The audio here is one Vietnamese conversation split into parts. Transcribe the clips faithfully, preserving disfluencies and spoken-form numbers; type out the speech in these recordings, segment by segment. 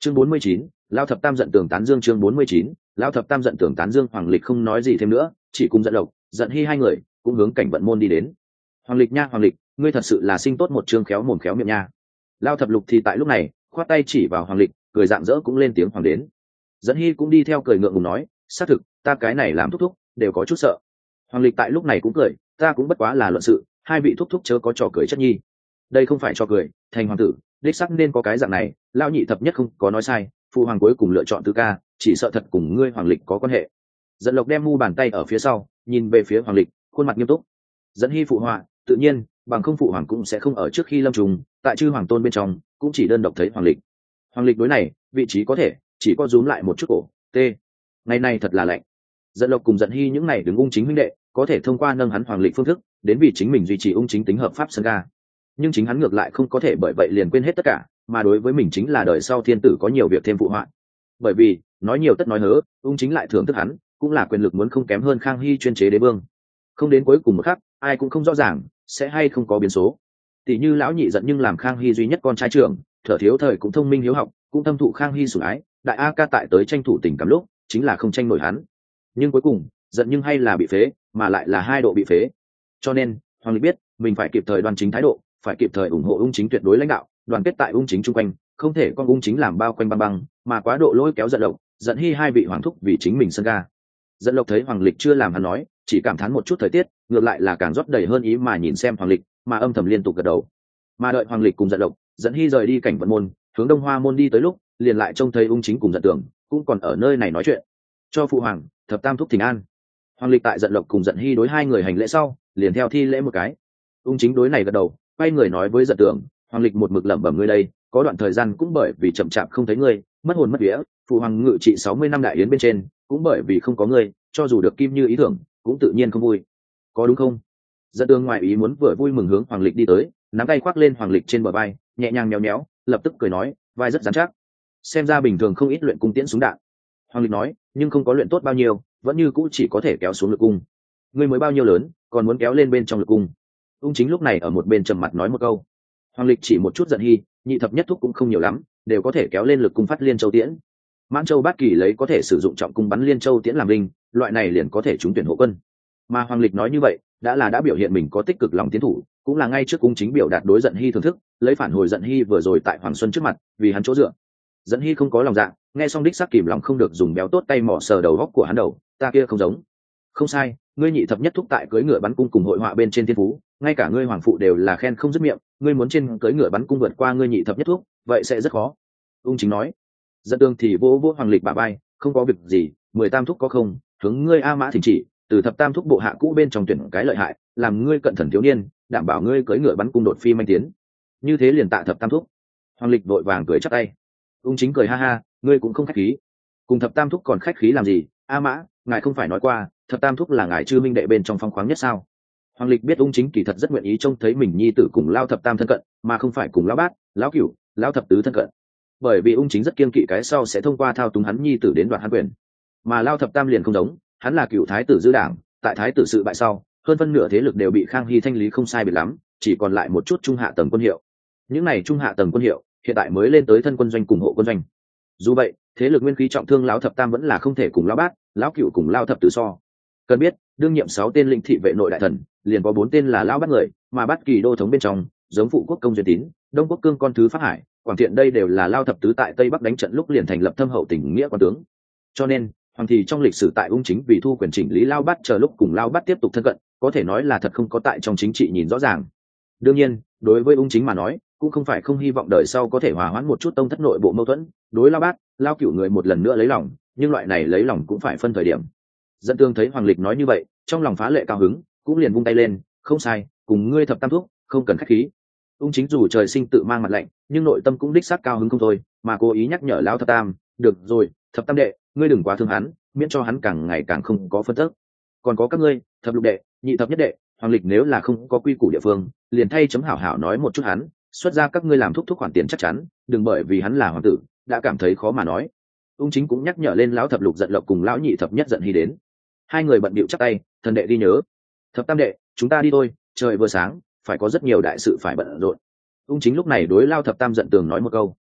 chương bốn mươi chín, lao thập tam giận tường tán dương. chương bốn mươi chín, lao thập tam giận tường tán dương. Hoàng Lịch không nói gì thêm nữa, chỉ cùng giận lộc giận hy hai người cũng hướng cảnh vận môn đi đến. Hoàng Lịch nha, Hoàng Lịch, ngươi thật sự là sinh tốt một chương khéo mồm khéo miệng nha. Lao thập lục thì tại lúc này khoát tay chỉ vào Hoàng Lịch, cười rạng rỡ cũng lên tiếng hoàng đến. Dẫn hy cũng đi theo cười ngượng ngùng nói, xác thực ta cái này làm thúc thúc đều có chút sợ. Hoàng Lịch tại lúc này cũng cười, ta cũng bất quá là luận sự, hai vị thúc thúc chớ có trò cười chất nhi. Đây không phải trò cười, thành hoàng tử đích sắc nên có cái dạng này. Lao nhị thập nhất không có nói sai, phụ hoàng cuối cùng lựa chọn tứ ca, chỉ sợ thật cùng ngươi Hoàng Lịch có quan hệ. Dẫn lộc đem mu bàn tay ở phía sau, nhìn về phía Hoàng Lịch, khuôn mặt nghiêm túc. Dẫn hy phụ họa, tự nhiên bằng không phụ hoàng cũng sẽ không ở trước khi lâm trùng tại chư hoàng tôn bên trong cũng chỉ đơn độc thấy Hoàng Lịch. Hoàng Lịch đối này vị trí có thể chỉ có rúm lại một chút cổ. T ngày nay thật là lạnh. Dẫn lộc cùng Dẫn hy những này đứng ung chính huynh đệ có thể thông qua nâng hắn Hoàng Lịch phương thức đến vì chính mình duy trì ung chính tính hợp pháp sân ga, nhưng chính hắn ngược lại không có thể bởi vậy liền quên hết tất cả, mà đối với mình chính là đời sau thiên tử có nhiều việc thêm phụ họa. Bởi vì nói nhiều tất nói hớ, ung chính lại thưởng thức hắn cũng là quyền lực muốn không kém hơn Khang Hy chuyên chế đế vương. Không đến cuối cùng một khắc ai cũng không rõ ràng sẽ hay không có biến số. Tỷ như lão nhị Giận nhưng làm Khang Hy duy nhất con trai trưởng, thở thiếu thời cũng thông minh hiếu học, cũng thâm thụ Khang Hy sủng ái, đại a ca tại tới tranh thủ tình cảm lúc chính là không tranh nổi hắn. Nhưng cuối cùng Giận nhưng hay là bị phế, mà lại là hai độ bị phế. Cho nên Hoàng Lịch biết mình phải kịp thời đoan chính thái độ, phải kịp thời ủng hộ ung chính tuyệt đối lãnh đạo, đoàn kết tại ung chính chung quanh, không thể con ung chính làm bao quanh băng băng, mà quá độ lôi kéo Giận lộc Giận hy hai vị hoàng thúc vì chính mình sân ga. Giận lộc thấy Hoàng Lịch chưa làm hắn nói, chỉ cảm thán một chút thời tiết, ngược lại là càng rót đầy hơn ý mà nhìn xem Hoàng Lịch, mà âm thầm liên tục gật đầu. Mà đợi Hoàng Lịch cùng Giận lộc Giận hy rời đi cảnh vận môn, hướng đông hoa môn đi tới lúc, liền lại trông thấy ung chính cùng Giận Tường cũng còn ở nơi này nói chuyện. Cho phụ hoàng thập tam thúc thỉnh an. Hoàng Lịch tại Giận lộc cùng Giận hy đối hai người hành lễ sau, liền theo thi lễ một cái. Ung chính đối này gật đầu, quay người nói với Giận Tường, Hoàng Lịch một mực lẩm bẩm ngươi đây, có đoạn thời gian cũng bởi vì chậm chạp không thấy ngươi, mất hồn mất vía, phụ hoàng ngự trị sáu mươi năm đại yến bên trên, cũng bởi vì không có ngươi, cho dù được kim như ý thưởng, cũng tự nhiên không vui. Có đúng không? Giận Tường ngoài ý muốn vừa vui mừng hướng Hoàng Lịch đi tới, nắm tay khoác lên Hoàng Lịch trên bờ vai, nhẹ nhàng méo méo, lập tức cười nói, vai rất rắn chắc. Xem ra bình thường không ít luyện cung tiễn súng đạn. Hoàng Lịch nói, nhưng không có luyện tốt bao nhiêu, vẫn như cũ chỉ có thể kéo xuống lực cung. Ngươi mới bao nhiêu lớn, còn muốn kéo lên bên trong lực cung? Ung chính lúc này ở một bên trầm mặt nói một câu. Hoàng Lịch chỉ một chút Giận hy, nhị thập nhất thúc cũng không nhiều lắm, đều có thể kéo lên lực cung phát liên châu tiễn. Mãn Châu Bát Kỳ lấy có thể sử dụng trọng cung bắn liên châu tiễn làm linh, loại này liền có thể trúng tuyển hộ quân. Mà Hoàng Lịch nói như vậy, đã là đã biểu hiện mình có tích cực lòng tiến thủ, cũng là ngay trước cung chính biểu đạt đối Giận hy thưởng thức, lấy phản hồi Giận hy vừa rồi tại Hoàng Xuân trước mặt, vì hắn chỗ dựa. Giận hy không có lòng dạ, nghe xong đích xác kìm lòng không được dùng béo tốt tay mỏ sờ đầu góc của hắn đầu, ta kia không giống. Không sai, ngươi nhị thập nhất thúc tại cưỡi ngựa bắn cung cùng hội họa bên trên thiên phú, ngay cả ngươi hoàng phụ đều là khen không dứt miệng, ngươi muốn trên cưỡi ngựa bắn cung vượt qua ngươi nhị thập nhất thúc, vậy sẽ rất khó. Ung chính nói. Giận Tường thì vỗ vỗ Hoàng Lịch bả vai, không có việc gì, mười tam thúc có không, hướng ngươi a mã thỉnh chỉ, từ thập tam thúc bộ hạ cũ bên trong tuyển cái lợi hại, làm ngươi cận thần thiếu niên, đảm bảo ngươi cưỡi ngựa bắn cung đột phi manh tiến. Như thế liền tạ thập tam thúc. Hoàng Lịch vội vàng cười chắp tay. Ung chính cười ha ha, ngươi cũng không khách khí, cùng thập tam thúc còn khách khí làm gì? A mã, ngài không phải nói qua thập tam thúc là ngài chư minh đệ bên trong phong khoáng nhất sao? Hoàng Lịch biết Ung chính kỳ thật rất nguyện ý trông thấy mình nhi tử cùng lao thập tam thân cận, mà không phải cùng lão bát, lão cửu, lão thập tứ thân cận, bởi vì Ung chính rất kiêng kỵ cái sau sẽ thông qua thao túng hắn nhi tử đến đoạt hắn quyền. Mà lao thập tam liền không giống, hắn là cựu thái tử dư đảng, tại thái tử sự bại sau, hơn phân nửa thế lực đều bị Khang Hy thanh lý không sai biệt lắm, chỉ còn lại một chút trung hạ tầng quân hiệu. Những này trung hạ tầng quân hiệu hiện tại mới lên tới thân quân doanh cùng hộ quân doanh. Dù vậy, thế lực nguyên khí trọng thương lão thập tam vẫn là không thể cùng lão bát, lão cựu cùng lao thập tứ so. Cần biết, đương nhiệm sáu tên lĩnh thị vệ nội đại thần, liền có bốn tên là lão bát người, mà bát kỳ đô thống bên trong, giống phụ quốc công duyên tín, đông quốc cương con thứ pháp hải, quảng thiện đây đều là lao thập tứ tại tây bắc đánh trận lúc liền thành lập thâm hậu tình nghĩa quan tướng. Cho nên, hoàng thì trong lịch sử tại Ung chính vì thu quyền chỉnh lý lao bát chờ lúc cùng lao bát tiếp tục thân cận, có thể nói là thật không có tại trong chính trị nhìn rõ ràng. Đương nhiên, đối với Ung chính mà nói, cũng không phải không hy vọng đời sau có thể hòa hoãn một chút tông thất nội bộ mâu thuẫn, đối lao bát, lao cửu người một lần nữa lấy lòng, nhưng loại này lấy lòng cũng phải phân thời điểm. Dẫn Tương thấy Hoàng Lịch nói như vậy, trong lòng phá lệ cao hứng, cũng liền vung tay lên, không sai, cùng ngươi thập tam thuốc, không cần khách khí. Ung chính dù trời sinh tự mang mặt lạnh, nhưng nội tâm cũng đích xác cao hứng không thôi, mà cố ý nhắc nhở lão thập tam, được rồi, thập tam đệ, ngươi đừng quá thương hắn, miễn cho hắn càng ngày càng không có phân tức. Còn có các ngươi, thập lục đệ, nhị thập nhất đệ, Hoàng Lịch nếu là không có quy củ địa phương, liền thay chấm hảo hảo nói một chút hắn, xuất ra các ngươi làm thúc thúc khoản tiền chắc chắn, đừng bởi vì hắn là hoàng tử, đã cảm thấy khó mà nói. Ung chính cũng nhắc nhở lên lão thập lục giận lộc cùng lão nhị thập nhất giận hy đến. Hai người bận bịu chắp tay, thần đệ đi nhớ. Thập tam đệ, chúng ta đi thôi, trời vừa sáng, phải có rất nhiều đại sự phải bận rộn. Ung chính lúc này đối lao thập tam giận tường nói một câu.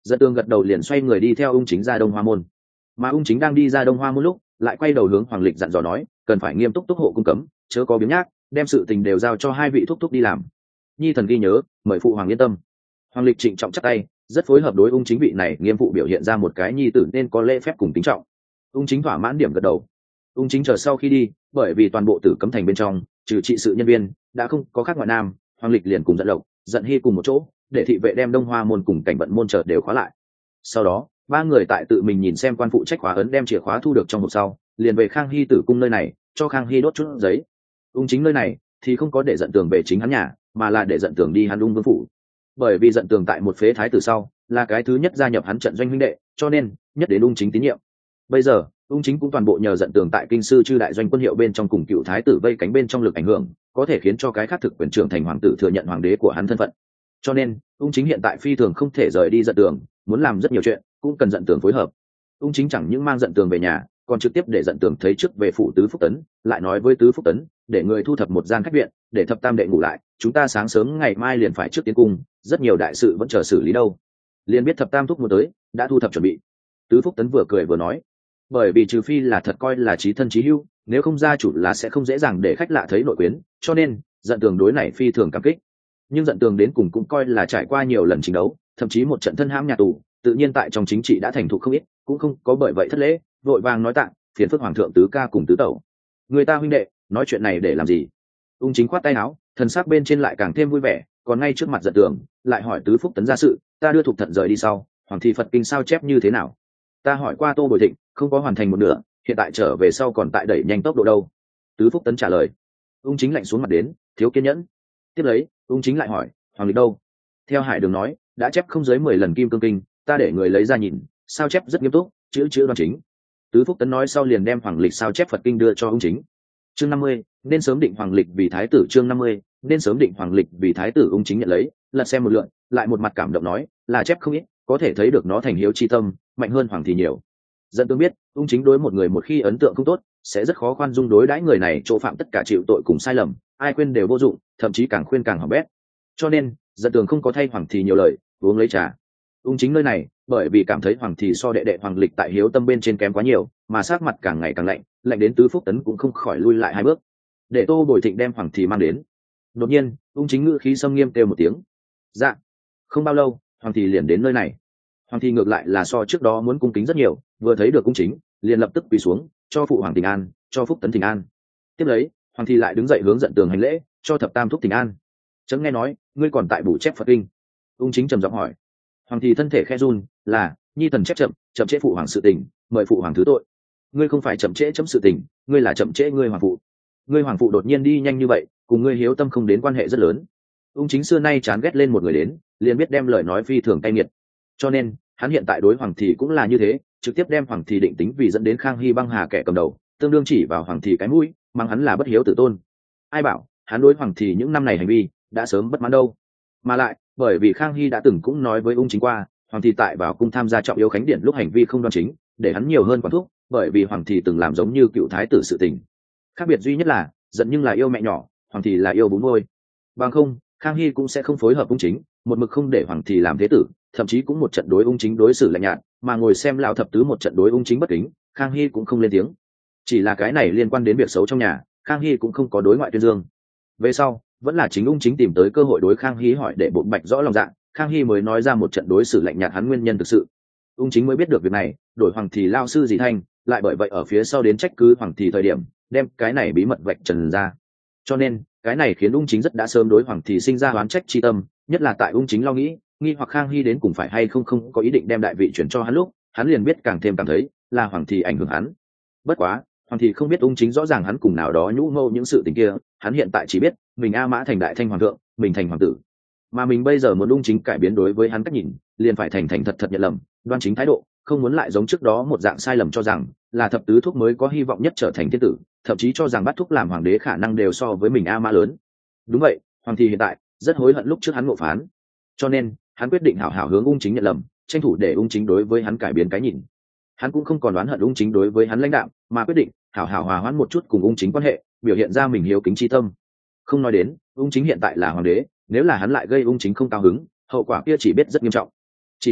Dẫn tường gật đầu liền xoay người đi theo ung chính ra đông hoa môn, mà ung chính đang đi ra đông hoa môn lúc lại quay đầu hướng Hoàng Lịch dặn dò nói, cần phải nghiêm túc túc hộ cung cấm, chớ có biếng nhác, đem sự tình đều giao cho hai vị thúc thúc đi làm. Nhi thần ghi nhớ, mời phụ hoàng yên tâm. Hoàng Lịch trịnh trọng chắp tay, rất phối hợp đối ung chính vị này nghiêm phụ biểu hiện ra một cái nhi tử nên có lễ phép cùng kính trọng. Ung chính thỏa mãn điểm gật đầu. Ung chính chờ sau khi đi, bởi vì toàn bộ tử cấm thành bên trong trừ trị sự nhân viên đã không có khác ngoại nam, Hoàng Lịch liền cùng Dẫn Lộc, Dẫn Hy cùng một chỗ, để thị vệ đem đông hoa môn cùng cảnh vận môn chợt đều khóa lại. Sau đó ba người tại tự mình nhìn xem quan phụ trách khóa ấn đem chìa khóa thu được trong hộp sau, liền về Khang Hy tử cung nơi này cho Khang Hy đốt chút giấy. Ung chính nơi này thì không có để Dẫn Tường về chính hắn nhà, mà là để Dẫn Tường đi hắn ung vương phủ, bởi vì Dẫn Tường tại một phế thái tử sau là cái thứ nhất gia nhập hắn trận doanh huynh đệ, cho nên nhất đến ung chính tín nhiệm. Bây giờ ung chính cũng toàn bộ nhờ Dẫn Tường tại kinh sư chư đại doanh quân hiệu bên trong cùng cựu thái tử vây cánh bên trong lực ảnh hưởng, có thể khiến cho cái khác thực quyền trưởng thành hoàng tử thừa nhận hoàng đế của hắn thân phận. Cho nên ung chính hiện tại phi thường không thể rời đi Dẫn Tường, muốn làm rất nhiều chuyện cũng cần Dẫn Tường phối hợp. Ung chính chẳng những mang Dẫn Tường về nhà, còn trực tiếp để Dẫn Tường thấy trước về phủ tứ phúc tấn, lại nói với tứ phúc tấn để người thu thập một gian khách viện để thập tam đệ ngủ lại, chúng ta sáng sớm ngày mai liền phải trước tiến cung, rất nhiều đại sự vẫn chờ xử lý đâu. Liền biết thập tam thúc muốn tới, đã thu thập chuẩn bị. Tứ phúc tấn vừa cười vừa nói, bởi vì trừ phi là thật coi là chí thân chí hữu, nếu không gia chủ là sẽ không dễ dàng để khách lạ thấy nội quyến, cho nên Dẫn Tường đối này phi thường cảm kích. Nhưng Dẫn Tường đến cùng cũng coi là trải qua nhiều lần chiến đấu, thậm chí một trận thân hãm nhà tù, tự nhiên tại trong chính trị đã thành thục không ít, cũng không có bởi vậy thất lễ, vội vàng nói tạ, phiền phức hoàng thượng tứ ca cùng tứ tẩu. Người ta huynh đệ nói chuyện này để làm gì? Ung chính khoát tay áo, thần sắc bên trên lại càng thêm vui vẻ, còn ngay trước mặt Dẫn Tường lại hỏi tứ phúc tấn ra sự, ta đưa Thục Thận rời đi sau, hoàng thị Phật kinh sao chép như thế nào? Ta hỏi qua Tô Bồi Thịnh, không có hoàn thành một nửa, hiện tại trở về sau còn tại đẩy nhanh tốc độ đâu. Tứ phúc tấn trả lời. Ung chính lạnh xuống mặt đến, thiếu kiên nhẫn. Tiếp lấy ung chính lại hỏi, hoàng lịch đâu? Theo Hải Đường nói, đã chép không dưới mười lần kim cương kinh, ta để người lấy ra nhìn, sao chép rất nghiêm túc, chữ chữ đoan chính. Tứ phúc tấn nói sau liền đem hoàng lịch sao chép Phật kinh đưa cho ung chính. Chương năm mươi, nên sớm định hoàng lịch vì thái tử. Chương năm mươi, nên sớm định hoàng lịch vì thái tử. Ung chính nhận lấy, lật xem một lượt, lại một mặt cảm động nói, là chép không ít, có thể thấy được nó thành hiếu chi tâm, mạnh hơn hoàng thì nhiều. Dẫn Tường biết, ung chính đối một người một khi ấn tượng không tốt, sẽ rất khó khoan dung đối đãi người này chỗ phạm tất cả chịu tội cùng sai lầm, ai khuyên đều vô dụng, thậm chí càng khuyên càng hỏng bét. Cho nên Dẫn Tường không có thay hoàng thì nhiều lời, uống lấy trà. Ung chính nơi này bởi vì cảm thấy hoàng thì so đệ đệ hoàng lịch tại hiếu tâm bên trên kém quá nhiều, mà sát mặt càng ngày càng lạnh, lạnh đến tứ phúc tấn cũng không khỏi lui lại hai bước. Để Tô Bồi Thịnh đem hoàng thì mang đến. Đột nhiên ung chính ngữ khí xâm nghiêm kêu một tiếng, dạ. Không bao lâu hoàng thì liền đến nơi này. Hoàng thì ngược lại là so trước đó muốn cung kính rất nhiều, vừa thấy được ung chính liền lập tức quỳ xuống, cho phụ hoàng thỉnh an, cho phúc tấn thỉnh an. Tiếp lấy hoàng thì lại đứng dậy hướng Dẫn Tường hành lễ, cho thập tam thúc thỉnh an. Chấm nghe nói ngươi còn tại bù chép Phật kinh. Ung chính trầm giọng hỏi. Hoàng thì thân thể khe run, là nhi thần chép chậm, chậm trễ phụ hoàng sự tình, mời phụ hoàng thứ tội. Ngươi không phải chậm trễ chấm sự tình, ngươi là chậm trễ ngươi hoàng phụ. Ngươi hoàng phụ đột nhiên đi nhanh như vậy, cùng ngươi hiếu tâm không đến quan hệ rất lớn. Ung chính xưa nay chán ghét lên một người đến, liền biết đem lời nói phi thường cay nghiệt, cho nên hắn hiện tại đối hoàng thì cũng là như thế, trực tiếp đem hoàng thì định tính vì dẫn đến Khang Hy băng hà kẻ cầm đầu, tương đương chỉ vào hoàng thì cái mũi, mang hắn là bất hiếu tử tôn. Ai bảo hắn đối hoàng thì những năm này hành vi đã sớm bất mãn đâu. Mà lại bởi vì Khang Hy đã từng cũng nói với ung chính qua, hoàng thì tại vào cung tham gia trọng yếu khánh điển lúc hành vi không đoan chính, để hắn nhiều hơn quản thúc, bởi vì hoàng thì từng làm giống như cựu thái tử sự tình. Khác biệt duy nhất là giận nhưng là yêu mẹ nhỏ, hoàng thì là yêu bú môi. Bằng không Khang Hy cũng sẽ không phối hợp ung chính, một mực không để hoàng thì làm thế tử, thậm chí cũng một trận đối ung chính đối xử lạnh nhạt, mà ngồi xem lão thập tứ một trận đối ung chính bất kính, Khang Hy cũng không lên tiếng. Chỉ là cái này liên quan đến việc xấu trong nhà, Khang Hy cũng không có đối ngoại tuyên dương. Về sau vẫn là chính ung chính tìm tới cơ hội đối Khang Hy hỏi để bộc bạch rõ lòng dạ, Khang Hy mới nói ra một trận đối xử lạnh nhạt hắn nguyên nhân thực sự. Ung chính mới biết được việc này, đổi hoàng thì lao sư gì thanh, lại bởi vậy ở phía sau đến trách cứ hoàng thì thời điểm đem cái này bí mật vạch trần ra. Cho nên cái này khiến ung chính rất đã sớm đối hoàng thì sinh ra oán trách chi tâm, nhất là tại ung chính lo nghĩ nghi hoặc Khang Hy đến cùng phải hay không không có ý định đem đại vị chuyển cho hắn lúc, hắn liền biết càng thêm cảm thấy là hoàng thì ảnh hưởng hắn. Bất quá hoàng thì không biết ung chính rõ ràng hắn cùng nào đó nhũ mâu những sự tình kia, hắn hiện tại chỉ biết mình A Mã thành đại thanh hoàng thượng, mình thành hoàng tử, mà mình bây giờ muốn ung chính cải biến đối với hắn cách nhìn, liền phải thành thành thật thật nhận lầm, đoan chính thái độ, không muốn lại giống trước đó một dạng sai lầm cho rằng là thập tứ thúc mới có hy vọng nhất trở thành thiên tử, thậm chí cho rằng bắt thúc làm hoàng đế khả năng đều so với mình A Mã lớn. Đúng vậy, hoàng thì hiện tại rất hối hận lúc trước hắn ngộ phán, cho nên hắn quyết định hảo hảo hướng ung chính nhận lầm, tranh thủ để ung chính đối với hắn cải biến cái nhìn. Hắn cũng không còn đoán hận ung chính đối với hắn lãnh đạm, mà quyết định hảo hảo hòa hoãn một chút cùng ung chính quan hệ, biểu hiện ra mình hiếu kính chi tâm. Không nói đến ung chính hiện tại là hoàng đế, nếu là hắn lại gây ung chính không cao hứng, hậu quả kia chỉ biết rất nghiêm trọng. Chỉ nói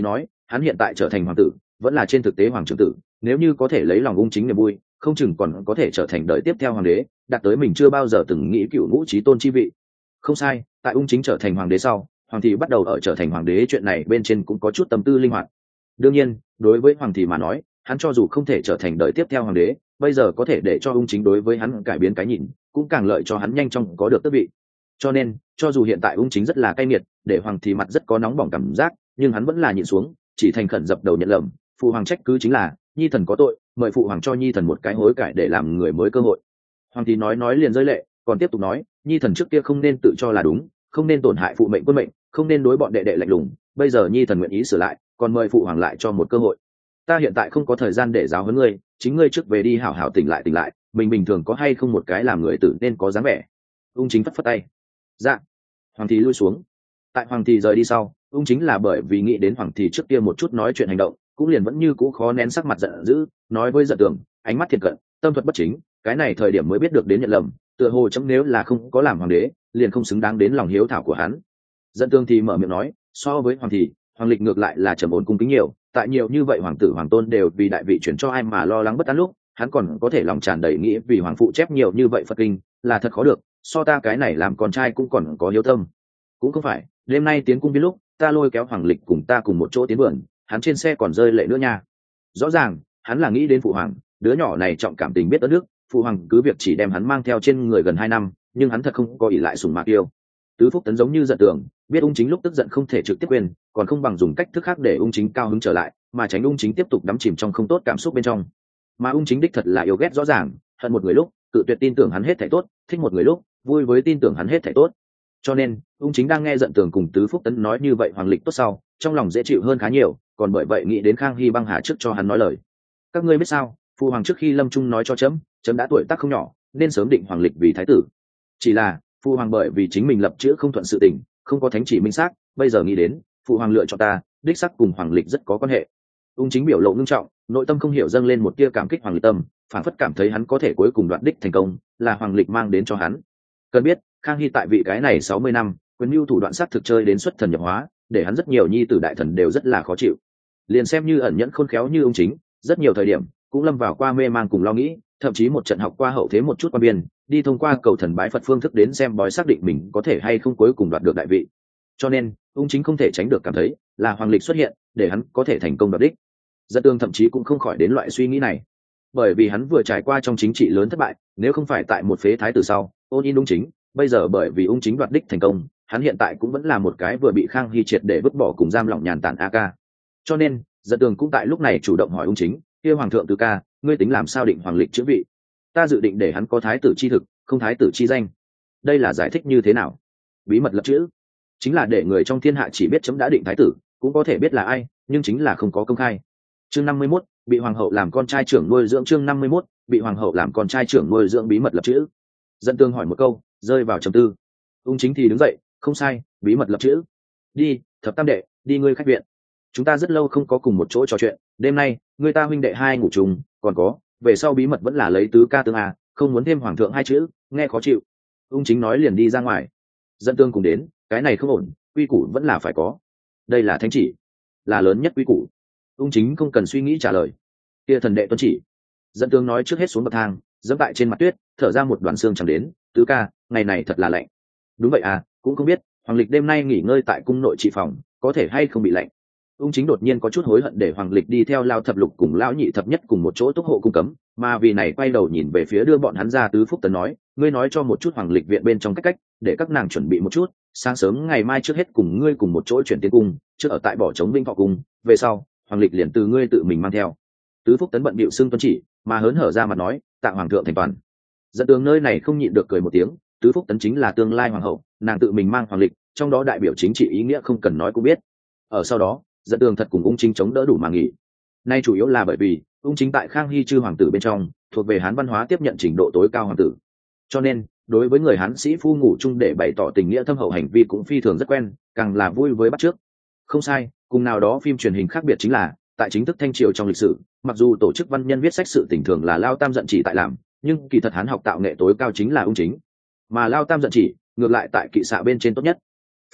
hắn hiện tại trở thành hoàng tử vẫn là trên thực tế hoàng trưởng tử, nếu như có thể lấy lòng ung chính niềm vui, không chừng còn có thể trở thành đời tiếp theo hoàng đế, đạt tới mình chưa bao giờ từng nghĩ cựu ngũ chí tôn chi vị. Không sai, tại ung chính trở thành hoàng đế sau, hoàng thị bắt đầu ở trở thành hoàng đế chuyện này bên trên cũng có chút tâm tư linh hoạt. Đương nhiên, đối với hoàng thị mà nói, hắn cho dù không thể trở thành đời tiếp theo hoàng đế, bây giờ có thể để cho ung chính đối với hắn cải biến cái nhìn, cũng càng lợi cho hắn nhanh chóng có được tước vị. Cho nên, cho dù hiện tại ung chính rất là cay nghiệt, để hoàng thị mặt rất có nóng bỏng cảm giác, nhưng hắn vẫn là nhịn xuống, chỉ thành khẩn dập đầu nhận lầm. Phụ hoàng trách cứ chính là nhi thần có tội, mời phụ hoàng cho nhi thần một cái hối cải để làm người mới cơ hội. Hoàng thị nói nói liền rơi lệ, còn tiếp tục nói, nhi thần trước kia không nên tự cho là đúng, không nên tổn hại phụ mệnh quân mệnh, không nên đối bọn đệ đệ lạnh lùng, bây giờ nhi thần nguyện ý sửa lại, còn mời phụ hoàng lại cho một cơ hội. Ta hiện tại không có thời gian để giáo huấn ngươi, chính ngươi trước về đi hảo hảo tỉnh lại tỉnh lại, mình bình thường có hay không một cái làm người tử nên có dáng vẻ. Ung chính phất phất tay. Dạ. Hoàng thị lui xuống. Tại hoàng thị rời đi sau, ung chính là bởi vì nghĩ đến hoàng thị trước kia một chút nói chuyện hành động, cũng liền vẫn như cũ khó nén sắc mặt giận dữ, nói với Giận Tường, ánh mắt thiện cận, tâm thuật bất chính, cái này thời điểm mới biết được đến nhận lầm, tựa hồ chấm nếu là không có làm hoàng đế, liền không xứng đáng đến lòng hiếu thảo của hắn. Giận Tường thì mở miệng nói, so với hoàng thị, hoàng lịch ngược lại là trầm ổn cung kính nhiều, tại nhiều như vậy hoàng tử hoàng tôn đều vì đại vị chuyển cho ai mà lo lắng bất an lúc, hắn còn có thể lòng tràn đầy nghĩ vì hoàng phụ chép nhiều như vậy Phật kinh, là thật khó được, so ta cái này làm con trai cũng còn có hiếu tâm. Cũng không phải, đêm nay tiến cung biết lúc, ta lôi kéo hoàng lịch cùng ta cùng một chỗ tiến vườn, hắn trên xe còn rơi lệ nữa nha. Rõ ràng hắn là nghĩ đến phụ hoàng, đứa nhỏ này trọng cảm tình biết đất nước, phụ hoàng cứ việc chỉ đem hắn mang theo trên người gần hai năm, nhưng hắn thật không có ỷ lại sùng mạc yêu. Tứ Phúc Tấn giống như Giận Tường, biết ung chính lúc tức giận không thể trực tiếp quên, còn không bằng dùng cách thức khác để ung chính cao hứng trở lại, mà tránh ung chính tiếp tục đắm chìm trong không tốt cảm xúc bên trong. Mà ung chính đích thật là yêu ghét rõ ràng, hận một người lúc cự tuyệt tin tưởng hắn hết thảy tốt, thích một người lúc vui với tin tưởng hắn hết thảy tốt. Cho nên ung chính đang nghe Giận Tường cùng Tứ Phúc Tấn nói như vậy hoàng lịch tốt sau, trong lòng dễ chịu hơn khá nhiều, còn bởi vậy nghĩ đến Khang Hy băng hà trước cho hắn nói lời. Các ngươi biết sao, phụ hoàng trước khi lâm chung nói cho chấm, chấm đã tuổi tác không nhỏ, nên sớm định hoàng lịch vì thái tử. Chỉ là phụ hoàng bởi vì chính mình lập chữ không thuận sự tình, không có thánh chỉ minh xác, bây giờ nghĩ đến phụ hoàng lựa chọn ta, đích sắc cùng hoàng lịch rất có quan hệ. Ung chính biểu lộ ngưng trọng, nội tâm không hiểu dâng lên một tia cảm kích hoàng lịch tâm, phản phất cảm thấy hắn có thể cuối cùng đoạt đích thành công, là hoàng lịch mang đến cho hắn. Cần biết Khang Hy tại vị cái này sáu mươi năm, quyền mưu thủ đoạn sát thực chơi đến xuất thần nhập hóa, để hắn rất nhiều nhi tử đại thần đều rất là khó chịu. Liền xem như ẩn nhẫn khôn khéo như ông chính, rất nhiều thời điểm cũng lâm vào qua mê mang cùng lo nghĩ, thậm chí một trận học qua hậu thế một chút quan biên, đi thông qua cầu thần bái Phật phương thức đến xem bói xác định mình có thể hay không cuối cùng đoạt được đại vị. Cho nên ông chính không thể tránh được cảm thấy là hoàng lịch xuất hiện để hắn có thể thành công đoạt đích. Giận Tường thậm chí cũng không khỏi đến loại suy nghĩ này, bởi vì hắn vừa trải qua trong chính trị lớn thất bại, nếu không phải tại một phế thái tử sau ôn in ung chính, bây giờ bởi vì ung chính đoạt đích thành công, hắn hiện tại cũng vẫn là một cái vừa bị Khang Hy triệt để vứt bỏ cùng giam lỏng nhàn tản a ca. Cho nên Giận Tường cũng tại lúc này chủ động hỏi ung chính, kia hoàng thượng tứ ca, ngươi tính làm sao định hoàng lịch chữ vị? Ta dự định để hắn có thái tử chi thực, không thái tử chi danh. Đây là giải thích như thế nào? Bí mật lập chữ chính là để người trong thiên hạ chỉ biết chấm đã định thái tử, cũng có thể biết là ai, nhưng chính là không có công khai. Chương năm mươi mốt, bị hoàng hậu làm con trai trưởng nuôi dưỡng. Chương năm mươi mốt, bị hoàng hậu làm con trai trưởng nuôi dưỡng, bí mật lập chữ. Giận Tường hỏi một câu, rơi vào trầm tư. Ung chính thì đứng dậy, không sai, bí mật lập chữ. Đi, thập tam đệ, đi ngươi khách viện. Chúng ta rất lâu không có cùng một chỗ trò chuyện, đêm nay người ta huynh đệ hai ngủ chung, còn có về sau bí mật vẫn là lấy tứ ca tương a, không muốn thêm hoàng thượng hai chữ, nghe khó chịu. Ung chính nói liền đi ra ngoài. Giận Tường cùng đến, cái này không ổn, quy củ vẫn là phải có, đây là thánh chỉ, là lớn nhất quy củ. Ung chính không cần suy nghĩ trả lời, kia thần đệ tuân chỉ. Giận Tường nói trước hết xuống bậc thang, dẫm tại trên mặt tuyết, thở ra một đoàn xương chẳng đến, tứ ca, ngày này thật là lạnh. Đúng vậy à, cũng không biết hoàng lịch đêm nay nghỉ ngơi tại cung nội trị phòng, có thể hay không bị lạnh. Ung chính đột nhiên có chút hối hận để hoàng lịch đi theo Lao thập lục cùng lão nhị thập nhất cùng một chỗ túc hộ cung cấm, mà vì này quay đầu nhìn về phía đưa bọn hắn ra. Tứ Phúc Tấn nói, ngươi nói cho một chút hoàng lịch viện bên trong cách cách, để các nàng chuẩn bị một chút, sáng sớm ngày mai trước hết cùng ngươi cùng một chỗ chuyển tiến cung, trước ở tại bỏ trống Vinh Thọ cung, về sau hoàng lịch liền từ ngươi tự mình mang theo. Tứ Phúc Tấn bận bịu xưng tuân chỉ, mà hớn hở ra mặt nói, tạ hoàng thượng thành toàn. Giận Tường nơi này không nhịn được cười một tiếng, Tứ Phúc Tấn chính là tương lai hoàng hậu, nàng tự mình mang hoàng lịch, trong đó đại biểu chính trị ý nghĩa không cần nói cũng biết. Ở sau đó Giận Tường thật cùng ung chính chống đỡ đủ mà nghỉ. Nay chủ yếu là bởi vì ung chính tại Khang Hy chư hoàng tử bên trong thuộc về Hán văn hóa tiếp nhận trình độ tối cao hoàng tử, cho nên đối với người Hán sĩ phu ngủ chung để bày tỏ tình nghĩa thâm hậu hành vi cũng phi thường rất quen, càng là vui với bắt trước. Không sai, cùng nào đó phim truyền hình khác biệt chính là tại chính thức Thanh triều trong lịch sử, mặc dù tổ chức văn nhân viết sách sự tình thường là Lao Tam Giận chỉ tại làm, nhưng kỳ thật Hán học tạo nghệ tối cao chính là ung chính, mà Lao Tam Giận chỉ ngược lại tại kỵ xạ bên trên tốt nhất. Phải biết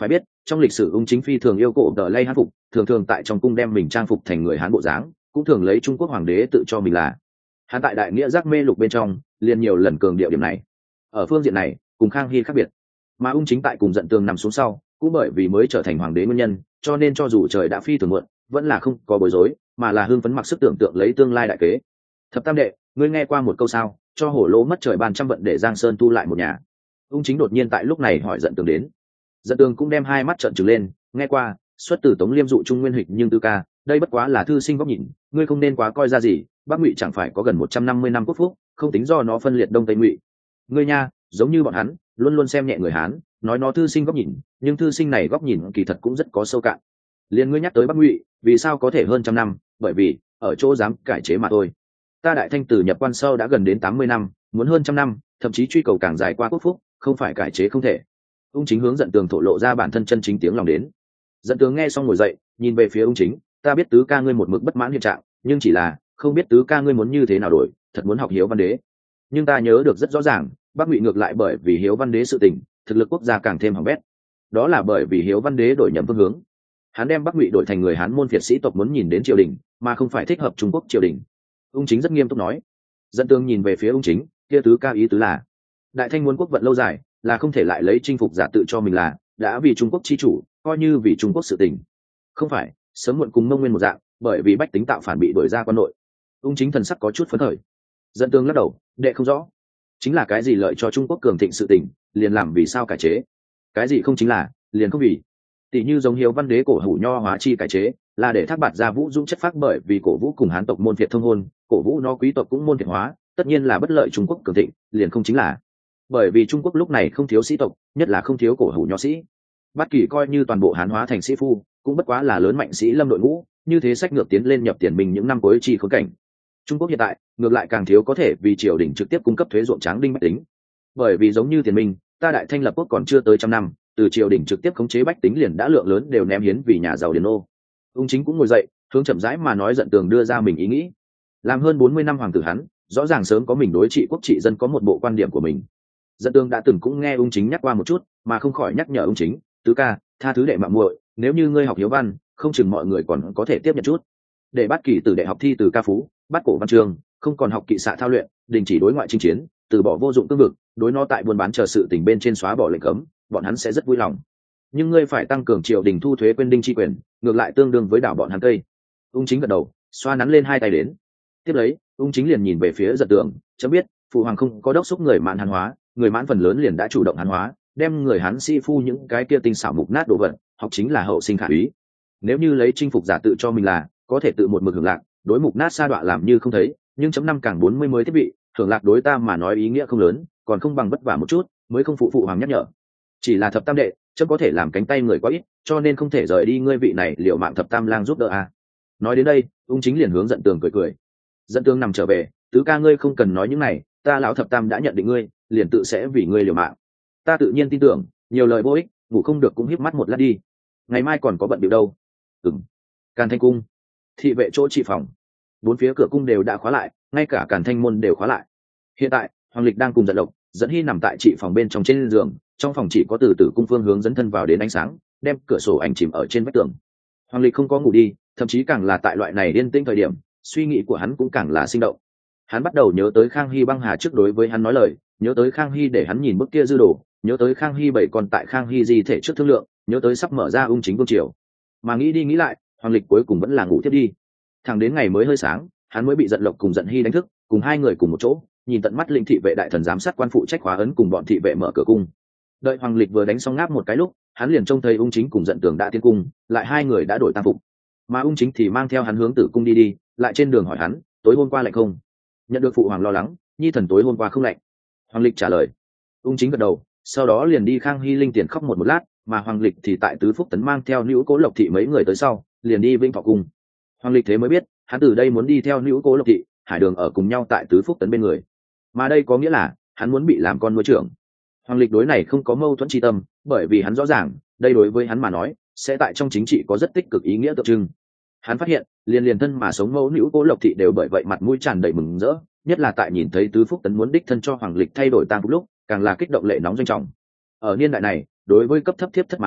trong lịch sử ung chính phi thường yêu cổ tờ lây hán phục, thường thường tại trong cung đem mình trang phục thành người hán bộ dáng, cũng thường lấy Trung Quốc hoàng đế tự cho mình là hán. Tại đại nghĩa giác mê lục bên trong liền nhiều lần cường điệu điểm này. Ở phương diện này cùng Khang Hy khác biệt, mà ung chính tại cùng Dận Tường nằm xuống sau, cũng bởi vì mới trở thành hoàng đế nguyên nhân, cho nên cho dù trời đã phi thường muộn, vẫn là không có bối rối, mà là hưng phấn mặc sức tưởng tượng lấy tương lai đại kế. Thập tam đệ, ngươi nghe qua một câu sao, cho hổ lỗ mất trời ban trăm vận để Giang Sơn tu lại một nhà. Ung chính đột nhiên tại lúc này hỏi Dận Tường đến. Dận Tường cũng đem hai mắt trợn trừng lên, nghe qua, xuất từ Tống Liêm dụ Trung Nguyên Hịch nhưng tư ca, đây bất quá là thư sinh góc nhìn, ngươi không nên quá coi ra gì, Bắc Ngụy chẳng phải có gần một trăm năm mươi năm quốc phúc, không tính do nó phân liệt Đông Tây Ngụy. Ngươi nha, giống như bọn hắn, luôn luôn xem nhẹ người Hán, nói nó thư sinh góc nhìn, nhưng thư sinh này góc nhìn kỳ thật cũng rất có sâu cạn. Liên ngươi nhắc tới Bắc Ngụy, vì sao có thể hơn trăm năm, bởi vì ở chỗ dám cải chế mà thôi. Ta Đại Thanh từ nhập quan sau đã gần đến tám mươi năm, muốn hơn trăm năm, thậm chí truy cầu càng dài qua quốc phúc, không phải cải chế không thể. Ung chính hướng Dận Tường thổ lộ ra bản thân chân chính tiếng lòng đến. Dận Tường nghe xong ngồi dậy, nhìn về phía Ung chính, ta biết tứ ca ngươi một mực bất mãn hiện trạng, nhưng chỉ là không biết tứ ca ngươi muốn như thế nào đổi, thật muốn học hiếu văn đế. Nhưng ta nhớ được rất rõ ràng, Bắc Ngụy ngược lại bởi vì hiếu văn đế sự tình, thực lực quốc gia càng thêm hỏng bét. Đó là bởi vì hiếu văn đế đổi nhầm phương hướng. Hắn đem Bắc Ngụy đổi thành người Hán môn phiệt sĩ tộc muốn nhìn đến triều đình, mà không phải thích hợp Trung Quốc triều đình. Ung chính rất nghiêm túc nói. Dận Tường nhìn về phía Ung chính, kia tứ ca ý tứ là, Đại Thanh muốn quốc vận lâu dài, là không thể lại lấy chinh phục giả tự cho mình là đã vì Trung Quốc chi chủ, coi như vì Trung Quốc sự tình. Không phải, sớm muộn cùng Mông Nguyên một dạng, bởi vì bách tính tạo phản bị đuổi ra quan nội. Ung chính thần sắc có chút phấn khởi. Dận Tường lắc đầu, đệ không rõ, chính là cái gì lợi cho Trung Quốc cường thịnh sự tình, liền làm vì sao cải chế, cái gì không chính là liền không vì. Tỷ như giống hiếu văn đế cổ hủ nho hóa chi cải chế, là để thác bạt ra vũ dũng chất phác, bởi vì cổ vũ cùng Hán tộc môn phiệt thông hôn, cổ vũ nó quý tộc cũng môn phiệt hóa, tất nhiên là bất lợi Trung Quốc cường thịnh, liền không chính là bởi vì Trung Quốc lúc này không thiếu sĩ tộc, nhất là không thiếu cổ hủ nho sĩ. Bất kỳ coi như toàn bộ Hán hóa thành sĩ phu, cũng bất quá là lớn mạnh sĩ lâm đội ngũ, như thế sách ngược tiến lên nhập tiền mình những năm cuối chi khốn cảnh. Trung Quốc hiện tại ngược lại càng thiếu có thể vì triều đình trực tiếp cung cấp thuế ruộng tráng đinh bách tính, bởi vì giống như tiền minh, ta Đại Thanh lập quốc còn chưa tới trăm năm, từ triều đình trực tiếp khống chế bách tính liền đã lượng lớn đều ném hiến vì nhà giàu điền nô. Ung chính cũng ngồi dậy, hướng chậm rãi mà nói Dận Tường đưa ra mình ý nghĩ. Làm hơn bốn mươi năm hoàng tử hắn, rõ ràng sớm có mình đối trị quốc trị dân có một bộ quan điểm của mình. Dận Tường đã từng cũng nghe Ung chính nhắc qua một chút, mà không khỏi nhắc nhở Ung chính, tứ ca, tha thứ đệ mạo muội, nếu như ngươi học hiếu văn, không chừng mọi người còn có thể tiếp nhận chút. Để bắt kỳ từ đệ học thi từ ca phú, bắt cổ văn chương, không còn học kỵ xạ thao luyện, đình chỉ đối ngoại chinh chiến, từ bỏ vô dụng tương vực, đối nó tại buôn bán chờ sự tình bên trên xóa bỏ lệnh cấm, bọn hắn sẽ rất vui lòng. Nhưng ngươi phải tăng cường triều đình thu thuế quên đinh chi quyền, ngược lại tương đương với đảo bọn hắn tây. Ung chính gật đầu, xoa nắn lên hai tay đến. Tiếp lấy, Ung chính liền nhìn về phía Dận Tường, chấm biết phụ hoàng không có đốc xúc người Mãn Hán hóa, người Mãn phần lớn liền đã chủ động Hán hóa, đem người Hán sĩ phu những cái kia tinh xảo mục nát đồ vật, học chính là hậu sinh khả úy. Nếu như lấy chinh phục giả tự cho mình là có thể tự một mực hưởng lạc, đối mục nát sa đọa làm như không thấy, nhưng chấm năm càng bốn mươi mới thiết bị, hưởng lạc đối ta mà nói ý nghĩa không lớn, còn không bằng vất vả một chút, mới không phụ phụ hoàng nhắc nhở. Chỉ là thập tam đệ, chấm có thể làm cánh tay người quá ít, cho nên không thể rời đi ngươi vị này liệu mạng thập tam lang giúp đỡ à. Nói đến đây, Ung chính liền hướng Dận Tường cười cười. Dận Tường nằm trở về, tứ ca ngươi không cần nói những này, ta lão thập tam đã nhận định ngươi, liền tự sẽ vì ngươi liều mạng. Ta tự nhiên tin tưởng, nhiều lời vô ích, ngủ không được cũng híp mắt một lát đi. Ngày mai còn có bận điệu đâu. Ừm. Càn Thanh cung, thị vệ chỗ trị phòng, bốn phía cửa cung đều đã khóa lại, ngay cả Càn Thanh môn đều khóa lại. Hiện tại, Hoàng Lịch đang cùng Dận Lộc, Dẫn Hy nằm tại trị phòng bên trong trên giường, trong phòng chỉ có từ từ cung phương hướng dẫn thân vào đến ánh sáng, đem cửa sổ ảnh chìm ở trên vách tường. Hoàng Lịch không có ngủ đi, thậm chí càng là tại loại này yên tĩnh thời điểm, suy nghĩ của hắn cũng càng là sinh động. Hắn bắt đầu nhớ tới Khang Hy băng hà trước đối với hắn nói lời, nhớ tới Khang Hy để hắn nhìn bức kia dư đồ, nhớ tới Khang Hy bảy còn tại Khang Hy di thể trước thương lượng, nhớ tới sắp mở ra Ung chính vương triều. Mà nghĩ đi nghĩ lại, Hoàng Lịch cuối cùng vẫn là ngủ tiếp đi. Thẳng đến ngày mới hơi sáng, hắn mới bị Dận Lộc cùng Dận Hy đánh thức, cùng hai người cùng một chỗ, nhìn tận mắt lĩnh thị vệ đại thần giám sát quan phụ trách khóa ấn cùng bọn thị vệ mở cửa cung. Đợi Hoàng Lịch vừa đánh xong ngáp một cái lúc, hắn liền trông thấy Ung chính cùng Dận Tường đã tiến cung, lại hai người đã đổi tang phục. Mà Ung chính thì mang theo hắn hướng Tử cung đi đi, lại trên đường hỏi hắn, tối hôm qua lạnh không? Nhận được phụ hoàng lo lắng, nhi thần tối hôm qua không lạnh. Hoàng Lịch trả lời. Ung chính gật đầu, sau đó liền đi Khang Hy linh tiền khóc một một lát, mà Hoàng Lịch thì tại Tứ Phúc Tấn mang theo Nữu Cố Lộc thị mấy người tới sau, liền đi Vĩnh Thọ cung. Hoàng Lịch thế mới biết, hắn từ đây muốn đi theo Nữu Cố Lộc thị, Hải Đường ở cùng nhau tại Tứ Phúc Tấn bên người. Mà đây có nghĩa là, hắn muốn bị làm con nuôi trưởng. Hoàng Lịch đối này không có mâu thuẫn chi tâm, bởi vì hắn rõ ràng, đây đối với hắn mà nói, sẽ tại trong chính trị có rất tích cực ý nghĩa tượng trưng. Hắn phát hiện, liền liền thân mà sống mẫu Nữu Cố Lộc thị đều bởi vậy mặt mũi tràn đầy mừng rỡ, nhất là tại nhìn thấy Tứ Phúc Tấn muốn đích thân cho Hoàng Lịch thay đổi tang phục lúc, càng là kích động lệ nóng doanh trọng. Ở niên đại này, đối với cấp thấp thiếp thất mà nói,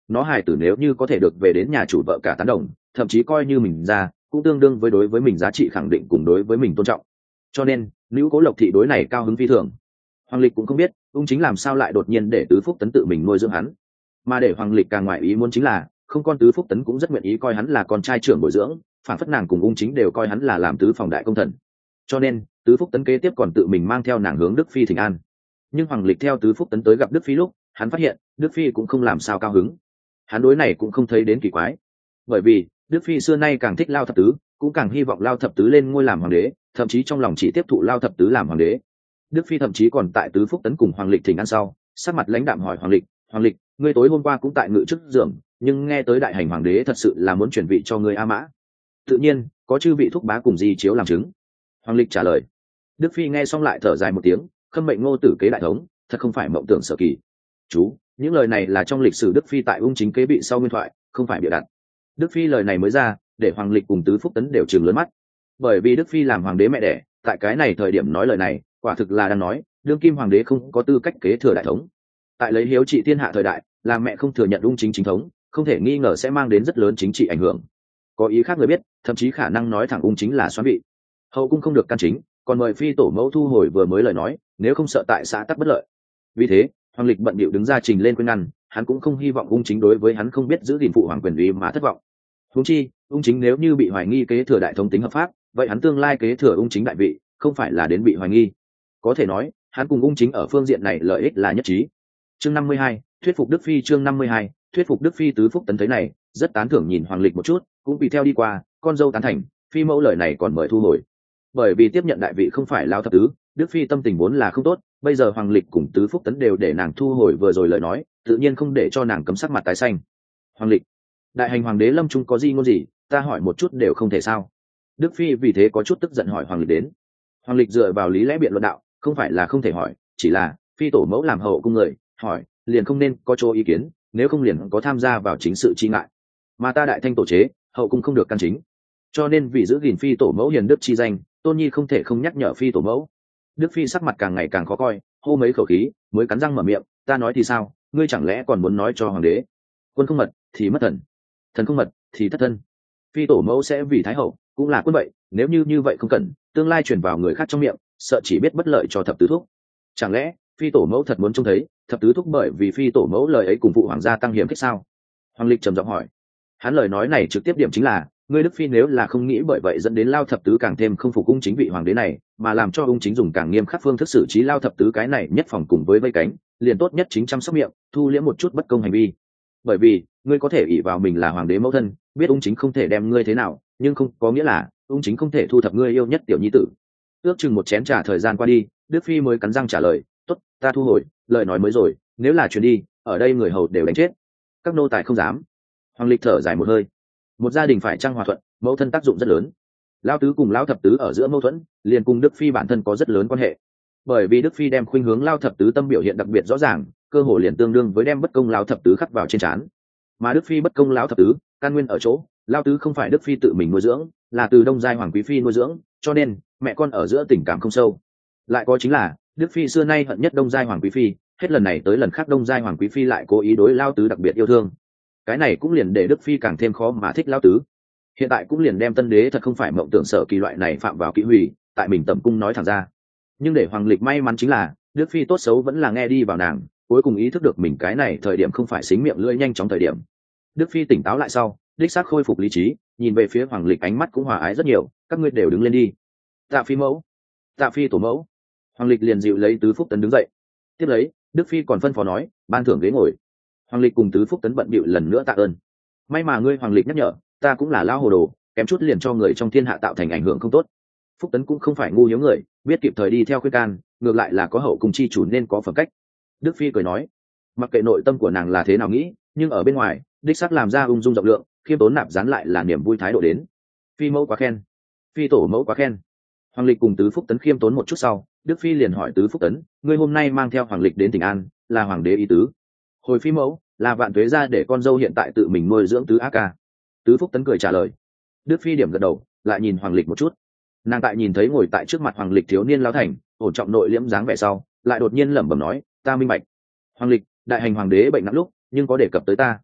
nó hài tử nếu như có thể được về đến nhà chủ vợ cả tán đồng, thậm chí coi như mình ra, cũng tương đương với đối với mình giá trị khẳng định cùng đối với mình tôn trọng. Cho nên nữ cố Lộc thị đối này cao hứng phi thường. Hoàng Lịch cũng không biết ung chính làm sao lại đột nhiên để Tứ Phúc Tấn tự mình nuôi dưỡng hắn, mà để Hoàng Lịch càng ngoại ý muốn chính là không con Tứ Phúc Tấn cũng rất nguyện ý coi hắn là con trai trưởng bồi dưỡng, phản phất nàng cùng ung chính đều coi hắn là làm tứ phòng đại công thần. Cho nên Tứ Phúc Tấn kế tiếp còn tự mình mang theo nàng hướng Đức Phi thỉnh an. Nhưng Hoàng Lịch theo Tứ Phúc Tấn tới gặp Đức Phi lúc, hắn phát hiện Đức Phi cũng không làm sao cao hứng. Hắn đối này cũng không thấy đến kỳ quái, bởi vì Đức Phi xưa nay càng thích Lao Thập Tứ, cũng càng hy vọng Lao Thập Tứ lên ngôi làm hoàng đế, thậm chí trong lòng chỉ tiếp thụ Lao Thập Tứ làm hoàng đế. Đức Phi thậm chí còn tại Tứ Phúc Tấn cùng Hoàng Lịch thỉnh ăn sau, sắc mặt lãnh đạm hỏi Hoàng Lịch: Hoàng Lịch, ngươi tối hôm qua cũng tại ngự chức giường, nhưng nghe tới đại hành hoàng đế thật sự là muốn chuyển vị cho ngươi A Mã, tự nhiên có chư vị thúc bá cùng di chiếu làm chứng. Hoàng Lịch trả lời. Đức Phi nghe xong lại thở dài một tiếng, khâm mệnh ngô tử kế đại thống, thật không phải mộng tưởng sở kỳ. Chú, những lời này là trong lịch sử Đức Phi tại ung chính kế bị sau nguyên thoại, không phải bịa đặt. Đức Phi lời này mới ra, để Hoàng Lịch cùng Tứ Phúc Tấn đều trừng lớn mắt, bởi vì Đức Phi làm hoàng đế mẹ đẻ, tại cái này thời điểm nói lời này, quả thực là đang nói đương kim hoàng đế không có tư cách kế thừa đại thống. Tại lấy hiếu trị thiên hạ thời đại, làm mẹ không thừa nhận ung chính chính thống, không thể nghi ngờ sẽ mang đến rất lớn chính trị ảnh hưởng. Có ý khác người biết, thậm chí khả năng nói thẳng ung chính là xoán vị. Hậu cung không được can chính, còn mời phi tổ mẫu thu hồi vừa mới lời nói, nếu không sợ tại xã tắc bất lợi. Vì thế Hoàng Lịch bận bịu đứng ra trình lên khuyên ngăn, hắn cũng không hy vọng ung chính đối với hắn không biết giữ gìn phụ hoàng quyền uy mà thất vọng. Huống chi ung chính nếu như bị hoài nghi kế thừa đại thống tính hợp pháp, vậy hắn tương lai kế thừa ung chính đại vị không phải là đến bị hoài nghi. Có thể nói hắn cùng ung chính ở phương diện này lợi ích là nhất trí. Chương năm mươi hai, thuyết phục Đức Phi. Chương năm mươi hai, thuyết phục Đức Phi. Tứ Phúc Tấn thấy này rất tán thưởng nhìn Hoàng Lịch một chút, cũng bị theo đi qua, con dâu tán thành, phi mẫu lời này còn mời thu hồi. Bởi vì tiếp nhận đại vị không phải Lao Thập Tứ, Đức Phi tâm tình vốn là không tốt, bây giờ Hoàng Lịch cùng Tứ Phúc Tấn đều để nàng thu hồi vừa rồi lời nói, tự nhiên không để cho nàng cấm sắc mặt tái xanh. Hoàng Lịch, đại hành hoàng đế lâm trung có gì ngôn gì, ta hỏi một chút đều không thể sao? Đức Phi vì thế có chút tức giận hỏi Hoàng Lịch đến. Hoàng Lịch dựa vào lý lẽ biện luận đạo, không phải là không thể hỏi, chỉ là phi tổ mẫu làm hậu cung người, hỏi liền không nên có chỗ ý kiến, nếu không liền có tham gia vào chính sự chi ngại. Mà ta đại thanh tổ chế, hậu cung không được căn chính, cho nên vì giữ gìn phi tổ mẫu hiền đức chi danh, tôn nhi không thể không nhắc nhở phi tổ mẫu. Đức Phi sắc mặt càng ngày càng khó coi, hô mấy khẩu khí mới cắn răng mở miệng, ta nói thì sao, ngươi chẳng lẽ còn muốn nói cho hoàng đế, quân không mật thì mất thần, thần không mật thì thất thân, phi tổ mẫu sẽ vì thái hậu cũng là quân vậy, nếu như như vậy không cần, tương lai truyền vào người khác trong miệng, sợ chỉ biết bất lợi cho thập tứ thúc. Chẳng lẽ phi tổ mẫu thật muốn trông thấy thập tứ thúc bởi vì phi tổ mẫu lời ấy cùng phụ hoàng gia tăng hiểm khích sao? Hoàng Lịch trầm giọng hỏi. Hắn lời nói này trực tiếp điểm chính là, ngươi Đức Phi nếu là không nghĩ bởi vậy dẫn đến Lao Thập Tứ càng thêm không phục ung chính vị hoàng đế này, mà làm cho ung chính dùng càng nghiêm khắc phương thức xử trí Lao Thập Tứ cái này nhất phòng cùng với vây cánh, liền tốt nhất chính chăm sóc miệng, thu liễm một chút bất công hành vi. Bởi vì ngươi có thể ỷ vào mình là hoàng đế mẫu thân, biết ung chính không thể đem ngươi thế nào, nhưng không có nghĩa là ung chính không thể thu thập ngươi yêu nhất tiểu nhi tử. Ước chừng một chén trà thời gian qua đi, Đức Phi mới cắn răng trả lời, tốt, ta thu hồi lời nói mới rồi, nếu là chuyến đi, ở đây người hầu đều đánh chết, các nô tài không dám. Hoàng Lịch thở dài một hơi, một gia đình phải trăng hòa thuận, mẫu thân tác dụng rất lớn. Lão tứ cùng lão thập tứ ở giữa mâu thuẫn, liền cùng Đức Phi bản thân có rất lớn quan hệ. Bởi vì Đức Phi đem khuynh hướng lão thập tứ tâm biểu hiện đặc biệt rõ ràng, cơ hồ liền tương đương với đem bất công lão thập tứ khắc vào trên trán. Mà Đức Phi bất công lão thập tứ, căn nguyên ở chỗ, lão tứ không phải Đức Phi tự mình nuôi dưỡng, là từ Đông Giai Hoàng Quý Phi nuôi dưỡng, cho nên mẹ con ở giữa tình cảm không sâu. Lại có chính là Đức Phi xưa nay hận nhất Đông Giai Hoàng Quý Phi, hết lần này tới lần khác Đông Giai Hoàng Quý Phi lại cố ý đối lão tứ đặc biệt yêu thương. Cái này cũng liền để Đức Phi càng thêm khó mà thích lão tứ. Hiện tại cũng liền đem tân đế thật không phải mộng tưởng sở kỳ loại này phạm vào kỹ hủy, tại mình tầm cung nói thẳng ra. Nhưng để Hoàng Lịch may mắn chính là Đức Phi tốt xấu vẫn là nghe đi vào nàng, cuối cùng ý thức được mình cái này thời điểm không phải xính miệng lưỡi nhanh chóng thời điểm. Đức Phi tỉnh táo lại sau, đích xác khôi phục lý trí, nhìn về phía Hoàng Lịch ánh mắt cũng hòa ái rất nhiều, các ngươi đều đứng lên đi. Tạ phi mẫu, tạ phi tổ mẫu. Hoàng Lịch liền dịu lấy Tứ Phúc Tấn đứng dậy. Tiếp lấy Đức Phi còn phân phó nói, ban thưởng ghế ngồi. Hoàng Lịch cùng Tứ Phúc Tấn bận bịu lần nữa tạ ơn. May mà ngươi Hoàng Lịch nhắc nhở, ta cũng là lao hồ đồ, kém chút liền cho người trong thiên hạ tạo thành ảnh hưởng không tốt. Phúc Tấn cũng không phải ngu hiếu người, biết kịp thời đi theo khuyên can, ngược lại là có hậu cùng chi chủ nên có phẩm cách. Đức Phi cười nói, mặc kệ nội tâm của nàng là thế nào nghĩ, nhưng ở bên ngoài đích xác làm ra ung dung rộng lượng, khiêm tốn nạp dán lại là niềm vui thái độ đến. Phi mẫu quá khen, phi tổ mẫu quá khen. Hoàng Lịch cùng Tứ Phúc Tấn khiêm tốn một chút sau, Đức Phi liền hỏi Tứ Phúc Tấn, ngươi hôm nay mang theo Hoàng Lịch đến Tỉnh An, là hoàng đế ý tứ? Hồi phi mẫu, là vạn tuế ra để con dâu hiện tại tự mình nuôi dưỡng Tứ Á Ca. Tứ Phúc Tấn cười trả lời. Đức Phi điểm gật đầu, lại nhìn Hoàng Lịch một chút. Nàng tại nhìn thấy ngồi tại trước mặt Hoàng Lịch thiếu niên lao thành, ổn trọng nội liễm dáng vẻ sau, lại đột nhiên lẩm bẩm nói, ta minh bạch. Hoàng Lịch, đại hành hoàng đế bệnh nặng lúc, nhưng có đề cập tới ta.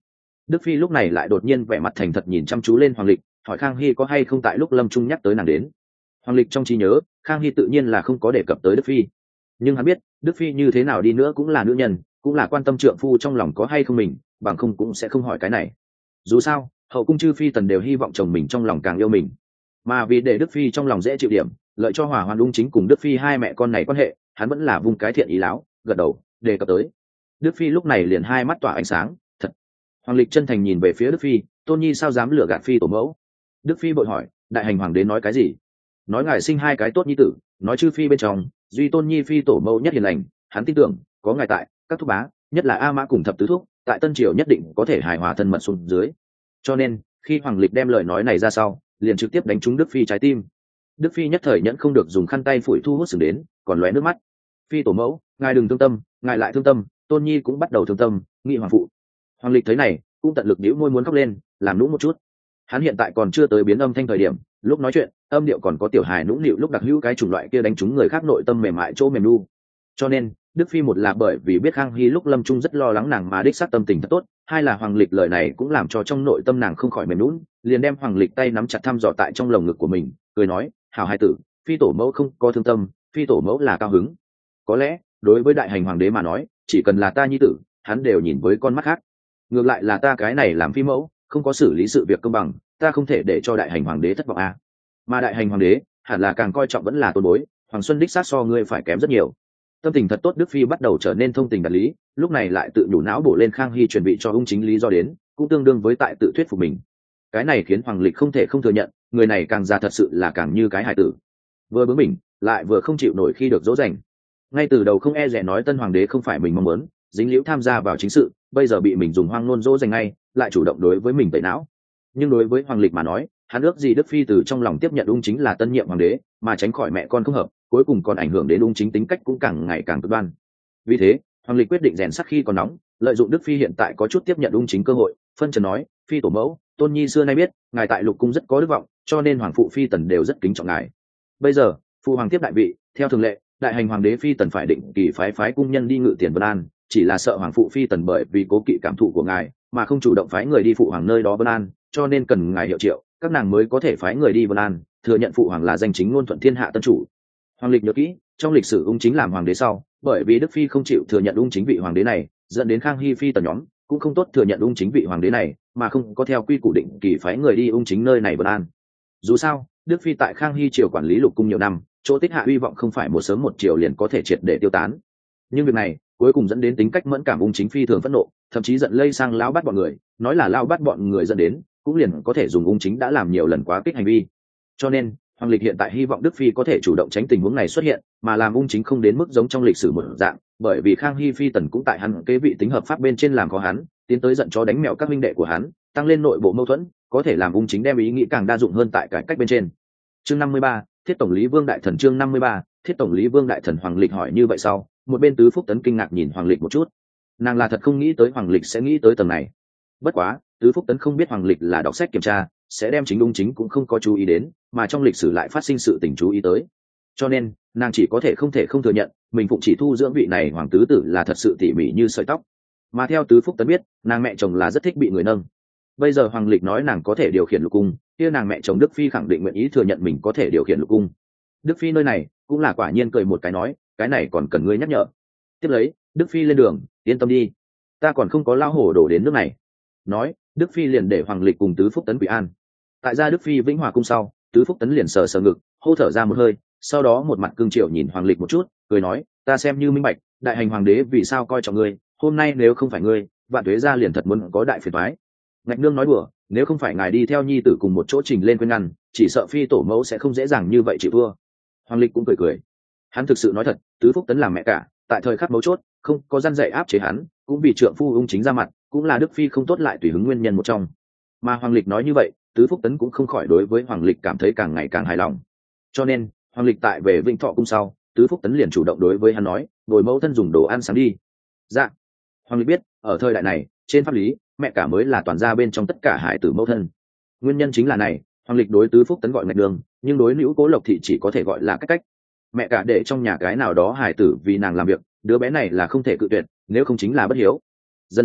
Đức Phi lúc này lại đột nhiên vẻ mặt thành thật nhìn chăm chú lên Hoàng Lịch, hỏi Khang Hy có hay không tại lúc Lâm Trung nhắc tới nàng đến. Hoàng Lịch trong trí nhớ, Khang Hy tự nhiên là không có đề cập tới Đức Phi, nhưng hắn biết Đức Phi như thế nào đi nữa cũng là nữ nhân, cũng là quan tâm trượng phu trong lòng có hay không mình, bằng không cũng sẽ không hỏi cái này. Dù sao hậu cung chư phi tần đều hy vọng chồng mình trong lòng càng yêu mình, mà vì để Đức Phi trong lòng dễ chịu điểm, lợi cho Hòa Hoan Ung Chính cùng Đức Phi hai mẹ con này quan hệ, hắn vẫn là vung cái thiện ý láo, gật đầu đề cập tới. Đức Phi lúc này liền hai mắt tỏa ánh sáng, thật. Hoàng Lịch chân thành nhìn về phía Đức Phi, Tôn Nhi sao dám lừa gạt Phi tổ mẫu? Đức Phi bội hỏi, đại hành hoàng đế nói cái gì? Nói ngài sinh hai cái tốt nhi tử, nói chư phi bên trong duy Tôn Nhi Phi tổ mẫu nhất hiền lành, hắn tin tưởng có ngài tại, các thúc bá nhất là A Mã cùng thập tứ thúc tại Tân Triều nhất định có thể hài hòa thân mật xuống dưới. Cho nên khi Hoàng Lịch đem lời nói này ra sau, liền trực tiếp đánh trúng Đức Phi trái tim. Đức Phi nhất thời nhẫn không được dùng khăn tay phủi thu hút sừng đến, còn lóe nước mắt. Phi tổ mẫu, ngài đừng thương tâm, ngài lại thương tâm, Tôn Nhi cũng bắt đầu thương tâm, nghị hoàng phụ. Hoàng Lịch thấy này cũng tận lực nhíu môi muốn khóc lên, làm nũng một chút. Hắn hiện tại còn chưa tới biến âm thanh thời điểm, lúc nói chuyện âm điệu còn có tiểu hài nũng nịu lúc đặc hữu cái chủng loại kia đánh trúng người khác nội tâm mềm mại chỗ mềm lu. Cho nên Đức Phi một là bởi vì biết Khang Hy lúc Lâm Trung rất lo lắng nàng mà đích xác tâm tình thật tốt, hai là Hoàng Lịch lời này cũng làm cho trong nội tâm nàng không khỏi mềm nhũn, liền đem Hoàng Lịch tay nắm chặt thăm dò tại trong lồng ngực của mình, cười nói, hảo hài tử, Phi tổ mẫu không có thương tâm, Phi tổ mẫu là cao hứng. Có lẽ đối với đại hành hoàng đế mà nói, chỉ cần là ta nhi tử, hắn đều nhìn với con mắt khác. Ngược lại là ta cái này làm phi mẫu, không có xử lý sự việc công bằng, ta không thể để cho đại hành hoàng đế thất vọng à. Mà đại hành hoàng đế hẳn là càng coi trọng vẫn là tôn bối, Hoàng Xuân đích xác so ngươi phải kém rất nhiều. Tâm tình thật tốt Đức Phi bắt đầu trở nên thông tình đạt lý, lúc này lại tự nhủ não bổ lên Khang Hy chuẩn bị cho Ung Chính lý do đến, cũng tương đương với tại tự thuyết phục mình. Cái này khiến Hoàng Lịch không thể không thừa nhận, người này càng già thật sự là càng như cái hài tử, vừa bướng bỉnh lại vừa không chịu nổi khi được dỗ dành. Ngay từ đầu không e dè nói tân hoàng đế không phải mình mong muốn, dính liễu tham gia vào chính sự, bây giờ bị mình dùng hoang ngôn dỗ dành ngay, lại chủ động đối với mình tẩy não. Nhưng đối với Hoàng Lịch mà nói, hắn ước gì Đức Phi từ trong lòng tiếp nhận Ung Chính là tân nhiệm hoàng đế, mà tránh khỏi mẹ con không hợp, cuối cùng còn ảnh hưởng đến Ung Chính tính cách cũng càng ngày càng cực đoan. Vì thế Hoàng Lịch quyết định rèn sắt khi còn nóng, lợi dụng Đức Phi hiện tại có chút tiếp nhận Ung Chính cơ hội, phân trần nói, Phi tổ mẫu, Tôn Nhi xưa nay biết ngài tại lục cung rất có đức vọng, cho nên hoàng phụ Phi tần đều rất kính trọng ngài. Bây giờ phụ hoàng tiếp đại vị, theo thường lệ đại hành hoàng đế Phi tần phải định kỳ phái phái cung nhân đi ngự tiền Vân An, chỉ là sợ hoàng phụ Phi tần bởi vì cố kỵ cảm thụ của ngài mà không chủ động phái người đi phụ hoàng nơi đó Vân An, cho nên cần ngài hiệu triệu, các nàng mới có thể phái người đi Vân An, thừa nhận phụ hoàng là danh chính ngôn thuận thiên hạ tân chủ. Hoàng Lịch nhớ kỹ, trong lịch sử Ung Chính làm hoàng đế sau, bởi vì Đức Phi không chịu thừa nhận Ung Chính vị hoàng đế này, dẫn đến Khang Hy Phi tần nhóm cũng không tốt thừa nhận Ung Chính vị hoàng đế này, mà không có theo quy củ định kỳ phái người đi Ung Chính nơi này Vân An. Dù sao Đức Phi tại Khang Hy triều quản lý lục cung nhiều năm, chỗ tích hạ hy vọng không phải một sớm một chiều liền có thể triệt để tiêu tán. Nhưng việc này cuối cùng dẫn đến tính cách mẫn cảm Ung Chính phi thường phẫn nộ, thậm chí giận lây sang lão bắt bọn người, nói là lão bắt bọn người dẫn đến cũng liền có thể dùng Ung Chính đã làm nhiều lần quá kích hành vi. Cho nên Hoàng Lịch hiện tại hy vọng Đức Phi có thể chủ động tránh tình huống này xuất hiện, mà làm Ung Chính không đến mức giống trong lịch sử một dạng, bởi vì Khang Hy Phi tần cũng tại hắn kế vị tính hợp pháp bên trên làm khó hắn, tiến tới giận chó đánh mèo các huynh đệ của hắn, tăng lên nội bộ mâu thuẫn, có thể làm Ung Chính đem ý nghĩ càng đa dụng hơn tại cải cách bên trên. Chương năm mươi ba, Thiết tổng lý Vương đại thần. Chương năm mươi ba, Thiết tổng lý Vương đại thần. Hoàng Lịch hỏi như vậy sau, một bên Tứ Phúc Tấn kinh ngạc nhìn Hoàng Lịch một chút, nàng là thật không nghĩ tới Hoàng Lịch sẽ nghĩ tới tầng này. Bất quá Tứ Phúc Tấn không biết Hoàng Lịch là đọc sách kiểm tra, sẽ đem chính Ung Chính cũng không có chú ý đến, mà trong lịch sử lại phát sinh sự tình chú ý tới, cho nên nàng chỉ có thể không thể không thừa nhận mình phụng chỉ thu dưỡng vị này hoàng tứ tử là thật sự tỉ mỉ như sợi tóc. Mà theo Tứ Phúc Tấn biết, nàng mẹ chồng là rất thích bị người nâng. Bây giờ Hoàng Lịch nói nàng có thể điều khiển lục cung, kia nàng mẹ chồng Đức Phi khẳng định nguyện ý thừa nhận mình có thể điều khiển lục cung. Đức Phi nơi này cũng là quả nhiên cười một cái nói, cái này còn cần ngươi nhắc nhở. Tiếp lấy Đức Phi lên đường, yên tâm đi, ta còn không có lao hổ đổ đến nước này. Nói Đức Phi liền để Hoàng Lịch cùng Tứ Phúc Tấn Quý An. Tại gia Đức Phi Vĩnh Hòa cung sau, Tứ Phúc Tấn liền sờ sờ ngực, hô thở ra một hơi, sau đó một mặt cương triều nhìn Hoàng Lịch một chút, cười nói, ta xem như minh bạch đại hành hoàng đế vì sao coi trọng ngươi, hôm nay nếu không phải ngươi, vạn tuế gia liền thật muốn có đại phiền toái. Ngạch nương nói đùa, nếu không phải ngài đi theo nhi tử cùng một chỗ trình lên khuyên ngăn, chỉ sợ Phi tổ mẫu sẽ không dễ dàng như vậy chịu thua. Hoàng Lịch cũng cười cười, hắn thực sự nói thật, Tứ Phúc Tấn làm mẹ cả, tại thời khắc mấu chốt không có răn dạy áp chế hắn, cũng vì trượng phu Ung Chính ra mặt, cũng là Đức Phi không tốt lại tùy hứng nguyên nhân một trong. Mà Hoàng Lịch nói như vậy, Tứ Phúc Tấn cũng không khỏi đối với Hoàng Lịch cảm thấy càng ngày càng hài lòng. Cho nên Hoàng Lịch tại về Vĩnh Thọ cung sau, Tứ Phúc Tấn liền chủ động đối với hắn nói, ngồi mẫu thân dùng đồ ăn sáng đi. Dạ. Hoàng Lịch biết ở thời đại này trên pháp lý mẹ cả mới là toàn gia bên trong tất cả hải tử mẫu thân. Nguyên nhân chính là này, Hoàng Lịch đối Tứ Phúc Tấn gọi ngạch đường, nhưng đối nữ Cố Lộc thị chỉ có thể gọi là cách cách. Mẹ cả để trong nhà cái nào đó hải tử vì nàng làm việc, đứa bé này là không thể cự tuyệt, nếu không chính là bất hiếu. Dân ra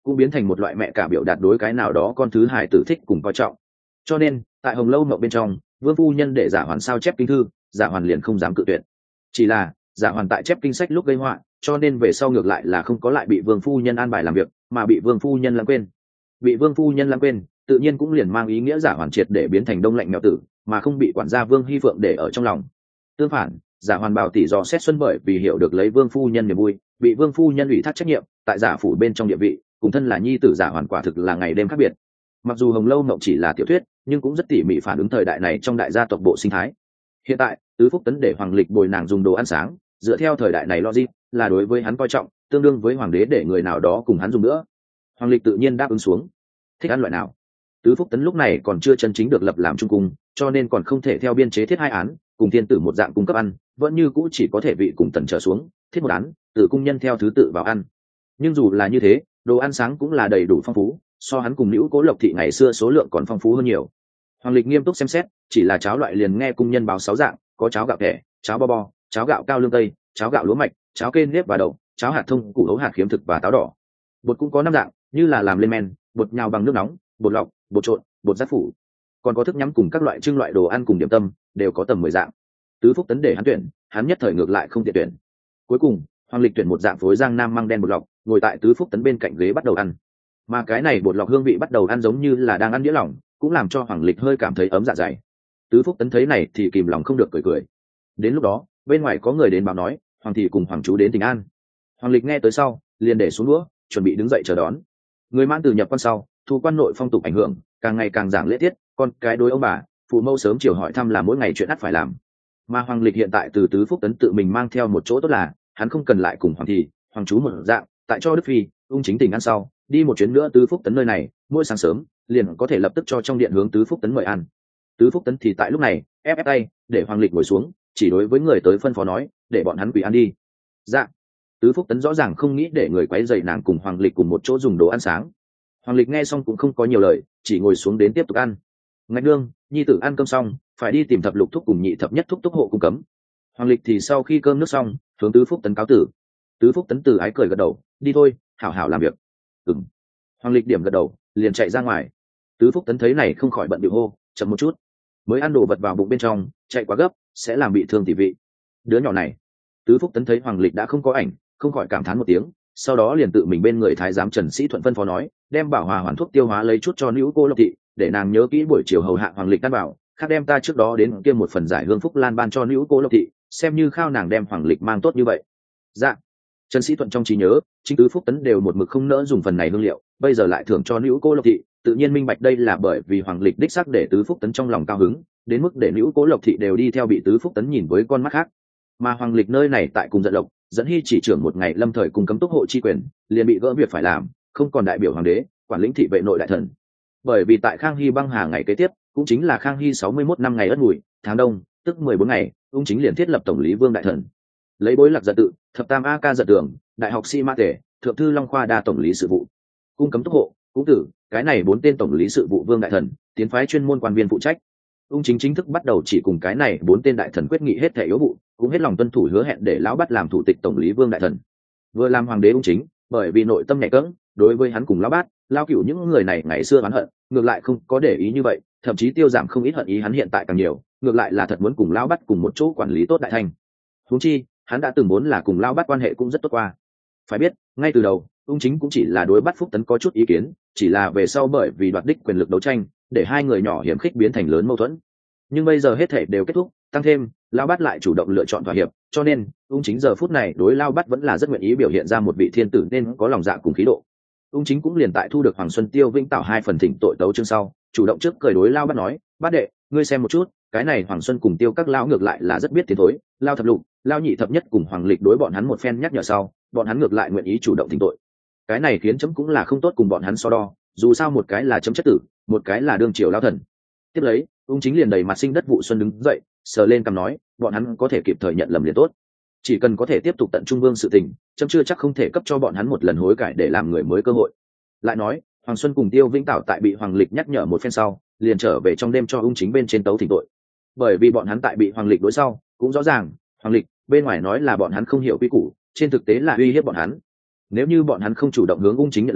cũng biến thành một loại mẹ cả biểu đạt đối cái nào đó con thứ hài tử thích cùng coi trọng. Cho nên tại Hồng Lâu Mộng bên trong, vương phu nhân để Giả Hoàn sao chép kinh thư, Giả Hoàn liền không dám cự tuyệt. Chỉ là Giả Hoàn tại chép kinh sách lúc gây họa, cho nên về sau ngược lại là không có lại bị vương phu nhân an bài làm việc, mà bị vương phu nhân lãng quên. Bị vương phu nhân lãng quên, tự nhiên cũng liền mang ý nghĩa Giả Hoàn triệt để biến thành đông lạnh mèo tử, mà không bị quản gia Vương Hy Phượng để ở trong lòng. Tương phản, Giả Hoàn Bảo tỷ dò xét Xuân bởi vì hiểu được lấy vương phu nhân niềm vui, bị vương phu nhân ủy thác trách nhiệm, tại Giả phủ bên trong địa vị, cùng thân là nhi tử Giả Hoàn quả thực là ngày đêm khác biệt. Mặc dù Hồng Lâu Mộng chỉ là tiểu thuyết, nhưng cũng rất tỉ mỉ phản ứng thời đại này trong đại gia tộc bộ sinh thái. Hiện tại tứ phúc tấn để Hoàng Lịch bồi nàng dùng đồ ăn sáng, dựa theo thời đại này logic là đối với hắn coi trọng, tương đương với hoàng đế để người nào đó cùng hắn dùng nữa. Hoàng Lịch tự nhiên đáp ứng xuống. Thích ăn loại nào? Tứ phúc tấn lúc này còn chưa chân chính được lập làm trung cung, cho nên còn không thể theo biên chế thiết hai án cùng thiên tử một dạng cung cấp ăn, vẫn như cũ chỉ có thể vị cùng tần trở xuống thiết một án, tử cung nhân theo thứ tự vào ăn. Nhưng dù là như thế, đồ ăn sáng cũng là đầy đủ phong phú, so hắn cùng nữ Cố Lộc thị ngày xưa số lượng còn phong phú hơn nhiều. Hoàng Lịch nghiêm túc xem xét, chỉ là cháo loại liền nghe cung nhân báo sáu dạng, có cháo gạo kẻ, cháo bo bo, cháo gạo cao lương tây, cháo gạo lúa mạch, cháo kê nếp và đậu, cháo hạt thông củ hấu hạt khiếm thực và táo đỏ. Bột cũng có năm dạng, như là làm lên men, bột nhào bằng nước nóng, bột lọc, bột trộn, bột giác phủ. Còn có thức nhắm cùng các loại trưng loại đồ ăn cùng điểm tâm, đều có tầm mười dạng. Tứ phúc tấn để hắn tuyển, hắn nhất thời ngược lại không tiện tuyển. Cuối cùng, Hoàng Lịch tuyển một dạng phối giang nam măng đen bột lọc, ngồi tại tứ phúc tấn bên cạnh ghế bắt đầu ăn. Mà cái này bột lọc hương vị bắt đầu ăn giống như là đang ăn đĩa lỏng, cũng làm cho Hoàng Lịch hơi cảm thấy ấm dạ dày. Tứ phúc tấn thấy này thì kìm lòng không được cười cười. Đến lúc đó, bên ngoài có người đến báo nói, Hoàng thị cùng Hoàng chú đến Tình An. Hoàng Lịch nghe tới sau, liền để xuống đũa, chuẩn bị đứng dậy chờ đón. Người Mãn từ nhập quan sau, thu quan nội phong tục ảnh hưởng, càng ngày càng giảng lễ tiết, con cái đối ông bà, phụ mẫu sớm chiều hỏi thăm là mỗi ngày chuyện ắt phải làm. Mà Hoàng Lịch hiện tại từ tứ phúc tấn tự mình mang theo một chỗ tốt là, hắn không cần lại cùng Hoàng thị, Hoàng chú một dạng, tại cho Đức Phi, ung chính Tình An sau, đi một chuyến nữa tứ phúc tấn nơi này, mỗi sáng sớm, liền có thể lập tức cho trong điện hướng tứ phúc tấn mời ăn. Tứ phúc tấn thì tại lúc này, ép ép tay, để Hoàng Lịch ngồi xuống, chỉ đối với người tới phân phó nói, để bọn hắn quỳ ăn đi. Dạ. Tứ phúc tấn rõ ràng không nghĩ để người quấy rầy nàng cùng Hoàng Lịch cùng một chỗ dùng đồ ăn sáng. Hoàng Lịch nghe xong cũng không có nhiều lời, chỉ ngồi xuống đến tiếp tục ăn. Ngạch nương, nhi tử ăn cơm xong, phải đi tìm thập lục thúc cùng nhị thập nhất thúc thúc hộ cung cấm. Hoàng Lịch thì sau khi cơm nước xong, hướng tứ phúc tấn cáo tử. Tứ phúc tấn từ ái cười gật đầu, đi thôi, hảo hảo làm việc. Ừm. Hoàng Lịch điểm gật đầu, liền chạy ra ngoài. Tứ phúc tấn thấy này không khỏi bận bịu hô, chậm một chút, mới ăn đồ vật vào bụng bên trong, chạy quá gấp sẽ làm bị thương tỷ vị. Đứa nhỏ này. Tứ phúc tấn thấy Hoàng Lịch đã không có ảnh, không khỏi cảm thán một tiếng, sau đó liền tự mình bên người thái giám Trần Sĩ Thuận phân phó nói, đem bảo hòa hoàn thuốc tiêu hóa lấy chút cho nữ cô Lộc thị, để nàng nhớ kỹ buổi chiều hầu hạ Hoàng Lịch căn bảo, khác đem ta trước đó đến kia một phần giải hương phúc lan ban cho nữ cô Lộc thị, xem như khao nàng đem Hoàng Lịch mang tốt như vậy. Dạ. Trần Sĩ Thuận trong trí nhớ, chính tứ phúc tấn đều một mực không nỡ dùng phần này hương liệu, bây giờ lại thưởng cho nữ cô Lộc thị, tự nhiên minh bạch đây là bởi vì Hoàng Lịch đích xác để tứ phúc tấn trong lòng cao hứng, đến mức để nữ cố Lộc thị đều đi theo bị tứ phúc tấn nhìn với con mắt khác. Mà Hoàng Lịch nơi này tại cùng Dẫn Lộc, Dẫn Hy chỉ trưởng một ngày lâm thời cùng cấm túc hộ chi quyền, liền bị gỡ việc phải làm, không còn đại biểu hoàng đế, quản lĩnh thị vệ nội đại thần. Bởi vì tại Khang Hy băng hà ngày kế tiếp, cũng chính là Khang Hy sáu mươi mốt năm ngày Ất Mùi, tháng Đông, tức mười bốn ngày, ung chính liền thiết lập tổng lý vương đại thần. Lấy Bối Lạc Giật tự, thập tam a ca Giật Tường, đại học sĩ Mã Tể, thượng thư Long Khoa đa tổng lý sự vụ, cung cấm túc hộ, cũng tử, cái này bốn tên tổng lý sự vụ vương đại thần, tiến phái chuyên môn quan viên phụ trách. Ung chính chính thức bắt đầu chỉ cùng cái này bốn tên đại thần quyết nghị hết thể yếu vụ, cũng hết lòng tuân thủ hứa hẹn để lão bắt làm thủ tịch tổng lý vương đại thần. Vừa làm hoàng đế ung chính, bởi vì nội tâm nhạy cẫng, đối với hắn cùng lão bát, lao cửu những người này ngày xưa oán hận, ngược lại không có để ý như vậy, thậm chí tiêu giảm không ít hận ý hắn hiện tại càng nhiều, ngược lại là thật muốn cùng lão bắt cùng một chỗ quản lý tốt đại thành. Huống chi, hắn đã từng muốn là cùng lão bắt quan hệ cũng rất tốt qua. Phải biết, ngay từ đầu, ung chính cũng chỉ là đối bắt Phúc Tấn có chút ý kiến, chỉ là về sau bởi vì đoạt đích quyền lực đấu tranh, để hai người nhỏ hiểm khích biến thành lớn mâu thuẫn. Nhưng bây giờ hết thể đều kết thúc, tăng thêm lão bát lại chủ động lựa chọn thỏa hiệp, cho nên ung chính giờ phút này đối lao bát vẫn là rất nguyện ý biểu hiện ra một vị thiên tử nên có lòng dạ cùng khí độ. Ung chính cũng liền tại thu được Hoàng Xuân Tiêu Vĩnh Tạo hai phần thỉnh tội tấu chương sau, chủ động trước cười đối lao bát nói, bát đệ, ngươi xem một chút, cái này Hoàng Xuân cùng Tiêu các lão ngược lại là rất biết tiến thối, lao thập lục, lao nhị thập nhất cùng Hoàng Lịch đối bọn hắn một phen nhắc nhở sau, bọn hắn ngược lại nguyện ý chủ động thỉnh tội. Cái này khiến chấm cũng là không tốt cùng bọn hắn so đo, dù sao một cái là chấm chất tử, một cái là đương triều lao thần. Tiếp lấy, ung chính liền đầy mặt sinh đất vụ xuân đứng dậy, sờ lên cằm nói, bọn hắn có thể kịp thời nhận lầm liền tốt, chỉ cần có thể tiếp tục tận trung vương sự tình, chấm chưa chắc không thể cấp cho bọn hắn một lần hối cải để làm người mới cơ hội. Lại nói, Hoàng Xuân cùng Tiêu Vĩnh Tạo tại bị Hoàng Lịch nhắc nhở một phen sau, liền trở về trong đêm cho ung chính bên trên tấu thỉnh tội. Bởi vì bọn hắn tại bị Hoàng Lịch đối sau, cũng rõ ràng, Hoàng Lịch bên ngoài nói là bọn hắn không hiểu quy củ, trên thực tế là uy hiếp bọn hắn. Nếu như bọn hắn không chủ động hướng ung chính nhận lầm,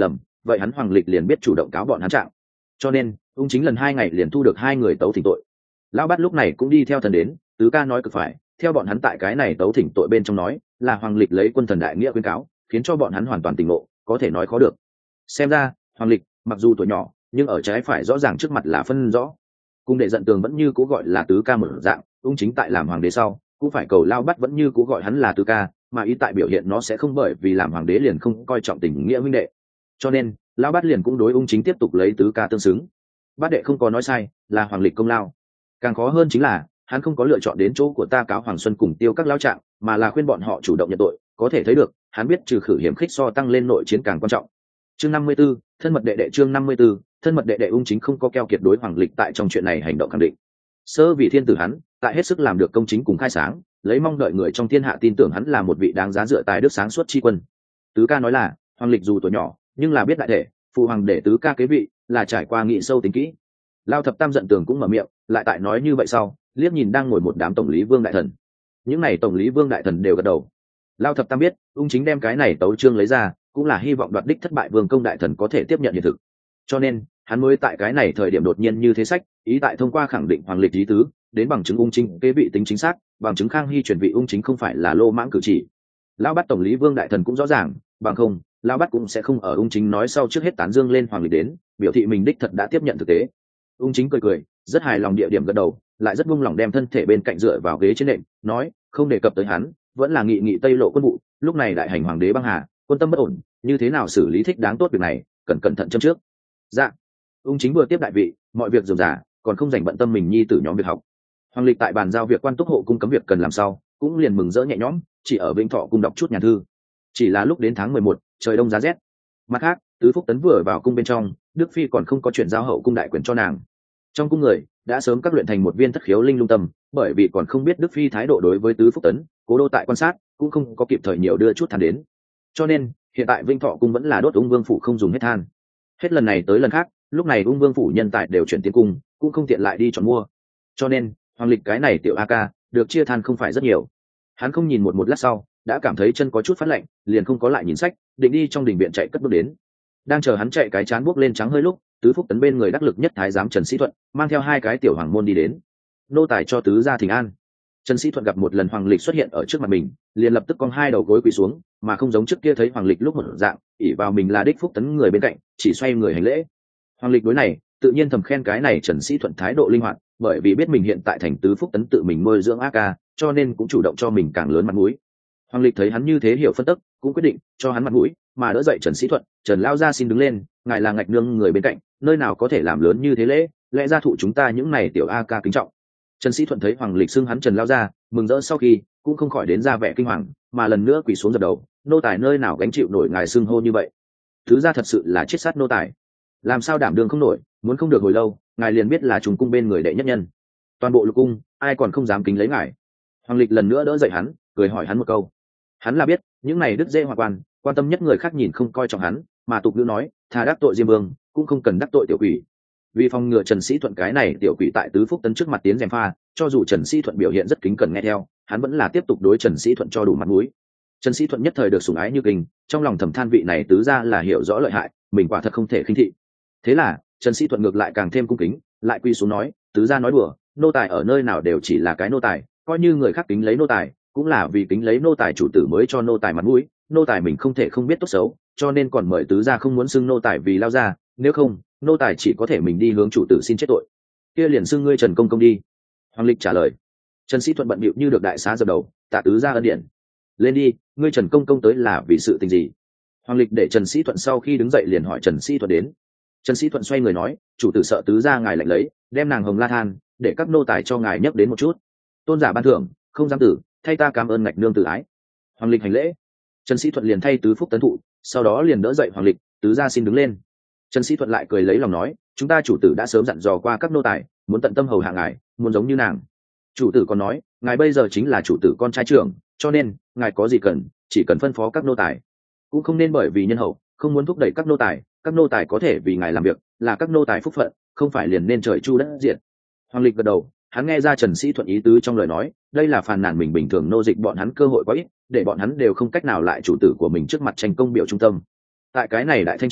vậy hắn Hoàng Lịch liền biết chủ động cáo bọn hắn trạng. Cho nên ung chính lần hai ngày liền thu được hai người tấu thỉnh tội. Lão Bát lúc này cũng đi theo thần đến, tứ ca nói cực phải, theo bọn hắn tại cái này tấu thỉnh tội bên trong nói là Hoàng Lịch lấy quân thần đại nghĩa khuyên cáo, khiến cho bọn hắn hoàn toàn tỉnh ngộ, có thể nói khó được. Xem ra Hoàng Lịch mặc dù tuổi nhỏ nhưng ở trái phải rõ ràng trước mặt là phân rõ. Cung đệ giận tường vẫn như cũ gọi là tứ ca một dạng, ung chính tại làm hoàng đế sau cũng phải cầu Lao Bát vẫn như cũ gọi hắn là tứ ca, mà ý tại biểu hiện nó sẽ không bởi vì làm hoàng đế liền không coi trọng tình nghĩa huynh đệ. Cho nên Lao Bát liền cũng đối ung chính tiếp tục lấy tứ ca tương xứng. Bát đệ không có nói sai, là Hoàng Lịch công lao. Càng khó hơn chính là hắn không có lựa chọn đến chỗ của ta cáo Hoàng Xuân cùng Tiêu các lao trạng, mà là khuyên bọn họ chủ động nhận tội. Có thể thấy được hắn biết trừ khử hiểm khích so tăng lên nội chiến càng quan trọng. Chương năm mươi 54, thân mật đệ đệ. Chương năm mươi 54, thân mật đệ đệ. Ung chính không có keo kiệt đối Hoàng Lịch tại trong chuyện này hành động khẳng định. Sơ vì thiên tử hắn tại hết sức làm được công chính cùng khai sáng, lấy mong đợi người trong thiên hạ tin tưởng hắn là một vị đáng giá dựa tài đức sáng suốt tri quân. Tứ ca nói là Hoàng Lịch dù tuổi nhỏ nhưng là biết đại thể, phụ hoàng để tứ ca kế vị là trải qua nghị sâu tính kỹ. Lao thập tam giận tường cũng mở miệng lại tại nói như vậy sau liếc nhìn đang ngồi một đám tổng lý vương đại thần. Những này tổng lý vương đại thần đều gật đầu. Lao thập tam biết ung chính đem cái này tấu chương lấy ra cũng là hy vọng đoạt đích thất bại vương công đại thần có thể tiếp nhận hiện thực, cho nên hắn mới tại cái này thời điểm đột nhiên như thế sách ý tại thông qua khẳng định Hoàng Lịch ý tứ đến bằng chứng ung chính kế vị tính chính xác, bằng chứng Khang Hy chuyển vị ung chính không phải là lô mãng cử chỉ. Lão Bát tổng lý vương đại thần cũng rõ ràng, bằng không Lão Bát cũng sẽ không ở ung chính nói sau trước hết tán dương lên Hoàng Lịch đến, biểu thị mình đích thật đã tiếp nhận thực tế. Ung chính cười cười rất hài lòng địa điểm gật đầu, lại rất buông lỏng đem thân thể bên cạnh dựa vào ghế trên nệm, nói không đề cập tới hắn vẫn là nghị nghị tây lộ quân vụ, lúc này đại hành hoàng đế băng hà, quân tâm bất ổn, như thế nào xử lý thích đáng tốt việc này cần cẩn thận châm trước. Dạ. Ung chính vừa tiếp đại vị, mọi việc dườm giả còn không dành bận tâm mình nhi tử nhóm việc học. Hoàng Lịch tại bàn giao việc quan túc hộ cung cấm việc cần làm sau cũng liền mừng rỡ nhẹ nhõm, chỉ ở Vĩnh Thọ cung đọc chút nhàn thư. Chỉ là lúc đến tháng mười một trời đông giá rét. Mặt khác tứ phúc tấn vừa vào cung bên trong, Đức phi còn không có chuyển giao hậu cung đại quyền cho nàng. Trong cung người đã sớm các luyện thành một viên thất khiếu linh lung tâm, bởi vì còn không biết Đức phi thái độ đối với tứ phúc tấn, cố đô tại quan sát cũng không có kịp thời nhiều đưa chút than đến. Cho nên hiện tại Vĩnh Thọ cung vẫn là đốt ung vương phủ không dùng hết than. Hết lần này tới lần khác, lúc này ung vương phủ nhân tài đều chuyển tiến cung, cũng không tiện lại đi chọn mua. Cho nên Hoàng Lịch cái này tiểu a ca được chia than không phải rất nhiều. Hắn không nhìn một một lát sau đã cảm thấy chân có chút phát lạnh, liền không có lại nhìn sách, định đi trong đình viện chạy cất bước đến. Đang chờ hắn chạy cái chán buốc lên trắng hơi lúc tứ phúc tấn bên người đắc lực nhất thái giám Trần Sĩ Thuận mang theo hai cái tiểu hoàng môn đi đến. Nô tài cho tứ gia thỉnh an. Trần Sĩ Thuận gặp một lần Hoàng Lịch xuất hiện ở trước mặt mình liền lập tức cong hai đầu gối quỳ xuống, mà không giống trước kia thấy Hoàng Lịch lúc một dạng ỷ vào mình là đích phúc tấn người bên cạnh chỉ xoay người hành lễ. Hoàng Lịch đối này tự nhiên thầm khen cái này Trần Sĩ Thuận thái độ linh hoạt, bởi vì biết mình hiện tại thành tứ phúc tấn tự mình nuôi dưỡng a ca, cho nên cũng chủ động cho mình càng lớn mặt mũi. Hoàng Lịch thấy hắn như thế hiểu phân tức, cũng quyết định cho hắn mặt mũi, mà đỡ dậy Trần Sĩ Thuận. Trần lao ra xin đứng lên, ngài là ngạch nương người bên cạnh, nơi nào có thể làm lớn như thế lễ, lẽ ra thụ chúng ta những này tiểu a ca kính trọng. Trần Sĩ Thuận thấy Hoàng Lịch xưng hắn Trần lao ra, mừng rỡ sau khi cũng không khỏi đến ra vẻ kinh hoàng, mà lần nữa quỳ xuống dập đầu, nô tài nơi nào gánh chịu nổi ngài xưng hô như vậy. Thứ ra thật sự là chết sát nô tài, làm sao đảm đương không nổi, muốn không được hồi lâu ngài liền biết là trùng cung bên người đệ nhất nhân, toàn bộ lục cung ai còn không dám kính lấy ngài. Hoàng Lịch lần nữa đỡ dậy hắn, cười hỏi hắn một câu. Hắn là biết những này đức dễ hoa quan quan tâm nhất người khác nhìn không coi trọng hắn, mà tục ngữ nói thà đắc tội diêm vương cũng không cần đắc tội tiểu quỷ. Vì phòng ngừa Trần Sĩ Thuận cái này tiểu quỷ tại tứ phúc tấn trước mặt tiến gièm pha, cho dù Trần Sĩ Thuận biểu hiện rất kính cẩn nghe theo, hắn vẫn là tiếp tục đối Trần Sĩ Thuận cho đủ mặt mũi. Trần Sĩ Thuận nhất thời được sủng ái như kinh, trong lòng thầm than vị này tứ ra là hiểu rõ lợi hại, mình quả thật không thể khinh thị. Thế là Trần Sĩ Thuận ngược lại càng thêm cung kính, lại quy xuống nói, tứ ra nói đùa, nô tài ở nơi nào đều chỉ là cái nô tài, coi như người khác kính lấy nô tài cũng là vì kính lấy nô tài chủ tử mới cho nô tài mặt mũi, nô tài mình không thể không biết tốt xấu, cho nên còn mời tứ gia không muốn xưng nô tài vì lao ra, nếu không nô tài chỉ có thể mình đi hướng chủ tử xin chết tội. Kia liền xưng ngươi Trần công công đi. Hoàng Lịch trả lời. Trần Sĩ Thuận bận bịu như được đại xá dập đầu, tạ tứ gia ân điển. Lên đi, ngươi Trần công công tới là vì sự tình gì? Hoàng Lịch để Trần Sĩ Thuận sau khi đứng dậy liền hỏi Trần Sĩ Thuận đến. Trần Sĩ Thuận xoay người nói, chủ tử sợ tứ gia ngài lạnh lấy, đem nàng hồng la than để các nô tài cho ngài nhắc đến một chút. Tôn giả ban thưởng, không dám tử, thay ta cảm ơn ngạch nương tử ái. Hoàng Lịch hành lễ. Trần Sĩ Thuận liền thay tứ phúc tấn thụ, sau đó liền đỡ dậy Hoàng Lịch, tứ gia xin đứng lên. Trần Sĩ Thuận lại cười lấy lòng nói, chúng ta chủ tử đã sớm dặn dò qua các nô tài, muốn tận tâm hầu hạ ngài, muốn giống như nàng. Chủ tử còn nói, ngài bây giờ chính là chủ tử con trai trưởng, cho nên ngài có gì cần, chỉ cần phân phó các nô tài, cũng không nên bởi vì nhân hậu không muốn thúc đẩy các nô tài, các nô tài có thể vì ngài làm việc, là các nô tài phúc phận, không phải liền nên trời chu đất diệt. Hoàng Lịch gật đầu, hắn nghe ra Trần Sĩ Thuận ý tứ trong lời nói, đây là phàn nàn mình bình thường nô dịch bọn hắn cơ hội quá ít, để bọn hắn đều không cách nào lại chủ tử của mình trước mặt tranh công biểu trung tâm. Tại cái này đại thanh triều,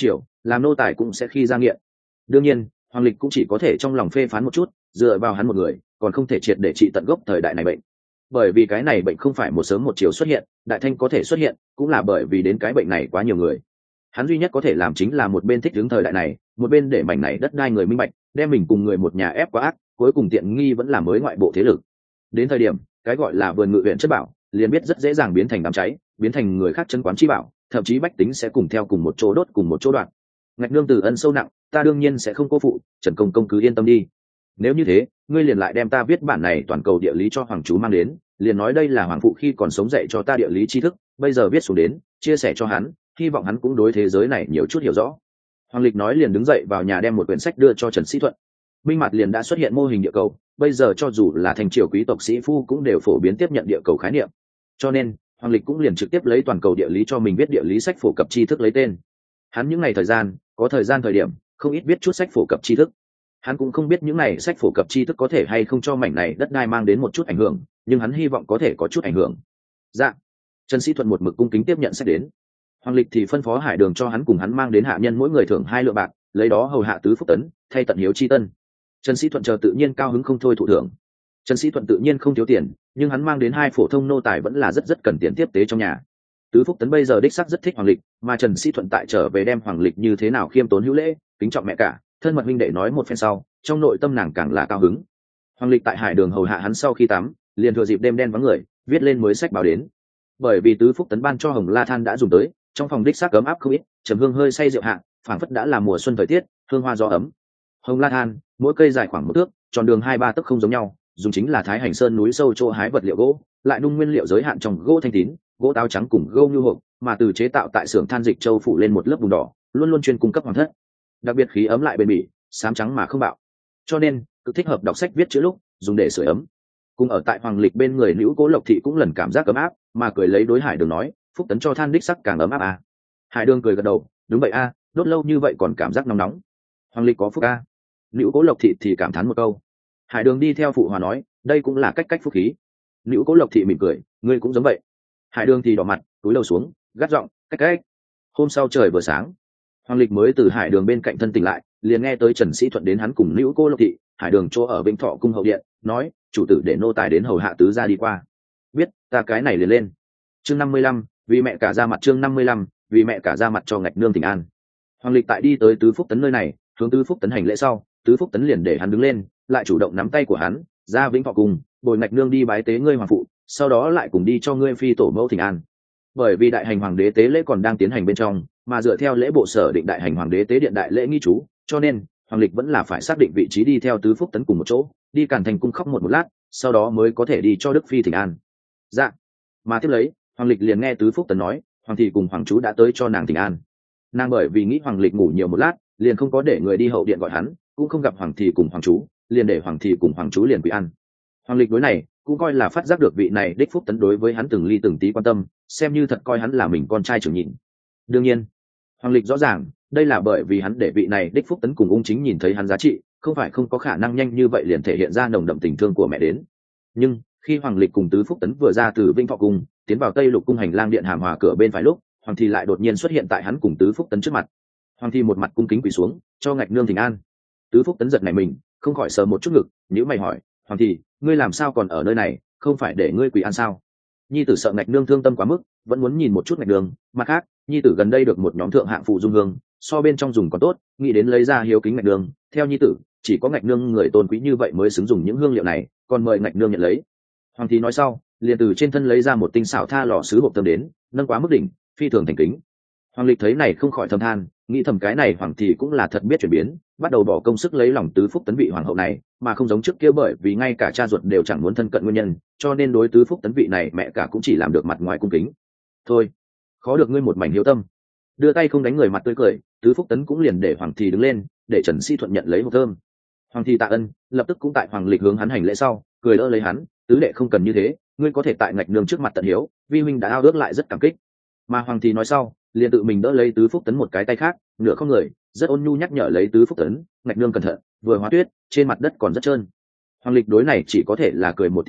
làm nô tài cũng sẽ khi ra nghiện. Đương nhiên Hoàng Lịch cũng chỉ có thể trong lòng phê phán một chút, dựa vào hắn một người còn không thể triệt để trị tận gốc thời đại này bệnh, bởi vì cái này bệnh không phải một sớm một chiều xuất hiện. Đại Thanh có thể xuất hiện cũng là bởi vì đến cái bệnh này quá nhiều người. Hắn duy nhất có thể làm chính là một bên thích ứng thời đại này, một bên để mảnh này đất đai người minh bạch, đem mình cùng người một nhà ép quá ác, cuối cùng tiện nghi vẫn là mới ngoại bộ thế lực. Đến thời điểm cái gọi là vườn ngự huyện chất bảo liền biết rất dễ dàng biến thành đám cháy, biến thành người khác chân quán chi bảo, thậm chí bách tính sẽ cùng theo cùng một chỗ đốt, cùng một chỗ đoạn. Ngạch Nương từ ân sâu nặng, ta đương nhiên sẽ không cô phụ, Trần công công cứ yên tâm đi. Nếu như thế, ngươi liền lại đem ta viết bản này toàn cầu địa lý cho hoàng chú mang đến, liền nói đây là hoàng phụ khi còn sống dạy cho ta địa lý tri thức, bây giờ viết xuống đến chia sẻ cho hắn, hy vọng hắn cũng đối thế giới này nhiều chút hiểu rõ. Hoàng Lịch nói liền đứng dậy vào nhà đem một quyển sách đưa cho Trần Sĩ Thuận. Minh mặt liền đã xuất hiện mô hình địa cầu, bây giờ cho dù là thành triều quý tộc sĩ phu cũng đều phổ biến tiếp nhận địa cầu khái niệm, cho nên Hoàng Lịch cũng liền trực tiếp lấy toàn cầu địa lý cho mình viết địa lý sách phổ cập tri thức lấy tên. Hắn những ngày thời gian có thời gian thời điểm không ít viết chút sách phổ cập tri thức. Hắn cũng không biết những ngày sách phổ cập tri thức có thể hay không cho mảnh này đất đai mang đến một chút ảnh hưởng, nhưng hắn hy vọng có thể có chút ảnh hưởng. Dạ. Trần Sĩ Thuận một mực cung kính tiếp nhận sách đến. Hoàng Lịch thì phân phó Hải Đường cho hắn cùng hắn mang đến hạ nhân mỗi người thưởng hai lượng bạc, lấy đó hầu hạ tứ phúc tấn, thay tận hiếu chi tân. Trần Sĩ Thuận chờ tự nhiên cao hứng không thôi thụ thưởng. Trần Sĩ Thuận tự nhiên không thiếu tiền, nhưng hắn mang đến hai phổ thông nô tài vẫn là rất rất cần tiền tiếp tế trong nhà. Tứ phúc tấn bây giờ đích xác rất thích Hoàng Lịch, mà Trần Sĩ Thuận tại trở về đem Hoàng Lịch như thế nào khiêm tốn hữu lễ, kính trọng mẹ cả, thân mật huynh đệ nói một phen sau, trong nội tâm nàng càng là cao hứng. Hoàng Lịch tại Hải Đường hầu hạ hắn sau khi tắm, liền thừa dịp đêm đen vắng người, viết lên mới sách báo đến. Bởi vì tứ phúc tấn ban cho hồng la than đã dùng tới, trong phòng đích xác ấm áp không ít, trầm hương hơi say rượu hạ, phảng phất đã là mùa xuân thời tiết, hương hoa gió ấm. Hồng la than, mỗi cây dài khoảng một thước, tròn đường hai ba tấc không giống nhau, dùng chính là Thái Hành Sơn núi sâu chỗ hái vật liệu gỗ, lại nung nguyên liệu giới hạn trong gỗ thanh tín, gỗ táo trắng cùng gỗ nhu hộp, mà từ chế tạo tại xưởng than dịch châu phủ lên một lớp bùn đỏ, luôn luôn chuyên cung cấp hoàng thất. Đặc biệt khí ấm lại bền bỉ, xám trắng mà không bạo, cho nên cực thích hợp đọc sách viết chữ lúc dùng để sưởi ấm. Cùng ở tại Hoàng Lịch bên người Nữu Cố Lộc Thị cũng lần cảm giác ấm áp, mà cười lấy đối Hải Đường nói, phúc tấn cho than đích sắc càng ấm áp à. Hải Đường cười gật đầu, đúng vậy a, à, đốt lâu như vậy còn cảm giác nóng nóng. Hoàng Lịch có phúc a. À. Nữu Cố Lộc Thị thì cảm thán một câu. Hải Đường đi theo phụ hòa nói, đây cũng là cách cách phúc khí. Nữu Cố Lộc Thị mỉm cười, ngươi cũng giống vậy. Hải Đường thì đỏ mặt, túi đầu xuống, gắt giọng, cách cách. Hôm sau trời vừa sáng, Hoàng Lịch mới từ Hải Đường bên cạnh thân tỉnh lại, liền nghe tới Trần Sĩ Thuận đến hắn cùng Nữu Cố Lộc Thị, Hải Đường chỗ ở Vĩnh Thọ cung hậu điện, nói, chủ tử để nô tài đến hầu hạ tứ gia đi qua. Biết, ta cái này liền lên. Chương năm mươi lăm, vì mẹ cả ra mặt chương năm mươi lăm, vì mẹ cả ra mặt cho Ngạch Nương thỉnh an. Hoàng Lịch tại đi tới tứ phúc tấn nơi này, hướng tứ phúc tấn hành lễ sau, tứ phúc tấn liền để hắn đứng lên, lại chủ động nắm tay của hắn, ra Vĩnh Thọ cung, bồi Ngạch Nương đi bái tế ngươi hoàng phụ, sau đó lại cùng đi cho ngươi phi tổ mẫu thỉnh an. Bởi vì đại hành hoàng đế tế lễ còn đang tiến hành bên trong, mà dựa theo lễ bộ sở định đại hành hoàng đế tế điện đại lễ nghi chú, cho nên Hoàng Lịch vẫn là phải xác định vị trí đi theo tứ phúc tấn cùng một chỗ, đi Càn Thành cung khóc một một lát, sau đó mới có thể đi cho Đức phi thỉnh an. Dạ. Mà tiếp lấy, Hoàng Lịch liền nghe tứ phúc tấn nói, hoàng thị cùng hoàng chú đã tới cho nàng thỉnh an. Nàng bởi vì nghĩ Hoàng Lịch ngủ nhiều một lát, liền không có để người đi hậu điện gọi hắn, cũng không gặp hoàng thị cùng hoàng chú, liền để hoàng thị cùng hoàng chú liền quỳ ăn. Hoàng Lịch đối này cũng coi là phát giác được vị này đích phúc tấn đối với hắn từng ly từng tí quan tâm, xem như thật coi hắn là mình con trai trưởng nhịn. Đương nhiên, Hoàng Lịch rõ ràng, đây là bởi vì hắn để vị này đích phúc tấn cùng ung chính nhìn thấy hắn giá trị, không phải không có khả năng nhanh như vậy liền thể hiện ra nồng đậm tình thương của mẹ đến. Nhưng khi Hoàng Lịch cùng tứ phúc tấn vừa ra từ Vĩnh Thọ cung, tiến vào Tây Lục cung hành lang điện hàm hòa cửa bên phải lúc, Hoàng thị lại đột nhiên xuất hiện tại hắn cùng tứ phúc tấn trước mặt. Hoàng thị một mặt cung kính quỳ xuống, cho Ngạch Nương thỉnh an. Tứ phúc tấn giật nảy mình, không khỏi sờ một chút ngực, nhíu mày hỏi, Hoàng thị, ngươi làm sao còn ở nơi này, không phải để ngươi quỳ ăn sao? Nhi tử sợ Ngạch Nương thương tâm quá mức, vẫn muốn nhìn một chút Ngạch Nương. Mặt khác, Nhi tử gần đây được một nhóm thượng hạng phụ dung hương, so bên trong dùng còn tốt, nghĩ đến lấy ra hiếu kính Ngạch Nương. Theo Nhi tử, chỉ có Ngạch Nương người tôn quý như vậy mới xứng dùng những hương liệu này, còn mời Ngạch Nương nhận lấy. Hoàng thị nói sau, liền từ trên thân lấy ra một tinh xảo tha lò sứ hộp thơm đến, nâng quá mức đỉnh, phi thường thành kính. Hoàng Lịch thấy này không khỏi thầm than, nghĩ thầm cái này Hoàng thị cũng là thật biết chuyển biến, bắt đầu bỏ công sức lấy lòng tứ phúc tấn vị hoàng hậu này, mà không giống trước kia bởi vì ngay cả cha ruột đều chẳng muốn thân cận nguyên nhân, cho nên đối tứ phúc tấn vị này mẹ cả cũng chỉ làm được mặt ngoài cung kính. Thôi, khó được ngươi một mảnh hiếu tâm. Đưa tay không đánh người mặt tươi cười, tứ phúc tấn cũng liền để Hoàng thị đứng lên, để Trần Sĩ Thuận nhận lấy hộp thơm. Hoàng thị tạ ân, lập tức cũng tại Hoàng Lịch hướng hắn hành lễ sau, cười đỡ lấy hắn, tứ đệ không cần như thế, ngươi có thể tại Ngạch Nương trước mặt tận hiếu, vi huynh đã ao ước lại rất cảm kích. Mà Hoàng thị nói sau, liền tự mình đỡ lấy tứ phúc tấn một cái tay khác, nửa không người, rất ôn nhu nhắc nhở lấy tứ phúc tấn, Ngạch Nương cẩn thận, vừa hóa tuyết, trên mặt đất còn rất trơn. Hoàng Lịch đối này chỉ có thể là cười một tiếng chi,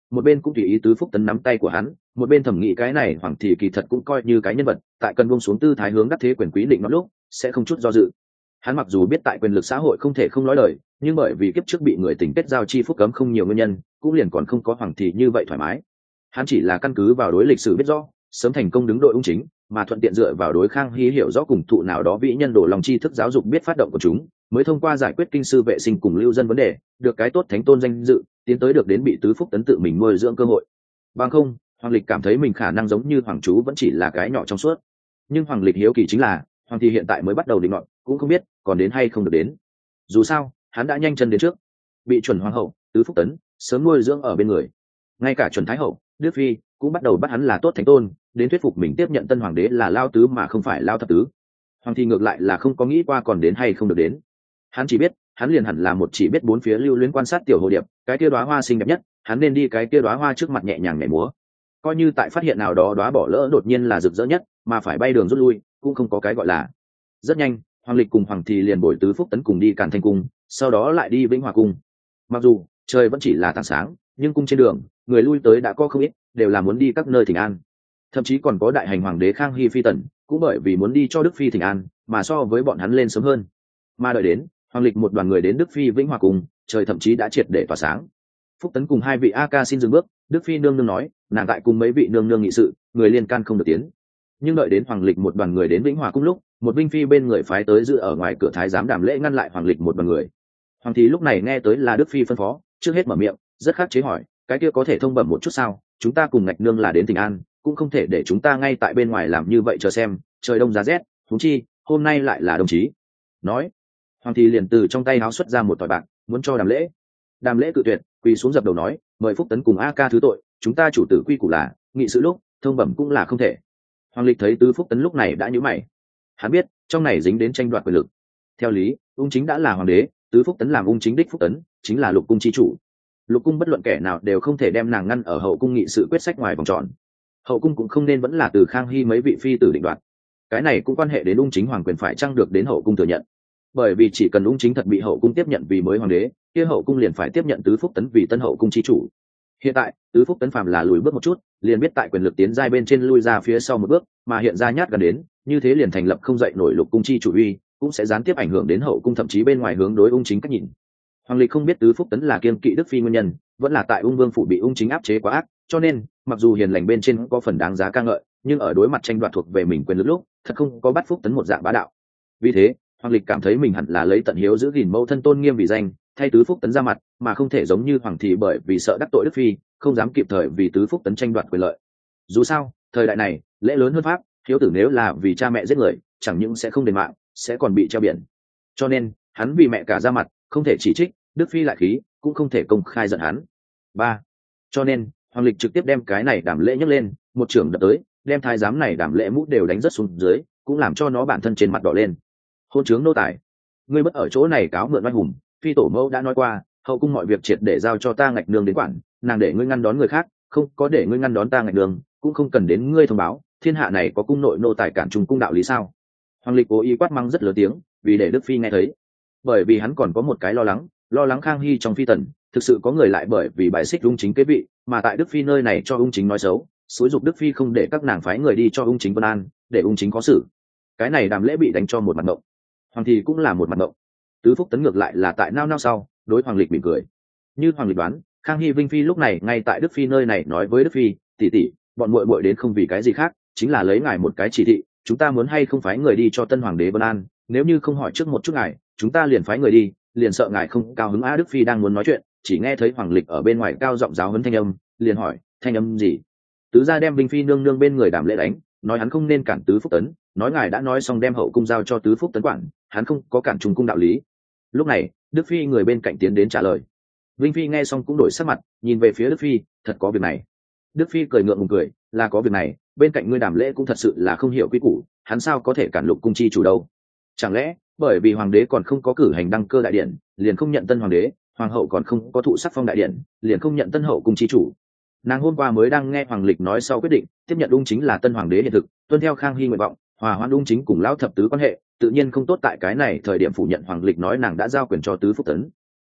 một bên cũng tùy ý tứ phúc tấn nắm tay của hắn, một bên thẩm nghĩ cái này hoàng thì kỳ thật cũng coi như cái nhân vật, tại cần buông xuống tư thái hướng đắc thế quyền quý định nó lúc sẽ không chút do dự. Hắn mặc dù biết tại quyền lực xã hội không thể không nói lời, nhưng bởi vì kiếp trước bị người tình kết giao chi phúc cấm không nhiều nguyên nhân, cũng liền còn không có hoàng thì như vậy thoải mái. Hắn chỉ là căn cứ vào đối lịch sử biết rõ, sớm thành công đứng đội ung chính, mà thuận tiện dựa vào đối Khang Hy hiểu rõ cùng thụ nào đó vĩ nhân đổ lòng tri thức giáo dục biết phát động của chúng, mới thông qua giải quyết kinh sư vệ sinh cùng lưu dân vấn đề, được cái tốt thánh tôn danh dự, tiến tới được đến bị tứ phúc tấn tự mình nuôi dưỡng cơ hội. Bằng không, Hoàng Lịch cảm thấy mình khả năng giống như hoàng chú vẫn chỉ là cái nhỏ trong suốt. Nhưng Hoàng Lịch hiếu kỳ chính là, hoàng thì hiện tại mới bắt đầu định luận, cũng không biết còn đến hay không được đến. Dù sao, hắn đã nhanh chân đến trước, bị chuẩn hoàng hậu tứ phúc tấn sớm nuôi dưỡng ở bên người. Ngay cả chuẩn thái hậu Đức Phi cũng bắt đầu bắt hắn là tốt thánh tôn, đến thuyết phục mình tiếp nhận tân hoàng đế là lao tứ mà không phải lao thập tứ. Hoàng thì ngược lại là không có nghĩ qua còn đến hay không được đến. Hắn chỉ biết, hắn liền hẳn là một chỉ biết bốn phía lưu luyến quan sát tiểu hồ điệp, cái kia đóa hoa xinh đẹp nhất, hắn nên đi cái kia đóa hoa trước mặt nhẹ nhàng nhảy múa. Coi như tại phát hiện nào đó đóa bỏ lỡ đột nhiên là rực rỡ nhất, mà phải bay đường rút lui, cũng không có cái gọi là. Rất nhanh, Hoàng Lịch cùng Hoàng thì liền bồi tứ phúc tấn cùng đi Càn Thanh cung, sau đó lại đi Vĩnh Hòa cung. Mặc dù trời vẫn chỉ là tảng sáng, nhưng cung trên đường, người lui tới đã có không ít, đều là muốn đi các nơi thỉnh an. Thậm chí còn có đại hành hoàng đế Khang Hy phi tần, cũng bởi vì muốn đi cho Đức Phi thỉnh an, mà so với bọn hắn lên sớm hơn. Mà đợi đến, Hoàng Lịch một đoàn người đến Đức Phi Vĩnh Hòa cung, trời thậm chí đã triệt để tỏa sáng. Phúc tấn cùng hai vị a ca xin dừng bước, Đức Phi nương nương nói, nàng tại cùng mấy vị nương nương nghị sự, người liên can không được tiến. Nhưng đợi đến Hoàng Lịch một đoàn người đến Vĩnh Hòa cung lúc, một binh phi bên người phái tới giữ ở ngoài cửa thái giám Đàm Lễ ngăn lại Hoàng Lịch một đoàn người. Hoàng thì lúc này nghe tới là Đức Phi phân phó, trước hết mở miệng, rất khắc chế hỏi, cái kia có thể thông bẩm một chút sao? Chúng ta cùng ngạch nương là đến thỉnh an, cũng không thể để chúng ta ngay tại bên ngoài làm như vậy chờ xem, trời đông giá rét, huống chi hôm nay lại là đồng chí. Nói, Hoàng thì liền từ trong tay áo xuất ra một tỏi bạc, muốn cho Đàm Lễ. Đàm Lễ cự tuyệt, quỳ xuống dập đầu nói, mời Phúc tấn cùng a ca thứ tội, chúng ta chủ tử quy củ là nghị sự lúc thông bẩm cũng là không thể. Hoàng Lịch thấy tứ Phúc tấn lúc này đã nhíu mày, hắn biết trong này dính đến tranh đoạt quyền lực. Theo lý, ung chính đã là hoàng đế, tứ Phúc tấn làm ung chính đích Phúc tấn chính là lục cung chi chủ. Lục cung bất luận kẻ nào đều không thể đem nàng ngăn ở hậu cung nghị sự quyết sách ngoài vòng tròn. Hậu cung cũng không nên vẫn là từ Khang Hy mấy vị phi tử định đoạt. Cái này cũng quan hệ đến ung chính hoàng quyền phải chăng được đến hậu cung thừa nhận. Bởi vì chỉ cần ung chính thật bị hậu cung tiếp nhận vì mới hoàng đế, kia hậu cung liền phải tiếp nhận tứ Phúc tấn vì tân hậu cung chi chủ. Hiện tại tứ Phúc tấn phàm là lùi bước một chút, liền biết tại quyền lực tiến giai bên trên lui ra phía sau một bước, mà hiện ra nhát gần đến, như thế liền thành lập không dậy nổi lục cung chi chủ uy, cũng sẽ gián tiếp ảnh hưởng đến hậu cung, thậm chí bên ngoài hướng đối ung chính cách nhìn. Hoàng Lịch không biết tứ Phúc tấn là kiêng kỵ Đức Phi nguyên nhân, vẫn là tại ung vương phủ bị ung chính áp chế quá ác, cho nên mặc dù hiền lành bên trên có phần đáng giá ca ngợi, nhưng ở đối mặt tranh đoạt thuộc về mình quyền lực lúc, thật không có bắt Phúc tấn một dạng bá đạo. Vì thế, Hoàng Lịch cảm thấy mình hẳn là lấy tận hiếu giữ gìn mẫu thân tôn nghiêm vì danh, thay tứ Phúc tấn ra mặt, mà không thể giống như hoàng thị bởi vì sợ đắc tội Đức Phi, không dám kịp thời vì tứ Phúc tấn tranh đoạt quyền lợi. Dù sao, thời đại này, lễ lớn hơn pháp, hiếu tử nếu là vì cha mẹ giết người, chẳng những sẽ không đền mạng, sẽ còn bị treo biển. Cho nên, hắn vì mẹ cả ra mặt, không thể chỉ trích, Đức Phi lại khí, cũng không thể công khai giận hắn. Ba. Cho nên, Hoàng Lịch trực tiếp đem cái này Đàm Lễ nhấc lên, một trưởng đập tới, đem thái giám này Đàm Lễ mũ đều đánh rất xuống dưới, cũng làm cho nó bản thân trên mặt đỏ lên. Hôn trướng nô tài, ngươi bất ở chỗ này cáo mượn oai hùng, Phi tổ mẫu đã nói qua, hậu cung mọi việc triệt để giao cho ta ngạch nương đến quản, nàng để ngươi ngăn đón người khác, không có để ngươi ngăn đón ta ngạch nương, cũng không cần đến ngươi thông báo, thiên hạ này có cung nội nô tài cản trùng cung đạo lý sao? Hoàng Lịch cố ý quát mắng rất lớn tiếng, vì để Đức Phi nghe thấy. Bởi vì hắn còn có một cái lo lắng, lo lắng Khang Hy trong phi tần, thực sự có người lại bởi vì bài xích ung chính kế vị, mà tại Đức Phi nơi này cho ung chính nói xấu, xúi dục Đức Phi không để các nàng phái người đi cho ung chính vân an, để ung chính có xử. Cái này Đàm Lễ bị đánh cho một mặt ngộng. Hoàng thì cũng là một mặt ngộng. Tứ Phúc tấn ngược lại là tại nao nao sau, đối Hoàng Lịch mỉm cười. Như Hoàng Lịch đoán, Khang Hy Vinh Phi lúc này ngay tại Đức Phi nơi này nói với Đức Phi, tỷ tỷ, bọn muội muội đến không vì cái gì khác, chính là lấy ngài một cái chỉ thị, chúng ta muốn hay không phái người đi cho tân hoàng đế vân an, nếu như không hỏi trước một chút ngài, chúng ta liền phái người đi, liền sợ ngài không cao hứng. Á Đức Phi đang muốn nói chuyện, chỉ nghe thấy Hoàng Lịch ở bên ngoài cao giọng giáo huấn thanh âm, liền hỏi, thanh âm gì? Tứ gia đem Vinh Phi nương nương bên người Đàm Lễ đánh, nói hắn không nên cản Tứ Phúc tấn, nói ngài đã nói xong đem hậu cung giao cho Tứ Phúc tấn quản, hắn không có cản trùng cung đạo lý. Lúc này, Đức Phi người bên cạnh tiến đến trả lời. Vinh Phi nghe xong cũng đổi sắc mặt, nhìn về phía Đức Phi, thật có việc này. Đức Phi cười ngượng ngùng cười, là có việc này, bên cạnh ngươi Đàm Lễ cũng thật sự là không hiểu quy củ, hắn sao có thể cản lục cung chi chủ đâu? Chẳng lẽ bởi vì hoàng đế còn không có cử hành đăng cơ đại điện, liền không nhận tân hoàng đế, hoàng hậu còn không có thụ sắc phong đại điện, liền không nhận tân hậu cung chi chủ? Nàng hôm qua mới đang nghe Hoàng Lịch nói sau quyết định tiếp nhận ung chính là tân hoàng đế hiện thực, tuân theo Khang Hy nguyện vọng, hòa hoãn ung chính cùng lão thập tứ quan hệ, tự nhiên không tốt tại cái này thời điểm phủ nhận Hoàng Lịch nói nàng đã giao quyền cho Tứ Phúc tấn.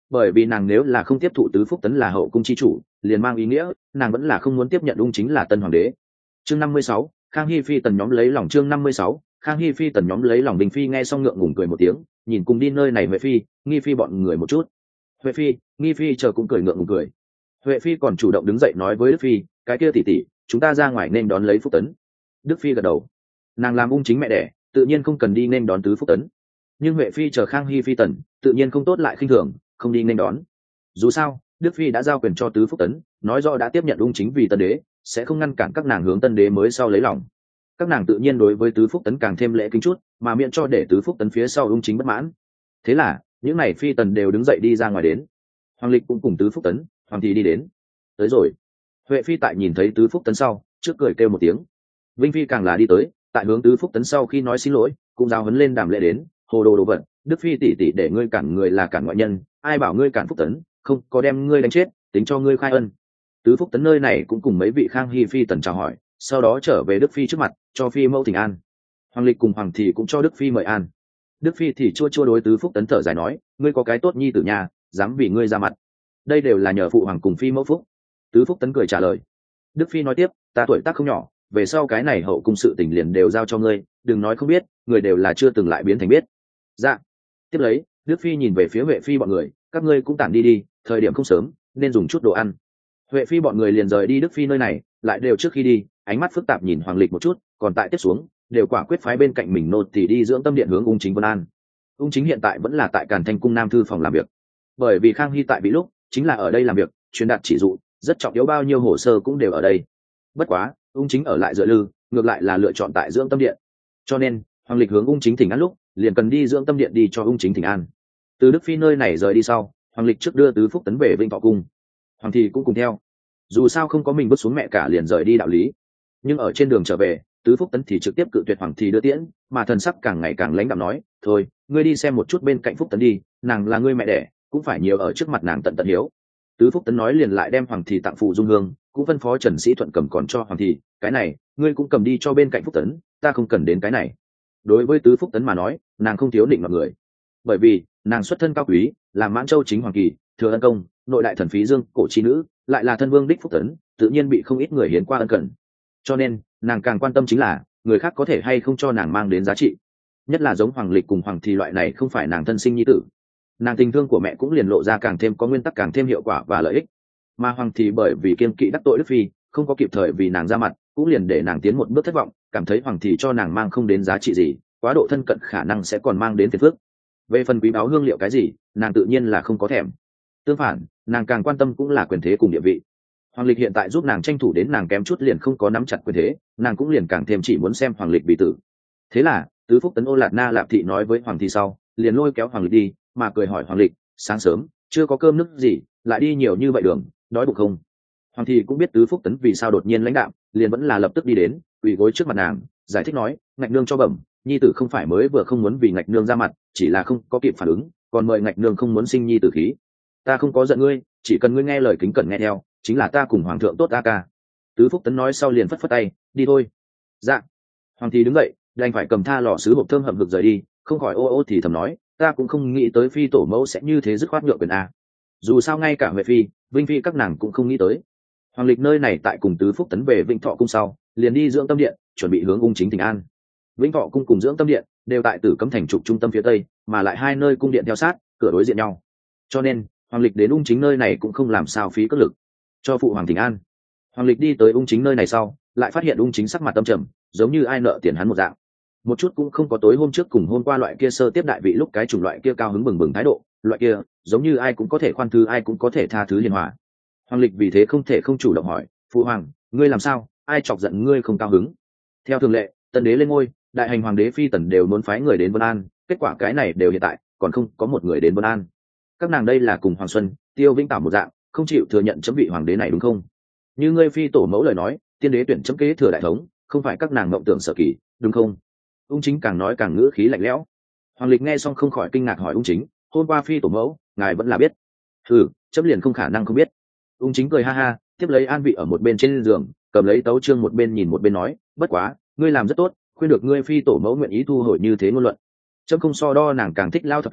bởi vì nàng nếu là không tiếp thụ tứ phúc tấn là hậu cung chi chủ, liền mang ý nghĩa nàng vẫn là không muốn tiếp nhận ung chính là tân hoàng đế. Chương năm mươi sáu, Khang Hy Phi tần nhóm lấy lòng. Chương năm mươi sáu, Khang Hy Phi tần nhóm lấy lòng. Bình Phi nghe xong ngượng ngùng cười một tiếng, nhìn cùng đi nơi này Huệ Phi, Nghi Phi bọn người một chút. Huệ Phi, Nghi Phi chờ cũng cười ngượng ngùng cười. Huệ Phi còn chủ động đứng dậy nói với Đức Phi, cái kia tỷ tỷ, chúng ta ra ngoài nên đón lấy phúc tấn. Đức Phi gật đầu, nàng làm ung chính mẹ đẻ, tự nhiên không cần đi nên đón tứ phúc tấn. Nhưng Huệ Phi chờ Khang Hy Phi tần, tự nhiên không tốt lại khinh thường, không đi nên đón. Dù sao, Đức Phi đã giao quyền cho tứ phúc tấn, nói rõ đã tiếp nhận ung chính vì tân đế, sẽ không ngăn cản các nàng hướng tân đế mới sau lấy lòng. Các nàng tự nhiên đối với tứ phúc tấn càng thêm lễ kính chút, mà miễn cho để tứ phúc tấn phía sau ung chính bất mãn. Thế là những này phi tần đều đứng dậy đi ra ngoài đến. Hoàng Lịch cũng cùng tứ phúc tấn, Hoàng thì đi đến. Tới rồi. Huệ Phi tại nhìn thấy tứ phúc tấn sau, trước cười kêu một tiếng. Vinh Phi càng là đi tới, tại hướng tứ phúc tấn sau khi nói xin lỗi, cũng giao huấn lên đàm lễ đến. Hồ đồ đồ vật, Đức Phi tỷ tỷ để ngươi cản người là cản ngoại nhân, ai bảo ngươi cản phúc tấn, không có đem ngươi đánh chết, tính cho ngươi khai ân. Tứ phúc tấn nơi này cũng cùng mấy vị Khang Hy Phi tần chào hỏi, sau đó trở về Đức Phi trước mặt, cho Phi mẫu thỉnh an. Hoàng Lịch cùng Hoàng thì cũng cho Đức Phi mời an. Đức Phi thì chua chua đối tứ phúc tấn thở dài nói, ngươi có cái tốt nhi tử nhà, dám vì ngươi ra mặt, đây đều là nhờ phụ hoàng cùng Phi mẫu phúc. Tứ phúc tấn cười trả lời. Đức Phi nói tiếp, ta tuổi tác không nhỏ, về sau cái này hậu cung sự tình liền đều giao cho ngươi, đừng nói không biết, người đều là chưa từng lại biến thành biết. Dạ. Tiếp lấy, Đức Phi nhìn về phía Huệ Phi bọn người, các ngươi cũng tản đi đi, thời điểm không sớm, nên dùng chút đồ ăn. Huệ Phi bọn người liền rời đi Đức Phi nơi này, lại đều trước khi đi, ánh mắt phức tạp nhìn Hoàng Lịch một chút, còn tại tiếp xuống, đều quả quyết phái bên cạnh mình nô tỳ đi dưỡng tâm điện hướng ung chính Vân An. Ung chính hiện tại vẫn là tại Càn Thanh cung Nam thư phòng làm việc, bởi vì Khang Hy tại bị lúc chính là ở đây làm việc, truyền đạt chỉ dụ, rất trọng yếu, bao nhiêu hồ sơ cũng đều ở đây. Bất quá, ung chính ở lại dựa lư, ngược lại là lựa chọn tại dưỡng tâm điện, cho nên Hoàng Lịch hướng ung chính thỉnh an lúc, liền cần đi dưỡng tâm điện đi cho ung chính thỉnh an. Từ Đức Phi nơi này rời đi sau, Hoàng Lịch trước đưa tứ phúc tấn về Vĩnh Thọ cung, Hoàng thì cũng cùng theo. Dù sao không có mình bước xuống mẹ cả liền rời đi đạo lý, nhưng ở trên đường trở về, tứ phúc tấn thì trực tiếp cự tuyệt Hoàng thì đưa tiễn, mà thần sắc càng ngày càng lãnh đạm nói, thôi, ngươi đi xem một chút bên cạnh phúc tấn đi, nàng là ngươi mẹ đẻ, cũng phải nhiều ở trước mặt nàng tận tận hiếu. Tứ phúc tấn nói liền lại đem Hoàng thì tặng phụ dung hương, cũng phân phó Trần Sĩ Thuận cầm còn cho Hoàng thì, cái này ngươi cũng cầm đi cho bên cạnh phúc tấn, ta không cần đến cái này. Đối với tứ phúc tấn mà nói, nàng không thiếu định mọi người, bởi vì nàng xuất thân cao quý, làm Mãn Châu chính hoàng kỳ, thừa ân công, nội đại thần phí dương cổ chi nữ, lại là thân vương đích phúc tấn, tự nhiên bị không ít người hiến qua ân cần. Cho nên nàng càng quan tâm chính là người khác có thể hay không cho nàng mang đến giá trị, nhất là giống Hoàng Lịch cùng Hoàng thì loại này không phải nàng thân sinh nhi tử, nàng tình thương của mẹ cũng liền lộ ra càng thêm có nguyên tắc, càng thêm hiệu quả và lợi ích. Mà Hoàng thì bởi vì kiên kỵ đắc tội Đức Phi, không có kịp thời vì nàng ra mặt, cũng liền để nàng tiến một bước thất vọng, cảm thấy Hoàng thì cho nàng mang không đến giá trị gì, quá độ thân cận khả năng sẽ còn mang đến phiền phức. Về phần quý báu hương liệu cái gì, nàng tự nhiên là không có thèm. Tương phản, nàng càng quan tâm cũng là quyền thế cùng địa vị. Hoàng Lịch hiện tại giúp nàng tranh thủ đến nàng kém chút liền không có nắm chặt quyền thế, nàng cũng liền càng thêm chỉ muốn xem Hoàng Lịch bị tử. Thế là tứ phúc tấn Ô Lạt Na Lạp thị nói với Hoàng thì sau, liền lôi kéo Hoàng Lịch đi, mà cười hỏi Hoàng Lịch, sáng sớm chưa có cơm nước gì, lại đi nhiều như vậy đường, đói bụng không? Hoàng thì cũng biết tứ phúc tấn vì sao đột nhiên lãnh đạm, liền vẫn là lập tức đi đến, quỳ gối trước mặt nàng, giải thích nói, ngạch nương cho bẩm, nhi tử không phải mới vừa không muốn vì ngạch nương ra mặt, chỉ là không có kịp phản ứng, còn mời ngạch nương không muốn sinh nhi tử khí. Ta không có giận ngươi, chỉ cần ngươi nghe lời kính cẩn nghe theo, chính là ta cùng hoàng thượng tốt ta ca. Tứ phúc tấn nói sau liền phất phất tay, đi thôi. Dạ. Hoàng thì đứng dậy, đành phải cầm tha lọ sứ hộp thơm hậm hực rời đi, không khỏi ô ô thì thầm nói, ta cũng không nghĩ tới Phi tổ mẫu sẽ như thế dứt khoát nhượng quyền a. Dù sao ngay cả Huệ Phi, Vinh Phi các nàng cũng không nghĩ tới. Hoàng Lịch nơi này tại cùng tứ phúc tấn về Vĩnh Thọ cung sau, liền đi dưỡng tâm điện, chuẩn bị hướng ung chính thỉnh an. Vĩnh Thọ cung cùng dưỡng tâm điện đều tại Tử Cấm thành trục trung tâm phía tây, mà lại hai nơi cung điện theo sát, cửa đối diện nhau. Cho nên Hoàng Lịch đến ung chính nơi này cũng không làm sao phí cất lực cho phụ hoàng thỉnh an. Hoàng Lịch đi tới ung chính nơi này sau, lại phát hiện ung chính sắc mặt tâm trầm, giống như ai nợ tiền hắn một dạng, một chút cũng không có tối hôm trước cùng hôm qua loại kia sơ tiếp đại vị lúc cái chủng loại kia cao hứng bừng bừng thái độ, loại kia giống như ai cũng có thể khoan thứ, ai cũng có thể tha thứ hiền hòa. Hoàng Lịch vì thế không thể không chủ động hỏi, phụ hoàng, ngươi làm sao, ai chọc giận ngươi không cao hứng? Theo thường lệ, tân đế lên ngôi, đại hành hoàng đế Phi tần đều muốn phái người đến Vân An, kết quả cái này đều hiện tại còn không có một người đến Vân An. Các nàng đây là cùng Hoàng Xuân, Tiêu Vĩnh Tảo một dạng, không chịu thừa nhận chấm vị hoàng đế này đúng không? Như ngươi Phi tổ mẫu lời nói, tiên đế tuyển chấm kế thừa đại thống, không phải các nàng mộng tưởng sở kỳ, đúng không? Ung chính càng nói càng ngữ khí lạnh lẽo. Hoàng Lịch nghe xong không khỏi kinh ngạc hỏi ung chính, hôm qua Phi tổ mẫu, ngài vẫn là biết? Ừ, chấm liền không khả năng không biết. Ung chính cười ha ha, tiếp lấy an vị ở một bên trên giường, cầm lấy tấu chương một bên nhìn một bên nói, bất quá ngươi làm rất tốt, khuyên được ngươi Phi tổ mẫu nguyện ý thu hồi như thế ngôn luận. Chấm không so đo nàng càng thích lao thập tứ,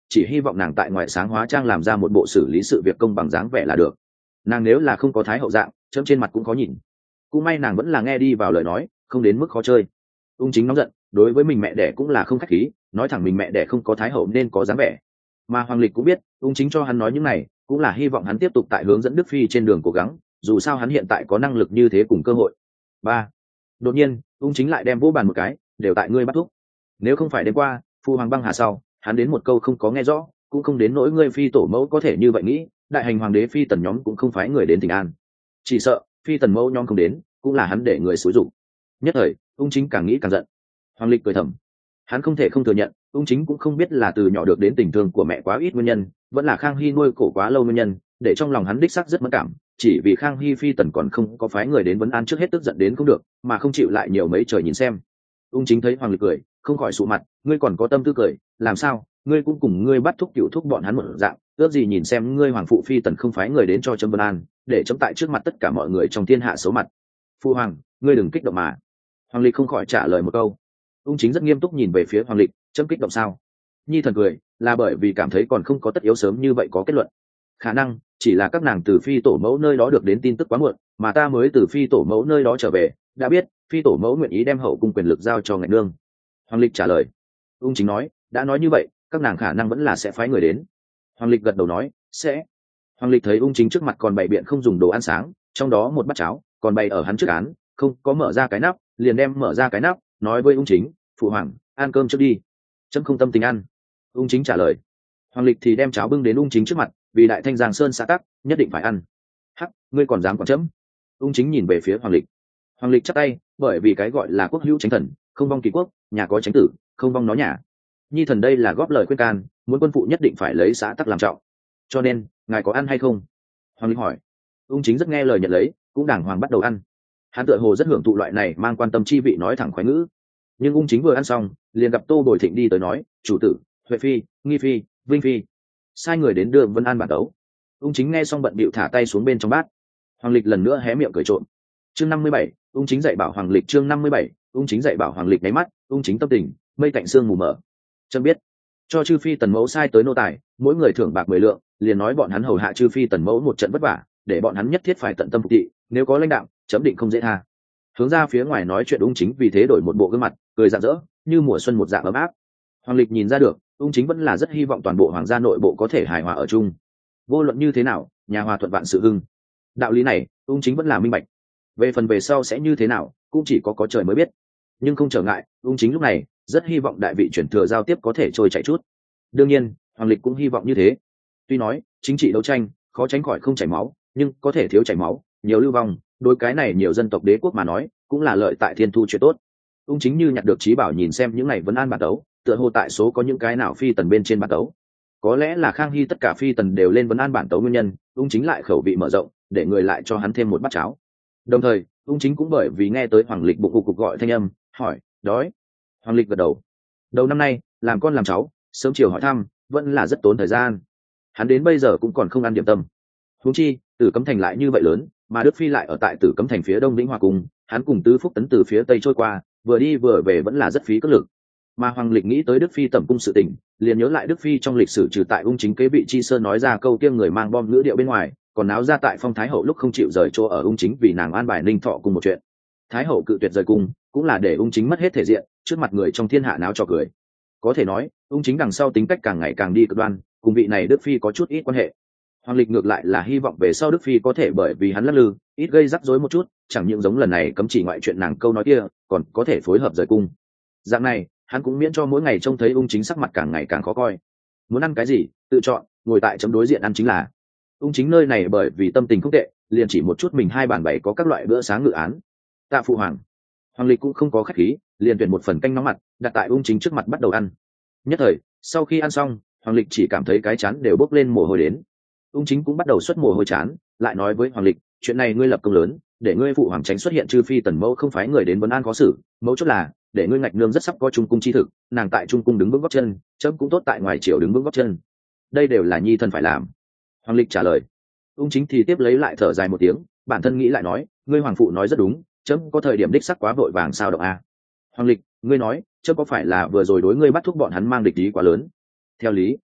chỉ hy vọng nàng tại ngoại sáng hóa trang làm ra một bộ xử lý sự việc công bằng dáng vẻ là được. Nàng nếu là không có thái hậu dạng, chấm trên mặt cũng khó nhìn. Cũng may nàng vẫn là nghe đi vào lời nói, không đến mức khó chơi. Ung Chính nóng giận, đối với mình mẹ đẻ cũng là không khách khí, nói thẳng mình mẹ đẻ không có thái hậu nên có dáng vẻ. Mà Hoàng Lịch cũng biết, Ung Chính cho hắn nói những này, cũng là hy vọng hắn tiếp tục tại hướng dẫn Đức Phi trên đường cố gắng, dù sao hắn hiện tại có năng lực như thế cùng cơ hội. Ba. Đột nhiên, Ung Chính lại đem vỗ bàn một cái, đều tại ngươi bắt thúc. Nếu không phải đêm qua, Phu Hoàng băng hà sau, hắn đến một câu không có nghe rõ, cũng không đến nỗi ngươi phi tổ mẫu có thể như vậy nghĩ, đại hành hoàng đế phi tần nhóm cũng không phái người đến Tỉnh An. Chỉ sợ, phi tần mẫu nhóm không đến, cũng là hắn để người xúi dụng. Nhất thời, Ung Chính càng nghĩ càng giận. Hoàng Lịch cười thầm, hắn không thể không thừa nhận, Ung Chính cũng không biết là từ nhỏ được đến tình thương của mẹ quá ít nguyên nhân, vẫn là Khang Hy nuôi cổ quá lâu nguyên nhân, để trong lòng hắn đích xác rất mẫn cảm, chỉ vì Khang Hy phi tần còn không có phái người đến vấn an trước hết tức giận đến không được, mà không chịu lại nhiều mấy trời nhìn xem. Ung Chính thấy Hoàng Lịch cười, không khỏi sụ mặt, ngươi còn có tâm tư cười, làm sao, ngươi cũng cùng ngươi bắt thúc cựu thúc bọn hắn một dạng, ước gì nhìn xem ngươi hoàng phụ phi tần không phái người đến cho chấm vấn an, để chấm tại trước mặt tất cả mọi người trong thiên hạ xấu mặt. Phu hoàng, ngươi đừng kích động mà. Hoàng Lịch không khỏi trả lời một câu. Ung Chính rất nghiêm túc nhìn về phía Hoàng Lịch, chấm kích động sao? Nhi thần cười, là bởi vì cảm thấy còn không có tất yếu sớm như vậy có kết luận. Khả năng chỉ là các nàng từ phi tổ mẫu nơi đó được đến tin tức quá muộn, mà ta mới từ phi tổ mẫu nơi đó trở về, đã biết phi tổ mẫu nguyện ý đem hậu cung quyền lực giao cho ngạch nương. Hoàng Lịch trả lời. Ung Chính nói, đã nói như vậy, các nàng khả năng vẫn là sẽ phái người đến. Hoàng Lịch gật đầu nói, sẽ. Hoàng Lịch thấy Ung Chính trước mặt còn bày biện không dùng đồ ăn sáng, trong đó một bát cháo còn bày ở hắn trước án, không có mở ra cái nắp, liền đem mở ra cái nắp, nói với Ung Chính, phụ hoàng, ăn cơm trước đi, chấm không tâm tình ăn. Ung Chính trả lời. Hoàng Lịch thì đem cháo bưng đến Ung Chính trước mặt, vì đại thanh giang sơn xã tắc, nhất định phải ăn. Hắc, ngươi còn dám quản chấm? Ung Chính nhìn về phía Hoàng Lịch. Hoàng Lịch chắp tay, bởi vì cái gọi là quốc hữu chánh thần, không vong kỳ quốc, nhà có chánh tử, không vong nó nhà. Nhi thần đây là góp lời khuyên can, muốn quân phụ nhất định phải lấy xã tắc làm trọng, cho nên ngài có ăn hay không? Hoàng Lịch hỏi. Ung Chính rất nghe lời nhận lấy, cũng đàng hoàng bắt đầu ăn. Hắn tựa hồ rất hưởng thụ loại này mang quan tâm chi vị nói thẳng khoái ngữ. Nhưng Ung Chính vừa ăn xong, liền gặp Tô Bồi Thịnh đi tới nói, chủ tử, Huệ phi, Nghi phi, Vinh phi, sai người đến đưa Vân An bản đấu. Ung Chính nghe xong bận bịu thả tay xuống bên trong bát. Hoàng Lịch lần nữa hé miệng cười trộm. Chương năm mươi bảy, Ung Chính dạy bảo Hoàng Lịch. Chương năm mươi bảy, Ung Chính dạy bảo Hoàng Lịch nháy mắt, Ung Chính tâm tình mây tạnh sương mù mờ. Trâm biết, cho chư phi tần mẫu sai tới nô tài, mỗi người thưởng bạc mười lượng, liền nói bọn hắn hầu hạ chư phi tần mẫu một trận vất vả, để bọn hắn nhất thiết phải tận tâm phục thị, nếu có lãnh đạo, chấm định không dễ tha. Hướng ra phía ngoài nói chuyện Ung Chính vì thế đổi một bộ gương mặt, cười rạng rỡ, như mùa xuân một dạng ấm áp. Hoàng Lịch nhìn ra được, Ung Chính vẫn là rất hy vọng toàn bộ hoàng gia nội bộ có thể hài hòa ở chung. Vô luận như thế nào, nhà hòa thuận vạn sự hưng. Đạo lý này, Ung Chính vẫn là minh bạch. Về phần về sau sẽ như thế nào, cũng chỉ có có trời mới biết. Nhưng không trở ngại, Ung Chính lúc này rất hy vọng đại vị chuyển thừa giao tiếp có thể trôi chảy chút. Đương nhiên, Hoàng Lịch cũng hy vọng như thế. Tuy nói chính trị đấu tranh khó tránh khỏi không chảy máu, nhưng có thể thiếu chảy máu, nhiều lưu vong, đối cái này nhiều dân tộc đế quốc mà nói cũng là lợi tại thiên thu chuyện tốt. Ung Chính như nhặt được trí bảo nhìn xem những này vấn an bản đấu, tựa hồ tại số có những cái nào phi tần bên trên bản đấu. Có lẽ là Khang Hy tất cả phi tần đều lên vấn an bản tấu nguyên nhân, Ung Chính lại khẩu vị mở rộng, để người lại cho hắn thêm một bát cháo. Đồng thời, Ung Chính cũng bởi vì nghe tới Hoàng Lịch bụng cục cục gọi thanh âm, hỏi, đói. Hoàng Lịch gật đầu. Đầu năm nay, làm con làm cháu, sớm chiều hỏi thăm, vẫn là rất tốn thời gian. Hắn đến bây giờ cũng còn không ăn điểm tâm. Huống chi, Tử Cấm Thành lại như vậy lớn, mà Đức Phi lại ở tại Tử Cấm Thành phía đông lĩnh Hòa Cung, hắn cùng Tứ Phúc Tấn từ phía tây trôi qua, vừa đi vừa về vẫn là rất phí cước lực. Mà Hoàng Lịch nghĩ tới Đức Phi tẩm cung sự tình, liền nhớ lại Đức Phi trong lịch sử trừ tại Ung Chính kế vị Chi Sơn nói ra câu kiêng người mang bom ngữ điệu bên ngoài, còn náo ra tại Phong Thái Hậu lúc không chịu rời chỗ ở Ung Chính vì nàng an bài Ninh Thọ cùng một chuyện. Thái Hậu cự tuyệt rời cung, cũng là để Ung Chính mất hết thể diện, trước mặt người trong thiên hạ náo trò cười. Có thể nói, Ung Chính đằng sau tính cách càng ngày càng đi cực đoan, cùng vị này Đức Phi có chút ít quan hệ. Hoàng Lịch ngược lại là hy vọng về sau Đức Phi có thể bởi vì hắn lắc lư, ít gây rắc rối một chút, chẳng những giống lần này cấm chỉ ngoại chuyện nàng câu nói kia, còn có thể phối hợp rời cung. Dạng này, hắn cũng miễn cho mỗi ngày trông thấy Ung Chính sắc mặt càng ngày càng khó coi. Muốn ăn cái gì, tự chọn, ngồi tại chấm đối diện ăn chính là. Ung Chính nơi này bởi vì tâm tình không tệ, liền chỉ một chút mình hai bàn bày có các loại bữa sáng ngự án. Tạ phụ hoàng. Hoàng Lịch cũng không có khách khí, liền tuyển một phần canh nóng mặt, đặt tại Ung Chính trước mặt bắt đầu ăn. Nhất thời, sau khi ăn xong, Hoàng Lịch chỉ cảm thấy cái chán đều bốc lên mồ hôi đến. Ung Chính cũng bắt đầu xuất mồ hôi chán, lại nói với Hoàng Lịch, chuyện này ngươi lập công lớn, để ngươi phụ hoàng tránh xuất hiện chư phi tần mẫu không phái người đến vấn an khó xử, mẫu chốt là để ngươi ngạch nương rất sắp có trung cung chi thực, nàng tại trung cung đứng vững gót chân, chấm cũng tốt tại ngoài triều đứng vững gót chân, đây đều là nhi thân phải làm. Hoàng Lịch trả lời. Ung Chính thì tiếp lấy lại thở dài một tiếng, bản thân nghĩ lại nói, ngươi hoàng phụ nói rất đúng, chấm có thời điểm đích sắc quá vội vàng sao động a. Hoàng Lịch, ngươi nói chấm có phải là vừa rồi đối ngươi bắt thúc bọn hắn mang địch ý quá lớn? Theo lý,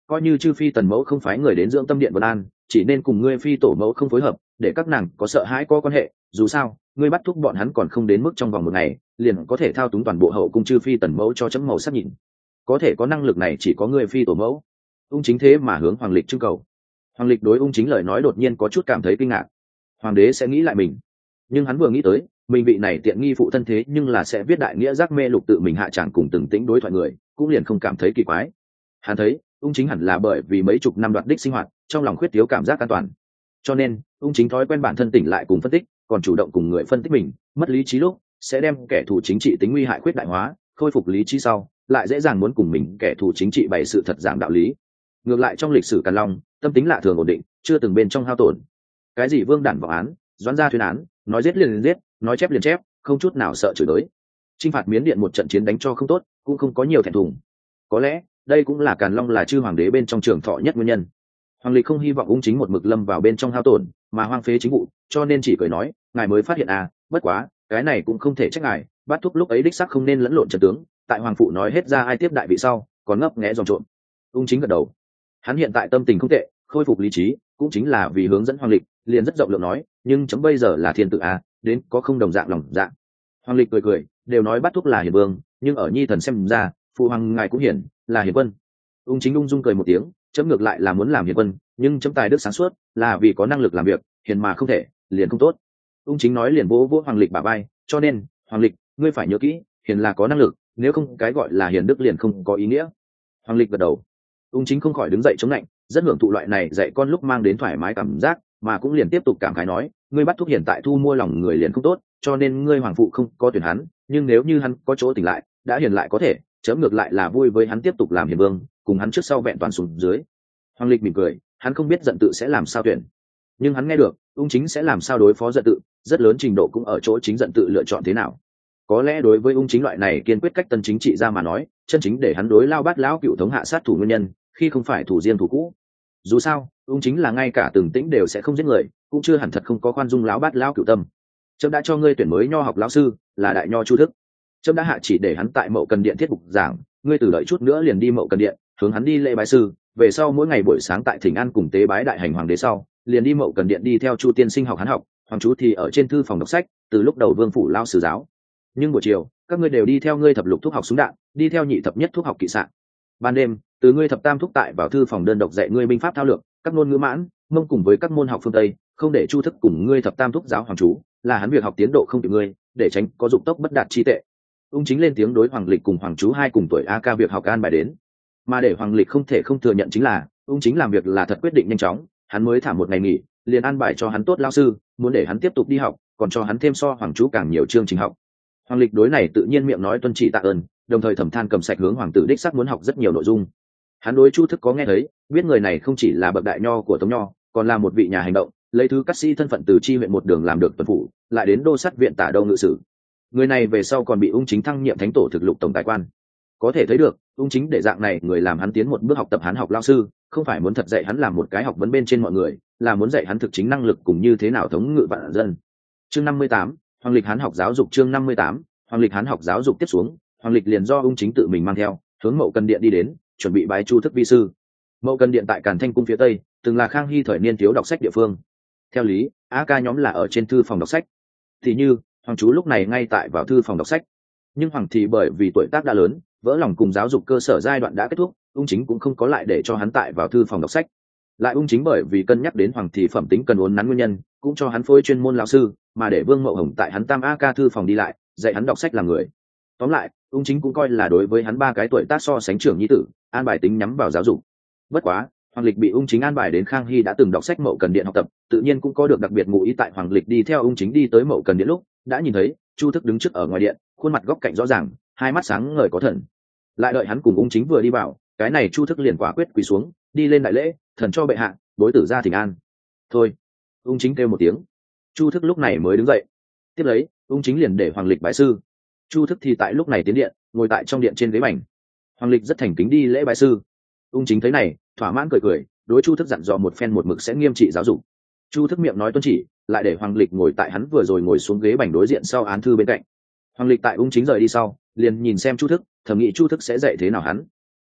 coi như chư phi tần mẫu không phái người đến dưỡng tâm điện vân an, chỉ nên cùng ngươi phi tổ mẫu không phối hợp, để các nàng có sợ hãi có quan hệ. Dù sao ngươi bắt thúc bọn hắn còn không đến mức trong vòng một ngày liền có thể thao túng toàn bộ hậu cung chư phi tần mẫu cho chấm màu sắc nhìn. Có thể có năng lực này chỉ có ngươi phi tổ mẫu. Ung Chính thế mà hướng Hoàng Lịch trưng cầu. Hoàng Lịch đối Ung Chính lời nói đột nhiên có chút cảm thấy kinh ngạc. Hoàng đế sẽ nghĩ lại mình, nhưng hắn vừa nghĩ tới mình vị này tiện nghi phụ thân thế nhưng là sẽ viết đại nghĩa giác mê lục tự mình hạ tràng cùng từng tĩnh đối thoại người, cũng liền không cảm thấy kỳ quái. Hắn thấy Ung Chính hẳn là bởi vì mấy chục năm đoạt đích sinh hoạt trong lòng khuyết thiếu cảm giác an toàn, cho nên Ung Chính thói quen bản thân tỉnh lại cùng phân tích, còn chủ động cùng người phân tích mình mất lý trí lúc sẽ đem kẻ thù chính trị tính nguy hại khuyết đại hóa, khôi phục lý trí sau lại dễ dàng muốn cùng mình kẻ thù chính trị bày sự thật giảng đạo lý. Ngược lại trong lịch sử Càn Long tâm tính lạ thường ổn định, chưa từng bên trong hao tổn. Cái gì vương đản vọng án, doãn gia thuyên án, nói giết liền giết, nói chép liền chép, không chút nào sợ chửi tới. Chinh phạt Miến Điện một trận chiến đánh cho không tốt, cũng không có nhiều thẹn thùng. Có lẽ đây cũng là Càn Long là chư hoàng đế bên trong trường thọ nhất nguyên nhân. Hoàng Lịch không hy vọng Ung Chính một mực lâm vào bên trong hao tổn mà hoang phế chính vụ, cho nên chỉ cười nói, ngài mới phát hiện à, bất quá cái này cũng không thể trách ngài, Bát thúc lúc ấy đích xác không nên lẫn lộn trận tướng, tại hoàng phụ nói hết ra ai tiếp đại vị sau còn ngấp nghé dòm trộm. Ung Chính gật đầu, hắn hiện tại tâm tình không tệ, khôi phục lý trí cũng chính là vì hướng dẫn Hoàng Lịch, liền rất rộng lượng nói, nhưng chấm bây giờ là thiên tử à, đến có không đồng dạng lòng dạng. Hoàng Lịch cười cười, đều nói Bát thúc là hiền vương, nhưng ở nhi thần xem ra phụ hoàng ngài cũng hiền, là hiền quân. Ung Chính ung dung cười một tiếng, chấm ngược lại là muốn làm hiền quân, nhưng chấm tài đức sáng suốt, là vì có năng lực làm việc, hiền mà không thể liền không tốt. Ung Chính nói liền vỗ vỗ Hoàng Lịch bả vai, cho nên Hoàng Lịch ngươi phải nhớ kỹ, hiền là có năng lực, nếu không cái gọi là hiền đức liền không có ý nghĩa. Hoàng Lịch gật đầu. Ung Chính không khỏi đứng dậy chống lạnh, rất hưởng thụ loại này dạy con lúc mang đến thoải mái cảm giác, mà cũng liền tiếp tục cảm khái nói, ngươi Bắt thúc hiện tại thu mua lòng người liền không tốt, cho nên ngươi hoàng phụ không có tuyển hắn, nhưng nếu như hắn có chỗ tỉnh lại, đã hiền lại có thể, chấm ngược lại là vui với hắn tiếp tục làm hiền vương, cùng hắn trước sau vẹn toàn xuống dưới. Hoàng Lịch mỉm cười, hắn không biết giận tự sẽ làm sao tuyển, nhưng hắn nghe được Ung Chính sẽ làm sao đối phó giận tự, rất lớn trình độ cũng ở chỗ chính giận tự lựa chọn thế nào. Có lẽ đối với Ung Chính loại này kiên quyết cách tân chính trị ra mà nói, chân chính để hắn đối Lao Bát lão cựu thống hạ sát thủ nguyên nhân, khi không phải thủ riêng thủ cũ. Dù sao Ung Chính là ngay cả từng tĩnh đều sẽ không giết người, cũng chưa hẳn thật không có khoan dung lão Bát lão cựu tâm. Trẫm đã cho ngươi tuyển mới nho học lão sư, là đại nho Chu Thức. Trẫm đã hạ chỉ để hắn tại Mậu Cần Điện thiết bục giảng, ngươi từ đợi chút nữa liền đi Mậu Cần Điện, hướng hắn đi lễ bái sư, về sau mỗi ngày buổi sáng tại Thỉnh An cùng tế bái đại hành hoàng đế sau, liền đi Mậu Cần Điện đi theo Chu tiên sinh học hắn học, hoàng chú thì ở trên thư phòng đọc sách, từ lúc đầu vương phủ lao sử giáo. Nhưng buổi chiều các ngươi đều đi theo ngươi thập lục thuốc học súng đạn, đi theo nhị thập nhất thuốc học kỵ xạ. Ban đêm từ ngươi thập tam thuốc tại vào thư phòng đơn độc dạy ngươi binh pháp thao lược, các ngôn ngữ mãn mông cùng với các môn học phương tây, không để Chu Thức cùng ngươi thập tam thuốc giáo hoàng chú, là hắn việc học tiến độ không kịp ngươi, để tránh có dục tốc bất đạt chi tệ. Ung Chính lên tiếng đối Hoàng Lịch cùng hoàng chú hai cùng tuổi a ca việc học an bài đến, mà để Hoàng Lịch không thể không thừa nhận chính là Ung Chính làm việc là thật quyết định nhanh chóng, hắn mới thả một ngày nghỉ liền an bài cho hắn tốt lao sư, muốn để hắn tiếp tục đi học, còn cho hắn thêm so hoàng chú càng nhiều chương trình học. Hoàng Lịch đối này tự nhiên miệng nói tuân chỉ tạ ơn, đồng thời thầm than cầm sạch hướng hoàng tử đích sắc muốn học rất nhiều nội dung. Hắn đối Chu Thức có nghe thấy, biết người này không chỉ là bậc đại nho của Tống nho, còn là một vị nhà hành động, lấy thứ cát sĩ thân phận từ chi huyện một đường làm được tuần phủ, lại đến đô sát viện tả đâu ngự sử. Người này về sau còn bị Ung Chính thăng nhiệm thánh tổ thực lục tổng tài quan. Có thể thấy được Ung Chính để dạng này người làm hắn tiến một bước học tập hắn học lao sư, không phải muốn thật dạy hắn làm một cái học vấn bên trên mọi người, là muốn dạy hắn thực chính năng lực cùng như thế nào thống ngự vạn dân. Chương năm mươi tám, Hoàng Lịch Hán học giáo dục. Chương năm mươi tám, Hoàng Lịch Hán học giáo dục. Tiếp xuống Hoàng Lịch liền do Ung Chính tự mình mang theo, hướng Mậu Cần Điện đi đến, chuẩn bị bái Chu Thức vi sư. Mậu Cần Điện tại Càn Thanh cung phía tây, từng là Khang Hy thời niên thiếu đọc sách địa phương. Theo lý a ca nhóm là ở trên thư phòng đọc sách, thì như hoàng chú lúc này ngay tại vào thư phòng đọc sách, nhưng hoàng thì bởi vì tuổi tác đã lớn, vỡ lòng cùng giáo dục cơ sở giai đoạn đã kết thúc, Ung Chính cũng không có lại để cho hắn tại vào thư phòng đọc sách. Lại Ung Chính bởi vì cân nhắc đến hoàng thì phẩm tính cần uốn nắn nguyên nhân, cũng cho hắn phôi chuyên môn lão sư, mà để Vương Mậu Hồng tại hắn tam a ca thư phòng đi lại, dạy hắn đọc sách làm người. Tóm lại Ung Chính cũng coi là đối với hắn ba cái tuổi tác so sánh trưởng nhi tử, an bài tính nhắm vào giáo dục. Bất quá Hoàng Lịch bị Ung Chính an bài đến Khang Hy đã từng đọc sách Mậu Cần Điện học tập, tự nhiên cũng có được đặc biệt ngụ ý. Tại Hoàng Lịch đi theo Ung Chính đi tới Mậu Cần Điện lúc, đã nhìn thấy Chu Thức đứng trước ở ngoài điện, khuôn mặt góc cạnh rõ ràng, hai mắt sáng ngời có thần. Lại đợi hắn cùng Ung Chính vừa đi vào, cái này Chu Thức liền quả quyết quỳ xuống, đi lên đại lễ, thần cho bệ hạ, bối tử ra thỉnh an. Thôi. Ung Chính kêu một tiếng. Chu Thức lúc này mới đứng dậy. Tiếp lấy Ung Chính liền để Hoàng Lịch bái sư. Chu Thức thì tại lúc này tiến điện, ngồi tại trong điện trên ghế bành. Hoàng Lịch rất thành kính đi lễ bái sư. Ung Chính thấy này, thỏa mãn cười cười, đối Chu Thức dặn dò một phen một mực sẽ nghiêm trị giáo dục. Chu Thức miệng nói tuân chỉ, lại để Hoàng Lịch ngồi tại hắn vừa rồi ngồi xuống ghế bành đối diện sau án thư bên cạnh. Hoàng Lịch tại Ung Chính rời đi sau, liền nhìn xem Chu Thức, thầm nghĩ Chu Thức sẽ dạy thế nào hắn.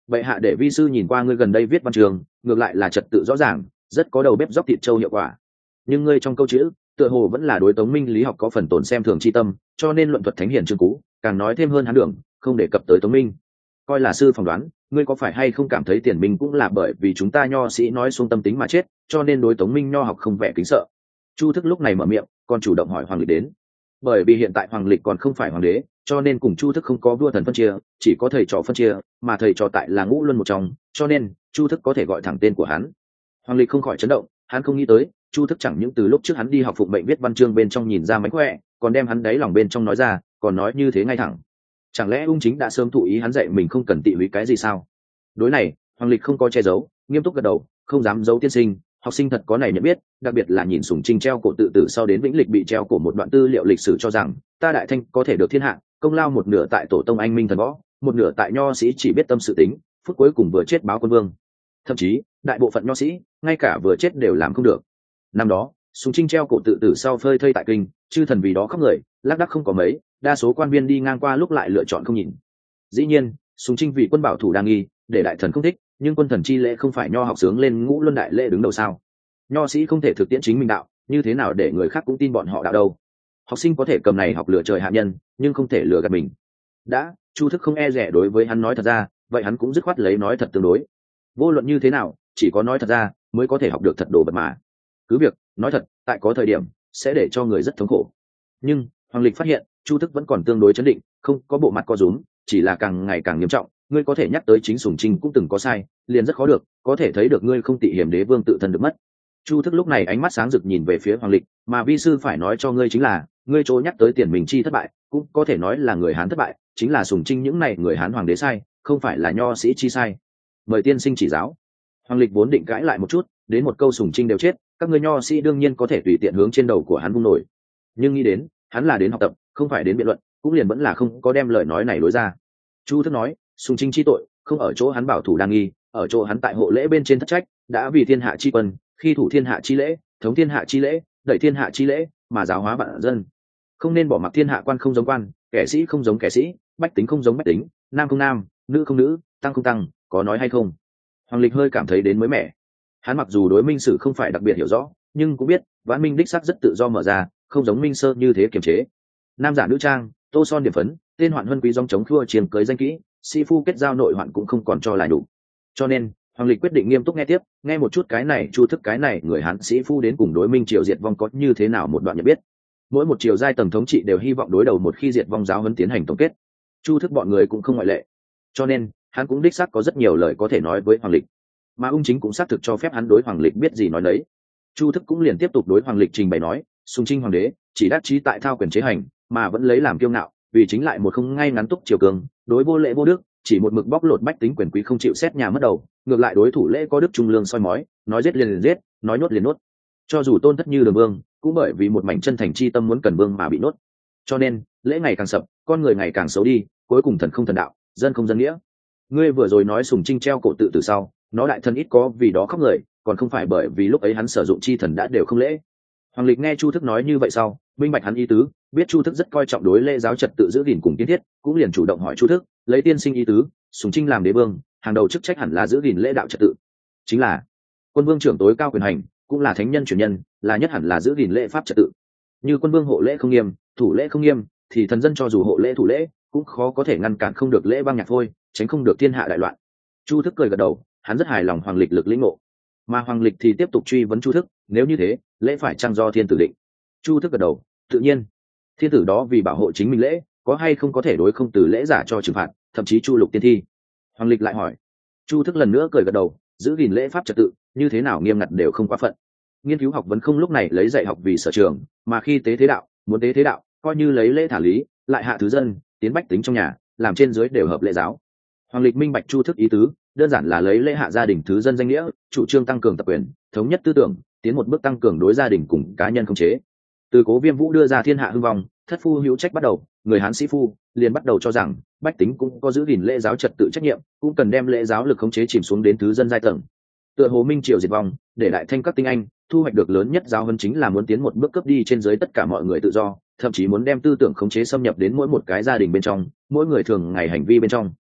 Bệ hạ để vi sư nhìn qua ngươi gần đây viết văn trường, ngược lại là trật tự rõ ràng, rất có đầu bếp dóc thịt trâu hiệu quả. Nhưng ngươi trong câu chữ tựa hồ vẫn là đối Tống Minh lý học có phần tổn xem thường chi tâm, cho nên luận thuật thánh hiển chương cú càng nói thêm hơn hắn đường, không đề cập tới Tống Minh. Coi là sư phỏng đoán, ngươi có phải hay không cảm thấy Tiền Minh cũng là bởi vì chúng ta nho sĩ nói xuống tâm tính mà chết, cho nên đối Tống Minh nho học không vẻ kính sợ? Chu Thức lúc này mở miệng, còn chủ động hỏi Hoàng Lịch đến. Bởi vì hiện tại Hoàng Lịch còn không phải hoàng đế, cho nên cùng Chu Thức không có vua thần phân chia, chỉ có thầy trò phân chia, mà thầy trò tại là Ngũ Luân một trong, cho nên Chu Thức có thể gọi thẳng tên của hắn. Hoàng Lịch không khỏi chấn động, hắn không nghĩ tới Chu Thức chẳng những từ lúc trước hắn đi học phụng bệnh viết văn chương bên trong nhìn ra mánh khỏe, còn đem hắn đáy lòng bên trong nói ra, còn nói như thế ngay thẳng. Chẳng lẽ ung chính đã sớm thụ ý hắn dạy mình không cần tị húy cái gì sao? Đối này Hoàng Lịch không có che giấu, nghiêm túc gật đầu, không dám giấu tiên sinh, học sinh thật có này nhận biết, đặc biệt là nhìn Sùng Trinh treo cổ tự tử sau đến Vĩnh Lịch bị treo cổ một đoạn tư liệu lịch sử cho rằng ta Đại Thanh có thể được thiên hạ, công lao một nửa tại tổ tông anh minh thần võ, một nửa tại nho sĩ chỉ biết tâm sự tính, phút cuối cùng vừa chết báo quân vương. Thậm chí đại bộ phận nho sĩ ngay cả vừa chết đều làm không được. Năm đó Sùng Trinh treo cổ tự tử sau phơi thây tại kinh, chư thần vì đó khóc người, lác đác không có mấy, đa số quan viên đi ngang qua lúc lại lựa chọn không nhìn. Dĩ nhiên Sùng Trinh vì quân bảo thủ đa nghi, để đại thần không thích, nhưng quân thần chi lễ không phải nho học sướng lên Ngũ Luân đại lễ đứng đầu sao? Nho sĩ không thể thực tiễn chính mình đạo, như thế nào để người khác cũng tin bọn họ đạo đâu? Học sinh có thể cầm này học lừa trời hạ nhân, nhưng không thể lừa gạt mình. Đã Chu Thức không e rẻ đối với hắn nói thật ra, vậy hắn cũng dứt khoát lấy nói thật tương đối. Vô luận như thế nào, chỉ có nói thật ra mới có thể học được thật đồ vật mà. Cứ việc nói thật tại có thời điểm sẽ để cho người rất thống khổ, nhưng Hoàng Lịch phát hiện Chu Thức vẫn còn tương đối chấn định, không có bộ mặt co rúm, chỉ là càng ngày càng nghiêm trọng. Ngươi có thể nhắc tới chính Sùng Trinh cũng từng có sai, liền rất khó được, có thể thấy được ngươi không tị hiểm đế vương tự thân được mất. Chu Thức lúc này ánh mắt sáng rực nhìn về phía Hoàng Lịch, mà vi sư phải nói cho ngươi chính là, ngươi chỗ nhắc tới Tiền Mình chi thất bại, cũng có thể nói là người Hán thất bại, chính là Sùng Trinh những này người Hán hoàng đế sai, không phải là nho sĩ chi sai. Mời tiên sinh chỉ giáo. Hoàng Lịch vốn định cãi lại một chút, đến một câu Sùng Trinh đều chết, các ngươi nho sĩ đương nhiên có thể tùy tiện hướng trên đầu của hắn vung nổi, nhưng nghĩ đến hắn là đến học tập, không phải đến biện luận, cũng liền vẫn là không có đem lời nói này lối ra. Chu Thức nói, Sùng Trinh chi tội không ở chỗ hắn bảo thủ đa nghi, ở chỗ hắn tại hộ lễ bên trên thất trách, đã vì thiên hạ chi quân, khi thủ thiên hạ chi lễ, thống thiên hạ chi lễ, đẩy thiên hạ chi lễ, mà giáo hóa vạn dân. Không nên bỏ mặc thiên hạ quan không giống quan, kẻ sĩ không giống kẻ sĩ, bách tính không giống bách tính, nam không nam, nữ không nữ, tăng không tăng, có nói hay không? Hoàng Lịch hơi cảm thấy đến mới mẻ. Hắn mặc dù đối minh sử không phải đặc biệt hiểu rõ, nhưng cũng biết vãn minh đích sắc rất tự do mở ra, không giống minh sơ như thế kiềm chế. Nam giả nữ trang, tô son điểm phấn, tên hoạn huân quý dòng chống thua chiếm cưới danh kỹ, sĩ phu kết giao nội hoạn cũng không còn cho là đủ. Cho nên Hoàng Lịch quyết định nghiêm túc nghe tiếp, nghe một chút cái này Chu Thức cái này người Hán sĩ phu đến cùng đối minh triều diệt vong có như thế nào một đoạn nhận biết. Mỗi một triều giai tầng thống trị đều hy vọng đối đầu một khi diệt vong giáo huấn tiến hành tổng kết, Chu Thức bọn người cũng không ngoại lệ. Cho nên hắn cũng đích xác có rất nhiều lời có thể nói với Hoàng Lịch, mà ung chính cũng xác thực cho phép hắn đối Hoàng Lịch biết gì nói đấy. Chu Thức cũng liền tiếp tục đối Hoàng Lịch trình bày nói, Sùng Trinh hoàng đế chỉ đắc chí tại thao quyền chế hành, mà vẫn lấy làm kiêu ngạo, vì chính lại một không ngay ngắn túc triều cường, đối vô lễ vô đức, chỉ một mực bóc lột bách tính quyền quý không chịu xét nhà mất đầu, ngược lại đối thủ lễ có đức trung lương soi mói, nói giết liền liền giết, nói nuốt liền nuốt. Cho dù tôn thất như Đường Vương, cũng bởi vì một mảnh chân thành chi tâm muốn cần vương mà bị nuốt. Cho nên lễ ngày càng sập, con người ngày càng xấu đi, cuối cùng thần không thần đạo, dân không dân nghĩa. Ngươi vừa rồi nói Sùng Trinh treo cổ tự tử sau, nó đại thần ít có vì đó khóc người, còn không phải bởi vì lúc ấy hắn sử dụng chi thần đã đều không lễ. Hoàng Lịch nghe Chu Thức nói như vậy sau, minh bạch hắn ý tứ, biết Chu Thức rất coi trọng đối lễ giáo trật tự giữ gìn cùng kiến thiết, cũng liền chủ động hỏi Chu Thức, lấy tiên sinh ý tứ, Sùng Trinh làm đế vương, hàng đầu chức trách hẳn là giữ gìn lễ đạo trật tự, chính là quân vương trưởng tối cao quyền hành, cũng là thánh nhân truyền nhân, là nhất hẳn là giữ gìn lễ pháp trật tự. Như quân vương hộ lễ không nghiêm, thủ lễ không nghiêm, thì thần dân cho dù hộ lễ thủ lễ, cũng khó có thể ngăn cản không được lễ băng nhạc thôi, tránh không được thiên hạ đại loạn. Chu Thức cười gật đầu, hắn rất hài lòng Hoàng Lịch lực lĩnh ngộ, mà Hoàng Lịch thì tiếp tục truy vấn Chu Thức, nếu như thế lễ phải chăng do thiên tử định? Chu Thức gật đầu, tự nhiên. Thiên tử đó vì bảo hộ chính mình lễ, có hay không có thể đối không từ lễ giả cho trừng phạt, thậm chí chu lục tiên thi? Hoàng Lịch lại hỏi. Chu Thức lần nữa cười gật đầu, giữ gìn lễ pháp trật tự, như thế nào nghiêm ngặt đều không quá phận. Nghiên cứu học vấn không lúc này lấy dạy học vì sở trường, mà khi tế thế đạo, muốn tế thế đạo, coi như lấy lễ thả lý, lại hạ thứ dân, tiến bách tính trong nhà, làm trên dưới đều hợp lễ giáo. Hoàng Lịch minh bạch Chu Thức ý tứ, đơn giản là lấy lễ hạ gia đình thứ dân danh nghĩa, chủ trương tăng cường tập quyền, thống nhất tư tưởng, tiến một bước tăng cường đối gia đình cùng cá nhân khống chế. Từ Cố Viêm Vũ đưa ra thiên hạ hưng vong, thất phu hữu trách bắt đầu, người Hán sĩ phu liền bắt đầu cho rằng bách tính cũng có giữ gìn lễ giáo trật tự trách nhiệm, cũng cần đem lễ giáo lực khống chế chìm xuống đến thứ dân giai tầng. Tựa hồ minh triều diệt vong, để đại thanh các tinh anh thu hoạch được lớn nhất giáo huấn chính là muốn tiến một bước cướp đi trên dưới tất cả mọi người tự do, thậm chí muốn đem tư tưởng khống chế xâm nhập đến mỗi một cái gia đình bên trong, mỗi người thường ngày hành vi bên trong.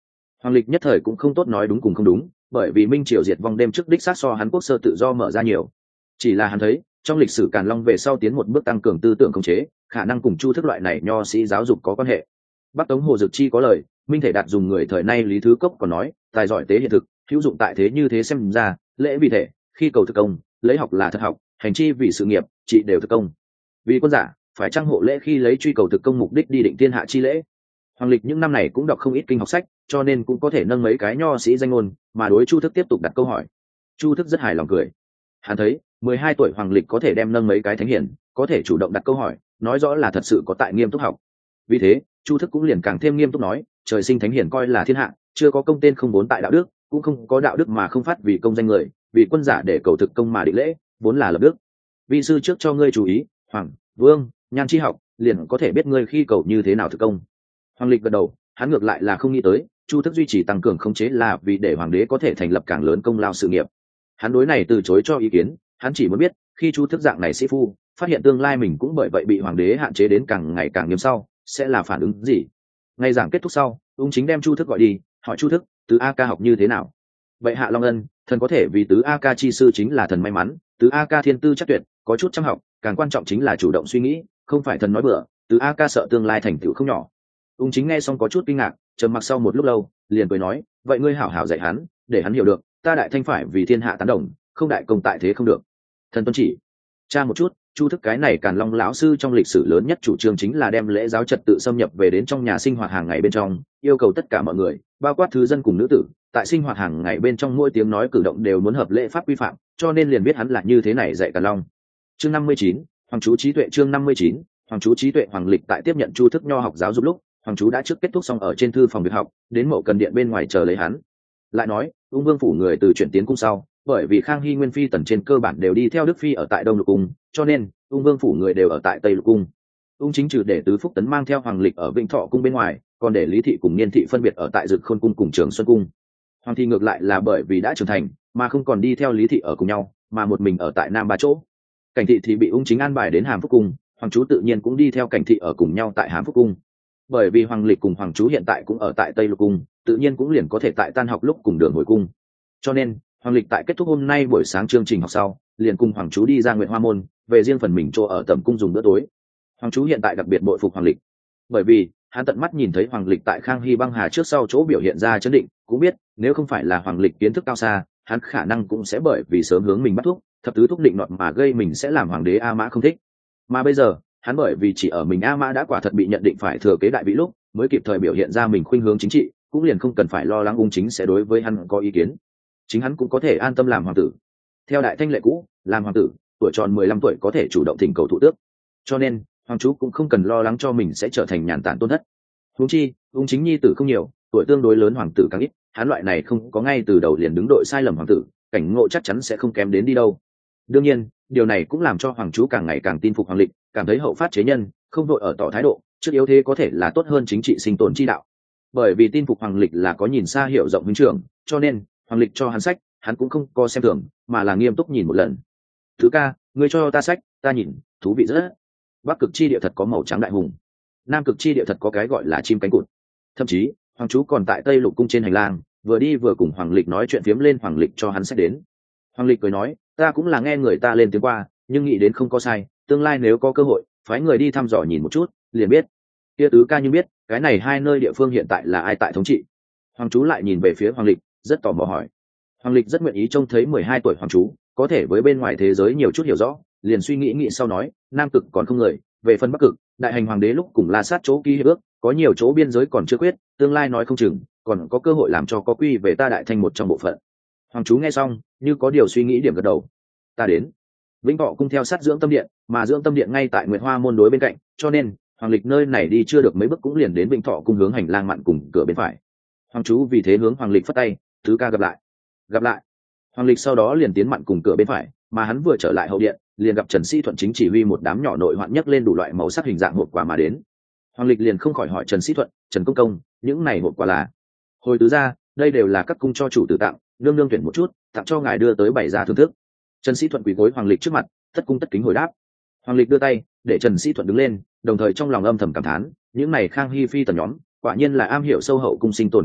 Hoàng lịch nhất thời cũng không tốt nói đúng cùng không đúng, bởi vì minh triều diệt vong đêm trước đích sát so hắn quốc sơ tự do mở ra nhiều. Chỉ là hắn thấy trong lịch sử Càn Long về sau tiến một bước tăng cường tư tưởng khống chế, khả năng cùng chu thức loại này nho sĩ giáo dục có quan hệ. Bắc Tống Hồ Dực Chi có lời, minh thể đạt dùng người thời nay Lý Thứ Cốc còn nói, tài giỏi tế hiện thực, hữu dụng tại thế như thế xem ra, lễ vì thể, khi cầu thực công, lấy học là thật học, hành chi vì sự nghiệp, trị đều thực công. Vì quân giả, phải trang hộ lễ khi lấy truy cầu thực công mục đích đi định thiên hạ chi lễ. Hoàng lịch những năm này cũng đọc không ít kinh học sách, cho nên cũng có thể nâng mấy cái nho sĩ danh ngôn, mà đối Chu Thức tiếp tục đặt câu hỏi. Chu Thức rất hài lòng cười. Hắn thấy, mười hai tuổi Hoàng lịch có thể đem nâng mấy cái thánh hiển, có thể chủ động đặt câu hỏi, nói rõ là thật sự có tại nghiêm túc học. Vì thế, Chu Thức cũng liền càng thêm nghiêm túc nói, trời sinh thánh hiển coi là thiên hạ, chưa có công tên không vốn tại đạo đức, cũng không có đạo đức mà không phát vì công danh người, vì quân giả để cầu thực công mà định lễ, vốn là lập đức. Vi sư trước cho ngươi chú ý, Hoàng, Vương, Nhan chi học, liền có thể biết ngươi khi cầu như thế nào thực công. Hoàng lịch gật đầu, hắn ngược lại là không nghĩ tới Chu Thức duy trì tăng cường khống chế là vì để hoàng đế có thể thành lập càng lớn công lao sự nghiệp. Hắn đối này từ chối cho ý kiến, hắn chỉ muốn biết khi Chu Thức dạng này sĩ phu phát hiện tương lai mình cũng bởi vậy bị hoàng đế hạn chế đến càng ngày càng nghiêm sau sẽ là phản ứng gì. Ngày giảng kết thúc sau, ung chính đem Chu Thức gọi đi, hỏi Chu Thức tứ a ca học như thế nào. Vậy hạ Long Ân, thần có thể vì tứ a ca chi sư chính là thần may mắn, tứ a ca thiên tư chắc tuyệt, có chút chăm học, càng quan trọng chính là chủ động suy nghĩ, không phải thần nói bừa, tứ a ca sợ tương lai thành tựu không nhỏ. Ung chính nghe xong có chút kinh ngạc, trầm mặc sau một lúc lâu liền cười nói, vậy ngươi hảo hảo dạy hắn, để hắn hiểu được ta đại thanh phải vì thiên hạ tán đồng, không đại công tại thế không được. Thần tuân chỉ. Tra một chút, Chu Thức cái này Càn Long lão sư trong lịch sử lớn nhất chủ trương chính là đem lễ giáo trật tự xâm nhập về đến trong nhà sinh hoạt hàng ngày bên trong, yêu cầu tất cả mọi người, bao quát thứ dân cùng nữ tử, tại sinh hoạt hàng ngày bên trong mỗi tiếng nói cử động đều muốn hợp lễ pháp quy phạm, cho nên liền biết hắn là như thế này dạy Càn Long. Chương năm mươi chín, Hoàng chú trí tuệ. Chương năm mươi chín, Hoàng chú trí tuệ. Hoàng lịch tại tiếp nhận Chu Thức nho học giáo dục lúc, Hoàng chú đã trước kết thúc xong ở trên thư phòng việc học, đến mậu cần điện bên ngoài chờ lấy hắn. Lại nói, Ung Vương phủ người từ chuyển tiến cung sau, bởi vì Khang Hy Nguyên phi tần trên cơ bản đều đi theo Đức phi ở tại Đông Lục cung, cho nên Ung Vương phủ người đều ở tại Tây Lục cung. Ung chính trừ để tứ phúc tấn mang theo Hoàng lịch ở Vĩnh Thọ cung bên ngoài, còn để Lý thị cùng Niên thị phân biệt ở tại Dực Khôn cung cùng Trường Xuân cung. Hoàng thị ngược lại là bởi vì đã trưởng thành, mà không còn đi theo Lý thị ở cùng nhau, mà một mình ở tại Nam Ba chỗ. Cảnh thị thì bị Ung chính an bài đến Hàm Phúc cung, Hoàng chú tự nhiên cũng đi theo Cảnh thị ở cùng nhau tại Hàm Phúc cung. Bởi vì Hoàng lịch cùng Hoàng chú hiện tại cũng ở tại Tây Lục cung, tự nhiên cũng liền có thể tại tan học lúc cùng đường hồi cung. Cho nên Hoàng lịch tại kết thúc hôm nay buổi sáng chương trình học sau, liền cùng Hoàng chú đi ra Nguyệt Hoa môn, về riêng phần mình chỗ ở tẩm cung dùng bữa tối. Hoàng chú hiện tại đặc biệt bội phục Hoàng lịch, bởi vì hắn tận mắt nhìn thấy Hoàng lịch tại Khang Hy băng hà trước sau chỗ biểu hiện ra chấn định, cũng biết nếu không phải là Hoàng lịch kiến thức cao xa, hắn khả năng cũng sẽ bởi vì sớm hướng mình bắt thúc thập tứ thúc định nọt mà gây mình sẽ làm hoàng đế A Mã không thích. Mà bây giờ hắn bởi vì chỉ ở mình A Mã đã quả thật bị nhận định phải thừa kế đại vị lúc, mới kịp thời biểu hiện ra mình khuynh hướng chính trị, cũng liền không cần phải lo lắng Ung chính sẽ đối với hắn có ý kiến, chính hắn cũng có thể an tâm làm hoàng tử. Theo đại thanh lệ cũ, làm hoàng tử tuổi tròn mười lăm tuổi có thể chủ động thỉnh cầu thủ tước, cho nên Hoàng chú cũng không cần lo lắng cho mình sẽ trở thành nhàn tản tôn thất. Huống chi Ung chính nhi tử không nhiều, tuổi tương đối lớn hoàng tử càng ít, hắn loại này không có ngay từ đầu liền đứng đội sai lầm hoàng tử, cảnh ngộ chắc chắn sẽ không kém đến đi đâu. Đương nhiên điều này cũng làm cho Hoàng chú càng ngày càng tin phục Hoàng lịch, cảm thấy hậu phát chế nhân, không vội ở tỏ thái độ, trước yếu thế có thể là tốt hơn chính trị sinh tồn chi đạo. Bởi vì tin phục Hoàng lịch là có nhìn xa hiểu rộng huynh trưởng, cho nên Hoàng lịch cho hắn sách, hắn cũng không có xem thường, mà là nghiêm túc nhìn một lần. Thứ ca, ngươi cho ta sách, ta nhìn, thú vị rất. Bắc cực chi địa thật có màu trắng đại hùng, Nam cực chi địa thật có cái gọi là chim cánh cụt. Thậm chí Hoàng chú còn tại Tây Lục cung trên hành lang, vừa đi vừa cùng Hoàng lịch nói chuyện phiếm lên, Hoàng lịch cho hắn sách đến. Hoàng lịch cười nói, ta cũng là nghe người ta lên tiếng qua, nhưng nghĩ đến không có sai, tương lai nếu có cơ hội phái người đi thăm dò nhìn một chút liền biết. Kia tứ ca nhưng biết cái này hai nơi địa phương hiện tại là ai tại thống trị? Hoàng chú lại nhìn về phía Hoàng lịch, rất tò mò hỏi. Hoàng lịch rất nguyện ý trông thấy mười hai tuổi Hoàng chú có thể với bên ngoài thế giới nhiều chút hiểu rõ, liền suy nghĩ nghĩ sau nói, Nam cực còn không người, về phần Bắc cực, đại hành hoàng đế lúc cùng La Sát chỗ ký hiệp ước, có nhiều chỗ biên giới còn chưa quyết, tương lai nói không chừng còn có cơ hội làm cho có quy về ta đại thanh một trong bộ phận. Hoàng chú nghe xong như có điều suy nghĩ, điểm gật đầu. Ta đến. Vĩnh Thọ cung theo sát dưỡng tâm điện, mà dưỡng tâm điện ngay tại Nguyệt Hoa môn đối bên cạnh, cho nên Hoàng lịch nơi này đi chưa được mấy bước cũng liền đến Vĩnh Thọ cung hướng hành lang mặn cùng cửa bên phải. Hoàng chú vì thế hướng Hoàng lịch phất tay, thứ ca gặp lại. Gặp lại. Hoàng lịch sau đó liền tiến mặn cùng cửa bên phải, mà hắn vừa trở lại hậu điện liền gặp Trần Sĩ Thuận chính chỉ huy một đám nhỏ nội hoạn nhấc lên đủ loại màu sắc hình dạng hộp quà mà đến. Hoàng lịch liền không khỏi hỏi Trần Sĩ Thuận, Trần công công, những này hộp quà là? Hồi tứ ra, đây đều là các cung cho chủ tử tặng, nương nương tuyển một chút tặng cho ngài đưa tới bày ra thưởng thức. Trần Sĩ Thuận quỳ gối Hoàng lịch trước mặt, tất cung tất kính hồi đáp. Hoàng lịch đưa tay để Trần Sĩ Thuận đứng lên, đồng thời trong lòng âm thầm cảm thán, những này Khang Hy phi tần nhóm quả nhiên là am hiểu sâu hậu cung sinh tồn chi đạo,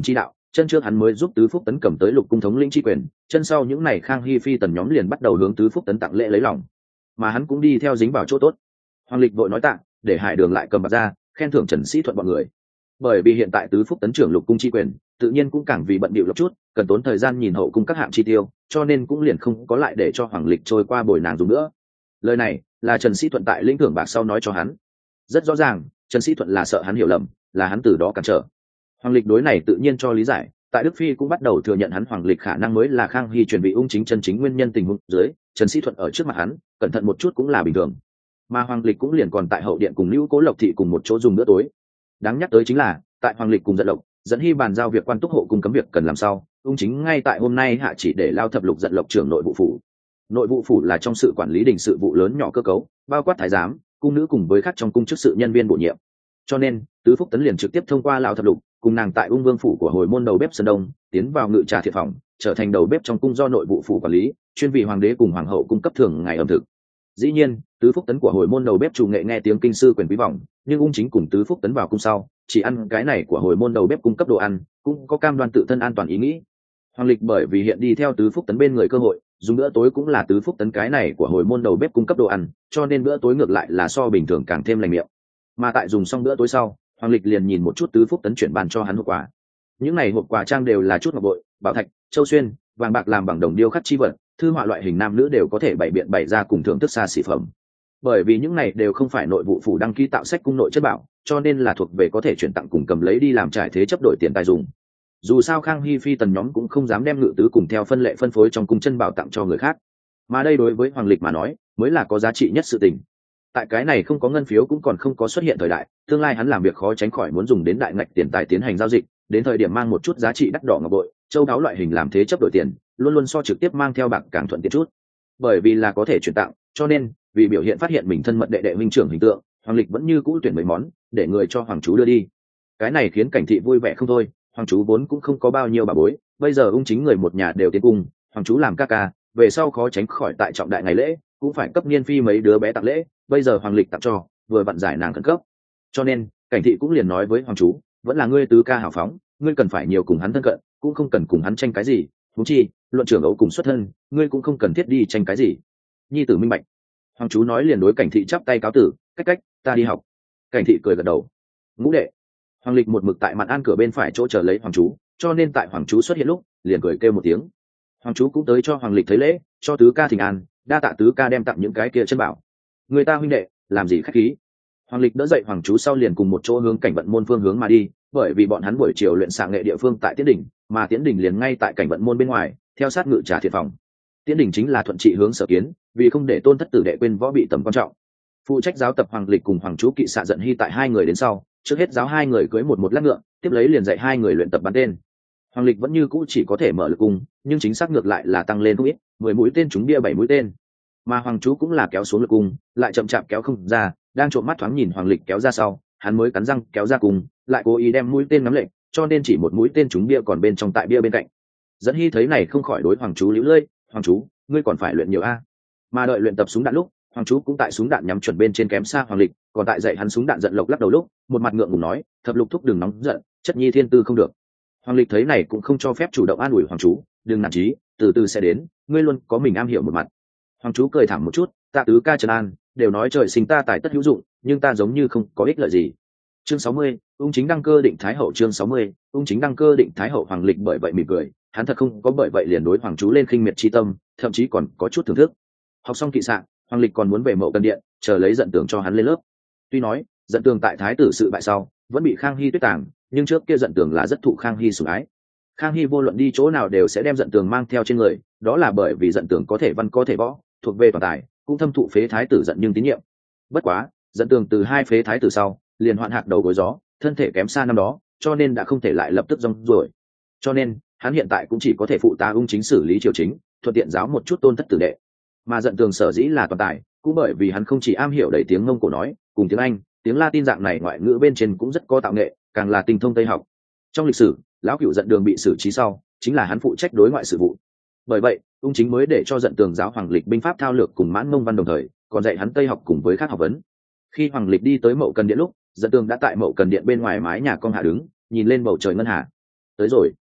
chân trước hắn mới giúp tứ phúc tấn cầm tới lục cung thống lĩnh tri quyền, chân sau những n à y khang hy phi tần nhóm liền bắt đầu hướng tứ phúc tấn tặng lễ lấy lòng, mà hắn cũng đi theo dính vào chỗ tốt. Hoàng Lịch vội nói tạ, để Hải Đường lại cầm bạc ra khen thưởng Trần Sĩ Thuận bọn người. Bởi vì hiện tại tứ phúc tấn trưởng lục cung chi quyền, tự nhiên cũng càng vì bận bịu lộc chút, cần tốn thời gian nhìn hậu cung các hạng chi tiêu, cho nên cũng liền không có lại để cho Hoàng Lịch trôi qua bồi nàng dùng nữa. Lời này là Trần Sĩ Thuận tại lĩnh thưởng bạc sau nói cho hắn. Rất rõ ràng, Trần Sĩ Thuận là sợ hắn hiểu lầm, là hắn từ đó cản trở. Hoàng Lịch đối này tự nhiên cho lý giải, tại Đức Phi cũng bắt đầu thừa nhận hắn Hoàng Lịch khả năng mới là Khang Hy chuẩn bị ung chính chân chính nguyên nhân tình huống dưới, Trần Sĩ Thuận ở trước mặt hắn, cẩn thận một chút cũng là bình thường. Mà Hoàng Lịch cũng liền còn tại hậu điện cùng Lưu Cố Lộc thị cùng một chỗ dùng bữa tối. Đáng nhắc tới chính là, tại Hoàng Lịch cùng Dận Lộc, dẫn hy bàn giao việc quan túc hộ cung cấm việc cần làm sau, ung chính ngay tại hôm nay hạ chỉ để lao thập lục Dận Lộc trưởng nội vụ phủ. Nội vụ phủ là trong sự quản lý đình sự vụ lớn nhỏ cơ cấu, bao quát thái giám, cung nữ cùng với khác trong cung chức sự nhân viên bổ nhiệm. Cho nên tứ phúc tấn liền trực tiếp thông qua lão thập lục cùng nàng tại ung vương phủ của hồi môn đầu bếp sơn đông tiến vào ngự trà thiệt phòng, trở thành đầu bếp trong cung do nội vụ phủ quản lý, chuyên vì hoàng đế cùng hoàng hậu cung cấp thường ngày ẩm thực. Dĩ nhiên tứ phúc tấn của hồi môn đầu bếp chủ nghệ nghe tiếng kinh sư quyền quý vọng, nhưng ung chính cùng tứ phúc tấn vào cung sau chỉ ăn cái này của hồi môn đầu bếp cung cấp đồ ăn, cũng có cam đoan tự thân an toàn ý nghĩ. Hoàng Lịch bởi vì hiện đi theo tứ phúc tấn bên người cơ hội, dùng bữa tối cũng là tứ phúc tấn cái này của hồi môn đầu bếp cung cấp đồ ăn, cho nên bữa tối ngược lại là so bình thường càng thêm lành miệng. Mà tại dùng xong bữa tối sau, Hoàng Lịch liền nhìn một chút tứ phúc tấn chuyển bàn cho hắn hộp quà. Những này hộp quà trang đều là chút ngọc bội, bảo thạch, châu xuyên, vàng bạc làm bằng đồng điêu khắc chi vật, thư họa loại hình nam nữ đều có thể bày biện bày ra cùng thưởng thức xa xỉ phẩm. Bởi vì những này đều không phải nội vụ phủ đăng ký tạo sách cung nội chất bảo, cho nên là thuộc về có thể chuyển tặng cùng cầm lấy đi làm trải thế chấp đổi tiền tài dùng. Dù sao Khang Hy phi tần nhóm cũng không dám đem ngự tứ cùng theo phân lệ phân phối trong cung chân bảo tặng cho người khác, mà đây đối với Hoàng Lịch mà nói mới là có giá trị nhất sự tình. Tại cái này không có ngân phiếu cũng còn không có xuất hiện thời đại, tương lai hắn làm việc khó tránh khỏi muốn dùng đến đại ngạch tiền tài tiến hành giao dịch, đến thời điểm mang một chút giá trị đắt đỏ ngọc bội, châu đáo loại hình làm thế chấp đổi tiền, luôn luôn so trực tiếp mang theo bạc càng thuận tiện chút. Bởi vì là có thể chuyển tặng, cho nên vì biểu hiện phát hiện mình thân mật đệ đệ huynh trưởng hình tượng, Hoàng Lịch vẫn như cũ tuyển mấy món để người cho hoàng chú đưa đi. Cái này khiến Cảnh Thị vui vẻ không thôi, hoàng chú vốn cũng không có bao nhiêu bà bối, bây giờ ung chính người một nhà đều tiến cung, hoàng chú làm ca ca, về sau khó tránh khỏi tại trọng đại ngày lễ cũng phải cấp niên phi mấy đứa bé tặng lễ, bây giờ Hoàng Lịch tặng cho vừa vặn giải nàng khẩn cấp. Cho nên Cảnh Thị cũng liền nói với hoàng chú, vẫn là ngươi tứ ca hào phóng, ngươi cần phải nhiều cùng hắn thân cận, cũng không cần cùng hắn tranh cái gì, huống chi luận trưởng ấu cùng xuất thân, ngươi cũng không cần thiết đi tranh cái gì. Nhi tử minh bạch. Hoàng chú nói liền đối Cảnh Thị chắp tay cáo tử, cách cách ta đi học. Cảnh Thị cười gật đầu. Ngũ đệ. Hoàng Lịch một mực tại mạn an cửa bên phải chỗ chờ lấy hoàng chú, cho nên tại hoàng chú xuất hiện lúc liền cười kêu một tiếng. Hoàng chú cũng tới cho Hoàng Lịch thấy lễ, cho tứ ca thỉnh an, đa tạ tứ ca đem tặng những cái kia chân bảo, người ta huynh đệ làm gì khách khí. Hoàng Lịch đỡ dậy hoàng chú sau liền cùng một chỗ hướng cảnh vận môn phương hướng mà đi, bởi vì bọn hắn buổi chiều luyện xạ nghệ địa phương tại Tiễn Đình, mà Tiễn Đình liền ngay tại cảnh vận môn bên ngoài, theo sát ngự trà thiệt phòng. Tiễn Đình chính là thuận trị hướng Sở Kiến, vì không để tôn thất tử đệ quên võ bị tầm quan trọng, phụ trách giáo tập Hoàng Lịch cùng hoàng chú kỵ xạ giận hy tại hai người đến sau, trước hết giáo hai người cưới một một lát ngựa, tiếp lấy liền dạy hai người luyện tập bắn tên. Hoàng Lịch vẫn như cũ chỉ có thể mở lực cung, nhưng chính xác ngược lại là tăng lên không ít, mười mũi tên trúng bia bảy mũi tên. Mà hoàng chú cũng là kéo xuống lực cung, lại chậm chạp kéo không ra, đang trộm mắt thoáng nhìn Hoàng Lịch kéo ra sau, hắn mới cắn răng kéo ra cùng, lại cố ý đem mũi tên ngắm lệnh, cho nên chỉ một mũi tên trúng bia còn bên trong tại bia bên cạnh. Dẫn Hy thấy này không khỏi đối hoàng chú liễu lơi, hoàng chú, ngươi còn phải luyện nhiều a. Mà đợi luyện tập súng đạn lúc, hoàng chú cũng tại súng đạn nhắm chuẩn bên trên kém xa Hoàng Lịch, còn tại dạy hắn súng đạn giận lộc lắc đầu lúc, một mặt ngượng ngùng nói, thập lục thúc đừng nóng giận, chất nhi thiên tư không được. Hoàng Lịch thấy này cũng không cho phép chủ động an ủi hoàng chú, đừng nản chí, từ từ sẽ đến, ngươi luôn có mình am hiểu một mặt. Hoàng chú cười thẳng một chút, tạ tứ ca trấn an, đều nói trời sinh ta tài tất hữu dụng, nhưng ta giống như không có ích lợi gì. Chương sáu mươi, ung chính đăng cơ định thái hậu. Chương sáu mươi, ung chính đăng cơ định thái hậu. Hoàng Lịch bởi vậy mỉm cười, hắn thật không có bởi vậy liền đối hoàng chú lên khinh miệt chi tâm, thậm chí còn có chút thưởng thức. Học xong kỵ xạ, Hoàng Lịch còn muốn về Mậu Cần Điện, chờ lấy Dận Tường cho hắn lên lớp. Tuy nói Dận Tường tại thái tử sự bại sau vẫn bị Khang Hy tuyết tàng, nhưng trước kia Dận Tường là rất thụ Khang Hy sủng ái. Khang Hy vô luận đi chỗ nào đều sẽ đem Dận Tường mang theo trên người, đó là bởi vì Dận Tường có thể văn có thể võ, thuộc về toàn tài, cũng thâm thụ phế thái tử Dận nhưng tín nhiệm. Bất quá Dận Tường từ hai phế thái tử sau liền hoạn hạc đầu gối gió, thân thể kém xa năm đó, cho nên đã không thể lại lập tức rong ruổi. Cho nên hắn hiện tại cũng chỉ có thể phụ tá ung chính xử lý triều chính, thuận tiện giáo một chút tôn thất tử đệ. Mà Dận Tường sở dĩ là toàn tài, cũng bởi vì hắn không chỉ am hiểu đầy tiếng Mông Cổ nói, cùng tiếng Anh, tiếng Latin dạng này ngoại ngữ bên trên cũng rất có tạo nghệ, càng là tinh thông Tây học. Trong lịch sử, lão cửu Dận Đường bị xử trí sau, chính là hắn phụ trách đối ngoại sự vụ. Bởi vậy, ung chính mới để cho Dận Tường giáo Hoàng Lịch binh pháp thao lược cùng Mãn Mông văn đồng thời, còn dạy hắn Tây học cùng với khác học vấn. Khi Hoàng Lịch đi tới Mậu Cần Điện lúc, Dận Tường đã tại Mậu Cần Điện bên ngoài mái nhà cong hạ đứng, nhìn lên bầu trời ngân hà. Tới rồi.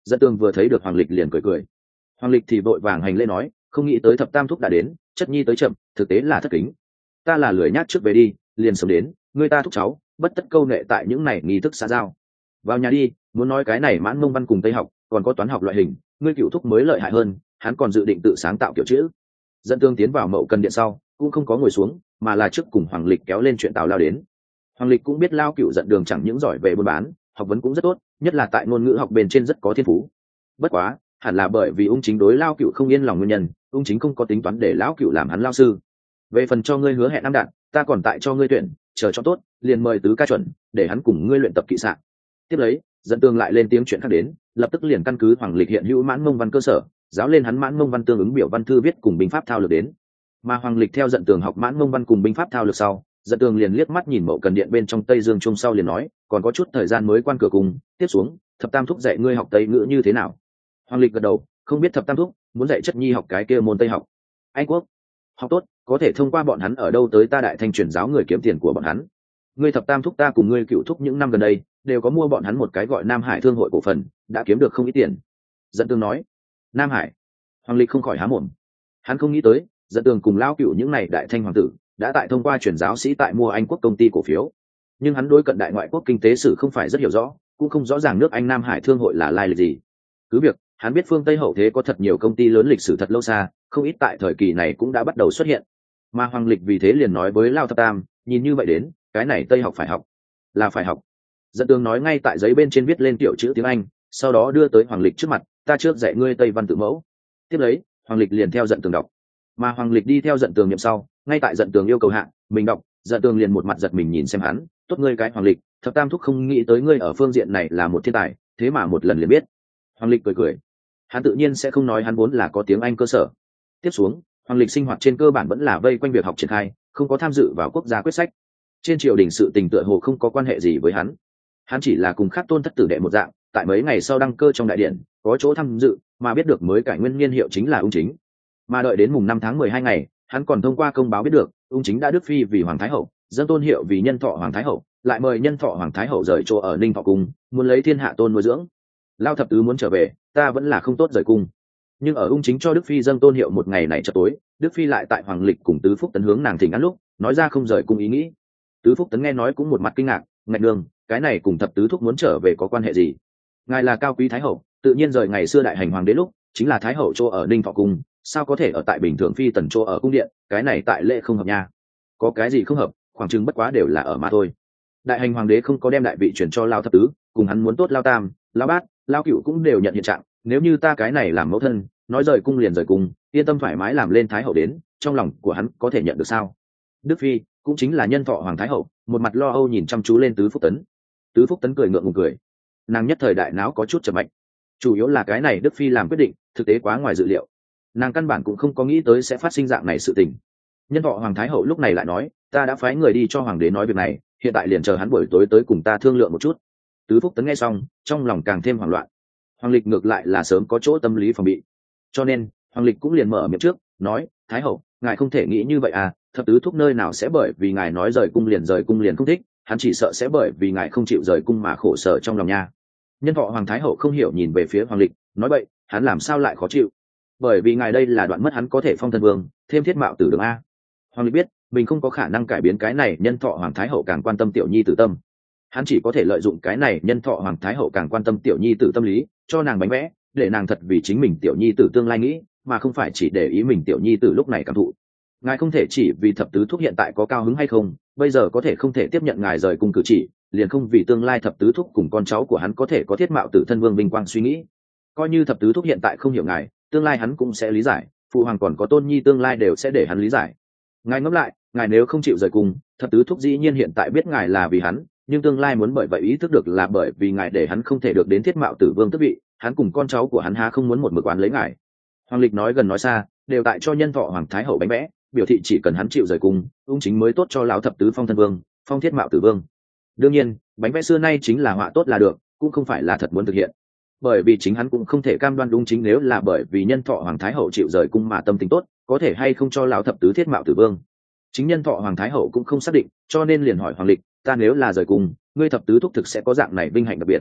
Dẫn Tường vừa thấy được Hoàng Lịch liền cười cười. Hoàng Lịch thì vội vàng hành lễ nói, không nghĩ tới thập tam thúc đã đến, chất nhi tới chậm, thực tế là thất kính. Ta là lười nhát trước về đi, liền sớm đến, người ta thúc cháu, bất tất câu nệ tại những này nghi thức xã giao. Vào nhà đi, muốn nói cái này mãn mông văn cùng tây học, còn có toán học loại hình, ngươi cựu thúc mới lợi hại hơn, hắn còn dự định tự sáng tạo kiểu chữ. Dẫn Tương tiến vào mậu cần điện sau, cũng không có ngồi xuống, mà là trước cùng Hoàng Lịch kéo lên chuyện tào lao đến. Hoàng Lịch cũng biết Lao Cựu Dẫn Đường chẳng những giỏi về buôn bán, học vấn cũng rất tốt, nhất là tại ngôn ngữ học bên trên rất có thiên phú. Bất quá, hẳn là bởi vì ung chính đối Lao Cựu không yên lòng nguyên nhân, ung chính không có tính toán để Lão Cựu làm hắn lao sư. Về phần cho ngươi hứa hẹn năm đạn, ta còn tại cho ngươi tuyển, chờ cho tốt, liền mời tứ ca chuẩn, để hắn cùng ngươi luyện tập kỵ xạ. Tiếp lấy, Dẫn Tương lại lên tiếng chuyện khác đến, lập tức liền căn cứ Hoàng Lịch hiện hữu mãn mông văn cơ sở, giáo lên hắn mãn mông văn tương ứng biểu văn thư viết cùng binh pháp thao lược đến. Mà Hoàng Lịch theo Dẫn Tường học mãn mông văn cùng binh pháp thao lược sau, Dẫn Tường liền liếc mắt nhìn mậu cần điện bên trong Tây Dương Trung sau liền nói, còn có chút thời gian mới quan cửa cùng, tiếp xuống, thập tam thúc dạy ngươi học Tây ngữ như thế nào? Hoàng Lịch gật đầu, không biết thập tam thúc muốn dạy chất nhi học cái kia môn Tây học. Anh quốc, học tốt, có thể thông qua bọn hắn ở đâu tới ta Đại Thanh truyền giáo người kiếm tiền của bọn hắn. Ngươi thập tam thúc ta cùng ngươi cựu thúc những năm gần đây đều có mua bọn hắn một cái gọi Nam Hải Thương hội cổ phần, đã kiếm được không ít tiền. Dẫn Tường nói. Nam Hải. Hoàng Lịch không khỏi há mồm. Hắn không nghĩ tới, Dẫn Tường cùng Lão Cựu những này Đại Thanh hoàng tử đã tại thông qua truyền giáo sĩ tại mua Anh quốc công ty cổ phiếu, nhưng hắn đối cận đại ngoại quốc kinh tế sử không phải rất hiểu rõ, cũng không rõ ràng nước Anh Nam Hải Thương hội là lai lịch gì. Cứ việc hắn biết phương Tây hậu thế có thật nhiều công ty lớn lịch sử thật lâu xa, không ít tại thời kỳ này cũng đã bắt đầu xuất hiện. Mà Hoàng Lịch vì thế liền nói với Lao Thập Tam, nhìn như vậy đến, cái này Tây học phải học, là phải học. Dẫn Tường nói ngay tại giấy bên trên viết lên tiểu chữ tiếng Anh, sau đó đưa tới Hoàng Lịch trước mặt, ta trước dạy ngươi Tây văn tự mẫu. Tiếp lấy, Hoàng Lịch liền theo Dẫn Tường đọc, mà Hoàng Lịch đi theo Dẫn Tường niệm sau, ngay tại Dẫn Tường yêu cầu hạ, mình đọc, Dẫn Tường liền một mặt giật mình nhìn xem hắn, tốt ngươi cái Hoàng Lịch, Thập Tam thúc không nghĩ tới ngươi ở phương diện này là một thiên tài, thế mà một lần liền biết. Hoàng Lịch cười cười, hắn tự nhiên sẽ không nói hắn vốn là có tiếng Anh cơ sở. Tiếp xuống, Hoàng Lịch sinh hoạt trên cơ bản vẫn là vây quanh việc học triển khai, không có tham dự vào quốc gia quyết sách. Trên triều đình sự tình tựa hồ không có quan hệ gì với hắn, hắn chỉ là cùng khác tôn thất tử đệ một dạng, tại mấy ngày sau đăng cơ trong đại điện có chỗ tham dự, mà biết được mới cải nguyên niên hiệu chính là ung chính. Mà đợi đến mùng năm tháng mười hai ngày, hắn còn thông qua công báo biết được ung chính đã đức phi vì hoàng thái hậu, dâng tôn hiệu vì nhân thọ hoàng thái hậu, lại mời nhân thọ hoàng thái hậu rời chỗ ở Ninh Thọ cung, muốn lấy thiên hạ tôn nuôi dưỡng. Lao thập tứ muốn trở về, ta vẫn là không tốt rời cung. Nhưng ở ung chính cho đức phi dâng tôn hiệu một ngày này chợ tối, đức phi lại tại Hoàng Lịch cùng tứ phúc tấn hướng nàng thỉnh ăn lúc nói ra không rời cung ý nghĩ. Tứ phúc tấn nghe nói cũng một mặt kinh ngạc, ngạch đường, cái này cùng thập tứ thúc muốn trở về có quan hệ gì? Ngài là cao quý thái hậu, tự nhiên rời ngày xưa đại hành hoàng đế lúc chính là thái hậu chỗ ở Ninh Thọ cung, sao có thể ở tại bình thường phi tần chỗ ở cung điện, cái này tại lễ không hợp nha. Có cái gì không hợp, khoảng chừng bất quá đều là ở mà thôi. Đại hành hoàng đế không có đem đại vị chuyển cho Lao thập tứ, cùng hắn muốn tốt Lao tam, Lao bát, Lao cửu cũng đều nhận hiện trạng, nếu như ta cái này làm mẫu thân, nói rời cung liền rời cung, yên tâm thoải mái làm lên thái hậu đến, trong lòng của hắn có thể nhận được sao? Đức phi cũng chính là nhân thọ hoàng thái hậu, một mặt lo âu nhìn chăm chú lên tứ phúc tấn. Tứ phúc tấn cười ngượng ngùng cười, nàng nhất thời đại não có chút chậm mạnh, chủ yếu là cái này Đức phi làm quyết định thực tế quá ngoài dự liệu, nàng căn bản cũng không có nghĩ tới sẽ phát sinh dạng này sự tình. Nhân thọ hoàng thái hậu lúc này lại nói, ta đã phái người đi cho hoàng đế nói việc này, hiện tại liền chờ hắn buổi tối tới cùng ta thương lượng một chút. Tứ phúc tấn nghe xong, trong lòng càng thêm hoảng loạn. Hoàng Lịch ngược lại là sớm có chỗ tâm lý phòng bị, cho nên Hoàng Lịch cũng liền mở miệng trước, nói, thái hậu, ngài không thể nghĩ như vậy à, thập tứ thúc nơi nào sẽ bởi vì ngài nói rời cung liền rời cung liền không thích, hắn chỉ sợ sẽ bởi vì ngài không chịu rời cung mà khổ sở trong lòng nha. Nhân thọ hoàng thái hậu không hiểu nhìn về phía Hoàng Lịch, nói vậy hắn làm sao lại khó chịu? Bởi vì ngài đây là đoạn mất hắn có thể phong thân vương, thêm thiết mạo tử đường a. Hoàng Lịch biết mình không có khả năng cải biến cái này, nhân thọ hoàng thái hậu càng quan tâm tiểu nhi tử tâm, hắn chỉ có thể lợi dụng cái này, nhân thọ hoàng thái hậu càng quan tâm tiểu nhi tử tâm lý, cho nàng bánh vẽ, để nàng thật vì chính mình tiểu nhi tử tương lai nghĩ, mà không phải chỉ để ý mình tiểu nhi tử lúc này cảm thụ. Ngài không thể chỉ vì thập tứ thúc hiện tại có cao hứng hay không, bây giờ có thể không thể tiếp nhận ngài rời cung cử chỉ, liền không vì tương lai thập tứ thúc cùng con cháu của hắn có thể có thiết mạo tử thân vương vinh quang suy nghĩ. Coi như thập tứ thúc hiện tại không hiểu ngài, tương lai hắn cũng sẽ lý giải, phụ hoàng còn có tôn nhi tương lai đều sẽ để hắn lý giải. Ngài ngẫm lại, ngài nếu không chịu rời cung, thập tứ thúc dĩ nhiên hiện tại biết ngài là vì hắn, nhưng tương lai muốn bởi vậy ý thức được là bởi vì ngài để hắn không thể được đến thiết mạo tử vương tước vị, hắn cùng con cháu của hắn há không muốn một mực oán lấy ngài. Hoàng Lịch nói gần nói xa, đều tại cho nhân thọ hoàng thái hậu bánh vẽ, biểu thị chỉ cần hắn chịu rời cung, ung chính mới tốt cho lão thập tứ phong thân vương, phong thiết mạo tử vương. Đương nhiên, bánh vẽ xưa nay chính là họa tốt là được, cũng không phải là thật muốn thực hiện. Bởi vì chính hắn cũng không thể cam đoan ung chính nếu là bởi vì nhân thọ hoàng thái hậu chịu rời cung mà tâm tình tốt, có thể hay không cho lão thập tứ thiết mạo tử vương. Chính nhân thọ hoàng thái hậu cũng không xác định, cho nên liền hỏi Hoàng Lịch, ta nếu là rời cung, ngươi thập tứ thúc thực sẽ có dạng này vinh hạnh đặc biệt.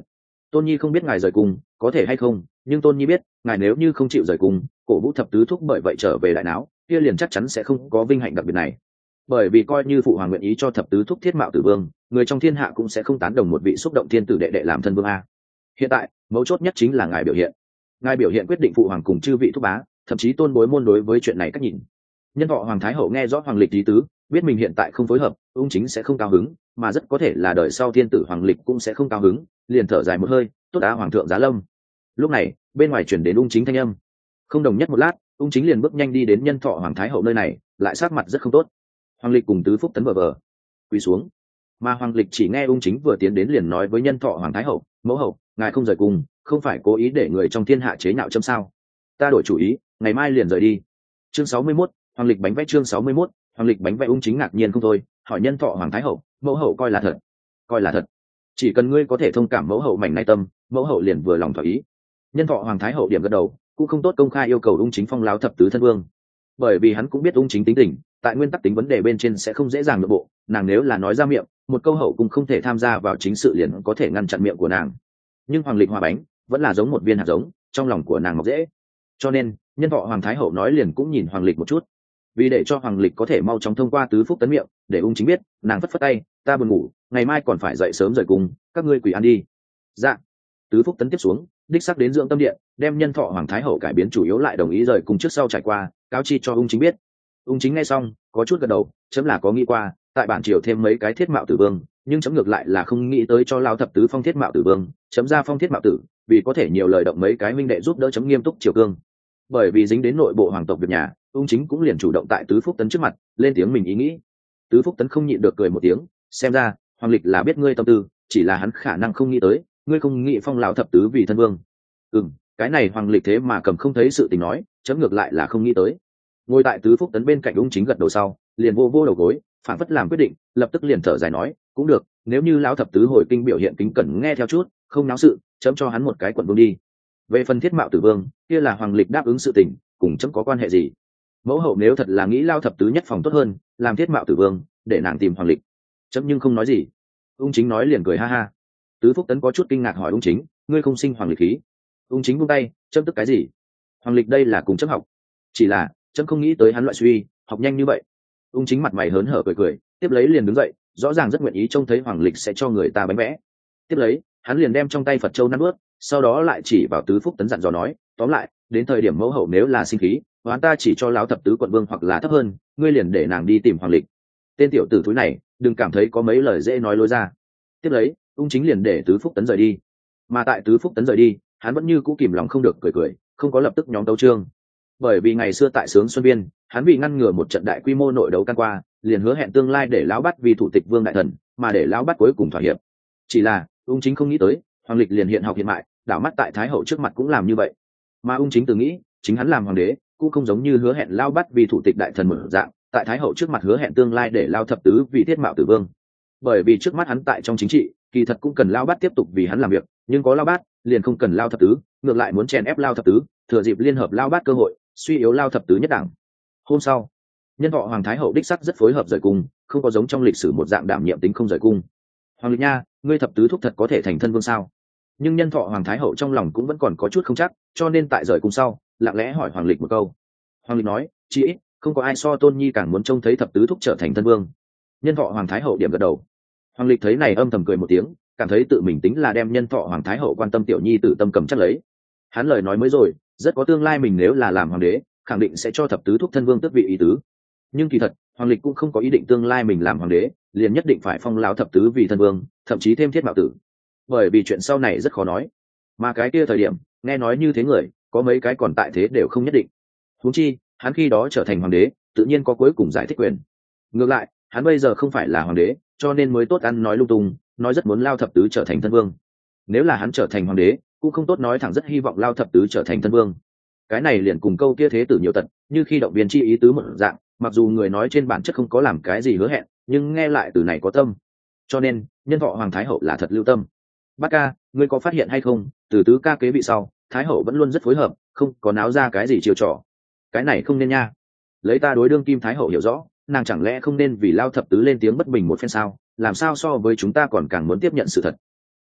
tôn nhi không biết ngài rời cung có thể hay không, nhưng tôn nhi biết ngài nếu như không chịu rời cung, cổ vũ thập tứ thúc bởi vậy trở về đại não, kia liền chắc chắn sẽ không có vinh hạnh đặc biệt này. Bởi vì coi như phụ hoàng nguyện ý cho thập tứ thúc thiết mạo tử vương, người trong thiên hạ cũng sẽ không tán đồng một vị xúc động thiên tử đệ đệ làm thân vương a. Hiện tại mấu chốt nhất chính là ngài biểu hiện, ngài biểu hiện quyết định phụ hoàng cùng chư vị thúc bá, thậm chí tôn bối môn đối với chuyện này cách nhìn. Nhân thọ hoàng thái hậu nghe rõ hoàng lịch lý tứ, biết mình hiện tại không phối hợp, ung chính sẽ không cao hứng, mà rất có thể là đời sau thiên tử hoàng lịch cũng sẽ không cao hứng, liền thở dài một hơi, tốt đã hoàng thượng giá lâm. Lúc này bên ngoài chuyển đến ung chính thanh âm. Không đồng nhất một lát, ung chính liền bước nhanh đi đến nhân thọ hoàng thái hậu nơi này, lại sát mặt rất không tốt. Hoàng lịch cùng tứ phúc tấn vờ vờ quỳ xuống, mà hoàng lịch chỉ nghe ung chính vừa tiến đến liền nói với nhân thọ hoàng thái hậu, mẫu hậu, ngài không rời cùng, không phải cố ý để người trong thiên hạ chế nhạo châm sao? Ta đổi chủ ý, ngày mai liền rời đi. Chương sáu mươi mốt, hoàng lịch bánh vẽ. Chương sáu mươi mốt, hoàng lịch bánh vẽ. Ung chính ngạc nhiên không thôi, hỏi nhân thọ hoàng thái hậu, mẫu hậu coi là thật? Coi là thật. Chỉ cần ngươi có thể thông cảm mẫu hậu mảnh này tâm, mẫu hậu liền vừa lòng thỏa ý. Nhân thọ hoàng thái hậu điểm gật đầu, cũng không tốt công khai yêu cầu ung chính phong láo thập tứ thân vương, bởi vì hắn cũng biết ung chính tính tình, tại nguyên tắc tính vấn đề bên trên sẽ không dễ dàng nội bộ, nàng nếu là nói ra miệng một câu hậu cũng không thể tham gia vào chính sự liền có thể ngăn chặn miệng của nàng. Nhưng hoàng lịch hòa bánh vẫn là giống một viên hạt giống trong lòng của nàng mọc dễ, cho nên nhân thọ hoàng thái hậu nói liền cũng nhìn hoàng lịch một chút, vì để cho hoàng lịch có thể mau chóng thông qua tứ phúc tấn miệng để ung chính biết, nàng phất phất tay, ta buồn ngủ, ngày mai còn phải dậy sớm rời cùng, các ngươi quỳ ăn đi. Dạ. Tứ phúc tấn tiếp xuống đích sắc đến dưỡng tâm điện, đem nhân thọ hoàng thái hậu cải biến chủ yếu lại đồng ý rời cùng trước sau trải qua cáo chi cho ung chính biết. Ung chính nghe xong có chút gật đầu, chấm là có nghĩ qua tại bản triều thêm mấy cái thiết mạo tử vương, nhưng chấm ngược lại là không nghĩ tới cho lao thập tứ phong thiết mạo tử vương, chấm ra phong thiết mạo tử vì có thể nhiều lời động mấy cái minh đệ giúp đỡ chấm nghiêm túc triều cương. Bởi vì dính đến nội bộ hoàng tộc việc nhà, ung chính cũng liền chủ động tại tứ phúc tấn trước mặt lên tiếng mình ý nghĩ. Tứ phúc tấn không nhịn được cười một tiếng, xem ra hoàng lịch là biết ngươi tâm tư, chỉ là hắn khả năng không nghĩ tới ngươi không nghĩ phong lão thập tứ vì thân vương. Ừm, cái này hoàng lịch thế mà cầm không thấy sự tình nói, chấm ngược lại là không nghĩ tới. Ngồi tại tứ phúc tấn bên cạnh ung chính gật đầu sau liền vô vô đầu gối, phản phất làm quyết định, lập tức liền thở dài nói, cũng được, nếu như lão thập tứ hồi kinh biểu hiện kính cẩn nghe theo chút, không náo sự, chấm cho hắn một cái quận vương đi. Về phần thiết mạo tử vương, kia là hoàng lịch đáp ứng sự tình, cùng chấm có quan hệ gì? Mẫu hậu nếu thật là nghĩ lao thập tứ nhất phòng tốt hơn, làm thiết mạo tử vương để nàng tìm hoàng lịch, chấm nhưng không nói gì. Ung chính nói liền cười ha ha. Tứ phúc tấn có chút kinh ngạc hỏi ung chính, ngươi không sinh hoàng lịch khí? Ung chính buông tay, chấm tức cái gì? Hoàng lịch đây là cùng chấm học, chỉ là chấm không nghĩ tới hắn loại suy học nhanh như vậy. Ung chính mặt mày hớn hở cười cười, tiếp lấy liền đứng dậy, rõ ràng rất nguyện ý trông thấy hoàng lịch sẽ cho người ta bánh vẽ. Tiếp lấy hắn liền đem trong tay Phật châu nắn bước, sau đó lại chỉ vào tứ phúc tấn dặn dò nói, tóm lại đến thời điểm mẫu hậu nếu là sinh khí, hắn ta chỉ cho lão thập tứ quận vương hoặc là thấp hơn, ngươi liền để nàng đi tìm hoàng lịch. Tên tiểu tử thúi này đừng cảm thấy có mấy lời dễ nói lối ra. Tiếp lấy ung chính liền để tứ phúc tấn rời đi, mà tại tứ phúc tấn rời đi hắn vẫn như cũ kìm lòng không được cười cười, không có lập tức nhóm tấu trương. Bởi vì ngày xưa tại Sướng Xuân Biên, hắn vì ngăn ngừa một trận đại quy mô nội đấu can qua, liền hứa hẹn tương lai để lão bắt vì thủ tịch vương đại thần, mà để lão bắt cuối cùng thỏa hiệp. Chỉ là ung chính không nghĩ tới hoàng lịch liền hiện học hiện mại, đảo mắt tại thái hậu trước mặt cũng làm như vậy. Mà ung chính tự nghĩ chính hắn làm hoàng đế cũng không giống như hứa hẹn lão bắt vì thủ tịch đại thần một dạng, tại thái hậu trước mặt hứa hẹn tương lai để lao thập tứ vì thiết mạo tử vương. Bởi vì trước mắt hắn tại trong chính trị kỳ thật cũng cần lao bắt tiếp tục vì hắn làm việc, nhưng có lao bát liền không cần lao thập tứ, ngược lại muốn chèn ép lao thập tứ, thừa dịp liên hợp lao bát cơ hội suy yếu lao thập tứ nhất đẳng. Hôm sau nhân thọ hoàng thái hậu đích sắc rất phối hợp rời cung, không có giống trong lịch sử một dạng đảm nhiệm tính không rời cung. Hoàng lịch nha, ngươi thập tứ thúc thật có thể thành thân vương sao? Nhưng nhân thọ hoàng thái hậu trong lòng cũng vẫn còn có chút không chắc, cho nên tại rời cung sau lặng lẽ hỏi hoàng lịch một câu. Hoàng lịch nói, chỉ ít không có ai so tôn nhi càng muốn trông thấy thập tứ thúc trở thành thân vương. Nhân thọ hoàng thái hậu điểm gật đầu. Hoàng lịch thấy này âm thầm cười một tiếng, cảm thấy tự mình tính là đem nhân thọ hoàng thái hậu quan tâm tiểu nhi tử tâm cầm chắc lấy. Hắn lời nói mới rồi, rất có tương lai mình nếu là làm hoàng đế khẳng định sẽ cho thập tứ thúc thân vương tước vị ý tứ. Nhưng kỳ thật hoàng lịch cũng không có ý định tương lai mình làm hoàng đế liền nhất định phải phong lão thập tứ vì thân vương, thậm chí thêm thiết mạo tử, bởi vì chuyện sau này rất khó nói. Mà cái kia thời điểm nghe nói như thế người có mấy cái còn tại thế đều không nhất định. Huống chi hắn khi đó trở thành hoàng đế tự nhiên có cuối cùng giải thích quyền. Ngược lại hắn bây giờ không phải là hoàng đế, cho nên mới tốt ăn nói lung tung, nói rất muốn lao thập tứ trở thành thân vương. Nếu là hắn trở thành hoàng đế cũng không tốt nói thẳng rất hy vọng lao thập tứ trở thành thân vương. Cái này liền cùng câu kia thế tử nhiều tật, như khi động viên chi ý tứ một dạng, mặc dù người nói trên bản chất không có làm cái gì hứa hẹn, nhưng nghe lại từ này có tâm. Cho nên nhân thọ hoàng thái hậu là thật lưu tâm. Bác ca, ngươi có phát hiện hay không, từ tứ ca kế vị sau thái hậu vẫn luôn rất phối hợp, không có náo ra cái gì chiều trò. Cái này không nên nha. Lấy ta đối đương kim thái hậu hiểu rõ, nàng chẳng lẽ không nên vì lao thập tứ lên tiếng bất bình một phen sao? Làm sao so với chúng ta còn càng muốn tiếp nhận sự thật.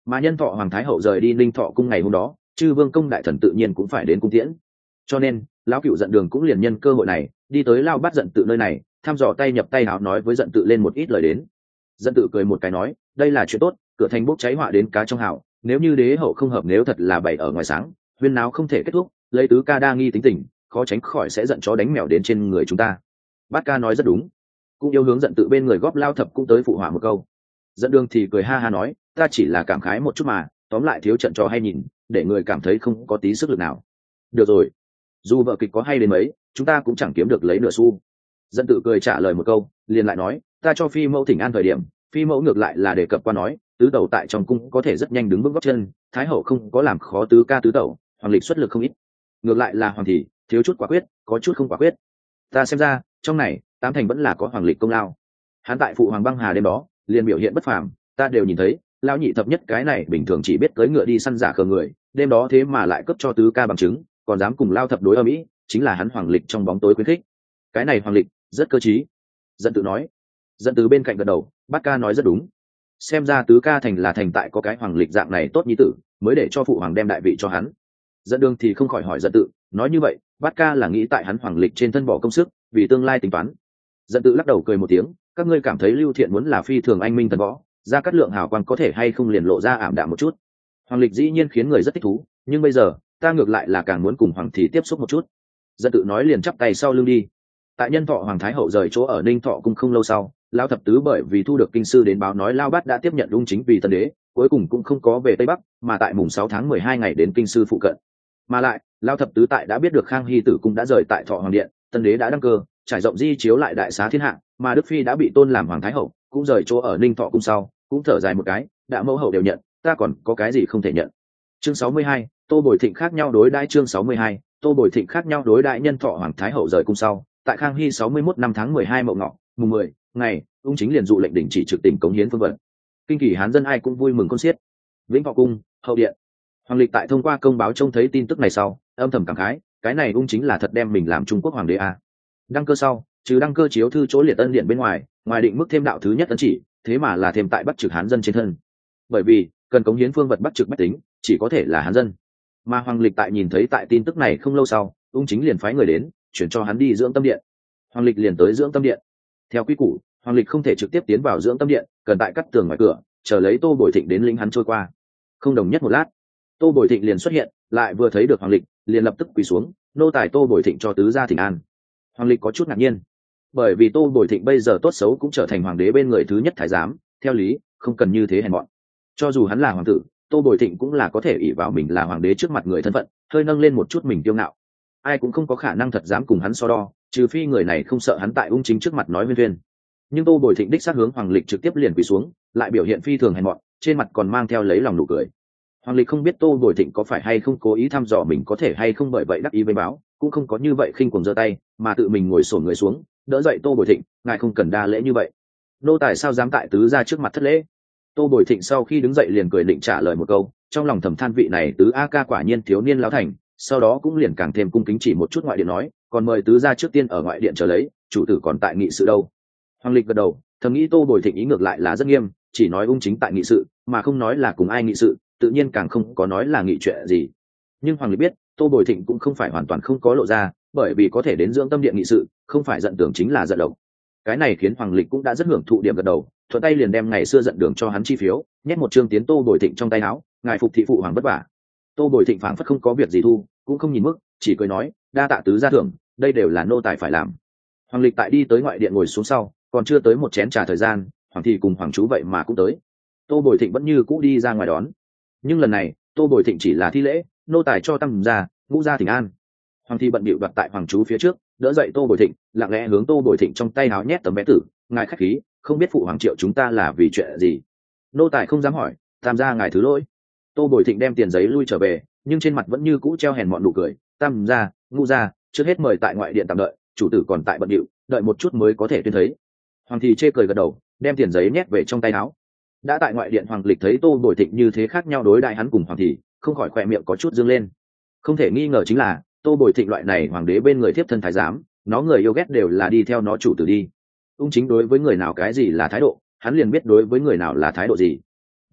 Mà nhân thọ hoàng thái hậu rời đi Ninh Thọ cung ngày hôm đó, chư vương công đại thần tự nhiên cũng phải đến cung tiễn. Cho nên lão cựu giận đường cũng liền nhân cơ hội này đi tới Lao Bát giận tự nơi này, thăm dò tay nhập tay áo nói với giận tự lên một ít lời đến. Giận tự cười một cái nói, đây là chuyện tốt, cửa thành bốc cháy họa đến cá trong hào, nếu như đế hậu không hợp, nếu thật là bày ở ngoài sáng, huyên náo không thể kết thúc, lấy tứ ca đa nghi tính tình, khó tránh khỏi sẽ giận chó đánh mèo đến trên người chúng ta. Bát ca nói rất đúng. Cũng yêu hướng giận tự bên người góp Lao thập cũng tới phụ họa một câu. Giận đường thì cười ha ha nói, ta chỉ là cảm khái một chút mà, tóm lại thiếu trận trò hay nhìn, để người cảm thấy không có tí sức lực nào. Được rồi, dù vợ kịch có hay đến mấy, chúng ta cũng chẳng kiếm được lấy nửa xu. Giận tự cười trả lời một câu, liền lại nói, ta cho phi mẫu thỉnh an thời điểm, phi mẫu ngược lại là đề cập qua nói, tứ tẩu tại trong cung có thể rất nhanh đứng vững góc chân, thái hậu không có làm khó tứ ca tứ tẩu, hoàng lịch xuất lực không ít. Ngược lại là hoàng thị thiếu chút quả quyết, có chút không quả quyết. Ta xem ra trong này tám thành vẫn là có hoàng lịch công lao. Hắn tại phụ hoàng băng hà đêm đó liền biểu hiện bất phàm, ta đều nhìn thấy. Lão nhị thập nhất cái này bình thường chỉ biết cưỡi ngựa đi săn giả khờ người, đêm đó thế mà lại cấp cho tứ ca bằng chứng, còn dám cùng Lao thập đối ở mỹ, chính là hắn hoàng lịch trong bóng tối khuyến khích. Cái này hoàng lịch rất cơ trí. Giận tự nói. Giận từ bên cạnh gật đầu, Bát ca nói rất đúng. Xem ra tứ ca thành là thành tại có cái hoàng lịch dạng này tốt như tử, mới để cho phụ hoàng đem đại vị cho hắn. Giận đường thì không khỏi hỏi giận tự, nói như vậy Bát ca là nghĩ tại hắn hoàng lịch trên thân bỏ công sức, vì tương lai tính toán. Giận tự lắc đầu cười một tiếng, các ngươi cảm thấy Lưu Thiện muốn là phi thường anh minh thần võ, ra cát lượng hào quang có thể hay không liền lộ ra ảm đạm một chút. Hoàng lịch dĩ nhiên khiến người rất thích thú, nhưng bây giờ ta ngược lại là càng muốn cùng hoàng thị tiếp xúc một chút. Giận tự nói liền chắp tay sau lưng đi. Tại nhân thọ hoàng thái hậu rời chỗ ở Ninh Thọ cung không lâu sau, Lao thập tứ bởi vì thu được kinh sư đến báo nói Lao Bát đã tiếp nhận ung chính vì tân đế, cuối cùng cũng không có về Tây Bắc, mà tại mùng sáu tháng mười hai ngày đến kinh sư phụ cận. Mà lại Lao thập tứ tại đã biết được Khang Hy tử cung đã rời tại Thọ hoàng điện, tân đế đã đăng cơ, trải rộng di chiếu lại đại xá thiên hạ, mà Đức phi đã bị tôn làm hoàng thái hậu, cũng rời chỗ ở Ninh Thọ cung sau, cũng thở dài một cái, đã mẫu hậu đều nhận, ta còn có cái gì không thể nhận. Chương sáu mươi hai, Tô Bồi Thịnh khác nhau đối đãi. Chương sáu mươi hai, Tô Bồi Thịnh khác nhau đối đãi. Nhân thọ hoàng thái hậu rời cung sau, tại Khang Hy sáu mươi mốt năm tháng mười hai mậu ngọ, mùng mười ngày, ung chính liền dụ lệnh đình chỉ trực tỉnh cống hiến phương vận. Kinh kỳ hán dân ai cũng vui mừng con xiết. Vĩnh Thọ cung, hậu điện. Hoàng lịch tại thông qua công báo trông thấy tin tức này sau, âm thầm cảm khái, cái này ung chính là thật đem mình làm Trung Quốc hoàng đế à. Đăng cơ sau, trừ đăng cơ chiếu thư chỗ liệt ân điện bên ngoài, ngoài định mức thêm đạo thứ nhất ấn chỉ, thế mà là thêm tại bắt trực hán dân trên thân. Bởi vì cần cống hiến phương vật bắt trực bách tính, chỉ có thể là hán dân. Mà hoàng lịch tại nhìn thấy tại tin tức này không lâu sau, ung chính liền phái người đến chuyển cho hắn đi dưỡng tâm điện. Hoàng lịch liền tới dưỡng tâm điện. Theo quy củ, hoàng lịch không thể trực tiếp tiến vào dưỡng tâm điện, cần tại cắt tường ngoài cửa chờ lấy Tô Bồi Thịnh đến lĩnh hắn trôi qua. Không đồng nhất một lát, Tô Bồi Thịnh liền xuất hiện, lại vừa thấy được hoàng lịch liền lập tức quỳ xuống, nô tài Tô Bồi Thịnh cho tứ gia thỉnh an. Hoàng lịch có chút ngạc nhiên, bởi vì Tô Bồi Thịnh bây giờ tốt xấu cũng trở thành hoàng đế bên người thứ nhất thái giám, theo lý không cần như thế hèn mọn. Cho dù hắn là hoàng tử, Tô Bồi Thịnh cũng là có thể ỷ vào mình là hoàng đế trước mặt người thân phận, hơi nâng lên một chút mình kiêu ngạo. Ai cũng không có khả năng thật dám cùng hắn so đo, trừ phi người này không sợ hắn tại ung chính trước mặt nói viên viên. Nhưng Tô Bồi Thịnh đích sát hướng hoàng lịch trực tiếp liền quỳ xuống, lại biểu hiện phi thường hèn mọn, trên mặt còn mang theo lấy lòng nụ cười. Hoàng lịch không biết Tô Bồi Thịnh có phải hay không cố ý thăm dò mình có thể hay không, bởi vậy đắc ý với báo, cũng không có như vậy khinh cuồng giơ tay, mà tự mình ngồi xổm người xuống, đỡ dậy Tô Bồi Thịnh, ngài không cần đa lễ như vậy. Nô tài sao dám tại tứ gia trước mặt thất lễ. Tô Bồi Thịnh sau khi đứng dậy liền cười định trả lời một câu, trong lòng thầm than vị này tứ a ca quả nhiên thiếu niên lão thành, sau đó cũng liền càng thêm cung kính chỉ một chút ngoại điện nói, còn mời tứ gia trước tiên ở ngoại điện chờ lấy, chủ tử còn tại nghị sự đâu. Hoàng lịch gật đầu, thầm nghĩ Tô Bồi Thịnh ý ngược lại là rất nghiêm, chỉ nói ung chính tại nghị sự, mà không nói là cùng ai nghị sự, tự nhiên càng không có nói là nghị chuyện gì. Nhưng Hoàng lịch biết, Tô Bồi Thịnh cũng không phải hoàn toàn không có lộ ra, bởi vì có thể đến dưỡng tâm điện nghị sự, không phải giận tưởng chính là giận độc. Cái này khiến Hoàng lịch cũng đã rất hưởng thụ điểm gật đầu, thuận tay liền đem ngày xưa giận đường cho hắn chi phiếu, nhét một chương tiến Tô Bồi Thịnh trong tay áo, ngài phục thị phụ hoàng vất vả. Tô Bồi Thịnh phảng phất không có việc gì thu, cũng không nhìn mức, chỉ cười nói, đa tạ tứ gia thưởng, đây đều là nô tài phải làm. Hoàng lịch tại đi tới ngoại điện ngồi xuống sau, còn chưa tới một chén trà thời gian, hoàng thị cùng hoàng chú vậy mà cũng tới. Tô Bồi Thịnh vẫn như cũ đi ra ngoài đón, nhưng lần này Tô Bồi Thịnh chỉ là thi lễ, nô tài cho tăng gia, ngũ gia thỉnh an. Hoàng thị bận bịu đặt tại hoàng chú phía trước, đỡ dậy Tô Bồi Thịnh, lặng lẽ hướng Tô Bồi Thịnh trong tay áo nhét tấm vé tử, ngài khách khí, không biết phụ hoàng triệu chúng ta là vì chuyện gì. Nô tài không dám hỏi, tam gia ngài thứ lỗi. Tô Bồi Thịnh đem tiền giấy lui trở về, nhưng trên mặt vẫn như cũ treo hèn mọn nụ cười, tam gia, ngũ gia, trước hết mời tại ngoại điện tạm đợi, chủ tử còn tại bận điệu, đợi một chút mới có thể tuyên thấy. Hoàng thị chê cười gật đầu, đem tiền giấy nhét về trong tay áo. Đã tại ngoại điện, hoàng lịch thấy Tô Bồi Thịnh như thế khác nhau đối đại hắn cùng hoàng thị, không khỏi khỏe miệng có chút dương lên. Không thể nghi ngờ chính là Tô Bồi Thịnh loại này hoàng đế bên người thiếp thân thái giám, nó người yêu ghét đều là đi theo nó chủ tử đi. Ung chính đối với người nào cái gì là thái độ, hắn liền biết đối với người nào là thái độ gì.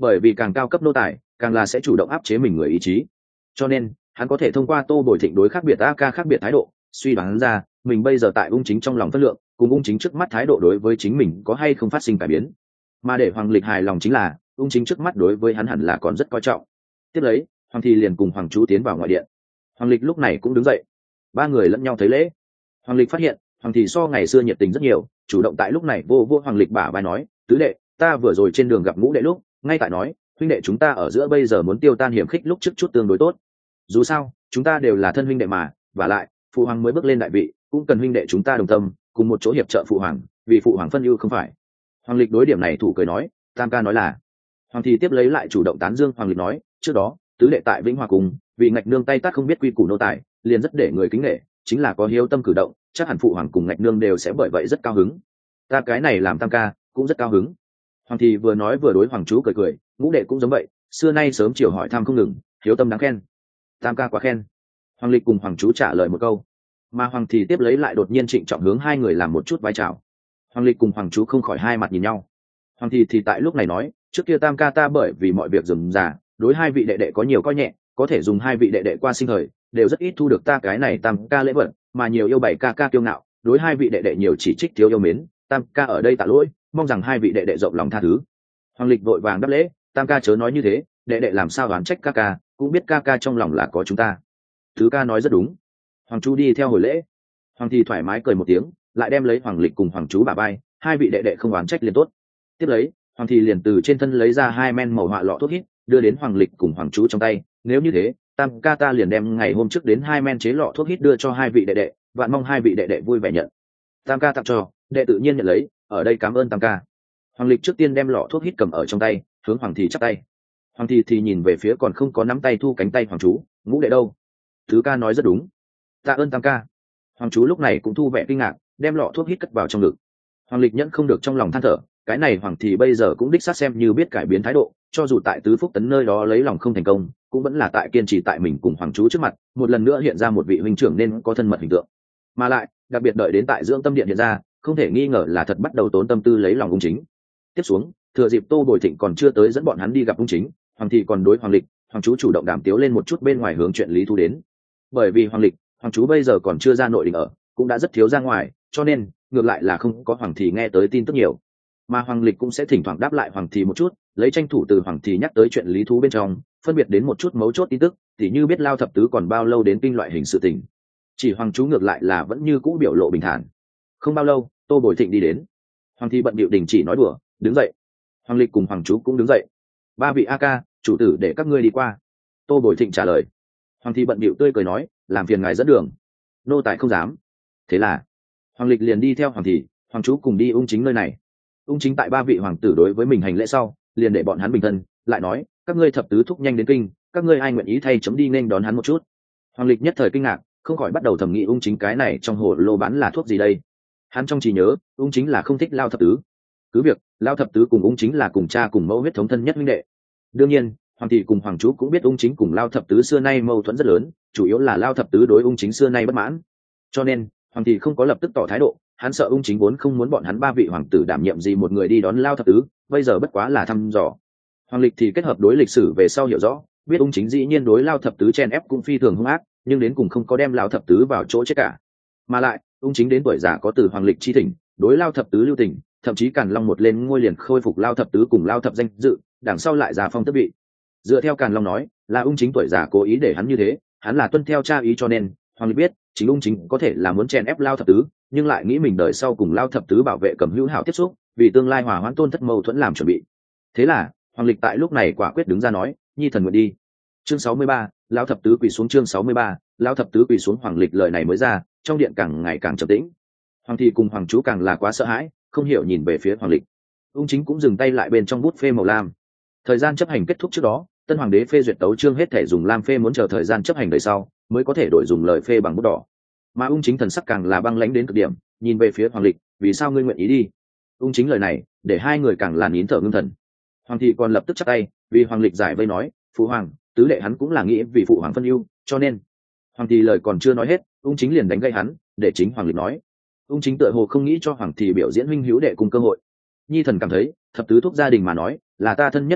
bởi vì càng cao cấp nô tài càng là sẽ chủ động áp chế mình người ý chí, cho nên hắn có thể thông qua Tô Bồi Thịnh đối khác biệt a ca khác biệt thái độ suy đoán ra mình bây giờ tại ung chính trong lòng phân lượng cùng ung chính trước mắt thái độ đối với chính mình có hay không phát sinh cải biến. Mà để Hoàng Lịch hài lòng chính là ung chính trước mắt đối với hắn hẳn là còn rất coi trọng. Tiếp lấy Hoàng Thì liền cùng Hoàng Chú tiến vào ngoại điện. Hoàng Lịch lúc này cũng đứng dậy, ba người lẫn nhau thấy lễ. Hoàng Lịch phát hiện Hoàng Thì so ngày xưa nhiệt tình rất nhiều, chủ động tại lúc này vô vô Hoàng Lịch bả vai nói, tứ đệ, ta vừa rồi trên đường gặp Ngũ đệ lúc ngay tại nói huynh đệ chúng ta ở giữa bây giờ muốn tiêu tan hiểm khích lúc trước chút tương đối tốt, dù sao chúng ta đều là thân huynh đệ mà, và lại phụ hoàng mới bước lên đại vị cũng cần huynh đệ chúng ta đồng tâm cùng một chỗ hiệp trợ phụ hoàng, vì phụ hoàng phân ưu không phải. Hoàng Lịch đối điểm này thủ cười nói, tam ca nói là. Hoàng Thì tiếp lấy lại chủ động tán dương Hoàng Lịch nói, trước đó tứ đệ tại Vĩnh Hòa cùng vì ngạch nương tay tát không biết quy củ nô tài liền rất để người kính nể, chính là có hiếu tâm cử động, chắc hẳn phụ hoàng cùng ngạch nương đều sẽ bởi vậy rất cao hứng. Ta cái này làm tam ca cũng rất cao hứng. Hoàng Thì vừa nói vừa đối Hoàng Chú cười cười, Ngũ đệ cũng giống vậy, xưa nay sớm chiều hỏi thăm không ngừng, hiếu tâm đáng khen. Tam ca quá khen. Hoàng Lịch cùng Hoàng Chú trả lời một câu, mà Hoàng Thì tiếp lấy lại đột nhiên trịnh trọng hướng hai người làm một chút vai chào. Hoàng Lịch cùng Hoàng Chú không khỏi hai mặt nhìn nhau. Hoàng Thì thì tại lúc này nói, trước kia tam ca ta bởi vì mọi việc rườm rà, đối hai vị đệ đệ có nhiều coi nhẹ, có thể dùng hai vị đệ đệ qua sinh thời đều rất ít thu được ta cái này tam ca lễ vật, mà nhiều yêu bảy ca ca kiêu ngạo, đối hai vị đệ đệ nhiều chỉ trích thiếu yêu mến, tam ca ở đây tạ lỗi, mong rằng hai vị đệ đệ rộng lòng tha thứ. Hoàng Lịch vội vàng đáp lễ, tam ca chớ nói như thế, đệ đệ làm sao đoán trách ca ca, cũng biết ca ca trong lòng là có chúng ta. Thứ ca nói rất đúng. Hoàng Chú đi theo hồi lễ. Hoàng Thì thoải mái cười một tiếng, lại đem lấy Hoàng Lịch cùng Hoàng Chú bả vai, hai vị đệ đệ không oán trách liền tốt. Tiếp lấy Hoàng Thì liền từ trên thân lấy ra hai men màu họa lọ thuốc hít, đưa đến Hoàng Lịch cùng Hoàng Chú trong tay, nếu như thế tam ca ta liền đem ngày hôm trước đến hai men chế lọ thuốc hít đưa cho hai vị đệ đệ, vạn mong hai vị đệ đệ vui vẻ nhận. Tam ca tặng cho, đệ tự nhiên nhận lấy, ở đây cảm ơn tam ca. Hoàng Lịch trước tiên đem lọ thuốc hít cầm ở trong tay, hướng Hoàng Thì chắp tay. Hoàng Thì thì nhìn về phía còn không có nắm tay thu cánh tay Hoàng Chú, Ngũ đệ đâu? Thứ ca nói rất đúng. Tạ ơn tam ca. Hoàng Chú lúc này cũng thu vẻ kinh ngạc, đem lọ thuốc hít cất vào trong ngực. Hoàng Lịch nhẫn không được trong lòng than thở, cái này Hoàng Thì bây giờ cũng đích xác xem như biết cải biến thái độ, cho dù tại Tứ Phúc Tấn nơi đó lấy lòng không thành công, cũng vẫn là tại kiên trì tại mình cùng Hoàng Chú trước mặt, một lần nữa hiện ra một vị huynh trưởng nên có thân mật hình tượng. Mà lại, đặc biệt đợi đến tại Dưỡng Tâm Điện hiện ra, không thể nghi ngờ là thật bắt đầu tốn tâm tư lấy lòng ung chính. Tiếp xuống, thừa dịp Tô Bồi Thịnh còn chưa tới dẫn bọn hắn đi gặp ung chính, Hoàng Thì còn đối Hoàng Lịch, Hoàng Chú chủ động đàm tiếu lên một chút bên ngoài hướng chuyện lý thu đến. Bởi vì Hoàng Lịch, Hoàng Chú bây giờ còn chưa ra nội đình ở, cũng đã rất thiếu ra ngoài, cho nên ngược lại là không có Hoàng Thì nghe tới tin tức nhiều. Mà Hoàng Lịch cũng sẽ thỉnh thoảng đáp lại Hoàng Thì một chút, lấy tranh thủ từ Hoàng Thì nhắc tới chuyện lý thú bên trong, phân biệt đến một chút mấu chốt tin tức, tỉ như biết Lao Thập Tứ còn bao lâu đến kinh loại hình sự tình. Chỉ Hoàng Chú ngược lại là vẫn như cũ biểu lộ bình thản. Không bao lâu, Tô Bồi Thịnh đi đến. Hoàng Thì bận bịu đình chỉ nói đùa, đứng dậy. Hoàng Lịch cùng Hoàng Chú cũng đứng dậy. Ba vị a ca, chủ tử để các ngươi đi qua. Tô Bồi Thịnh trả lời. Hoàng Thì bận bịu tươi cười nói, làm phiền ngài dẫn đường. Nô tài không dám. Thế là Hoàng Lịch liền đi theo Hoàng Thì, Hoàng Chú cùng đi ung chính nơi này. Ung chính tại ba vị hoàng tử đối với mình hành lễ sau, liền để bọn hắn bình thân, lại nói, các ngươi thập tứ thúc nhanh đến kinh, các ngươi ai nguyện ý thay chấm đi nên đón hắn một chút. Hoàng Lịch nhất thời kinh ngạc, không khỏi bắt đầu thẩm nghĩ ung chính cái này trong hồ lô bán là thuốc gì đây. Hắn trong trí nhớ, ung chính là không thích Lao Thập Tứ, cứ việc Lao Thập Tứ cùng ung chính là cùng cha cùng mẫu huyết thống thân nhất huynh đệ. Đương nhiên Hoàng Thị cùng Hoàng Chú cũng biết ung chính cùng Lao Thập Tứ xưa nay mâu thuẫn rất lớn, chủ yếu là Lao Thập Tứ đối ung chính xưa nay bất mãn, cho nên Hoàng Thị không có lập tức tỏ thái độ. Hắn sợ ung chính vốn không muốn bọn hắn ba vị hoàng tử đảm nhiệm gì một người đi đón Lao Thập Tứ, bây giờ bất quá là thăm dò. Hoàng Lịch thì kết hợp đối lịch sử về sau hiểu rõ, biết ung chính dĩ nhiên đối Lao Thập Tứ chen ép cũng phi thường hung ác, nhưng đến cùng không có đem Lao Thập Tứ vào chỗ chết cả. Mà lại ung chính đến tuổi già có từ Hoàng Lịch chi thỉnh, đối Lao Thập Tứ lưu tình, thậm chí Càn Long một lên ngôi liền khôi phục Lao Thập Tứ cùng Lao Thập danh dự, đằng sau lại già phong tước vị. Dựa theo Càn Long nói, là ung chính tuổi già cố ý để hắn như thế, hắn là tuân theo cha ý, cho nên Hoàng Lịch biết chính ung chính có thể là muốn chen ép Lao Thập Tứ, nhưng lại nghĩ mình đời sau cùng Lao Thập Tứ bảo vệ Cẩm Hữu Hảo tiếp xúc, vì tương lai hòa hoãn tôn thất mâu thuẫn làm chuẩn bị. Thế là Hoàng Lịch tại lúc này quả quyết đứng ra nói, nhi thần nguyện đi. Chương sáu mươi ba, Lao Thập Tứ quỳ xuống. Chương sáu mươi ba, Lao Thập Tứ quỳ xuống. Hoàng Lịch lời này mới ra, trong điện càng ngày càng trầm tĩnh. Hoàng Thị cùng Hoàng Chú càng là quá sợ hãi, không hiểu nhìn về phía Hoàng Lịch. Ung chính cũng dừng tay lại bên trong bút phê màu lam. Thời gian chấp hành kết thúc trước đó, tân hoàng đế phê duyệt tấu chương hết thể dùng lam phê, muốn chờ thời gian chấp hành đời sau mới có thể đổi dùng lời phê bằng bút đỏ. Mà ung chính thần sắc càng là băng lãnh đến cực điểm, nhìn về phía Hoàng Lịch, vì sao ngươi nguyện ý đi? Ung chính lời này để hai người càng là nín thở ngưng thần. Hoàng Thị còn lập tức chắp tay, vì Hoàng Lịch giải vây nói, phụ hoàng, tứ đệ hắn cũng là nghĩ vì phụ hoàng phân ưu, cho nên. Hoàng Thị lời còn chưa nói hết, ung chính liền đánh gây hắn, để chính Hoàng Lịch nói. Ung chính tựa hồ không nghĩ cho Hoàng Thị biểu diễn huynh hữu đệ cùng cơ hội. Nhi thần cảm thấy thập tứ thúc gia đình mà nói là ta thân nhất thúc thúc,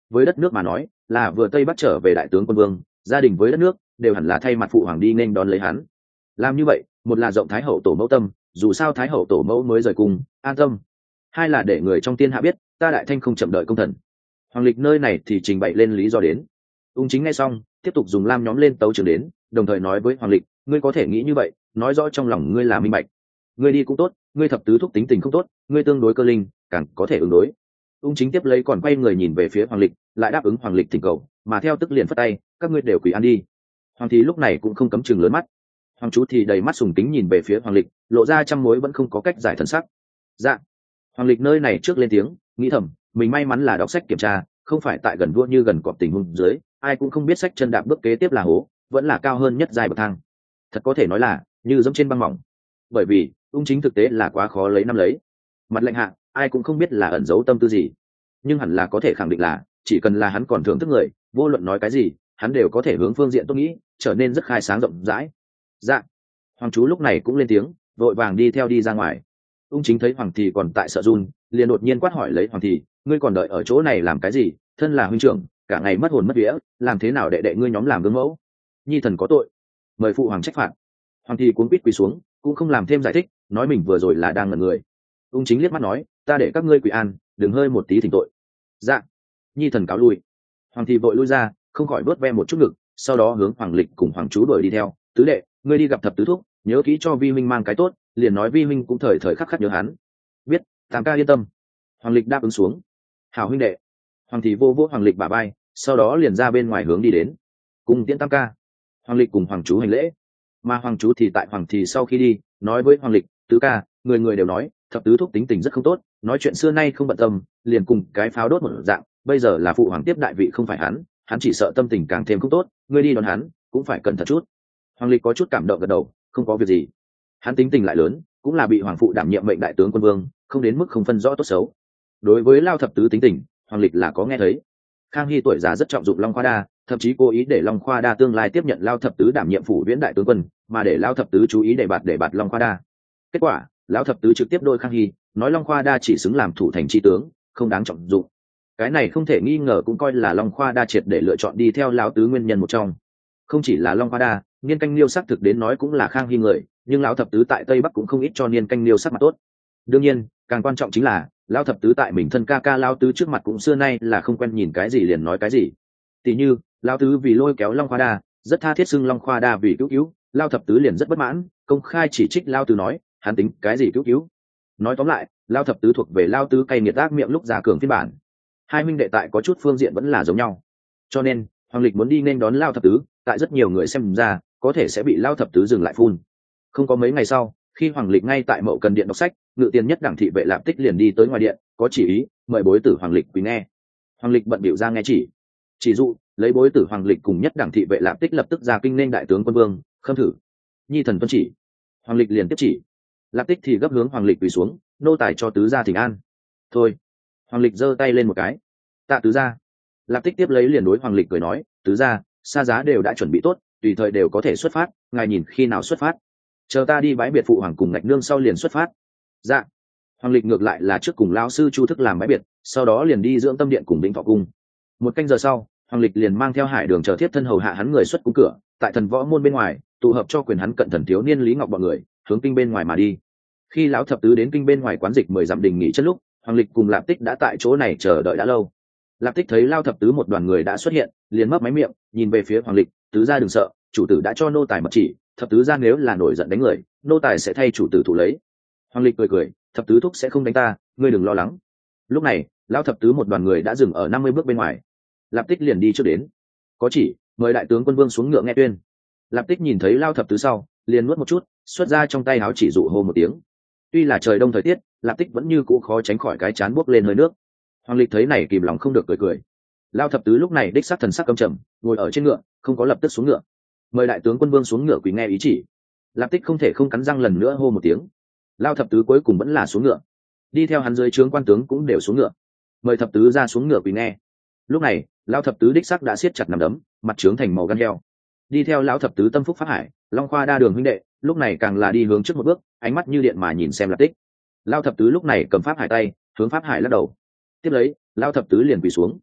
với đất nước mà nói là vừa tây bắc trở về đại tướng quân vương, gia đình với đất nước đều hẳn là thay mặt phụ hoàng đi nên đón lấy hắn. Làm như vậy, một là rộng thái hậu tổ mẫu tâm, dù sao thái hậu tổ mẫu mới rời cung, an tâm; hai là để người trong thiên hạ biết ta đại thanh không chậm đợi công thần. Hoàng lịch nơi này thì trình bày lên lý do đến. Ung chính nghe xong tiếp tục dùng lam nhóm lên tấu trường đến, đồng thời nói với hoàng lịch, ngươi có thể nghĩ như vậy, nói rõ trong lòng ngươi là minh bạch. Ngươi đi cũng tốt, ngươi thập tứ thúc tính tình không tốt, ngươi tương đối cơ linh, càng có thể ứng đối. Ung chính tiếp lấy còn quay người nhìn về phía hoàng lịch, lại đáp ứng hoàng lịch thỉnh cầu, mà theo tức liền phất tay, các ngươi đều quỳ ăn đi. Hoàng thì lúc này cũng không cấm chừng lớn mắt. Hoàng chú thì đầy mắt sùng kính nhìn về phía hoàng lịch, lộ ra trăm mối vẫn không có cách giải thần sắc. Dạ. Hoàng lịch nơi này trước lên tiếng, nghĩ thầm mình may mắn là đọc sách kiểm tra, không phải tại gần vua như gần cọp tình huống dưới, ai cũng không biết sách chân đạp bước kế tiếp là hố, vẫn là cao hơn nhất dài bậc thang. Thật có thể nói là như dẫm trên băng mỏng. Bởi vì ung chính thực tế là quá khó lấy năm lấy. Mặt lệnh hạ, ai cũng không biết là ẩn giấu tâm tư gì, nhưng hẳn là có thể khẳng định là chỉ cần là hắn còn thưởng thức người, vô luận nói cái gì hắn đều có thể hướng phương diện tốt nghĩ, trở nên rất khai sáng rộng rãi. Dạ. Hoàng chú lúc này cũng lên tiếng, vội vàng đi theo đi ra ngoài. Ung chính thấy hoàng thì còn tại sợ run, liền đột nhiên quát hỏi lấy hoàng thì, ngươi còn đợi ở chỗ này làm cái gì? Thân là huynh trưởng, cả ngày mất hồn mất vía, làm thế nào đệ đệ ngươi nhóm làm gương mẫu? Nhi thần có tội, mời phụ hoàng trách phạt. Hoàng thì cuống quýt quỳ xuống, cũng không làm thêm giải thích, nói mình vừa rồi là đang ngẩn người. Ung chính liếc mắt nói, ta để các ngươi quỳ an, đừng hơi một tí thỉnh tội. Dạ. Nhi thần cáo lui. Hoàng thì vội lui ra, không khỏi vớt ve một chút ngực, sau đó hướng hoàng lịch cùng hoàng chú đuổi đi theo. Tứ đệ, ngươi đi gặp thập tứ thúc, nhớ kỹ cho vi huynh mang cái tốt, liền nói vi huynh cũng thời thời khắc khắc nhớ hắn. Biết, tam ca yên tâm. Hoàng lịch đáp ứng xuống. Hảo huynh đệ. Hoàng thì vô vô hoàng lịch bả vai, sau đó liền ra bên ngoài hướng đi đến. Cùng tiễn tam ca. Hoàng lịch cùng hoàng chú hành lễ, mà hoàng chú thì tại hoàng thì sau khi đi nói với hoàng lịch, tứ ca, người người đều nói thập tứ thúc tính tình rất không tốt, nói chuyện xưa nay không bận tâm, liền cùng cái pháo đốt một dạng. Bây giờ là phụ hoàng tiếp đại vị không phải hắn, hắn chỉ sợ tâm tình càng thêm không tốt, ngươi đi đón hắn cũng phải cẩn thận chút. Hoàng lịch có chút cảm động gật đầu, không có việc gì. Hắn tính tình lại lớn, cũng là bị hoàng phụ đảm nhiệm mệnh đại tướng quân vương, không đến mức không phân rõ tốt xấu. Đối với lao thập tứ tính tình, hoàng lịch là có nghe thấy. Khang Hy tuổi già rất trọng dụng Long Khoa Đa, thậm chí cố ý để Long Khoa Đa tương lai tiếp nhận lao thập tứ đảm nhiệm phủ viễn đại tướng quân, mà để lao thập tứ chú ý để bạt để bạt Long Khoa Đa. Kết quả, lão thập tứ trực tiếp đôi Khang Hy, nói Long Khoa Đa chỉ xứng làm thủ thành chi tướng, không đáng trọng dụng. Cái này không thể nghi ngờ cũng coi là Long Khoa Đa triệt để lựa chọn đi theo lão tứ nguyên nhân một trong. Không chỉ là Long Khoa Đa, Niên Canh Liêu xác thực đến nói cũng là Khang Hy người, nhưng lão thập tứ tại Tây Bắc cũng không ít cho Niên Canh Liêu sắc mặt tốt. Đương nhiên, càng quan trọng chính là lão thập tứ tại mình thân ca ca lão tứ trước mặt cũng xưa nay là không quen nhìn cái gì liền nói cái gì. Tỷ như lão tứ vì lôi kéo Long Khoa Đa, rất tha thiết xưng Long Khoa Đa vì cứu cứu, lão thập tứ liền rất bất mãn, công khai chỉ trích lão tứ, nói hắn tính cái gì cứu cứu. Nói tóm lại, lão thập tứ thuộc về lão tứ cay nghiệt ác miệng lúc già cường phiên bản. Hai huynh đệ tại có chút phương diện vẫn là giống nhau, cho nên hoàng lịch muốn đi nên đón lão thập tứ, tại rất nhiều người xem ra có thể sẽ bị lão thập tứ dừng lại phun. Không có mấy ngày sau, khi hoàng lịch ngay tại mậu cần điện đọc sách, ngự tiền nhất đảng thị vệ Lạp Tích liền đi tới ngoài điện, có chỉ ý mời bối tử hoàng lịch quý nghe. Hoàng lịch bận bịu ra nghe chỉ chỉ dụ, lấy bối tử hoàng lịch cùng nhất đảng thị vệ Lạp Tích lập tức ra kinh nên đại tướng quân vương Khâm Thử. Nhi thần tuân chỉ. Hoàng lịch liền tiếp chỉ. Lạp Tích thì gấp hướng hoàng lịch quỳ xuống, nô tài cho tứ gia thỉnh an. Thôi. Hoàng lịch giơ tay lên một cái, tạ tứ gia. Lạp Tích tiếp lấy liền đối hoàng lịch cười nói, tứ gia, xa giá đều đã chuẩn bị tốt, tùy thời đều có thể xuất phát, ngài nhìn khi nào xuất phát. Chờ ta đi bái biệt phụ hoàng cùng ngạch nương sau liền xuất phát. Dạ. Hoàng lịch ngược lại là trước cùng lão sư Chu Thức làm bái biệt, sau đó liền đi dưỡng tâm điện cùng Vĩnh Thọ cung. Một canh giờ sau, hoàng lịch liền mang theo hải đường chờ thiết thân hầu hạ hắn người xuất cung cửa, tại thần võ môn bên ngoài tụ hợp cho quyền hắn cận thần thiếu niên Lý Ngọc bọn người hướng kinh bên ngoài mà đi. Khi lão thập tứ đến kinh bên ngoài quán dịch mười dặm đình nghỉ chân lúc, hoàng lịch cùng Lạp Tích đã tại chỗ này chờ đợi đã lâu. Lạp Tích thấy lao thập tứ một đoàn người đã xuất hiện, liền mấp máy miệng nhìn về phía hoàng lịch, tứ gia đừng sợ, chủ tử đã cho nô tài mật chỉ, thập tứ gia nếu là nổi giận đánh người, nô tài sẽ thay chủ tử thủ lấy. Hoàng lịch cười cười, thập tứ thúc sẽ không đánh ta, ngươi đừng lo lắng. Lúc này lao thập tứ một đoàn người đã dừng ở năm mươi bước bên ngoài. Lạp Tích liền đi trước đến, có chỉ mời đại tướng quân vương xuống ngựa nghe tuyên. Lạp Tích nhìn thấy lao thập tứ sau, liền nuốt một chút, xuất ra trong tay áo chỉ dụ hô một tiếng. Tuy là trời đông thời tiết, Lạp Tích vẫn như cũ khó tránh khỏi cái chán buốc lên hơi nước. Hoàng lịch thấy này kìm lòng không được cười cười. Lao thập tứ lúc này đích sắc thần sắc căm trầm, ngồi ở trên ngựa, không có lập tức xuống ngựa. Mời đại tướng quân vương xuống ngựa quỳ nghe ý chỉ. Lạp Tích không thể không cắn răng lần nữa hô một tiếng. Lao thập tứ cuối cùng vẫn là xuống ngựa, đi theo hắn dưới trướng quan tướng cũng đều xuống ngựa. Mời thập tứ ra xuống ngựa quỳ nghe. Lúc này Lao thập tứ đích sắc đã siết chặt nằm đấm, mặt trướng thành màu gan heo. Đi theo lão thập tứ tâm phúc pháp hải, Long Khoa Đa đường huynh đệ, lúc này càng là đi hướng trước một bước, ánh mắt như điện mà nhìn xem Lạp Tích. Lao thập tứ lúc này cầm pháp hải tay, hướng pháp hải lắc đầu. Tiếp lấy Lao thập tứ liền quỳ xuống.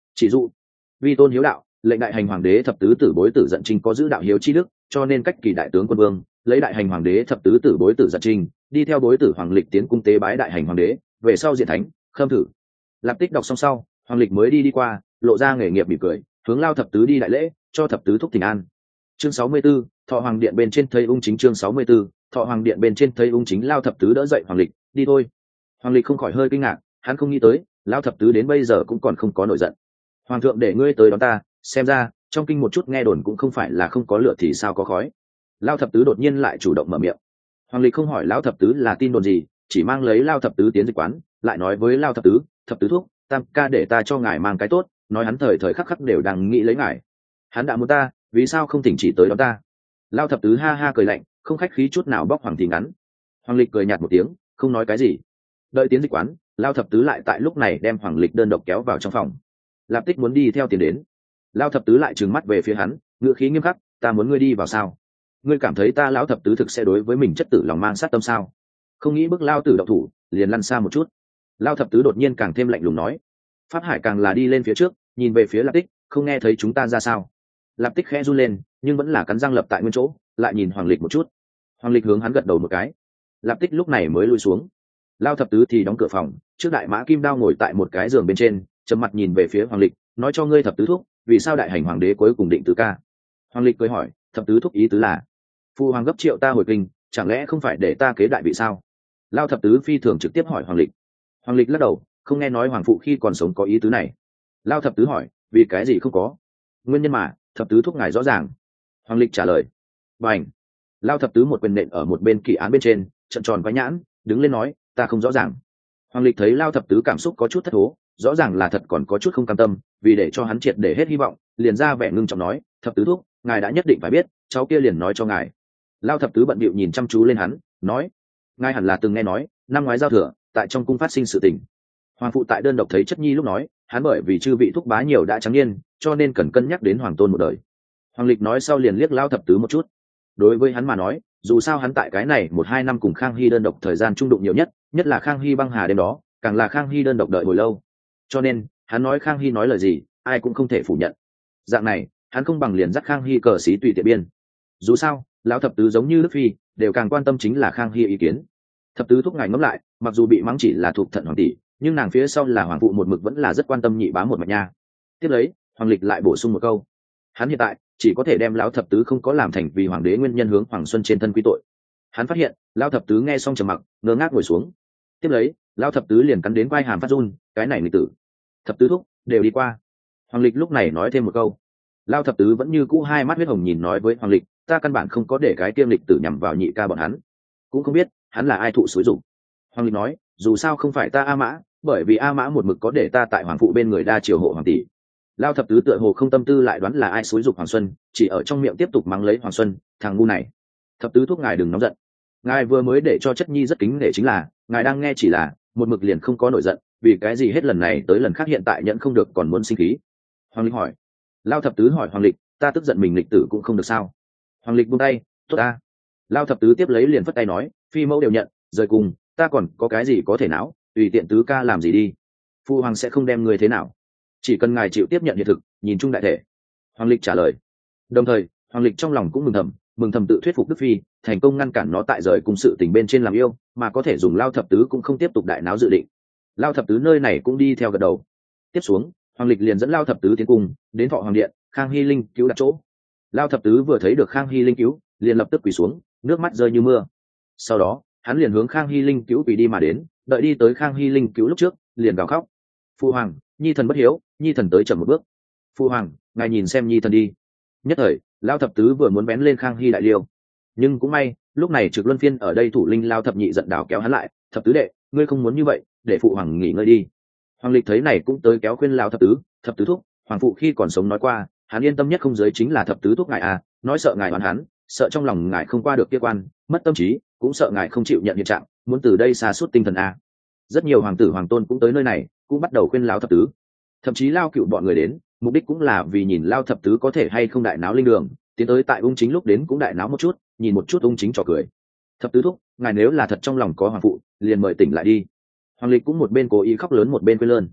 chỉ dụ vi tôn hiếu đạo, lệnh đại hành hoàng đế thập tứ tử bối tử giận trinh có giữ đạo hiếu chi đức, cho nên cách kỳ đại tướng quân vương lấy đại hành hoàng đế thập tứ tử bối tử giận trinh đi theo bối tử hoàng lịch tiến cung tế bái đại hành hoàng đế, về sau diện thánh khâm thử. Lạp Tích đọc xong sau, hoàng lịch mới đi đi qua, lộ ra nghề nghiệp mỉm cười, hướng lao thập tứ đi đại lễ, cho thập tứ thúc thỉnh an. Chương sáu mươi 64, thọ hoàng điện bên trên thấy ung chính. Chương sáu mươi 64, thọ hoàng điện bên trên thấy ung chính. Lao thập tứ đỡ dậy hoàng lịch, đi thôi. Hoàng lịch không khỏi hơi kinh ngạc, hắn không nghĩ tới lao thập tứ đến bây giờ cũng còn không có nổi giận. Hoàng thượng để ngươi tới đón ta, xem ra trong kinh một chút nghe đồn cũng không phải là không có lửa thì sao có khói. Lao thập tứ đột nhiên lại chủ động mở miệng. Hoàng lịch không hỏi lao thập tứ là tin đồn gì, chỉ mang lấy lao thập tứ tiến dịch quán, lại nói với lao thập tứ, thập tứ thúc, tam ca để ta cho ngài mang cái tốt, nói hắn thời thời khắc khắc đều đang nghĩ lấy ngài. Hắn đã muốn ta, vì sao không thỉnh chỉ tới đón ta? Lao thập tứ ha ha cười lạnh, không khách khí chút nào bóc hoàng thì ngắn. Hoàng lịch cười nhạt một tiếng, không nói cái gì. Đợi tiến dịch quán, Lao thập tứ lại tại lúc này đem hoàng lịch đơn độc kéo vào trong phòng. Lạp Tích muốn đi theo tiền đến. Lao thập tứ lại trừng mắt về phía hắn, ngữ khí nghiêm khắc, ta muốn ngươi đi vào sao? Ngươi cảm thấy ta lão thập tứ thực sẽ đối với mình chất tử lòng mang sát tâm sao? Không nghĩ bức Lao tử động thủ, liền lăn xa một chút. Lao thập tứ đột nhiên càng thêm lạnh lùng nói. Pháp Hải càng là đi lên phía trước, nhìn về phía Lạp Tích, không nghe thấy chúng ta ra sao? Lạp Tích khẽ run lên, nhưng vẫn là cắn răng lập tại nguyên chỗ, lại nhìn hoàng lịch một chút. Hoàng lịch hướng hắn gật đầu một cái. Lạp Tích lúc này mới lui xuống. Lao thập tứ thì đóng cửa phòng, trước đại mã kim đao ngồi tại một cái giường bên trên, trầm mặt nhìn về phía hoàng lịch, nói cho ngươi thập tứ thúc, vì sao đại hành hoàng đế cuối cùng định tứ ca? Hoàng lịch cười hỏi, thập tứ thúc ý tứ là phu hoàng gấp triệu ta hồi kinh, chẳng lẽ không phải để ta kế đại vị sao? Lao thập tứ phi thường trực tiếp hỏi hoàng lịch. Hoàng lịch lắc đầu, không nghe nói hoàng phụ khi còn sống có ý tứ này. Lao thập tứ hỏi, vì cái gì không có? Nguyên nhân mà thập tứ thúc ngài rõ ràng. Hoàng lịch trả lời. Bành. Lao thập tứ một quyền nện ở một bên kỷ án bên trên, trận tròn quái nhãn, đứng lên nói, ta không rõ ràng. Hoàng lịch thấy Lao thập tứ cảm xúc có chút thất thố, rõ ràng là thật còn có chút không cam tâm, vì để cho hắn triệt để hết hy vọng, liền ra vẻ ngưng trọng nói, thập tứ thúc, ngài đã nhất định phải biết, cháu kia liền nói cho ngài. Lao thập tứ bận bịu nhìn chăm chú lên hắn, nói, ngài hẳn là từng nghe nói, năm ngoái giao thừa, tại trong cung phát sinh sự tình. Hoàng phụ tại đơn độc thấy chất nhi lúc nói, hắn bởi vì chư vị thúc bá nhiều đã trắng niên, cho nên cần cân nhắc đến hoàng tôn một đời. Hoàng lịch nói sau liền liếc Lao thập tứ một chút. Đối với hắn mà nói, dù sao hắn tại cái này một hai năm cùng Khang Hy đơn độc thời gian trung đụng nhiều nhất, nhất là Khang Hy băng hà đêm đó, càng là Khang Hy đơn độc đợi hồi lâu. Cho nên hắn nói Khang Hy nói lời gì, ai cũng không thể phủ nhận. Dạng này, hắn không bằng liền dắt Khang Hy cờ xí tùy tiện biên. Dù sao, lão thập tứ giống như Đức Phi, đều càng quan tâm chính là Khang Hy ý kiến. Thập tứ thúc ngài ngẫm lại, mặc dù bị mắng chỉ là thuộc thận hoàng tỷ, nhưng nàng phía sau là hoàng phụ một mực vẫn là rất quan tâm nhị bá một mạch nha. Tiếp lấy, hoàng lịch lại bổ sung một câu, hắn hiện tại chỉ có thể đem lão thập tứ không có làm thành vì hoàng đế nguyên nhân hướng hoàng xuân trên thân quy tội. Hắn phát hiện lão thập tứ nghe xong trầm mặc, ngơ ngác ngồi xuống. Tiếp lấy, lão thập tứ liền cắn đến vai hàm phát run, cái này nghịch tử. Thập tứ thúc đều đi qua. Hoàng lịch lúc này nói thêm một câu. Lão thập tứ vẫn như cũ hai mắt huyết hồng nhìn nói với hoàng lịch, ta căn bản không có để cái tiêm lịch tử nhằm vào nhị ca bọn hắn, cũng không biết hắn là ai thụ xúi dụng. Hoàng lịch nói, dù sao không phải ta A Mã, bởi vì A Mã một mực có để ta tại hoàng phụ bên người đa triều hộ hoàng tỷ. Lao thập tứ tựa hồ không tâm tư lại đoán là ai xúi dục Hoàng Xuân, chỉ ở trong miệng tiếp tục mắng lấy Hoàng Xuân, thằng ngu này. Thập tứ thúc ngài đừng nóng giận. Ngài vừa mới để cho chất nhi rất kính nể chính là, ngài đang nghe chỉ là một mực liền không có nổi giận, vì cái gì hết lần này tới lần khác hiện tại nhận không được còn muốn sinh khí. Hoàng lịch hỏi. Lao thập tứ hỏi Hoàng lịch, ta tức giận mình lịch tử cũng không được sao? Hoàng lịch buông tay, tốt ta. Lao thập tứ tiếp lấy liền phất tay nói, phi mẫu đều nhận, rời cùng, ta còn có cái gì có thể não, tùy tiện tứ ca làm gì đi. Phu hoàng sẽ không đem người thế nào, chỉ cần ngài chịu tiếp nhận hiện thực, nhìn chung đại thể. Hoàng lịch trả lời. Đồng thời hoàng lịch trong lòng cũng mừng thầm, mừng thầm tự thuyết phục Đức Phi thành công ngăn cản nó tại rời cùng sự tình bên trên làm yêu, mà có thể dùng Lao thập tứ cũng không tiếp tục đại náo dự định. Lao thập tứ nơi này cũng đi theo gật đầu. Tiếp xuống hoàng lịch liền dẫn Lao thập tứ tiến cùng đến Thọ Hoàng Điện, Khang Hy Linh cứu đặt chỗ. Lao thập tứ vừa thấy được Khang Hy Linh cứu, liền lập tức quỳ xuống, nước mắt rơi như mưa. Sau đó hắn liền hướng Khang Hy Linh cứu quỳ đi mà đến, đợi đi tới Khang Hy Linh cứu lúc trước, liền gào khóc, phu hoàng, nhi thần bất hiếu, nhi thần tới chậm một bước. Phu hoàng, ngài nhìn xem nhi thần đi. Nhất thời Lao thập tứ vừa muốn bén lên Khang Hy đại liêu, nhưng cũng may lúc này Trực Luân Phiên ở đây thủ linh Lao thập nhị giận đảo kéo hắn lại, thập tứ đệ, ngươi không muốn như vậy, để phụ hoàng nghỉ ngơi đi. Hoàng lịch thấy này cũng tới kéo khuyên Lao thập tứ, thập tứ thúc, hoàng phụ khi còn sống nói qua, hắn yên tâm nhất không giới chính là thập tứ thúc ngài à, nói sợ ngài oán hắn, sợ trong lòng ngài không qua được kia quan, mất tâm trí, cũng sợ ngài không chịu nhận hiện trạng, muốn từ đây xa suốt tinh thần à. Rất nhiều hoàng tử hoàng tôn cũng tới nơi này, cũng bắt đầu khuyên Lao thập tứ, thậm chí Lao cựu bọn người đến, mục đích cũng là vì nhìn Lao thập tứ có thể hay không đại náo linh đường, tiến tới tại ung chính lúc đến cũng đại náo một chút, nhìn một chút ung chính trò cười. Thập tứ thúc, ngài nếu là thật trong lòng có hoàng phụ, liền mời tỉnh lại đi. Hoàng lịch cũng một bên cố ý khóc lớn một bên quên lơn.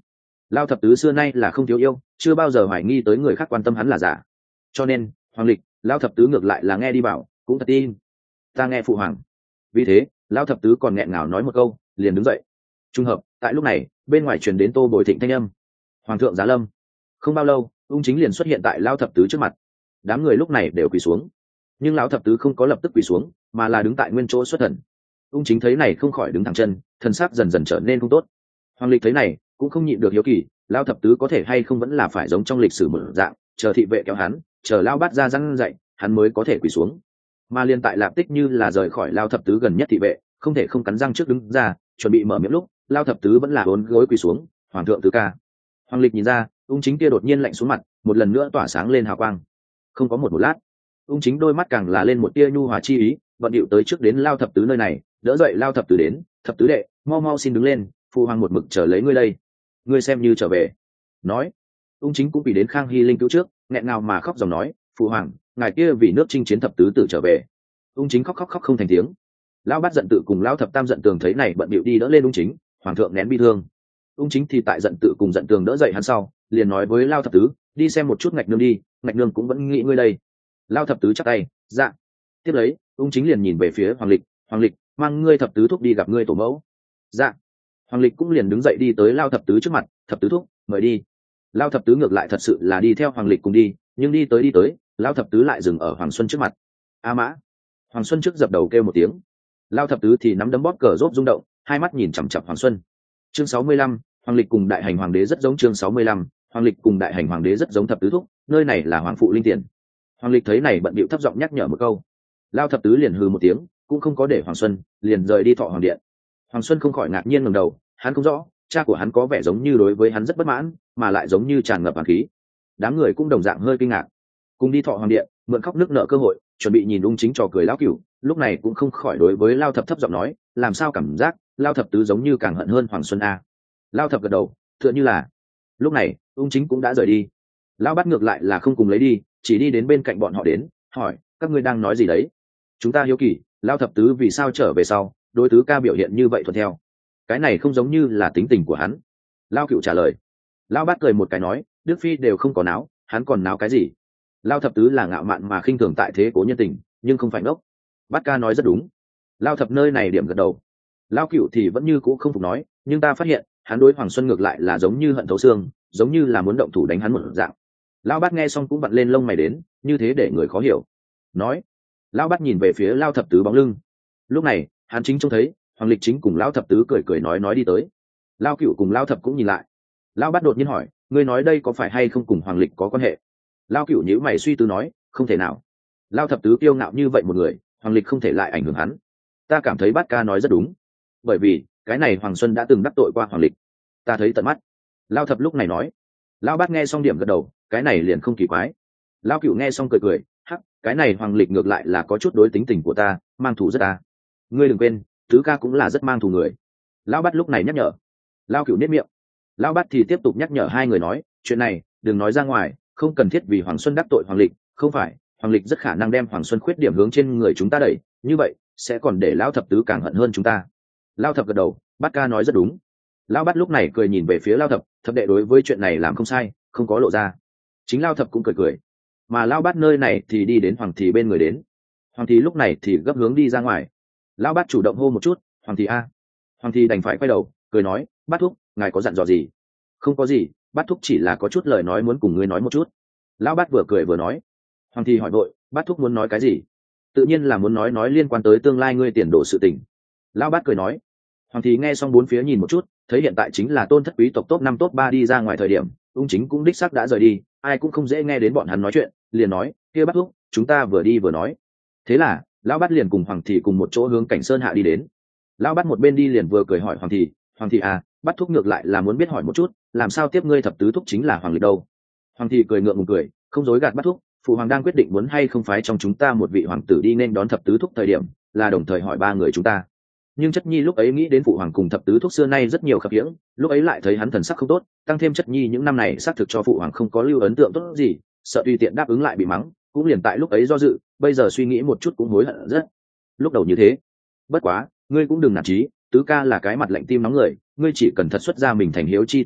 Lao thập tứ xưa nay là không thiếu yêu, chưa bao giờ hoài nghi tới người khác quan tâm hắn là giả, cho nên hoàng lịch, Lao thập tứ ngược lại là nghe đi bảo, cũng thật tin. Ta nghe phụ hoàng. Vì thế Lao thập tứ còn nghẹn ngào nói một câu, liền đứng dậy. Trung hợp, tại lúc này bên ngoài truyền đến Tô Bồi Thịnh thanh âm: Hoàng thượng giá lâm. Không bao lâu, ung chính liền xuất hiện tại Lao thập tứ trước mặt. Đám người lúc này đều quỳ xuống, nhưng Lão thập tứ không có lập tức quỳ xuống, mà là đứng tại nguyên chỗ xuất thần. Ung chính thấy này không khỏi đứng thẳng chân, thần sắc dần dần trở nên không tốt. Hoàng lịch thấy này cũng không nhịn được hiếu kỳ, Lao thập tứ có thể hay không vẫn là phải giống trong lịch sử mở dạng, chờ thị vệ kéo hắn, chờ Lao bắt ra răng dậy, hắn mới có thể quỳ xuống. Mà liên tại Lạp Tích như là rời khỏi Lao thập tứ gần nhất thị vệ, không thể không cắn răng trước đứng ra, chuẩn bị mở miệng lúc, Lao thập tứ vẫn là bốn gối quỳ xuống: Hoàng thượng tứ ca. Hoàng lịch nhìn ra, ung chính kia đột nhiên lạnh xuống mặt, một lần nữa tỏa sáng lên hào quang. Không có một một lát, ung chính đôi mắt càng là lên một tia nhu hòa chi ý, vận điệu tới trước đến Lao thập tứ nơi này, đỡ dậy Lao thập tứ đến: Thập tứ đệ, mau mau xin đứng lên, phụ hoàng một mực chờ lấy ngươi đây, ngươi xem như trở về. Nói, ung chính cũng bị đến Khang Hy linh cứu trước, nghẹn ngào mà khóc dòng nói: Phụ hoàng, ngài kia vì nước chinh chiến thập tứ tử trở về. Ung chính khóc khóc khóc không thành tiếng. Lão bát giận tự cùng Lão thập tam giận tường thấy này bận bịu đi đỡ lên ung chính, hoàng thượng nén bi thương. Ung chính thì tại giận tự cùng giận tường đỡ dậy hắn sau, liền nói với Lao thập tứ: Đi xem một chút ngạch nương đi, ngạch nương cũng vẫn nghĩ ngươi đây. Lao thập tứ chắp tay: Dạ. Tiếp lấy, ung chính liền nhìn về phía hoàng lịch: Hoàng lịch, mang ngươi thập tứ thúc đi gặp ngươi tổ mẫu. Dạ. Hoàng lịch cũng liền đứng dậy đi tới Lao thập tứ trước mặt: Thập tứ thúc, mời đi. Lao thập tứ ngược lại thật sự là đi theo hoàng lịch cùng đi, nhưng đi tới đi tới, Lao thập tứ lại dừng ở Hoàng Xuân trước mặt. A mã. Hoàng Xuân trước dập đầu kêu một tiếng. Lao thập tứ thì nắm đấm bóp cờ rốt rung động, hai mắt nhìn chằm chằm Hoàng Xuân. Chương sáu mươi lăm, Hoàng lịch cùng đại hành hoàng đế rất giống. Chương sáu mươi lăm, Hoàng lịch cùng đại hành hoàng đế rất giống. Thập tứ thúc, nơi này là hoàng phụ linh tiền. Hoàng lịch thấy này bận bịu thấp giọng nhắc nhở một câu. Lao thập tứ liền hừ một tiếng, cũng không có để Hoàng Xuân, liền rời đi thọ hoàng điện. Hoàng Xuân không khỏi ngạc nhiên ngẩng đầu, hắn không rõ, cha của hắn có vẻ giống như đối với hắn rất bất mãn, mà lại giống như tràn ngập hàn khí. Đám người cũng đồng dạng hơi kinh ngạc. Cùng đi thọ hoàng điện, mượn khóc nước nợ cơ hội, chuẩn bị nhìn ung chính trò cười lão cửu, lúc này cũng không khỏi đối với Lao thập thấp giọng nói: Làm sao cảm giác Lao thập tứ giống như càng hận hơn Hoàng Xuân a? Lao thập gật đầu, tựa như là. Lúc này ung chính cũng đã rời đi. Lao bắt ngược lại là không cùng lấy đi, chỉ đi đến bên cạnh bọn họ đến, hỏi: Các ngươi đang nói gì đấy? Chúng ta hiếu kỳ, Lao thập tứ vì sao trở về sau đối tứ ca biểu hiện như vậy thuận theo, cái này không giống như là tính tình của hắn. Lao cựu trả lời. Lao bắt cười một cái nói: Đức phi đều không có náo, hắn còn náo cái gì? Lao thập tứ là ngạo mạn mà khinh thường tại thế cố nhân tình, nhưng không phải ngốc. Bát ca nói rất đúng. Lao thập nơi này điểm gật đầu. Lao cựu thì vẫn như cũ không phục nói: Nhưng ta phát hiện hắn đối Hoàng Xuân ngược lại là giống như hận thấu xương, giống như là muốn động thủ đánh hắn một dạng. Lao bát nghe xong cũng vặn lên lông mày đến, như thế để người khó hiểu. Nói, Lao bát nhìn về phía Lao thập tứ bóng lưng. Lúc này hắn chính trông thấy Hoàng lịch chính cùng Lao thập tứ cười cười nói nói đi tới. Lao cựu cùng Lao thập cũng nhìn lại. Lao bát đột nhiên hỏi: Ngươi nói đây có phải hay không cùng Hoàng lịch có quan hệ? Lao cựu nhíu mày suy tư nói: Không thể nào. Lao thập tứ kiêu ngạo như vậy một người, Hoàng lịch không thể lại ảnh hưởng hắn. Ta cảm thấy bát ca nói rất đúng, bởi vì cái này Hoàng Xuân đã từng đắc tội qua Hoàng lịch, ta thấy tận mắt. Lao thập lúc này nói. Lao bát nghe xong điểm gật đầu, cái này liền không kỳ quái. Lao cựu nghe xong cười cười: Hắc, cái này Hoàng lịch ngược lại là có chút đối tính tình của ta, mang thù rất ta. Ngươi đừng quên, tứ ca cũng là rất mang thù người. Lao bát lúc này nhắc nhở. Lao cựu nếp miệng. Lao bát thì tiếp tục nhắc nhở hai người nói: Chuyện này đừng nói ra ngoài, không cần thiết vì Hoàng Xuân đắc tội Hoàng lịch, không phải, Hoàng lịch rất khả năng đem Hoàng Xuân khuyết điểm hướng trên người chúng ta đẩy, như vậy sẽ còn để Lão thập tứ càng hận hơn chúng ta. Lao thập gật đầu, bát ca nói rất đúng. Lao bát lúc này cười nhìn về phía Lao thập, thập đệ đối với chuyện này làm không sai, không có lộ ra. Chính Lao thập cũng cười cười, mà Lao bát nơi này thì đi đến Hoàng thị bên người đến. Hoàng thị lúc này thì gấp hướng đi ra ngoài. Lao bát chủ động hô một chút: Hoàng thị a. Hoàng thị đành phải quay đầu cười nói: Bát thúc, ngài có dặn dò gì? Không có gì, bát thúc chỉ là có chút lời nói muốn cùng ngươi nói một chút. Lão bát vừa cười vừa nói. Hoàng thị hỏi vội: Bát thúc muốn nói cái gì? Tự nhiên là muốn nói nói liên quan tới tương lai ngươi tiền đồ sự tình. Lão bát cười nói. Hoàng thị nghe xong bốn phía nhìn một chút, thấy hiện tại chính là tôn thất quý tộc top năm top ba đi ra ngoài thời điểm, ung chính cũng đích xác đã rời đi, ai cũng không dễ nghe đến bọn hắn nói chuyện, liền nói: Kia bát thúc, chúng ta vừa đi vừa nói. Thế là lão bát liền cùng Hoàng thị cùng một chỗ hướng cảnh sơn hạ đi đến. Lão bát một bên đi liền vừa cười hỏi Hoàng thị: Hoàng thị à, bát thúc ngược lại là muốn biết hỏi một chút, làm sao tiếp ngươi thập tứ thúc chính là Hoàng lịch đâu? Hoàng thị cười ngượng ngùng cười, không dối gạt bát thúc, phụ hoàng đang quyết định muốn hay không phái trong chúng ta một vị hoàng tử đi nên đón thập tứ thúc thời điểm, là đồng thời hỏi ba người chúng ta. Nhưng chất nhi lúc ấy nghĩ đến phụ hoàng cùng thập tứ thúc xưa nay rất nhiều khập khiễng, lúc ấy lại thấy hắn thần sắc không tốt, tăng thêm chất nhi những năm này xác thực cho phụ hoàng không có lưu ấn tượng tốt gì, sợ tùy tiện đáp ứng lại bị mắng, cũng liền tại lúc ấy do dự, bây giờ suy nghĩ một chút cũng hối hận rất. Lúc đầu như thế. Bất quá, ngươi cũng đừng nản chí, tứ ca là cái mặt lạnh tim nóng người, ngươi chỉ cần thật xuất ra mình thành hiếu chi tâm đến,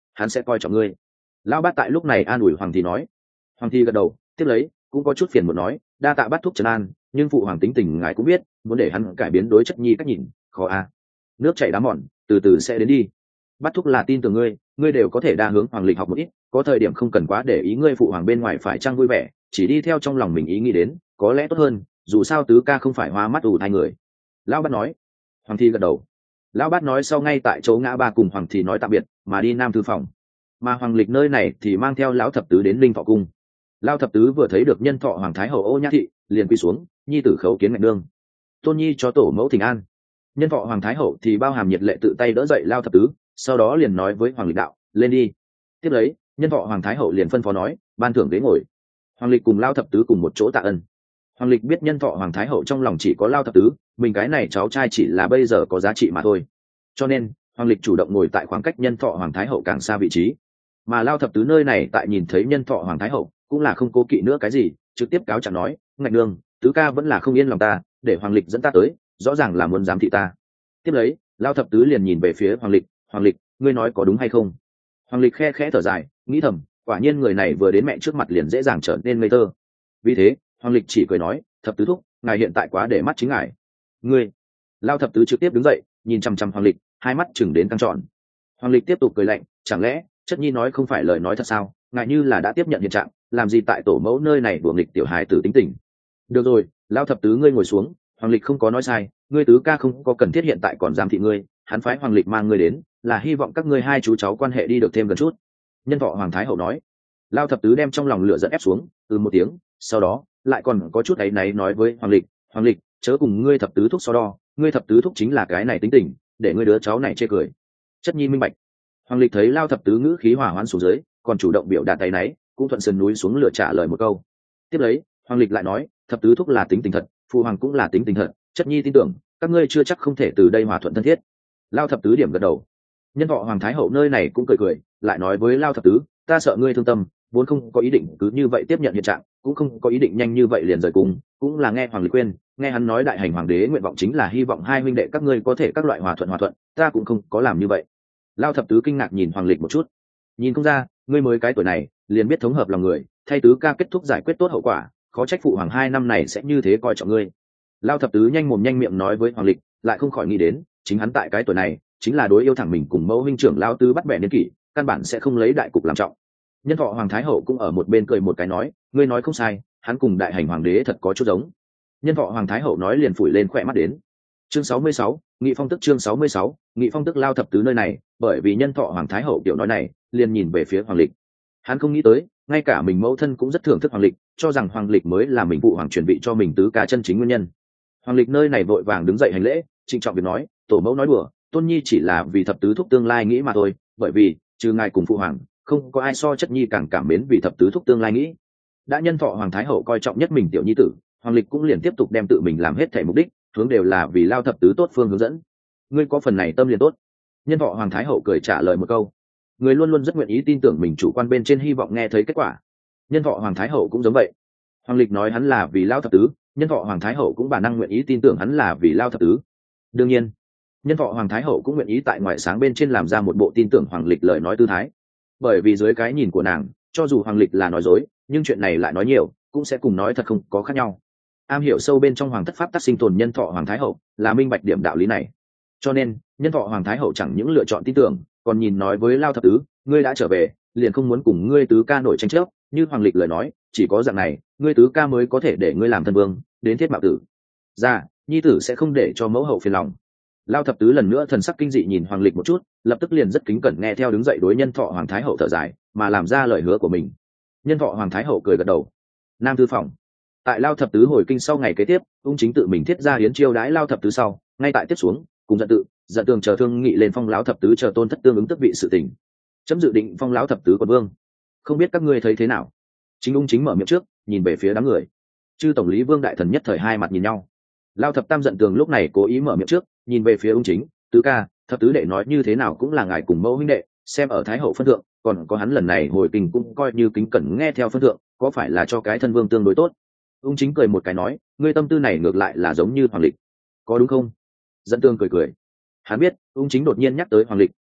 hắn sẽ coi trọng ngươi. Lão bát tại lúc này an ủi hoàng thì nói. Hoàng thì gật đầu tiếp lấy cũng có chút phiền muốn nói, đa tạ bát thúc trấn an, nhưng phụ hoàng tính tình ngài cũng biết, muốn để hắn cải biến đối chất nhi cách nhìn khó a. Nước chảy đá mòn, từ từ sẽ đến đi. Bát thúc là tin tưởng ngươi, ngươi đều có thể đa hướng hoàng lịch học một ít, có thời điểm không cần quá để ý ngươi phụ hoàng bên ngoài phải chăng vui vẻ, chỉ đi theo trong lòng mình ý nghĩ đến có lẽ tốt hơn, dù sao tứ ca không phải hoa mắt ù hai người. Lão bát nói. Hoàng thi gật đầu. Lão bát nói sau ngay tại chỗ ngã ba cùng hoàng thì nói tạm biệt mà đi nam thư phòng, mà hoàng lịch nơi này thì mang theo lão thập tứ đến linh thọ cung. Lão thập tứ vừa thấy được nhân thọ hoàng thái hậu Ô Nhã thị liền quy xuống, nhi tử khấu kiến ngạch nương, tôn nhi cho tổ mẫu thỉnh an. Nhân thọ hoàng thái hậu thì bao hàm nhiệt lệ tự tay đỡ dậy Lão thập tứ, sau đó liền nói với hoàng lịch đạo lên đi. Tiếp lấy nhân thọ hoàng thái hậu liền phân phó nói ban thưởng ghế ngồi. Hoàng lịch cùng Lão thập tứ cùng một chỗ tạ ân. Hoàng lịch biết nhân thọ hoàng thái hậu trong lòng chỉ có Lão thập tứ, mình cái này cháu trai chỉ là bây giờ có giá trị mà thôi, cho nên hoàng lịch chủ động ngồi tại khoảng cách nhân thọ hoàng thái hậu càng xa vị trí. Mà Lão thập tứ nơi này tại nhìn thấy nhân thọ hoàng thái hậu cũng là không cố kỵ nữa cái gì, trực tiếp cáo chẳng nói ngạch nương, tứ ca vẫn là không yên lòng ta, để hoàng lịch dẫn ta tới, rõ ràng là muốn giám thị ta. Tiếp lấy Lão thập tứ liền nhìn về phía hoàng lịch, hoàng lịch ngươi nói có đúng hay không? Hoàng lịch khe khẽ thở dài nghĩ thầm, quả nhiên người này vừa đến mẹ trước mặt liền dễ dàng trở nên ngây thơ. Vì thế hoàng lịch chỉ cười nói thập tứ thúc, ngài hiện tại quá để mắt chính ngài. Ngươi. Lão thập tứ trực tiếp đứng dậy nhìn chăm chăm hoàng lịch, hai mắt chừng đến căng tròn. Hoàng lịch tiếp tục cười lạnh, chẳng lẽ chất nhi nói không phải lời nói thật sao? Ngài như là đã tiếp nhận hiện trạng, làm gì tại tổ mẫu nơi này đùa nghịch tiểu hài tử tính tình. Được rồi, Lão thập tứ ngươi ngồi xuống, hoàng lịch không có nói sai, ngươi tứ ca không có cần thiết hiện tại còn giám thị ngươi, hắn phái hoàng lịch mang ngươi đến là hy vọng các ngươi hai chú cháu quan hệ đi được thêm gần chút. Nhân thọ hoàng thái hậu nói. Lão thập tứ đem trong lòng lửa giận ép xuống, từ một tiếng, sau đó lại còn có chút áy náy nói với hoàng lịch, hoàng lịch chớ cùng ngươi thập tứ thúc so đo, ngươi thập tứ thúc chính là cái này tính tình, để ngươi đứa cháu này chê cười. Chất nhi minh bạch. Hoàng lịch thấy Lão thập tứ ngữ khí hỏa hoãn xuống dưới, còn chủ động biểu đạt áy náy, cũng thuận sườn núi xuống lửa trả lời một câu. Tiếp lấy hoàng lịch lại nói thập tứ thúc là tính tình thật, phụ hoàng cũng là tính tình thật, chất nhi tin tưởng các ngươi chưa chắc không thể từ đây hòa thuận thân thiết. Lão thập tứ điểm gật đầu. Nhân thọ hoàng thái hậu nơi này cũng cười cười, lại nói với Lão thập tứ, ta sợ ngươi thương tâm, vốn không có ý định cứ như vậy tiếp nhận hiện trạng, cũng không có ý định nhanh như vậy liền rời cùng, cũng là nghe hoàng lịch khuyên, nghe hắn nói đại hành hoàng đế nguyện vọng chính là hy vọng hai huynh đệ các ngươi có thể các loại hòa thuận hòa thuận, ta cũng không có làm như vậy. Lão thập tứ kinh ngạc nhìn hoàng lịch một chút, nhìn không ra ngươi mới cái tuổi này liền biết thống hợp lòng người, thay tứ ca kết thúc giải quyết tốt hậu quả, khó trách phụ hoàng hai năm này sẽ như thế coi trọng ngươi. Lão thập tứ nhanh mồm nhanh miệng nói với hoàng lịch, lại không khỏi nghĩ đến chính hắn tại cái tuổi này chính là đối yêu thẳng mình cùng mẫu huynh trưởng Lão tứ bắt bẻ niên kỷ, căn bản sẽ không lấy đại cục làm trọng. Nhân thọ hoàng thái hậu cũng ở một bên cười một cái nói, ngươi nói không sai, hắn cùng đại hành hoàng đế thật có chút giống. Nhân thọ hoàng thái hậu nói liền phủi lên khỏe mắt đến. Chương sáu mươi sáu, nghị phong tức chương sáu mươi sáu, nghị phong tức Lão thập tứ nơi này, bởi vì nhân thọ hoàng thái hậu tiểu nói này, liền nhìn về phía hoàng lịch. Hắn không nghĩ tới, ngay cả mình mẫu thân cũng rất thưởng thức hoàng lịch, cho rằng hoàng lịch mới là mình phụ hoàng chuẩn bị cho mình tứ ca chân chính nguyên nhân. Hoàng lịch nơi này vội vàng đứng dậy hành lễ, trịnh trọng việc nói, tổ mẫu nói đùa, tôn nhi chỉ là vì thập tứ thúc tương lai nghĩ mà thôi, bởi vì trừ ngài cùng phụ hoàng, không có ai so chất nhi càng cảm mến vì thập tứ thúc tương lai nghĩ. Đã nhân thọ hoàng thái hậu coi trọng nhất mình tiểu nhi tử, hoàng lịch cũng liền tiếp tục đem tự mình làm hết thể mục đích, hướng đều là vì Lao thập tứ tốt phương hướng dẫn. Ngươi có phần này tâm liền tốt. Nhân thọ hoàng thái hậu cười trả lời một câu. Người luôn luôn rất nguyện ý tin tưởng mình chủ quan bên trên hy vọng nghe thấy kết quả. Nhân thọ hoàng thái hậu cũng giống vậy. Hoàng lịch nói hắn là vì Lao thập tứ, nhân thọ hoàng thái hậu cũng bản năng nguyện ý tin tưởng hắn là vì Lao thập tứ. Đương nhiên nhân thọ hoàng thái hậu cũng nguyện ý tại ngoại sáng bên trên làm ra một bộ tin tưởng hoàng lịch lời nói tư thái, bởi vì dưới cái nhìn của nàng, cho dù hoàng lịch là nói dối, nhưng chuyện này lại nói nhiều cũng sẽ cùng nói thật không có khác nhau. Am hiểu sâu bên trong hoàng thất pháp tác sinh tồn nhân thọ hoàng thái hậu là minh bạch điểm đạo lý này, cho nên nhân thọ hoàng thái hậu chẳng những lựa chọn tin tưởng, còn nhìn nói với Lao thập tứ, ngươi đã trở về liền không muốn cùng ngươi tứ ca nổi tranh chấp, như hoàng lịch lời nói, chỉ có dạng này ngươi tứ ca mới có thể để ngươi làm thân vương, đến thiết mạo tử ra, nhi tử sẽ không để cho mẫu hậu phiền lòng. Lao thập tứ lần nữa thần sắc kinh dị nhìn hoàng lịch một chút, lập tức liền rất kính cẩn nghe theo đứng dậy đối nhân thọ hoàng thái hậu thở dài, mà làm ra lời hứa của mình. Nhân thọ hoàng thái hậu cười gật đầu. Nam thư phòng. Tại Lao thập tứ hồi kinh sau ngày kế tiếp, ung chính tự mình thiết ra hiến chiêu đãi Lao thập tứ sau, ngay tại tiếp xuống cùng giận tự giận tường chờ thương nghị lên phong Lão thập tứ chờ tôn thất tương ứng tức vị sự tình. Chấm dự định phong Lão thập tứ quận vương, không biết các ngươi thấy thế nào? Chính ung chính mở miệng trước, nhìn về phía đám người. Chư tổng lý vương đại thần nhất thời hai mặt nhìn nhau. Lao thập tam giận tường lúc này cố ý mở miệng trước, nhìn về phía ung chính, tứ ca, thập tứ đệ nói như thế nào cũng là ngài cùng mẫu huynh đệ, xem ở thái hậu phân thượng, còn có hắn lần này hồi kinh cũng coi như kính cẩn nghe theo phân thượng, có phải là cho cái thân vương tương đối tốt? Ung chính cười một cái nói, ngươi tâm tư này ngược lại là giống như hoàng lịch, có đúng không? Dẫn tương cười cười. Hắn biết ung chính đột nhiên nhắc tới hoàng lịch,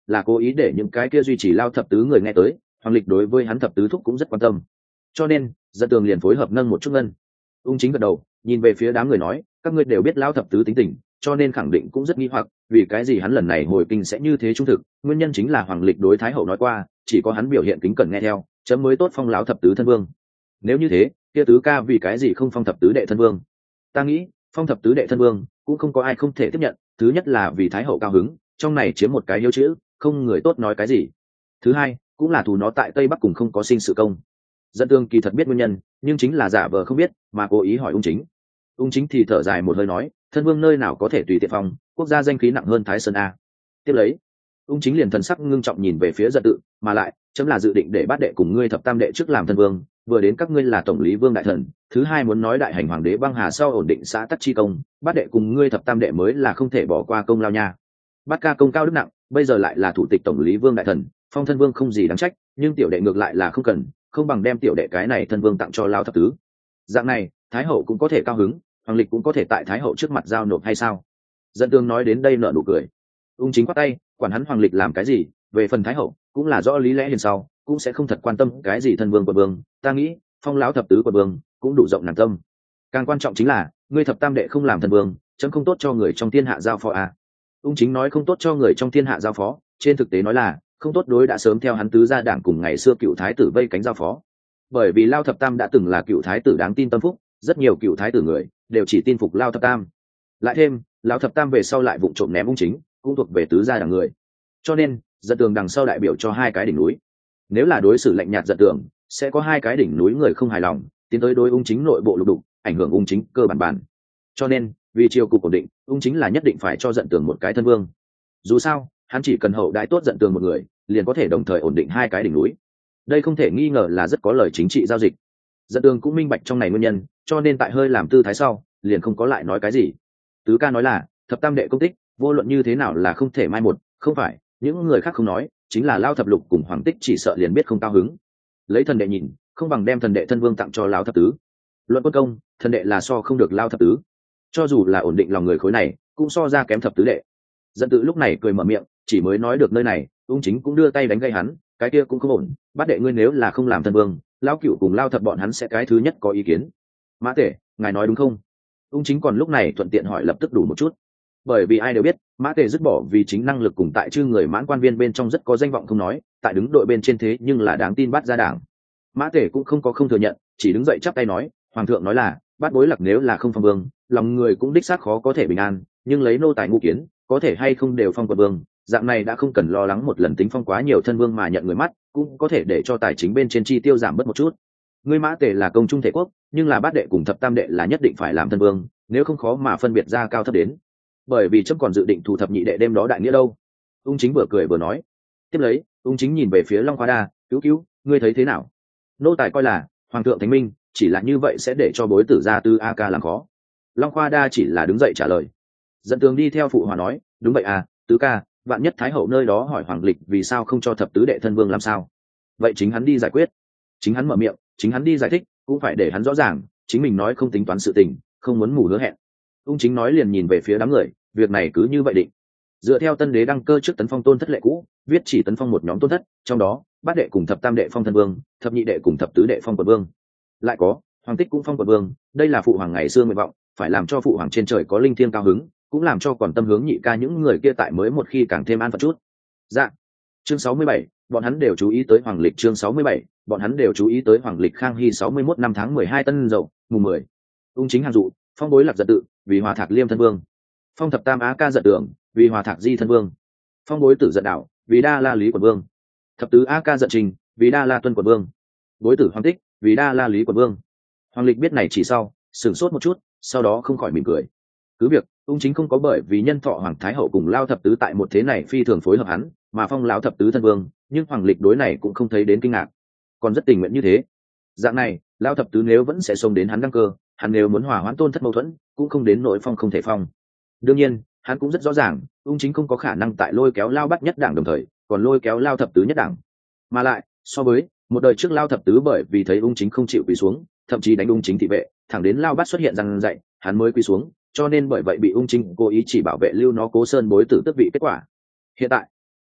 là cố ý để những cái kia duy trì lao thập tứ người nghe tới. Hoàng lịch đối với hắn thập tứ thúc cũng rất quan tâm, cho nên Dận Tường liền phối hợp nâng một chút ngân. Ung Chính gật đầu, nhìn về phía đám người nói, các ngươi đều biết lao thập tứ tính tình, cho nên khẳng định cũng rất nghi hoặc vì cái gì hắn lần này hồi kinh sẽ như thế trung thực. Nguyên nhân chính là Hoàng lịch đối Thái hậu nói qua, chỉ có hắn biểu hiện kính cẩn nghe theo, chấm mới tốt phong lão thập tứ thân vương. Nếu như thế, kia tứ ca vì cái gì không phong thập tứ đệ thân vương? Ta nghĩ phong thập tứ đệ thân vương cũng không có ai không thể tiếp nhận. Thứ nhất là vì Thái hậu cao hứng, trong này chiếm một cái hiếu chữ, không người tốt nói cái gì. Thứ hai cũng là thù nó tại Tây Bắc cùng không có sinh sự công. Dận Tường kỳ thật biết nguyên nhân, nhưng chính là giả vờ không biết mà cố ý hỏi Ung Chính. Ung Chính thì thở dài một hơi nói, thân vương nơi nào có thể tùy tiện phong, quốc gia danh khí nặng hơn Thái Sơn a. Tiếp lấy Ung Chính liền thần sắc ngưng trọng nhìn về phía Dận Tự, mà lại chấm là dự định để bát đệ cùng ngươi thập tam đệ trước làm thân vương, vừa đến các ngươi là tổng lý vương đại thần, thứ hai muốn nói đại hành hoàng đế băng hà sau ổn định xã tắc chi công, bát đệ cùng ngươi thập tam đệ mới là không thể bỏ qua công lao nha. Bát ca công cao đức nặng, bây giờ lại là thủ tịch tổng lý vương đại thần, phong thân vương không gì đáng trách, nhưng tiểu đệ ngược lại là không cần, không bằng đem tiểu đệ cái này thân vương tặng cho lao thập tứ. Dạng này Thái hậu cũng có thể cao hứng, Hoàng lịch cũng có thể tại Thái hậu trước mặt giao nộp hay sao? Dận Tường nói đến đây nở nụ cười. Ung Chính quát tay, quản hắn Hoàng lịch làm cái gì, về phần Thái hậu cũng là rõ lý lẽ hiền sau, cũng sẽ không thật quan tâm cái gì thân vương quận vương. Ta nghĩ phong lão thập tứ quận vương cũng đủ rộng nàng tâm. Càng quan trọng chính là ngươi thập tam đệ không làm thân vương, chấm không tốt cho người trong thiên hạ giao phó à. Ung Chính nói không tốt cho người trong thiên hạ giao phó, trên thực tế nói là không tốt đối đã sớm theo hắn tứ gia đảng cùng ngày xưa cựu thái tử vây cánh giao phó. Bởi vì Lao thập tam đã từng là cựu thái tử đáng tin tâm phúc, rất nhiều cựu thái tử người đều chỉ tin phục Lao thập tam. Lại thêm Lão thập tam về sau lại vụng trộm ném Ung Chính, cũng thuộc về tứ gia đảng người, cho nên Dận Tường đằng sau đại biểu cho hai cái đỉnh núi. Nếu là đối xử lạnh nhạt Dận Tường, sẽ có hai cái đỉnh núi người không hài lòng, tiến tới đối Ung Chính nội bộ lục đục, ảnh hưởng Ung Chính cơ bản bản. Cho nên vì triều cục ổn định, Ung Chính là nhất định phải cho Dận Tường một cái thân vương. Dù sao hắn chỉ cần hậu đãi tốt Dận Tường một người, liền có thể đồng thời ổn định hai cái đỉnh núi. Đây không thể nghi ngờ là rất có lời chính trị giao dịch. Dận Tường cũng minh bạch trong này nguyên nhân, cho nên tại hơi làm tư thái sau liền không có lại nói cái gì. Tứ ca nói là thập tam đệ công tích vô luận như thế nào là không thể mai một, không phải những người khác không nói, chính là Lao thập lục cùng Hoàng tích chỉ sợ liền biết không cao hứng. Lấy thần đệ nhìn, không bằng đem thần đệ thân vương tặng cho Lao thập tứ. Luận quân công, thần đệ là so không được Lao thập tứ, cho dù là ổn định lòng người khối này cũng so ra kém thập tứ đệ. Dận Tự lúc này cười mở miệng, chỉ mới nói được nơi này, Ung Chính cũng đưa tay đánh gây hắn, cái kia cũng không ổn, bát đệ ngươi nếu là không làm thân vương, Lao cựu cùng Lao thập bọn hắn sẽ cái thứ nhất có ý kiến. Mã Tể, ngài nói đúng không? Ung Chính còn lúc này thuận tiện hỏi lập tức đủ một chút, bởi vì ai đều biết Mã Tề dứt bỏ vì chính năng lực cùng tại chư người mãn quan viên bên trong rất có danh vọng không nói, tại đứng đội bên trên thế nhưng là đáng tin bắt ra đảng. Mã Tề cũng không có không thừa nhận, chỉ đứng dậy chắp tay nói, hoàng thượng nói là bắt bối lạc nếu là không phong vương, lòng người cũng đích xác khó có thể bình an, nhưng lấy nô tài ngũ kiến có thể hay không đều phong quận vương, dạng này đã không cần lo lắng một lần tính phong quá nhiều thân vương mà nhận người mắt, cũng có thể để cho tài chính bên trên chi tiêu giảm bớt một chút. Ngươi Mã Tề là công trung thể quốc, nhưng là bát đệ cùng thập tam đệ là nhất định phải làm thân vương, nếu không khó mà phân biệt ra cao thấp đến. Bởi vì chấm còn dự định thu thập nhị đệ đêm đó đại nghĩa đâu. Ung Chính vừa cười vừa nói. Tiếp lấy Ung Chính nhìn về phía Long Khoa Đa, cứu cứu ngươi thấy thế nào? Nô tài coi là hoàng thượng thánh minh, chỉ là như vậy sẽ để cho bối tử gia tư a ca làm khó. Long Khoa Đa chỉ là đứng dậy trả lời. Dận Tường đi theo phụ hòa nói, đúng vậy à tứ ca, vạn nhất thái hậu nơi đó hỏi hoàng lịch vì sao không cho thập tứ đệ thân vương làm sao, vậy chính hắn đi giải quyết, chính hắn mở miệng, chính hắn đi giải thích, cũng phải để hắn rõ ràng chính mình nói không tính toán sự tình, không muốn mù hứa hẹn. Ung Chính nói liền nhìn về phía đám người, việc này cứ như vậy định. Dựa theo tân đế đăng cơ trước tấn phong tôn thất lệ cũ, viết chỉ tấn phong một nhóm tôn thất, trong đó bát đệ cùng thập tam đệ phong thân vương, thập nhị đệ cùng thập tứ đệ phong quận vương, lại có hoàng tích cũng phong quận vương. Đây là phụ hoàng ngày xưa nguyện vọng, phải làm cho phụ hoàng trên trời có linh thiêng cao hứng, cũng làm cho còn tâm hướng nhị ca những người kia tại mới một khi càng thêm an phận chút. Dạ. Chương sáu mươi bảy, bọn hắn đều chú ý tới hoàng lịch. Chương sáu mươi bảy, bọn hắn đều chú ý tới hoàng lịch Khang Hy sáu mươi mốt năm tháng mười hai Tân Dậu, mùng mười. Ung Chính hàng dụ, phong bối lạc Dận Tự vì Hòa Thạc Liêm thân vương, phong thập tam Á Ca Dận Tưởng vì Hòa Thạc Di thân vương, phong bối tử Dận Đạo vì Đa La Lý quận vương, thập tứ Á Ca Dận Trình vì Đa La Tuân quận vương, bối tử Hoàng Tích vì Đa La Lý quận vương. Hoàng lịch biết này chỉ sau sửng sốt một chút, sau đó không khỏi mỉm cười. Cứ việc Ung Chính không có bởi vì nhân thọ hoàng thái hậu cùng Lao thập tứ tại một thế này phi thường phối hợp hắn mà phong Lão thập tứ thân vương, nhưng hoàng lịch đối này cũng không thấy đến kinh ngạc, còn rất tình nguyện như thế. Dạng này Lao thập tứ nếu vẫn sẽ xông đến hắn đăng cơ, hắn nếu muốn hòa hoãn tôn thất mâu thuẫn, cũng không đến nội phong không thể phong. Đương nhiên hắn cũng rất rõ ràng Ung Chính không có khả năng tại lôi kéo Lao Bắt nhất đảng đồng thời còn lôi kéo Lao thập tứ nhất đảng, mà lại so với một đời trước Lao thập tứ bởi vì thấy Ung Chính không chịu quỳ xuống, thậm chí đánh Ung Chính thị vệ, thẳng đến Lao Bắt xuất hiện răn dạy hắn mới quỳ xuống, cho nên bởi vậy bị Ung Chính cố ý chỉ bảo vệ lưu nó Cố Sơn bối tử tước vị kết quả. Hiện tại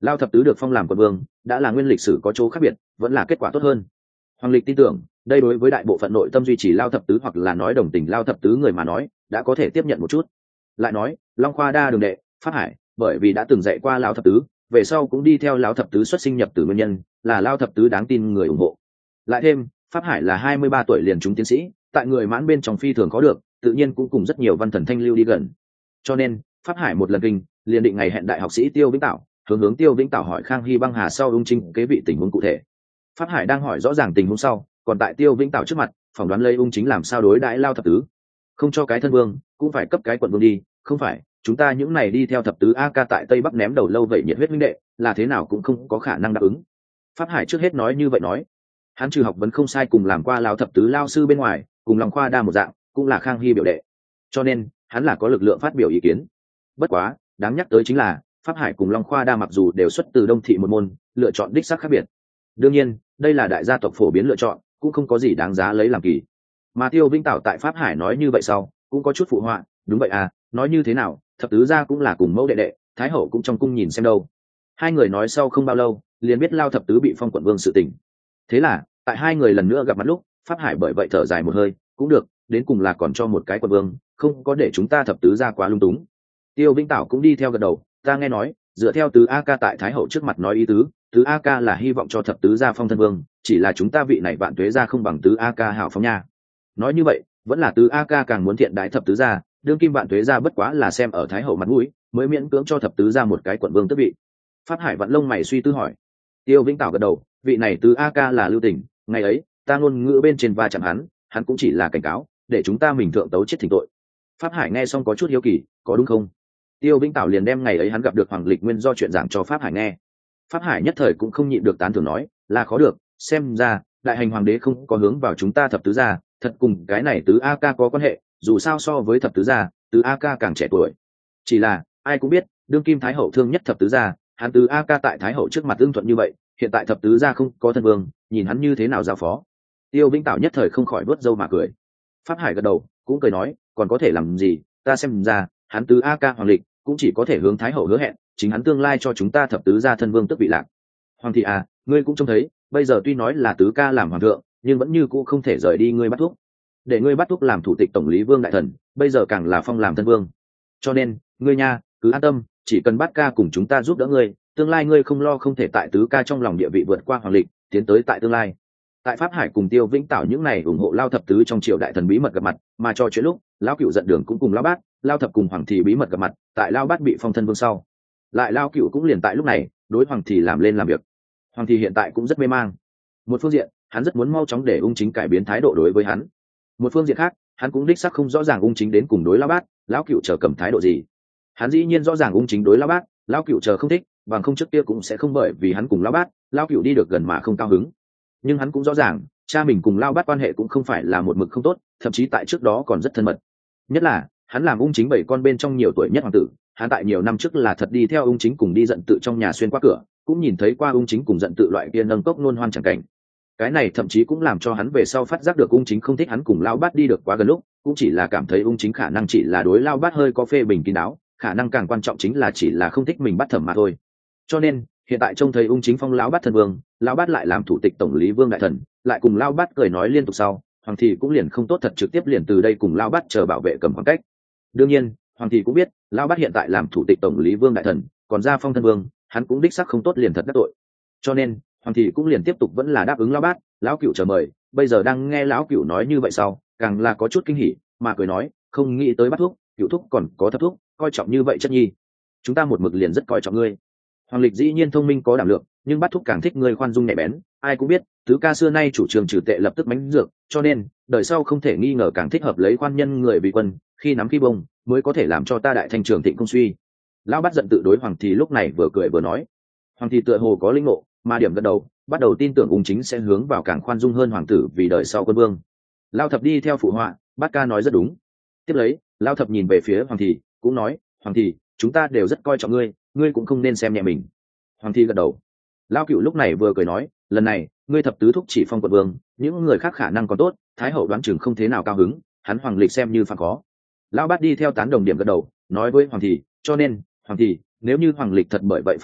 Lao thập tứ được phong làm quận vương đã là nguyên lịch sử có chỗ khác biệt, vẫn là kết quả tốt hơn. Hoàng lịch tin tưởng đây đối với đại bộ phận nội tâm duy trì Lao thập tứ hoặc là nói đồng tình Lao thập tứ người mà nói đã có thể tiếp nhận một chút. Lại nói Long Khoa Đa đường đệ Pháp Hải bởi vì đã từng dạy qua Lao thập tứ, về sau cũng đi theo Lao thập tứ xuất sinh nhập tử nguyên nhân, là Lao thập tứ đáng tin người ủng hộ. Lại thêm Pháp Hải là hai mươi ba tuổi liền trúng tiến sĩ, tại người mãn bên trong phi thường có được, tự nhiên cũng cùng rất nhiều văn thần thanh lưu đi gần. Cho nên Pháp Hải một lần kinh liền định ngày hẹn đại học sĩ Tiêu Vĩnh Tảo, hướng hướng Tiêu Vĩnh Tảo hỏi Khang Hy băng hà sau ung chính kế vị tình huống cụ thể. Pháp Hải đang hỏi rõ ràng tình huống sau, còn tại Tiêu Vĩnh Tảo trước mặt phỏng đoán lấy ung chính làm sao đối đãi Lao thập tứ. Không cho cái thân vương cũng phải cấp cái quận vương đi, không phải chúng ta những này đi theo thập tứ a ca tại Tây Bắc ném đầu lâu vậy nhiệt huyết minh đệ là thế nào cũng không có khả năng đáp ứng. Pháp Hải trước hết nói như vậy nói, hắn trừ học vấn không sai cùng làm qua Lao thập tứ lao sư bên ngoài, cùng Long Khoa Đa một dạng cũng là Khang Hy biểu đệ, cho nên hắn là có lực lượng phát biểu ý kiến. Bất quá đáng nhắc tới chính là Pháp Hải cùng Long Khoa Đa mặc dù đều xuất từ Đông thị một môn, lựa chọn đích xác khác biệt. Đương nhiên đây là đại gia tộc phổ biến lựa chọn, cũng không có gì đáng giá lấy làm kỳ. Mà Tiêu Vĩnh Tảo tại Pháp Hải nói như vậy sau cũng có chút phụ họa, đúng vậy à, nói như thế nào thập tứ gia cũng là cùng mẫu đệ đệ, thái hậu cũng trong cung nhìn xem đâu. Hai người nói sau không bao lâu liền biết Lao thập tứ bị phong quận vương sự tình. Thế là tại hai người lần nữa gặp mặt lúc, Pháp Hải bởi vậy thở dài một hơi, cũng được, đến cùng là còn cho một cái quận vương, không có để chúng ta thập tứ gia quá lung túng. Tiêu Vĩnh Tảo cũng đi theo gật đầu, ta nghe nói dựa theo tứ a ca tại thái hậu trước mặt nói ý tứ, tứ a ca là hy vọng cho thập tứ gia phong thân vương, chỉ là chúng ta vị này vạn tuế gia không bằng tứ a ca hảo phóng nha. Nói như vậy vẫn là tứ a ca càng muốn thiện đại thập tứ gia, đương kim vạn tuế gia bất quá là xem ở thái hậu mặt mũi mới miễn cưỡng cho thập tứ gia một cái quận vương tước vị. Pháp Hải vặn lông mày suy tư hỏi. Tiêu Vĩnh Tảo gật đầu, vị này tứ a ca là lưu tình, ngày ấy ta ngôn ngữ bên trên va chạm hắn, hắn cũng chỉ là cảnh cáo để chúng ta mình thượng tấu chết thỉnh tội. Pháp Hải nghe xong có chút hiếu kỳ, có đúng không? Tiêu Vĩnh Tảo liền đem ngày ấy hắn gặp được Hoàng Lịch Nguyên do chuyện giảng cho Pháp Hải nghe. Pháp Hải nhất thời cũng không nhịn được tán thưởng nói, là khó được, xem ra đại hành hoàng đế không có hướng vào chúng ta thập tứ gia, thật cùng cái này tứ a ca có quan hệ, dù sao so với thập tứ gia, tứ a ca càng trẻ tuổi. Chỉ là ai cũng biết đương kim thái hậu thương nhất thập tứ gia, hắn tứ a ca tại thái hậu trước mặt tương thuận như vậy, hiện tại thập tứ gia không có thân vương, nhìn hắn như thế nào giao phó. Tiêu Vĩnh Tảo nhất thời không khỏi vuốt râu mà cười. Pháp Hải gật đầu cũng cười nói, còn có thể làm gì, ta xem ra hắn tứ a ca Hoàng Lịch cũng chỉ có thể hướng thái hậu hứa hẹn chính hắn tương lai cho chúng ta thập tứ gia thân vương tức vị lạc. Hoàng thị à, ngươi cũng trông thấy bây giờ tuy nói là tứ ca làm hoàng thượng, nhưng vẫn như cũ không thể rời đi ngươi bắt thúc, để ngươi bắt thúc làm thủ tịch tổng lý vương đại thần, bây giờ càng là phong làm thân vương. Cho nên ngươi nha cứ an tâm, chỉ cần bắt ca cùng chúng ta giúp đỡ ngươi, tương lai ngươi không lo không thể tại tứ ca trong lòng địa vị vượt qua Hoàng Lịch, tiến tới tại tương lai. Tại Pháp Hải cùng Tiêu Vĩnh Tảo những này ủng hộ Lao thập tứ trong triều đại thần bí mật gặp mặt, mà cho chuyện lúc Lão Cửu giận đường cũng cùng Lão Bát, Lao thập cùng Hoàng thị bí mật gặp mặt, tại Lao Bát bị phong thân vương sau, lại Lao Cửu cũng liền tại lúc này đối Hoàng thị làm lên làm việc. Hoàng thị hiện tại cũng rất mê mang. Một phương diện hắn rất muốn mau chóng để ung chính cải biến thái độ đối với hắn, một phương diện khác hắn cũng đích xác không rõ ràng ung chính đến cùng đối Lão Bát, Lão Cửu chờ cầm thái độ gì. Hắn dĩ nhiên rõ ràng ung chính đối Lão Bát, Lão Cửu chờ không thích, bằng không trước kia cũng sẽ không bởi vì hắn cùng Lão Bát, Lão Cửu đi được gần mà không cao hứng. Nhưng hắn cũng rõ ràng cha mình cùng Lao Bát quan hệ cũng không phải là một mực không tốt, thậm chí tại trước đó còn rất thân mật. Nhất là hắn làm ung chính bảy con bên trong nhiều tuổi nhất hoàng tử, hắn tại nhiều năm trước là thật đi theo ung chính cùng đi giận tự trong nhà xuyên qua cửa, cũng nhìn thấy qua ung chính cùng giận tự loại kia nâng cốc nôn hoan chẳng cảnh. Cái này thậm chí cũng làm cho hắn về sau phát giác được ung chính không thích hắn cùng Lao Bát đi được quá gần lúc, cũng chỉ là cảm thấy ung chính khả năng chỉ là đối Lao Bát hơi có phê bình kín đáo, khả năng càng quan trọng chính là chỉ là không thích mình bắt thẩm mà thôi. Cho nên hiện tại trông thấy ung chính phong Lão Bát thân vương, Lão Bát lại làm thủ tịch tổng lý vương đại thần, lại cùng Lao Bát cười nói liên tục sau, Hoàng thị cũng liền không tốt thật trực tiếp liền từ đây cùng Lao Bát chờ bảo vệ cầm khoảng cách. Đương nhiên Hoàng thị cũng biết Lao Bát hiện tại làm thủ tịch tổng lý vương đại thần, còn ra phong thân vương, hắn cũng đích xác không tốt liền thật đắc tội. Cho nên Hoàng thị cũng liền tiếp tục vẫn là đáp ứng Lao Bát, Lão Cửu chờ mời. Bây giờ đang nghe Lão Cửu nói như vậy sau, càng là có chút kinh hỉ, mà cười nói, không nghĩ tới Bát thúc, Cửu thúc còn có thập thúc coi trọng như vậy chất nhi, chúng ta một mực liền rất coi trọng ngươi. Hoàng Lịch dĩ nhiên thông minh có đảm lượng, nhưng Bát thúc càng thích ngươi khoan dung nhạy bén, ai cũng biết tứ ca xưa nay chủ trường trừ tệ lập tức mánh dược, cho nên đời sau không thể nghi ngờ càng thích hợp lấy khoan nhân người vì quân, khi nắm khi bông mới có thể làm cho ta đại thanh trường thịnh công suy. Lão Bát giận tự đối Hoàng thị lúc này vừa cười vừa nói. Hoàng thị tựa hồ có linh ngộ, mà điểm gật đầu, bắt đầu tin tưởng ung chính sẽ hướng vào càng khoan dung hơn hoàng tử vì đời sau quân vương. Lao thập đi theo phụ họa, Bát ca nói rất đúng. Tiếp lấy Lao thập nhìn về phía Hoàng thị cũng nói, Hoàng thị, chúng ta đều rất coi trọng ngươi, ngươi cũng không nên xem nhẹ mình. Hoàng thị gật đầu. Lao Cửu lúc này vừa cười nói, lần này ngươi thập tứ thúc chỉ phong quận vương, những người khác khả năng còn tốt, thái hậu đoán chừng không thế nào cao hứng, hắn Hoàng Lịch xem như phản khó. Lão Bát đi theo tán đồng điểm gật đầu, nói với Hoàng thị, cho nên Hoàng thị, nếu như Hoàng Lịch thật bởi vậy phản khó,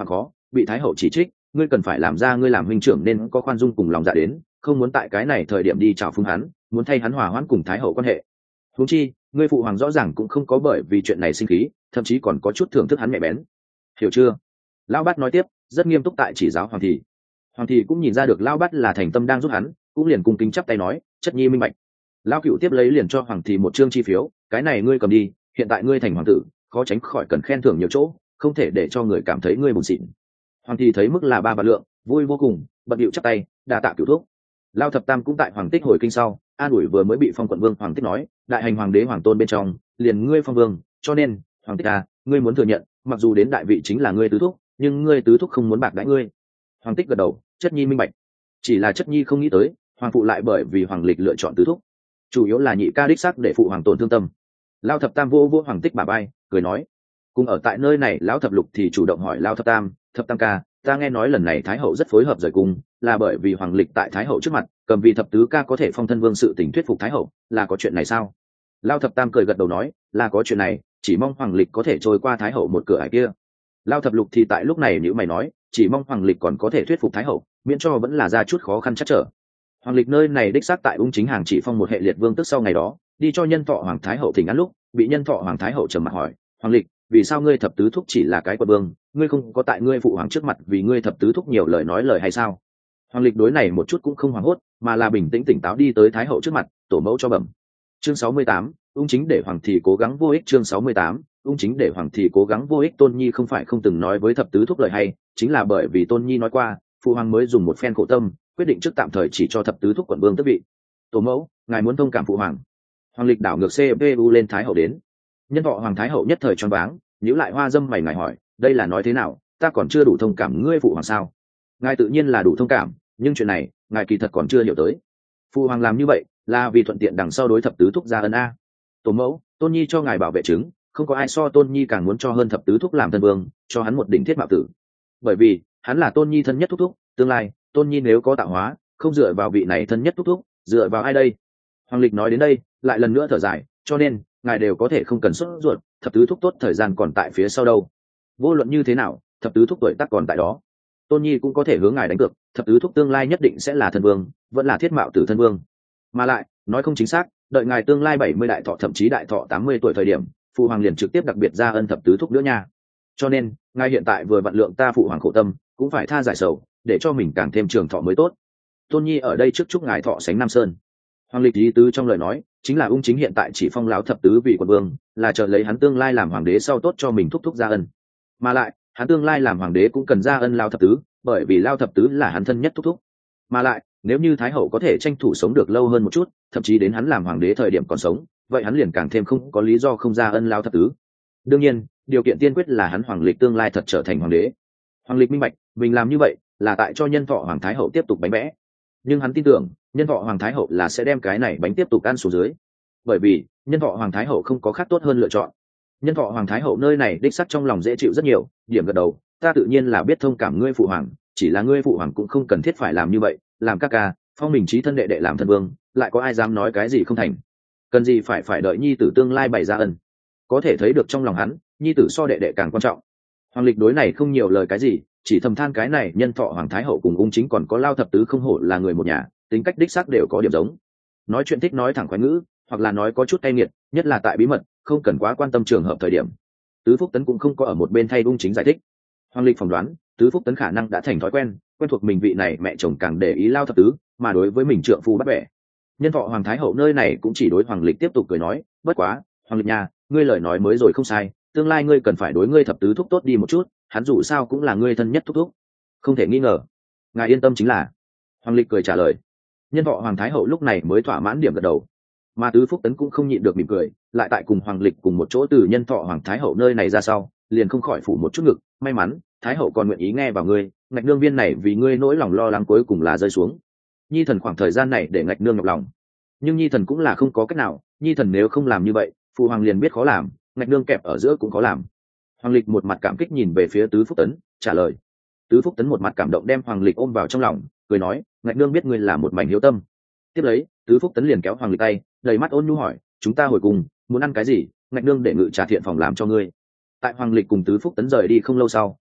bị thái hậu chỉ trích, ngươi cần phải làm ra ngươi làm huynh trưởng nên có khoan dung cùng lòng dạ đến, không muốn tại cái này thời điểm đi chào phúng hắn, muốn thay hắn hòa hoãn cùng thái hậu quan hệ. Huống chi ngươi phụ hoàng rõ ràng cũng không có bởi vì chuyện này sinh khí, thậm chí còn có chút thưởng thức hắn mẹ bén, hiểu chưa? Lão bát nói tiếp, rất nghiêm túc tại chỉ giáo hoàng thị. Hoàng thị cũng nhìn ra được lão bát là thành tâm đang giúp hắn, cũng liền cung kính chắp tay nói, chất nhi minh bạch. Lão cựu tiếp lấy liền cho hoàng thị một trương chi phiếu, cái này ngươi cầm đi, hiện tại ngươi thành hoàng tử, khó tránh khỏi cần khen thưởng nhiều chỗ, không thể để cho người cảm thấy ngươi buồn xịn. Hoàng thị thấy mức là ba vạn lượng, vui vô cùng, bận điệu chắp tay, đa tạ cựu thúc. Lao thập tam cũng tại hoàng tích hồi kinh sau, an ủi vừa mới bị phong quận vương hoàng tích nói, đại hành hoàng đế hoàng tôn bên trong, liền ngươi phong vương, cho nên hoàng tích à, ngươi muốn thừa nhận, mặc dù đến đại vị chính là ngươi tứ thúc, nhưng ngươi tứ thúc không muốn bạc đãi ngươi. Hoàng tích gật đầu, chất nhi minh bạch. Chỉ là chất nhi không nghĩ tới, hoàng phụ lại bởi vì hoàng lịch lựa chọn tứ thúc, chủ yếu là nhị ca đích xác để phụ hoàng tổn thương tâm. Lao thập tam vô vô hoàng tích bà bay, cười nói, cùng ở tại nơi này lão thập lục thì chủ động hỏi Lao thập tam, thập tam ca, ta nghe nói lần này thái hậu rất phối hợp rời cung, là bởi vì hoàng lịch tại thái hậu trước mặt cầm vì thập tứ ca có thể phong thân vương sự tình thuyết phục thái hậu, là có chuyện này sao? Lao thập tam cười gật đầu nói, là có chuyện này, chỉ mong hoàng lịch có thể trôi qua thái hậu một cửa ải kia. Lao thập lục thì tại lúc này nếu mày nói, chỉ mong hoàng lịch còn có thể thuyết phục thái hậu, miễn cho vẫn là ra chút khó khăn chắc trở. Hoàng lịch nơi này đích xác tại ung chính hàng chỉ phong một hệ liệt vương tức sau ngày đó đi cho nhân thọ hoàng thái hậu thỉnh án lúc bị nhân thọ hoàng thái hậu trầm mặt hỏi, hoàng lịch, vì sao ngươi thập tứ thúc chỉ là cái quận vương, ngươi không có tại ngươi phụ hoàng trước mặt vì ngươi thập tứ thúc nhiều lời nói lời hay sao? Hoàng lịch đối này một chút cũng không hoảng hốt, mà là bình tĩnh tỉnh táo đi tới thái hậu trước mặt, tổ mẫu cho bẩm. Chương sáu mươi tám, ung chính để hoàng thì cố gắng vô ích. Chương sáu mươi tám, ung chính để hoàng thì cố gắng vô ích. Tôn nhi không phải không từng nói với thập tứ thúc lời hay, chính là bởi vì tôn nhi nói qua, phụ hoàng mới dùng một phen khổ tâm quyết định trước tạm thời chỉ cho thập tứ thúc quận vương tước vị. Tổ mẫu, ngài muốn thông cảm phụ hoàng. Hoàng lịch đảo ngược xê pê u lên thái hậu đến. Nhân thọ hoàng thái hậu nhất thời choáng váng, nhíu lại hoa dâm mày ngài hỏi, đây là nói thế nào, ta còn chưa đủ thông cảm ngươi phụ hoàng sao? Ngài tự nhiên là đủ thông cảm, nhưng chuyện này ngài kỳ thật còn chưa hiểu tới. Phụ hoàng làm như vậy là vì thuận tiện đằng sau đối thập tứ thúc ra ân a. Tổ mẫu, tôn nhi cho ngài bảo vệ chứng, không có ai so tôn nhi càng muốn cho hơn thập tứ thúc làm thân vương, cho hắn một đỉnh thiết mạo tử. Bởi vì hắn là tôn nhi thân nhất thúc thúc, tương lai tôn nhi nếu có tạo hóa, không dựa vào vị này thân nhất thúc thúc, dựa vào ai đây? Hoàng lịch nói đến đây lại lần nữa thở dài, cho nên ngài đều có thể không cần sốt ruột, thập tứ thúc tốt thời gian còn tại phía sau đâu. Vô luận như thế nào, thập tứ thúc tuổi tác còn tại đó, tôn nhi cũng có thể hướng ngài đánh cược, thập tứ thúc tương lai nhất định sẽ là thân vương, vẫn là thiết mạo tử thân vương. Mà lại nói không chính xác, đợi ngài tương lai bảy mươi đại thọ thậm chí đại thọ tám mươi tuổi thời điểm, phụ hoàng liền trực tiếp đặc biệt ra ân thập tứ thúc nữa nha. Cho nên ngài hiện tại vừa vặn lượng ta phụ hoàng khổ tâm, cũng phải tha giải sầu, để cho mình càng thêm trường thọ mới tốt. Tôn nhi ở đây trước chúc ngài thọ sánh Nam Sơn. Hoàng lịch ý tứ trong lời nói chính là ung chính hiện tại chỉ phong lão thập tứ vị quận vương, là chờ lấy hắn tương lai làm hoàng đế sau tốt cho mình thúc thúc ra ân. Mà lại hắn tương lai làm hoàng đế cũng cần ra ân lao thập tứ, bởi vì lao thập tứ là hắn thân nhất thúc thúc. Mà lại nếu như thái hậu có thể tranh thủ sống được lâu hơn một chút, thậm chí đến hắn làm hoàng đế thời điểm còn sống, vậy hắn liền càng thêm không có lý do không ra ân lao thập tứ. Đương nhiên điều kiện tiên quyết là hắn hoàng lịch tương lai thật trở thành hoàng đế. Hoàng lịch minh bạch mình làm như vậy là tại cho nhân thọ hoàng thái hậu tiếp tục bánh vẽ, nhưng hắn tin tưởng nhân thọ hoàng thái hậu là sẽ đem cái này bánh tiếp tục ăn xuống dưới, bởi vì nhân thọ hoàng thái hậu không có khác tốt hơn lựa chọn. Nhân thọ hoàng thái hậu nơi này đích sắc trong lòng dễ chịu rất nhiều, điểm gật đầu, ta tự nhiên là biết thông cảm ngươi phụ hoàng, chỉ là ngươi phụ hoàng cũng không cần thiết phải làm như vậy, làm các ca phong mình trí thân đệ đệ làm thân vương, lại có ai dám nói cái gì không thành, cần gì phải phải đợi nhi tử tương lai bày ra ân. Có thể thấy được trong lòng hắn nhi tử so đệ đệ càng quan trọng. Hoàng lịch đối này không nhiều lời cái gì, chỉ thầm than cái này nhân thọ hoàng thái hậu cùng ung chính còn có lao thập tứ không hổ là người một nhà, tính cách đích xác đều có điểm giống. Nói chuyện thích nói thẳng khoái ngữ, hoặc là nói có chút cay nghiệt, nhất là tại bí mật không cần quá quan tâm trường hợp thời điểm. Tứ Phúc Tấn cũng không có ở một bên thay ung chính giải thích. Hoàng lịch phỏng đoán Tứ Phúc Tấn khả năng đã thành thói quen, quen thuộc mình vị này mẹ chồng càng để ý lao thập tứ, mà đối với mình trượng phu bắt bẻ. Nhân thọ hoàng thái hậu nơi này cũng chỉ đối hoàng lịch tiếp tục cười nói, bất quá hoàng lịch nha, ngươi lời nói mới rồi không sai, tương lai ngươi cần phải đối ngươi thập tứ thúc tốt đi một chút, hắn dù sao cũng là ngươi thân nhất thúc thúc, không thể nghi ngờ. Ngài yên tâm chính là. Hoàng lịch cười trả lời. Nhân thọ hoàng thái hậu lúc này mới thỏa mãn điểm gật đầu, mà Tứ Phúc Tấn cũng không nhịn được mỉm cười, lại tại cùng hoàng lịch cùng một chỗ từ nhân thọ hoàng thái hậu nơi này ra sau, liền không khỏi phủ một chút ngực, may mắn thái hậu còn nguyện ý nghe vào ngươi, ngạch nương viên này vì ngươi nỗi lòng lo lắng cuối cùng là rơi xuống. Nhi thần khoảng thời gian này để ngạch nương nhọc lòng, nhưng nhi thần cũng là không có cách nào, nhi thần nếu không làm như vậy phụ hoàng liền biết khó làm, ngạch nương kẹp ở giữa cũng khó làm. Hoàng lịch một mặt cảm kích nhìn về phía Tứ Phúc Tấn trả lời. Tứ Phúc Tấn một mặt cảm động đem hoàng lịch ôm vào trong lòng, cười nói, ngạch nương biết ngươi là một mảnh hiếu tâm. Tiếp lấy Tứ Phúc Tấn liền kéo hoàng lịch tay, đầy mắt ôn nhu hỏi, chúng ta hồi cùng muốn ăn cái gì, ngạch nương để ngự trà thiện phòng làm cho ngươi. Tại hoàng lịch cùng Tứ Phúc Tấn rời đi không lâu sau,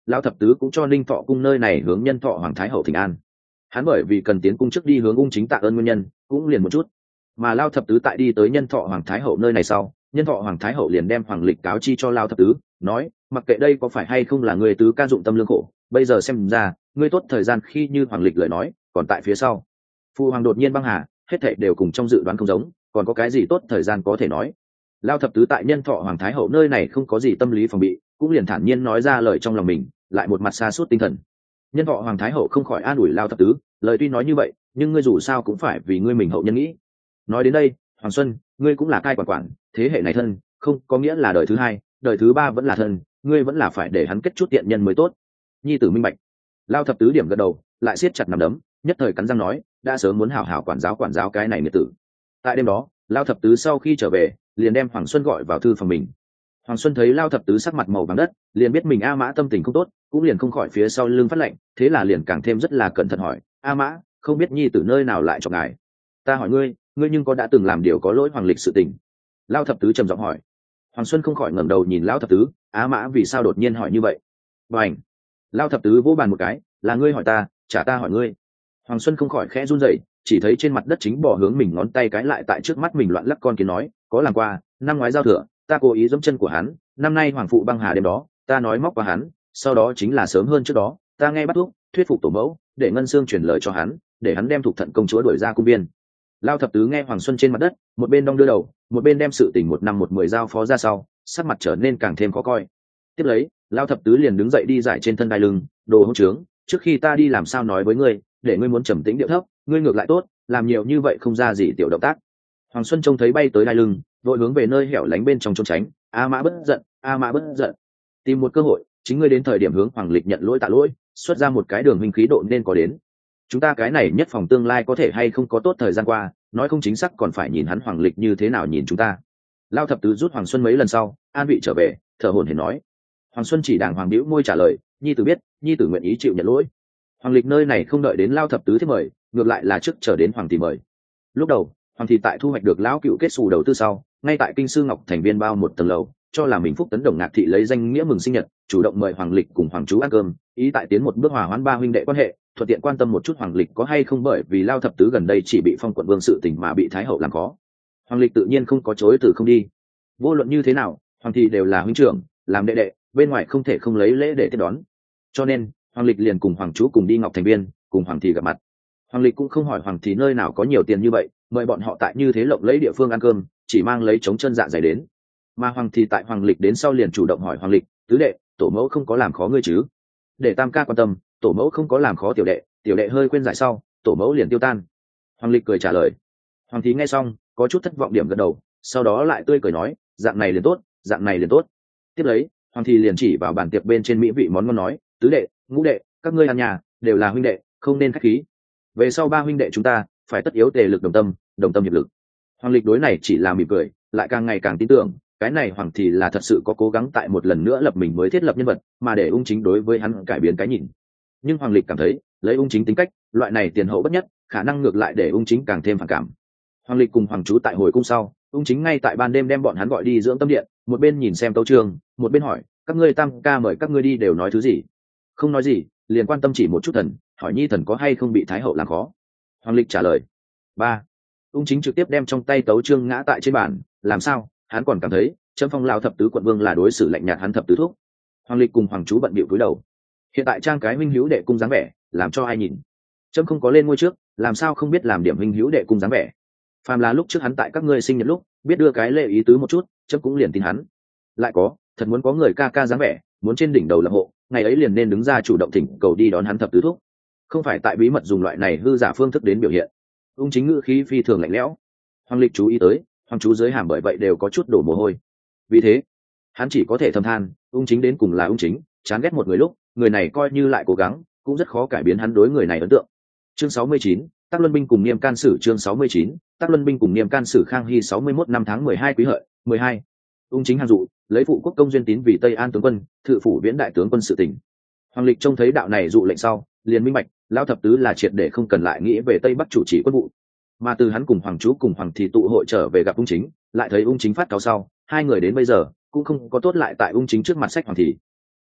Lão thập tứ cũng cho Ninh Thọ cung nơi này hướng nhân thọ hoàng thái hậu thỉnh an. Hắn bởi vì cần tiến cung trước đi hướng ung chính tạ ơn nguyên nhân cũng liền một chút, mà Lão thập tứ tại đi tới nhân thọ hoàng thái hậu nơi này sau, nhân thọ hoàng thái hậu liền đem hoàng lịch cáo chi cho Lão thập tứ, nói mặc kệ đây có phải hay không là người tứ ca dụng tâm lương khổ, bây giờ xem ra ngươi tốt thời gian khi như hoàng lịch lời nói còn tại phía sau. Phu hoàng đột nhiên băng hà, hết thảy đều cùng trong dự đoán không giống, còn có cái gì tốt thời gian có thể nói. Lão thập tứ tại nhân thọ hoàng thái hậu nơi này không có gì tâm lý phòng bị, cũng liền thản nhiên nói ra lời trong lòng mình, lại một mặt xa suốt tinh thần. Nhân thọ hoàng thái hậu không khỏi an ủi Lão thập tứ, lời tuy nói như vậy nhưng ngươi dù sao cũng phải vì ngươi mình hậu nhân nghĩ. Nói đến đây, Hoàng Xuân, ngươi cũng là cai quản quản, thế hệ này thân không có nghĩa là đời thứ hai, đời thứ ba vẫn là thân, ngươi vẫn là phải để hắn kết chút tiện nhân mới tốt. Nhi tử minh bạch. Lão thập tứ điểm gật đầu, lại siết chặt nắm đấm, nhất thời cắn răng nói, đã sớm muốn hảo hảo quản giáo quản giáo cái này nghiệt tử. Tại đêm đó, Lão thập tứ sau khi trở về liền đem Hoàng Xuân gọi vào thư phòng mình. Hoàng Xuân thấy Lão thập tứ sắc mặt màu vàng đất, liền biết mình A Mã tâm tình không tốt, cũng liền không khỏi phía sau lưng phát lạnh, thế là liền càng thêm rất là cẩn thận hỏi, A Mã, không biết nhi tử nơi nào lại cho ngài? Ta hỏi ngươi, ngươi nhưng có đã từng làm điều có lỗi hoàng lịch sự tình? Lão thập tứ trầm giọng hỏi. Hoàng Xuân không khỏi ngẩng đầu nhìn Lão thập tứ, Á Mã vì sao đột nhiên hỏi như vậy? Bành! Lão thập tứ vỗ bàn một cái, là ngươi hỏi ta, chả ta hỏi ngươi. Hoàng Xuân không khỏi khẽ run rẩy, chỉ thấy trên mặt đất chính bỏ hướng mình ngón tay cái lại tại trước mắt mình loạn lắc con kiến nói, có làm qua, năm ngoái giao thừa, ta cố ý giẫm chân của hắn, năm nay hoàng phụ băng hà đêm đó, ta nói móc qua hắn, sau đó chính là sớm hơn trước đó, ta nghe bắt thuốc, thuyết phục tổ mẫu, để Ngân Xương truyền lời cho hắn, để hắn đem Thục Thận công chúa đuổi ra cung biên. Lão thập tứ nghe Hoàng Xuân trên mặt đất, một bên đong đưa đầu, một bên đem sự tình một năm một mười giao phó ra sau, sắc mặt trở nên càng thêm khó coi. Tiếp lấy, Lão thập tứ liền đứng dậy đi giải trên thân đai lưng, đồ hỗn trướng, trước khi ta đi làm sao nói với ngươi, để ngươi muốn trầm tĩnh điệu thấp, ngươi ngược lại tốt, làm nhiều như vậy không ra gì tiểu động tác. Hoàng Xuân trông thấy bay tới đai lưng, vội hướng về nơi hẻo lánh bên trong trốn tránh, A Mã bất giận, A Mã bất giận. Tìm một cơ hội, chính ngươi đến thời điểm hướng hoàng lịch nhận lỗi tạ lỗi, xuất ra một cái đường huynh khí độ nên có đến. Chúng ta cái này nhất phòng tương lai có thể hay không có tốt thời gian qua, nói không chính xác còn phải nhìn hắn hoàng lịch như thế nào nhìn chúng ta. Lão thập tứ rút Hoàng Xuân mấy lần sau, an vị trở về, thở hổn hển nói. Hoàng Xuân chỉ đàng hoàng bĩu môi trả lời, nhi tử biết, nhi tử nguyện ý chịu nhận lỗi. Hoàng lịch nơi này không đợi đến Lão thập tứ thiết mời, ngược lại là trước chờ đến hoàng tỷ mời. Lúc đầu, hoàng thị tại thu hoạch được lão cựu kết xù đầu tư sau, ngay tại kinh sư Ngọc Thành viên bao một tầng lầu, cho là mình phúc tấn đồng ngạc thị lấy danh nghĩa mừng sinh nhật, chủ động mời hoàng lịch cùng hoàng chú ăn cơm, ý tại tiến một bước hòa hoãn ba huynh đệ quan hệ, thuận tiện quan tâm một chút hoàng lịch có hay không bởi vì Lao thập tứ gần đây chỉ bị phong quận vương sự tình mà bị thái hậu làm khó. Hoàng lịch tự nhiên không có chối từ không đi. Vô luận như thế nào, hoàng thị đều là huynh trưởng, làm đệ đệ, bên ngoài không thể không lấy lễ để tiếp đón. Cho nên, hoàng lịch liền cùng hoàng chú cùng đi Ngọc Thành Viên, cùng hoàng thị gặp mặt. Hoàng lịch cũng không hỏi hoàng thị nơi nào có nhiều tiền như vậy, mời bọn họ tại như thế lộng lấy địa phương ăn cơm, chỉ mang lấy trống chân dạ dày đến. Mà hoàng thị tại hoàng lịch đến sau liền chủ động hỏi hoàng lịch, tứ đệ, tổ mẫu không có làm khó ngươi chứ? Để tam ca quan tâm, tổ mẫu không có làm khó tiểu đệ, tiểu đệ hơi quên giải sau, tổ mẫu liền tiêu tan. Hoàng lịch cười trả lời. Hoàng thị nghe xong có chút thất vọng điểm gật đầu, sau đó lại tươi cười nói, dạng này liền tốt, dạng này liền tốt. Tiếp lấy, hoàng thị liền chỉ vào bàn tiệc bên trên mỹ vị món ngon nói, tứ đệ, ngũ đệ, các ngươi ăn nhà đều là huynh đệ, không nên khách khí. Về sau ba huynh đệ chúng ta phải tất yếu tề lực đồng tâm, đồng tâm hiệp lực. Hoàng lịch đối này chỉ là mỉm cười, lại càng ngày càng tin tưởng cái này hoàng thị là thật sự có cố gắng tại một lần nữa lập mình mới thiết lập nhân vật, mà để ung chính đối với hắn cải biến cái nhìn. Nhưng hoàng lịch cảm thấy lấy ung chính tính cách, loại này tiền hậu bất nhất, khả năng ngược lại để ung chính càng thêm phản cảm. Hoàng lịch cùng hoàng chú tại hồi cung sau, ung chính ngay tại ban đêm đem bọn hắn gọi đi dưỡng tâm điện, một bên nhìn xem tấu chương, một bên hỏi, các ngươi tam ca mời các ngươi đi đều nói thứ gì? Không nói gì, liền quan tâm chỉ một chút thần, hỏi nhi thần có hay không bị thái hậu làm khó. Hoàng lịch trả lời. Ba. Ung chính trực tiếp đem trong tay tấu chương ngã tại trên bàn, làm sao? Hắn còn cảm thấy Trâm Phong Lao thập tứ quận vương là đối xử lạnh nhạt hắn thập tứ thúc. Hoàng lịch cùng hoàng chú bận bịu cúi đầu. Hiện tại trang cái huynh hữu đệ cung dáng vẻ, làm cho ai nhìn? Trâm không có lên ngôi trước, làm sao không biết làm điểm huynh hữu đệ cung dáng vẻ? Phàm là lúc trước hắn tại các ngươi sinh nhật lúc, biết đưa cái lễ ý tứ một chút, Trâm cũng liền tin hắn. Lại có, thật muốn có người ca ca dáng vẻ, muốn trên đỉnh đầu lập hộ, ngày ấy liền nên đứng ra chủ động thỉnh cầu đi đón hắn thập tứ thúc, không phải tại bí mật dùng loại này hư giả phương thức đến biểu hiện. Ung chính ngữ khí phi thường lạnh lẽo. Hoàng lịch chú ý tới, hoàng chú dưới hàm bởi vậy đều có chút đổ mồ hôi. Vì thế, hắn chỉ có thể thầm than, ung chính đến cùng là ung chính, chán ghét một người lúc, người này coi như lại cố gắng, cũng rất khó cải biến hắn đối người này ấn tượng. Chương sáu mươi chín, Tắc Luân binh cùng Niêm can sử chương sáu mươi chín, Tắc Luân binh cùng Niêm can sử Khang Hy sáu mươi mốt năm tháng mười hai quý hợi, mười hai. Ung chính hàng dụ, lấy phụ quốc công duyên tín vì Tây An tướng quân, thự phủ viễn đại tướng quân sự tỉnh. Hoàng lịch trông thấy đạo này dụ lệnh sau, liền minh bạch, lão thập tứ là triệt để không cần lại nghĩ về Tây Bắc chủ trì quân vụ. Mà từ hắn cùng hoàng chú cùng hoàng thị tụ hội trở về gặp ung chính, lại thấy ung chính phát cáo sau, hai người đến bây giờ cũng không có tốt lại tại ung chính trước mặt sách hoàng thị.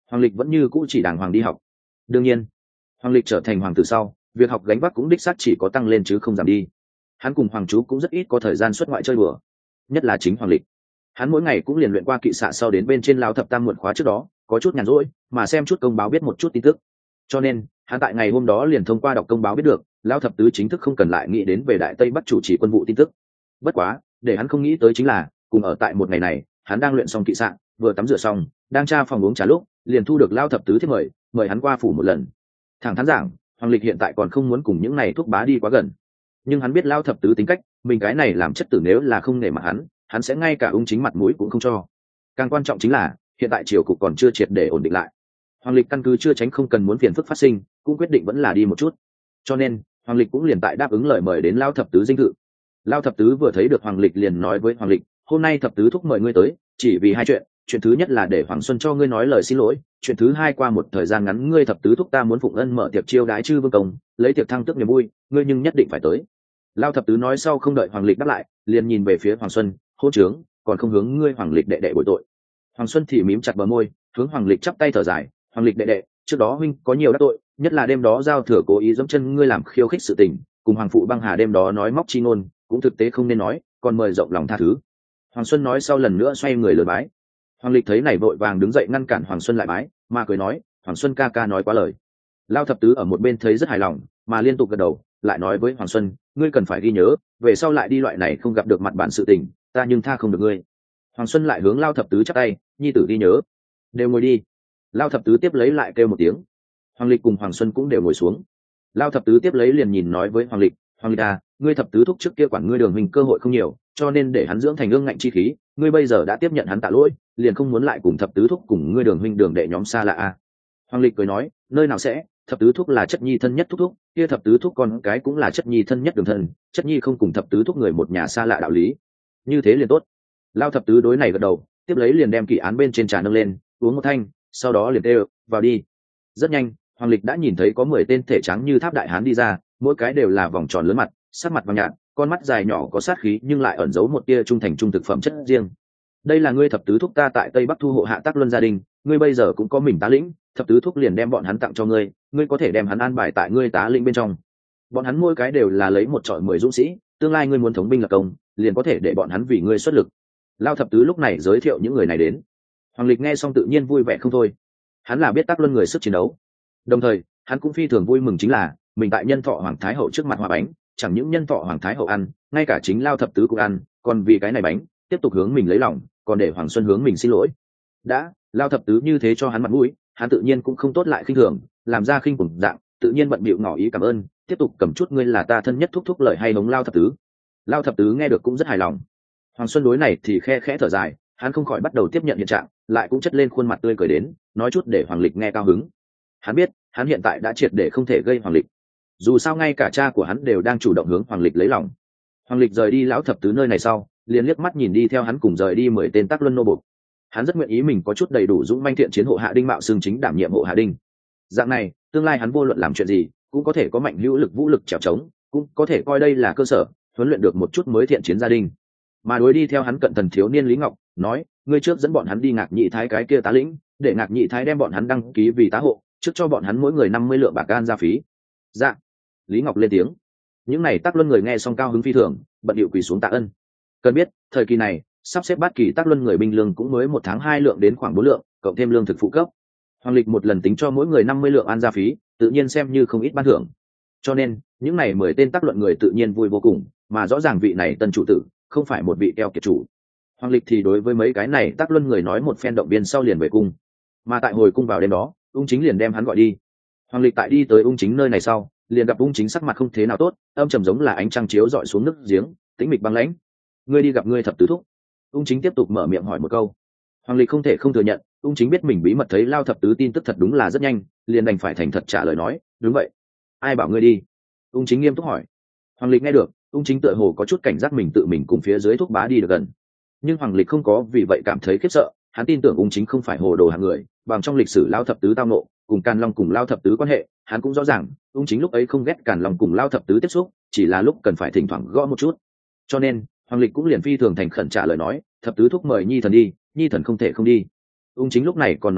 Hoàng Lịch vẫn như cũ chỉ đàng hoàng đi học. Đương nhiên, Hoàng Lịch trở thành hoàng tử sau, việc học gánh vác cũng đích xác chỉ có tăng lên chứ không giảm đi. Hắn cùng hoàng chú cũng rất ít có thời gian xuất ngoại chơi đùa, nhất là chính Hoàng Lịch. Hắn mỗi ngày cũng liền luyện qua kỵ xạ sau đến bên trên lao thập tam muộn khóa trước đó, có chút nhàn rỗi mà xem chút công báo biết một chút tin tức. Cho nên, hắn tại ngày hôm đó liền thông qua đọc công báo biết được, lao thập tứ chính thức không cần lại nghĩ đến về Đại Tây Bắc chủ trì quân vụ tin tức. Bất quá, để hắn không nghĩ tới chính là, cùng ở tại một ngày này, hắn đang luyện xong kỵ xạ, vừa tắm rửa xong, đang tra phòng uống trà lúc, liền thu được lao thập tứ thiết mời, mời hắn qua phủ một lần. Thẳng thắn giảng, Hoàng Lịch hiện tại còn không muốn cùng những này thuốc bá đi quá gần, nhưng hắn biết lao thập tứ tính cách, mình cái này làm chất tử nếu là không nể mặt hắn, hắn sẽ ngay cả ung chính mặt mũi cũng không cho. Càng quan trọng chính là, hiện tại triều cục còn chưa triệt để ổn định lại. Hoàng Lịch căn cứ chưa tránh không cần muốn phiền phức phát sinh, cũng quyết định vẫn là đi một chút. Cho nên, Hoàng Lịch cũng liền tại đáp ứng lời mời đến lao thập tứ dinh thự. Lao thập tứ vừa thấy được Hoàng Lịch liền nói với Hoàng Lịch, hôm nay thập tứ thúc mời ngươi tới, chỉ vì hai chuyện. Chuyện thứ nhất là để Hoàng Xuân cho ngươi nói lời xin lỗi, chuyện thứ hai qua một thời gian ngắn ngươi thập tứ thúc ta muốn phụng ân mở tiệc chiêu đái chư vương công, lấy tiệc thăng tước niềm vui, ngươi nhưng nhất định phải tới. Lao thập tứ nói sau không đợi Hoàng Lịch đáp lại, liền nhìn về phía Hoàng Xuân, hô trướng, còn không hướng ngươi Hoàng Lịch đệ đệ bồi tội. Hoàng Xuân thì mím chặt bờ môi, hướng Hoàng Lịch chắp tay thở dài, Hoàng Lịch đệ đệ, trước đó huynh có nhiều đắc tội, nhất là đêm đó giao thừa cố ý giẫm chân ngươi làm khiêu khích sự tình, cùng hoàng phụ băng hà đêm đó nói móc chi ngôn, cũng thực tế không nên nói, còn mời rộng lòng tha thứ. Hoàng Xuân nói sau lần nữa xoay người lừa bái. Hoàng Lịch thấy này vội vàng đứng dậy ngăn cản Hoàng Xuân lại bái, mà cười nói, Hoàng Xuân ca ca nói quá lời. Lao thập tứ ở một bên thấy rất hài lòng, mà liên tục gật đầu, lại nói với Hoàng Xuân, ngươi cần phải ghi nhớ, về sau lại đi loại này không gặp được mặt bản sự tình, ta nhưng tha không được ngươi. Hoàng Xuân lại hướng Lao thập tứ chắp tay, nhi tử ghi nhớ, đều ngồi đi. Lao thập tứ tiếp lấy lại kêu một tiếng. Hoàng Lịch cùng Hoàng Xuân cũng đều ngồi xuống. Lao thập tứ tiếp lấy liền nhìn nói với Hoàng Lịch, Hoàng Lịch à, ngươi thập tứ thúc trước kia quản ngươi đường mình cơ hội không nhiều, cho nên để hắn dưỡng thành ương ngạnh chi khí, ngươi bây giờ đã tiếp nhận hắn tạ lỗi, liền không muốn lại cùng thập tứ thúc cùng ngươi đường huynh đường đệ nhóm xa lạ à. Hoàng Lịch cười nói, nơi nào sẽ, thập tứ thúc là chất nhi thân nhất thúc thúc, kia thập tứ thúc con cái cũng là chất nhi thân nhất đường thân, chất nhi không cùng thập tứ thúc người một nhà xa lạ đạo lý. Như thế liền tốt. Lao thập tứ đối này gật đầu, tiếp lấy liền đem kỷ án bên trên trà nâng lên, uống một thanh, sau đó liền kêu, vào đi. Rất nhanh, Hoàng Lịch đã nhìn thấy có mười tên thể trắng như tháp đại hán đi ra, mỗi cái đều là vòng tròn lớn mặt, sắc mặt vàng nhạt, con mắt dài nhỏ có sát khí nhưng lại ẩn giấu một tia trung thành trung thực phẩm chất riêng. Đây là ngươi thập tứ thúc ta tại Tây Bắc thu hộ hạ tác luân gia đình, ngươi bây giờ cũng có mình tá lĩnh, thập tứ thúc liền đem bọn hắn tặng cho ngươi, ngươi có thể đem hắn an bài tại ngươi tá lĩnh bên trong. Bọn hắn mỗi cái đều là lấy một trọi mười dũng sĩ, tương lai ngươi muốn thống binh lập công, liền có thể để bọn hắn vì ngươi xuất lực. Lao thập tứ lúc này giới thiệu những người này đến. Hoàng Lịch nghe xong tự nhiên vui vẻ không thôi. Hắn là biết tác luân người sức chiến đấu, đồng thời hắn cũng phi thường vui mừng chính là mình tại nhân thọ hoàng thái hậu trước mặt hòa bánh, chẳng những nhân thọ hoàng thái hậu ăn, ngay cả chính Lao thập tứ cũng ăn, còn vì cái này bánh tiếp tục hướng mình lấy lòng, còn để Hoàng Xuân hướng mình xin lỗi. Đã Lao thập tứ như thế cho hắn mặt mũi, hắn tự nhiên cũng không tốt lại khinh thường, làm ra khinh cùng dạng, tự nhiên bận bịu ngỏ ý cảm ơn, tiếp tục cầm chút ngươi là ta thân nhất thúc thúc lời hay hống Lao thập tứ. Lao thập tứ nghe được cũng rất hài lòng. Hoàng Xuân đối này thì khe khẽ thở dài, hắn không khỏi bắt đầu tiếp nhận hiện trạng, lại cũng chất lên khuôn mặt tươi cười đến, nói chút để Hoàng Lịch nghe cao hứng. Hắn biết, hắn hiện tại đã triệt để không thể gây Hoàng Lịch. Dù sao ngay cả cha của hắn đều đang chủ động hướng Hoàng Lịch lấy lòng. Hoàng Lịch rời đi lão thập tứ nơi này sau, liền liếc mắt nhìn đi theo hắn cùng rời đi mười tên tác luân nô bộc. Hắn rất nguyện ý mình có chút đầy đủ dũng manh thiện chiến hộ hạ đinh mạo xương chính đảm nhiệm hộ hạ đinh. Dạng này, tương lai hắn vô luận làm chuyện gì, cũng có thể có mạnh hữu lực vũ lực trèo trống, cũng có thể coi đây là cơ sở, huấn luyện được một chút mới thiện chiến gia đình. Mà đối đi theo hắn cận thần thiếu niên Lý Ngọc, nói, ngươi trước dẫn bọn hắn đi Ngạc Nhị Thái cái kia tá lĩnh, để Ngạc Nhị Thái đem bọn hắn đăng ký vì tá hộ, trước cho bọn hắn mỗi người năm mươi lượng bạc gan ra phí. Dạ. Lý Ngọc lên tiếng. Những này tác luân người nghe xong cao hứng phi thường, bận điệu quỳ xuống tạ ân. Cần biết, thời kỳ này, sắp xếp bát kỳ tác luân người binh lương cũng mới một tháng hai lượng đến khoảng bốn lượng, cộng thêm lương thực phụ cấp. Hoàng Lịch một lần tính cho mỗi người năm mươi lượng an gia phí, tự nhiên xem như không ít ban thưởng. Cho nên, những này mười tên tác luận người tự nhiên vui vô cùng, mà rõ ràng vị này tân chủ tử, không phải một vị keo kiệt chủ. Hoàng Lịch thì đối với mấy cái này tác luân người nói một phen động viên sau liền về cung. Mà tại hồi cung vào đêm đó, ung chính liền đem hắn gọi đi. Hoàng Lịch tại đi tới ung chính nơi này sau, liền gặp ung chính sắc mặt không thế nào tốt, âm trầm giống là ánh trăng chiếu dọi xuống nước giếng, tĩnh mịch băng lãnh. Ngươi đi gặp ngươi thập tứ thúc. Ung chính tiếp tục mở miệng hỏi một câu. Hoàng Lịch không thể không thừa nhận, ung chính biết mình bí mật thấy Lao thập tứ tin tức thật đúng là rất nhanh, liền đành phải thành thật trả lời nói, đúng vậy. Ai bảo ngươi đi? Ung chính nghiêm túc hỏi. Hoàng Lịch nghe được, ung chính tựa hồ có chút cảnh giác mình tự mình cùng phía dưới thúc bá đi được gần. Nhưng Hoàng Lịch không có vì vậy cảm thấy khiếp sợ, hắn tin tưởng ung chính không phải hồ đồ hạng người, bằng trong lịch sử Lao thập tứ tao nộ, cùng Càn Long cùng Lao thập tứ quan hệ, hắn cũng rõ ràng, ung chính lúc ấy không ghét Càn Long cùng Lao thập tứ tiếp xúc, chỉ là lúc cần phải thỉnh thoảng gõ một chút. Cho nên, Hoàng Lịch cũng liền phi thường thành khẩn trả lời nói, thập tứ thúc mời nhi thần đi, nhi thần không thể không đi. Ung chính lúc này còn nói thêm,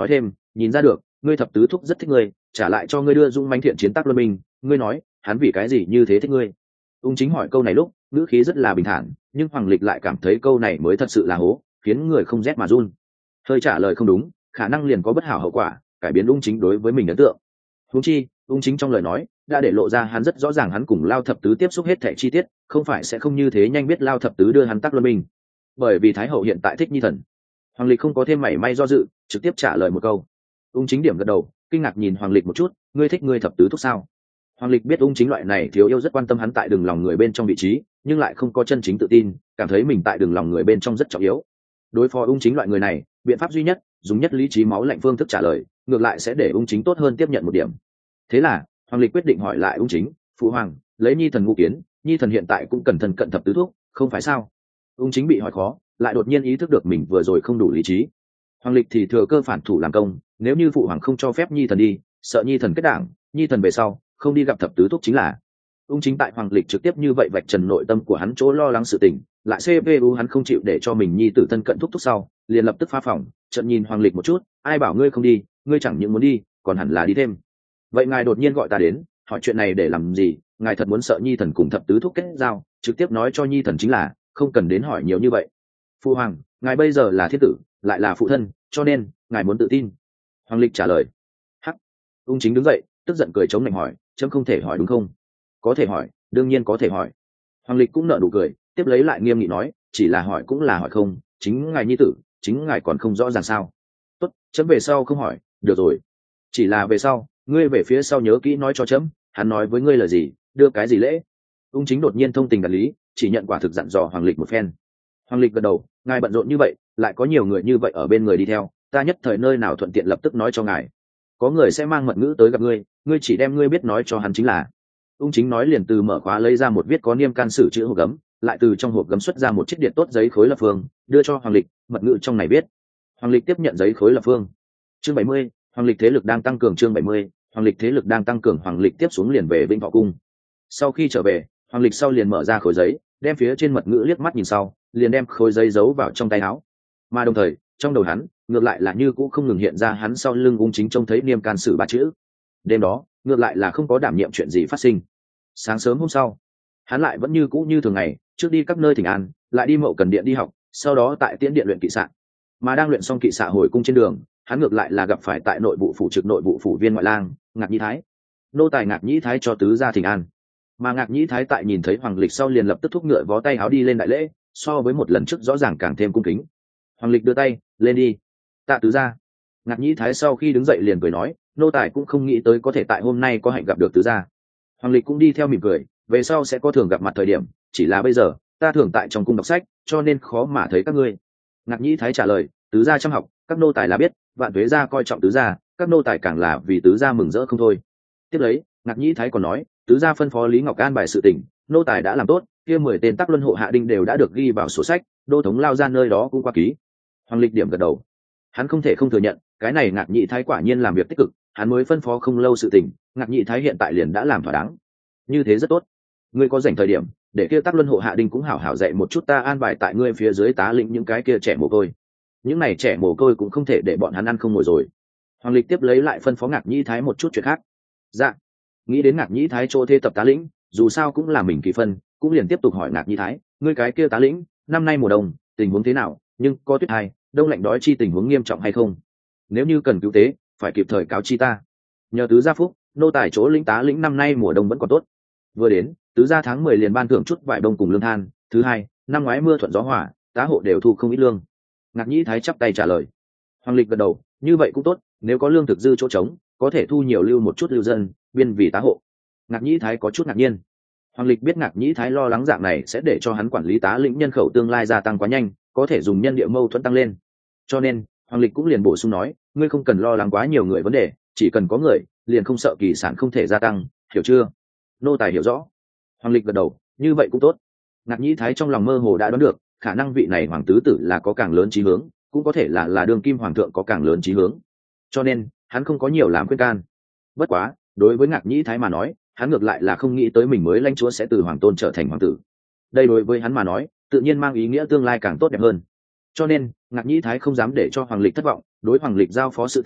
nhìn ra được ngươi thập tứ thúc rất thích ngươi, trả lại cho ngươi đưa dung manh thiện chiến tác luân minh, ngươi nói hắn vì cái gì như thế thích ngươi? Ung chính hỏi câu này lúc ngữ khí rất là bình thản, nhưng Hoàng Lịch lại cảm thấy câu này mới thật sự là hố, khiến người không rét mà run. Hơi trả lời không đúng, khả năng liền có bất hảo hậu quả, cải biến Ung chính đối với mình ấn tượng. Huống chi Ung chính trong lời nói đã để lộ ra hắn rất rõ ràng hắn cùng Lao thập tứ tiếp xúc hết thảy chi tiết, không phải sẽ không như thế nhanh biết Lao thập tứ đưa hắn tác luân minh. Bởi vì Thái hậu hiện tại thích Nhi thần. Hoàng Lịch không có thêm mảy may do dự, trực tiếp trả lời một câu. Ung chính điểm gật đầu, kinh ngạc nhìn Hoàng Lịch một chút, ngươi thích ngươi thập tứ thúc sao? Hoàng Lịch biết Ung chính loại này thiếu yêu rất quan tâm hắn tại đường lòng người bên trong vị trí, nhưng lại không có chân chính tự tin, cảm thấy mình tại đường lòng người bên trong rất trọng yếu. Đối phó Ung chính loại người này, biện pháp duy nhất, dùng nhất lý trí máu lạnh phương thức trả lời, ngược lại sẽ để Ung chính tốt hơn tiếp nhận một điểm. Thế là Hoàng Lịch quyết định hỏi lại Ung chính, phụ hoàng, lấy Nhi thần ngũ kiến, Nhi thần hiện tại cũng cần thần cận thập tứ thúc, không phải sao? Ung chính bị hỏi khó, lại đột nhiên ý thức được mình vừa rồi không đủ lý trí. Hoàng Lịch thì thừa cơ phản thủ làm công, nếu như phụ hoàng không cho phép Nhi thần đi, sợ Nhi thần kết đảng, Nhi thần về sau không đi gặp thập tứ thúc chính là. Ung chính tại Hoàng Lịch trực tiếp như vậy vạch trần nội tâm của hắn chỗ lo lắng sự tình, lại xê pê u hắn không chịu để cho mình Nhi tử thân cận thúc thúc sau, liền lập tức phá phòng, trận nhìn Hoàng Lịch một chút, ai bảo ngươi không đi, ngươi chẳng những muốn đi, còn hẳn là đi thêm. Vậy ngài đột nhiên gọi ta đến, hỏi chuyện này để làm gì? Ngài thật muốn sợ Nhi thần cùng thập tứ thúc kết giao, trực tiếp nói cho Nhi thần chính là, không cần đến hỏi nhiều như vậy. Phụ hoàng, ngài bây giờ là thiên tử, lại là phụ thân, cho nên ngài muốn tự tin. Hoàng Lịch trả lời. Hắc. Ung chính đứng dậy, tức giận cười chống lạnh hỏi, chấm không thể hỏi đúng không? Có thể hỏi, đương nhiên có thể hỏi. Hoàng Lịch cũng nở nụ cười, tiếp lấy lại nghiêm nghị nói, chỉ là hỏi cũng là hỏi không, chính ngài nhi tử, chính ngài còn không rõ ràng sao? Tốt, chấm về sau không hỏi, được rồi. Chỉ là về sau, ngươi về phía sau nhớ kỹ nói cho chấm, hắn nói với ngươi là gì, đưa cái gì lễ? Ung chính đột nhiên thông tình đạt lý, chỉ nhận quả thực dặn dò Hoàng Lịch một phen. Hoàng Lịch gật đầu, ngài bận rộn như vậy, lại có nhiều người như vậy ở bên người đi theo, ta nhất thời nơi nào thuận tiện lập tức nói cho ngài. Có người sẽ mang mật ngữ tới gặp ngươi, ngươi chỉ đem ngươi biết nói cho hắn chính là. Ung chính nói liền từ mở khóa lấy ra một viết có niêm can sử chữ hộp gấm, lại từ trong hộp gấm xuất ra một chiếc điện tốt giấy khối lập phương, đưa cho Hoàng Lịch, mật ngữ trong này viết. Hoàng Lịch tiếp nhận giấy khối lập phương. Chương bảy mươi, Hoàng Lịch thế lực đang tăng cường. Chương bảy mươi, Hoàng Lịch thế lực đang tăng cường. Hoàng Lịch tiếp xuống liền về Vĩnh Thọ cung. Sau khi trở về, Hoàng Lịch sau liền mở ra khối giấy, đem phía trên mật ngữ liếc mắt nhìn sau, liền đem khối giấy giấu vào trong tay áo. Mà đồng thời, trong đầu hắn, ngược lại là như cũ không ngừng hiện ra hắn sau lưng Ung chính trông thấy niêm can sử ba chữ. Đêm đó, ngược lại là không có đảm nhiệm chuyện gì phát sinh. Sáng sớm hôm sau, hắn lại vẫn như cũ như thường ngày, trước đi các nơi thỉnh an, lại đi Mậu Cần điện đi học, sau đó tại Tiễn điện luyện kỵ xạ. Mà đang luyện xong kỵ xạ hồi cung trên đường, hắn ngược lại là gặp phải tại nội vụ phủ trực nội vụ phủ viên ngoại lang Ngạc Nhĩ Thái. Nô tài Ngạc Nhĩ Thái cho tứ gia thỉnh an. Mà Ngạc Nhĩ Thái tại nhìn thấy Hoàng Lịch sau liền lập tức thúc ngựa vó tay áo đi lên đại lễ, so với một lần trước rõ ràng càng thêm cung kính. Hoàng Lịch đưa tay, lên đi. Tạ tứ gia. Ngạc Nhĩ Thái sau khi đứng dậy liền cười nói, nô tài cũng không nghĩ tới có thể tại hôm nay có hạnh gặp được tứ gia. Hoàng Lịch cũng đi theo mỉm cười, về sau sẽ có thường gặp mặt thời điểm, chỉ là bây giờ ta thường tại trong cung đọc sách, cho nên khó mà thấy các ngươi. Ngạc Nhĩ Thái trả lời, tứ gia chăm học, các nô tài là biết, vạn tuế gia coi trọng tứ gia, các nô tài càng là vì tứ gia mừng rỡ không thôi. Tiếp lấy, Ngạc Nhĩ Thái còn nói, tứ gia phân phó Lý Ngọc An bài sự tình, nô tài đã làm tốt, kia mười tên Tắc Luân hộ hạ đinh đều đã được ghi vào sổ sách, đô thống lao ra nơi đó cũng qua ký. Hoàng Lịch điểm gật đầu, hắn không thể không thừa nhận, cái này Ngạc Nhĩ Thái quả nhiên làm việc tích cực, hắn mới phân phó không lâu sự tình, Ngạc Nhĩ Thái hiện tại liền đã làm thỏa đáng. Như thế rất tốt, ngươi có rảnh thời điểm, để kia Tắc Luân hộ hạ đinh cũng hảo hảo dạy một chút ta an bài tại ngươi phía dưới tá lĩnh những cái kia trẻ mồ côi. Những này trẻ mồ côi cũng không thể để bọn hắn ăn không ngồi rồi. Hoàng Lịch tiếp lấy lại phân phó Ngạc Nhĩ Thái một chút chuyện khác. Dạ. Nghĩ đến Ngạc Nhĩ Thái chỗ thê tập tá lĩnh, dù sao cũng là mình kỳ phân, cũng liền tiếp tục hỏi Ngạc Nhĩ Thái, ngươi cái kia tá lĩnh, năm nay mùa đông, tình huống thế nào, nhưng có tuyết hay, đông lạnh đói chi tình huống nghiêm trọng hay không? Nếu như cần cứu tế, phải kịp thời cáo chi ta. Nhờ tứ gia phúc, nô tài chỗ lĩnh tá lĩnh năm nay mùa đông vẫn còn tốt. Vừa đến, tứ gia tháng mười liền ban thưởng chút vải đông cùng lương than, thứ hai, năm ngoái mưa thuận gió hỏa, tá hộ đều thu không ít lương. Ngạc Nhĩ Thái chắp tay trả lời. Hoàng Lịch gật đầu, như vậy cũng tốt, nếu có lương thực dư chỗ trống, có thể thu nhiều lưu một chút lưu dân, biên vì tá hộ. Ngạc Nhĩ Thái có chút ngạc nhiên. Hoàng Lịch biết Ngạc Nhĩ Thái lo lắng dạng này sẽ để cho hắn quản lý tá lĩnh nhân khẩu tương lai gia tăng quá nhanh, có thể dùng nhân địa mâu thuẫn tăng lên. Cho nên, Hoàng Lịch cũng liền bổ sung nói, ngươi không cần lo lắng quá nhiều người vấn đề, chỉ cần có người, liền không sợ kỳ sản không thể gia tăng, hiểu chưa? Nô tài hiểu rõ. Hoàng Lịch gật đầu, như vậy cũng tốt. Ngạc Nhĩ Thái trong lòng mơ hồ đã đoán được, khả năng vị này hoàng tứ tử là có càng lớn chí hướng, cũng có thể là là đương kim hoàng thượng có càng lớn chí hướng. Cho nên, hắn không có nhiều làm khuyên can. Bất quá, đối với Ngạc Nhĩ Thái mà nói, hắn ngược lại là không nghĩ tới mình mới lãnh chúa sẽ từ hoàng tôn trở thành hoàng tử. Đây đối với hắn mà nói, tự nhiên mang ý nghĩa tương lai càng tốt đẹp hơn. Cho nên, Ngạc Nhĩ Thái không dám để cho Hoàng Lịch thất vọng, đối Hoàng Lịch giao phó sự tình,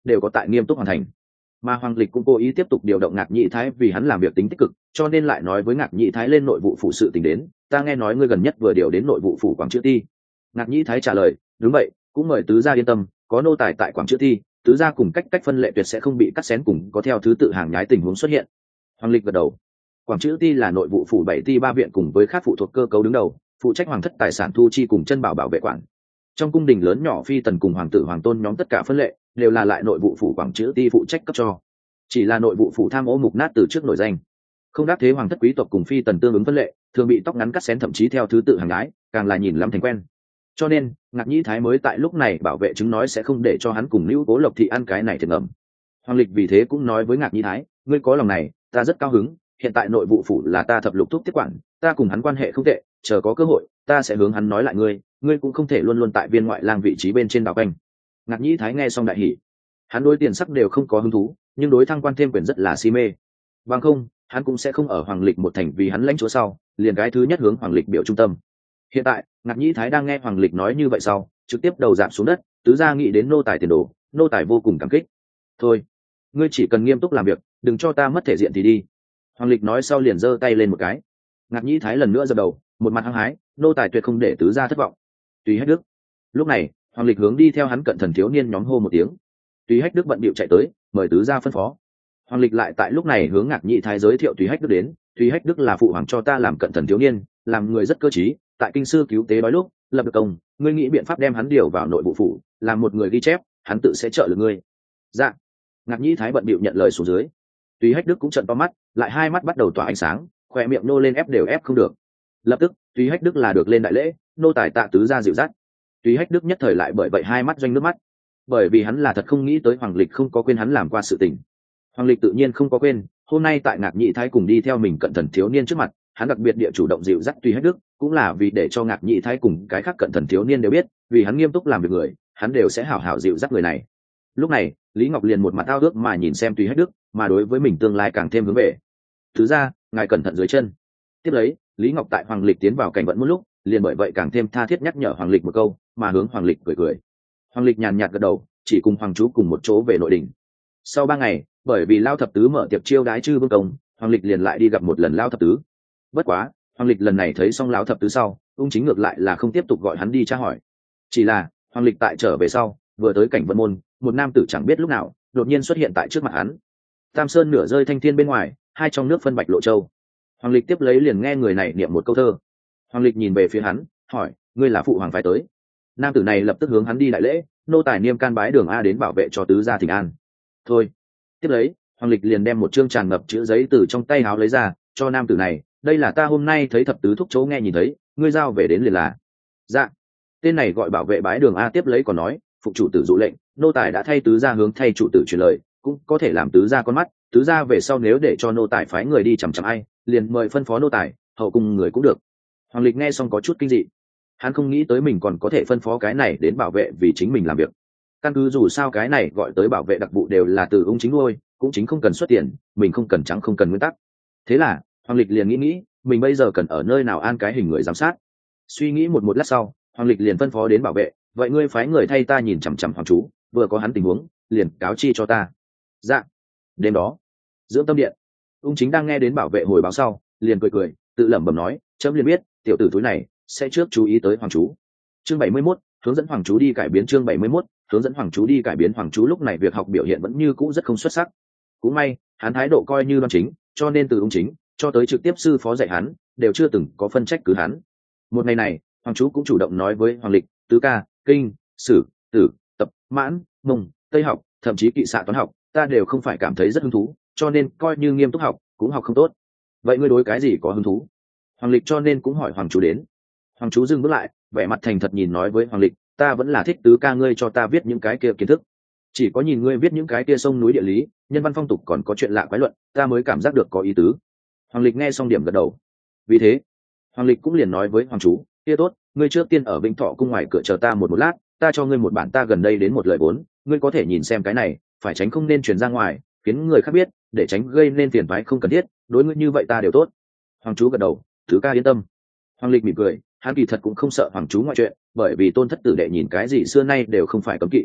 đều có tại nghiêm túc hoàn thành. Mà Hoàng Lịch cũng cố ý tiếp tục điều động Ngạc Nhĩ Thái vì hắn làm việc tính tích cực, cho nên lại nói với Ngạc Nhĩ Thái lên nội vụ phủ sự tình đến, ta nghe nói ngươi gần nhất vừa điều đến nội vụ phủ Quảng Chữ Ti. Ngạc Nhĩ Thái trả lời, đúng vậy, cũng mời tứ gia yên tâm, có nô tài tại Quảng Chữ Ti, tứ gia cùng cách cách phân lệ tuyệt sẽ không bị cắt xén, cùng có theo thứ tự hàng nhái tình huống xuất hiện. Hoàng Lịch gật đầu. Quảng Chữ Ti là nội vụ phủ bảy ti ba viện cùng với các phụ thuộc cơ cấu đứng đầu, phụ trách hoàng thất tài sản thu chi cùng chân bảo bảo vệ quản. Trong cung đình lớn nhỏ phi tần cùng hoàng tử hoàng tôn nhóm tất cả phân lệ đều là lại nội vụ phủ Quảng Chữ Ti phụ trách cấp cho. Chỉ là nội vụ phủ tham ô mục nát từ trước nổi danh, không đáp thế hoàng thất quý tộc cùng phi tần tương ứng phân lệ thường bị tóc ngắn cắt xén, thậm chí theo thứ tự hàng gái, càng là nhìn lắm thành quen. Cho nên Ngạc Nhĩ Thái mới tại lúc này bảo vệ chứng nói sẽ không để cho hắn cùng Lưu Cố Lộc Thị ăn cái này thiệt ngầm. Hoàng Lịch vì thế cũng nói với Ngạc Nhĩ Thái, ngươi có lòng này ta rất cao hứng, hiện tại nội vụ phủ là ta thập lục thúc tiếp quản, ta cùng hắn quan hệ không tệ, chờ có cơ hội ta sẽ hướng hắn nói lại ngươi, ngươi cũng không thể luôn luôn tại viên ngoại lang vị trí bên trên đảo quanh. Ngạc Nhĩ Thái nghe xong đại hỉ, hắn đối tiền sắc đều không có hứng thú, nhưng đối thăng quan thêm quyền rất là si mê. Bằng không hắn cũng sẽ không ở Hoàng Lịch một thành vì hắn lãnh chúa sau liền cái thứ nhất hướng Hoàng Lịch biểu trung tâm. Hiện tại Ngạc Nhĩ Thái đang nghe Hoàng Lịch nói như vậy sau trực tiếp đầu giảm xuống đất, tứ gia nghĩ đến nô tài tiền đồ, nô tài vô cùng cảm kích. Thôi, ngươi chỉ cần nghiêm túc làm việc, đừng cho ta mất thể diện thì đi. Hoàng Lịch nói sau liền giơ tay lên một cái. Ngạc Nhĩ Thái lần nữa giơ đầu, một mặt hăng hái, nô tài tuyệt không để tứ gia thất vọng. Tùy Hách Đức. Lúc này Hoàng Lịch hướng đi theo hắn cận thần thiếu niên nhóm hô một tiếng. Tùy Hách Đức bận bịu chạy tới, mời tứ gia phân phó. Hoàng Lịch lại tại lúc này hướng Ngạc Nhĩ Thái giới thiệu Tùy Hách Đức đến. Tùy Hách Đức là phụ hoàng cho ta làm cận thần thiếu niên, làm người rất cơ trí, tại kinh sư cứu tế đói lúc lập được công, ngươi nghĩ biện pháp đem hắn điều vào nội vụ phủ, làm một người ghi chép, hắn tự sẽ trợ lực ngươi. Dạ. Ngạc Nhĩ Thái bận bịu nhận lời xuống dưới. Tùy Hách Đức cũng trợn to mắt, lại hai mắt bắt đầu tỏa ánh sáng, khoe miệng nô lên ép đều ép không được. Lập tức Tùy Hách Đức là được lên đại lễ, nô tài tạ tứ gia dịu dắt. Tùy Hách Đức nhất thời lại bởi vậy hai mắt doanh nước mắt, bởi vì hắn là thật không nghĩ tới Hoàng Lịch không có quên hắn làm qua sự tình. Hoàng Lịch tự nhiên không có quên, hôm nay tại Ngạc Nhĩ Thái cùng đi theo mình cận thần thiếu niên trước mặt, hắn đặc biệt địa chủ động dịu dắt Tùy Hách Đức, cũng là vì để cho Ngạc Nhĩ Thái cùng cái khác cận thần thiếu niên đều biết, vì hắn nghiêm túc làm việc người, hắn đều sẽ hảo hảo dịu dắt người này. Lúc này Lý Ngọc liền một mặt ao ước mà nhìn xem Tùy Hách Đức, mà đối với mình tương lai càng thêm hướng về. Thứ ra ngài cẩn thận dưới chân. Tiếp lấy Lý Ngọc tại Hoàng Lịch tiến vào cảnh vận một lúc liền bởi vậy càng thêm tha thiết nhắc nhở Hoàng Lịch một câu, mà hướng Hoàng Lịch cười cười. Hoàng Lịch nhàn nhạt gật đầu, chỉ cùng Hoàng chú cùng một chỗ về nội đình. Sau ba ngày, bởi vì Lao Thập Tứ mở tiệc chiêu đái chư vương công, Hoàng Lịch liền lại đi gặp một lần Lao Thập Tứ. Bất quá Hoàng Lịch lần này thấy xong Lão Thập Tứ sau, Ung Chính ngược lại là không tiếp tục gọi hắn đi tra hỏi. Chỉ là Hoàng Lịch tại trở về sau, vừa tới cảnh Vân Môn, một nam tử chẳng biết lúc nào đột nhiên xuất hiện tại trước mặt hắn. Tam sơn nửa rơi thanh thiên bên ngoài, hai trong nước phân bạch lộ châu. Hoàng Lịch tiếp lấy liền nghe người này niệm một câu thơ. Hoàng Lịch nhìn về phía hắn, hỏi, ngươi là phụ hoàng phải tới? Nam tử này lập tức hướng hắn đi đại lễ, nô tài niêm can bái đường a đến bảo vệ cho tứ gia thỉnh an. Thôi. Tiếp lấy Hoàng Lịch liền đem một chương tràn ngập chữ giấy từ trong tay áo lấy ra, cho nam tử này, đây là ta hôm nay thấy thập tứ thúc chỗ nghe nhìn thấy, ngươi giao về đến liền là. Dạ. Tên này gọi bảo vệ bái đường a tiếp lấy còn nói, phục chủ tử dụ lệnh, nô tài đã thay tứ gia hướng thay chủ tử truyền lời, cũng có thể làm tứ gia con mắt, tứ gia về sau nếu để cho nô tài phái người đi chằm chằm ai, liền mời phân phó nô tài, hậu cùng người cũng được. Hoàng Lịch nghe xong có chút kinh dị, hắn không nghĩ tới mình còn có thể phân phó cái này đến bảo vệ vì chính mình làm việc. Căn cứ dù sao cái này gọi tới bảo vệ đặc vụ đều là từ Ung Chính nuôi, cũng chính không cần xuất tiền, mình không cần trắng không cần nguyên tắc. Thế là Hoàng Lịch liền nghĩ nghĩ, mình bây giờ cần ở nơi nào an cái hình người giám sát. Suy nghĩ một một lát sau, Hoàng Lịch liền phân phó đến bảo vệ, vậy ngươi phái người thay ta nhìn chằm chằm hoàng chú, vừa có hắn tình huống liền cáo chi cho ta. Dạ. Đêm đó dưỡng tâm điện, Ung Chính đang nghe đến bảo vệ hồi báo sau liền cười cười, tự lẩm bẩm nói, chấm liền biết tiểu tử túi này sẽ trước chú ý tới hoàng chú. Chương bảy mươi mốt, hướng dẫn hoàng chú đi cải biến. Chương bảy mươi mốt, hướng dẫn hoàng chú đi cải biến. Hoàng chú lúc này việc học biểu hiện vẫn như cũ rất không xuất sắc, cũng may hắn thái độ coi như đoan chính, cho nên từ Ung Chính cho tới trực tiếp sư phó dạy hắn đều chưa từng có phân trách cứ hắn. Một ngày này hoàng chú cũng chủ động nói với Hoàng Lịch, tứ ca, kinh, sử, tử, tập, mãn, mông, tây học, thậm chí kỵ xạ toán học ta đều không phải cảm thấy rất hứng thú, cho nên coi như nghiêm túc học cũng học không tốt. Vậy ngươi đối cái gì có hứng thú? Hoàng Lịch cho nên cũng hỏi Hoàng chú đến. Hoàng chú dừng bước lại, vẻ mặt thành thật nhìn nói với Hoàng Lịch, ta vẫn là thích tứ ca ngươi cho ta viết những cái kia kiến thức, chỉ có nhìn ngươi viết những cái kia sông núi địa lý, nhân văn phong tục còn có chuyện lạ quái luận, ta mới cảm giác được có ý tứ. Hoàng Lịch nghe xong điểm gật đầu. Vì thế Hoàng Lịch cũng liền nói với Hoàng chú, kia tốt, ngươi trước tiên ở Vĩnh Thọ cung ngoài cửa chờ ta một một lát, ta cho ngươi một bản ta gần đây đến một lời vốn, ngươi có thể nhìn xem cái này, phải tránh không nên truyền ra ngoài, khiến người khác biết, để tránh gây nên phiền toái không cần thiết, đối ngươi như vậy ta đều tốt. Hoàng chú gật đầu, thứ ca yên tâm. Hoàng Lịch mỉm cười, hắn kỳ thật cũng không sợ Hoàng chú ngoại chuyện, bởi vì tôn thất tử đệ nhìn cái gì xưa nay đều không phải cấm kỵ.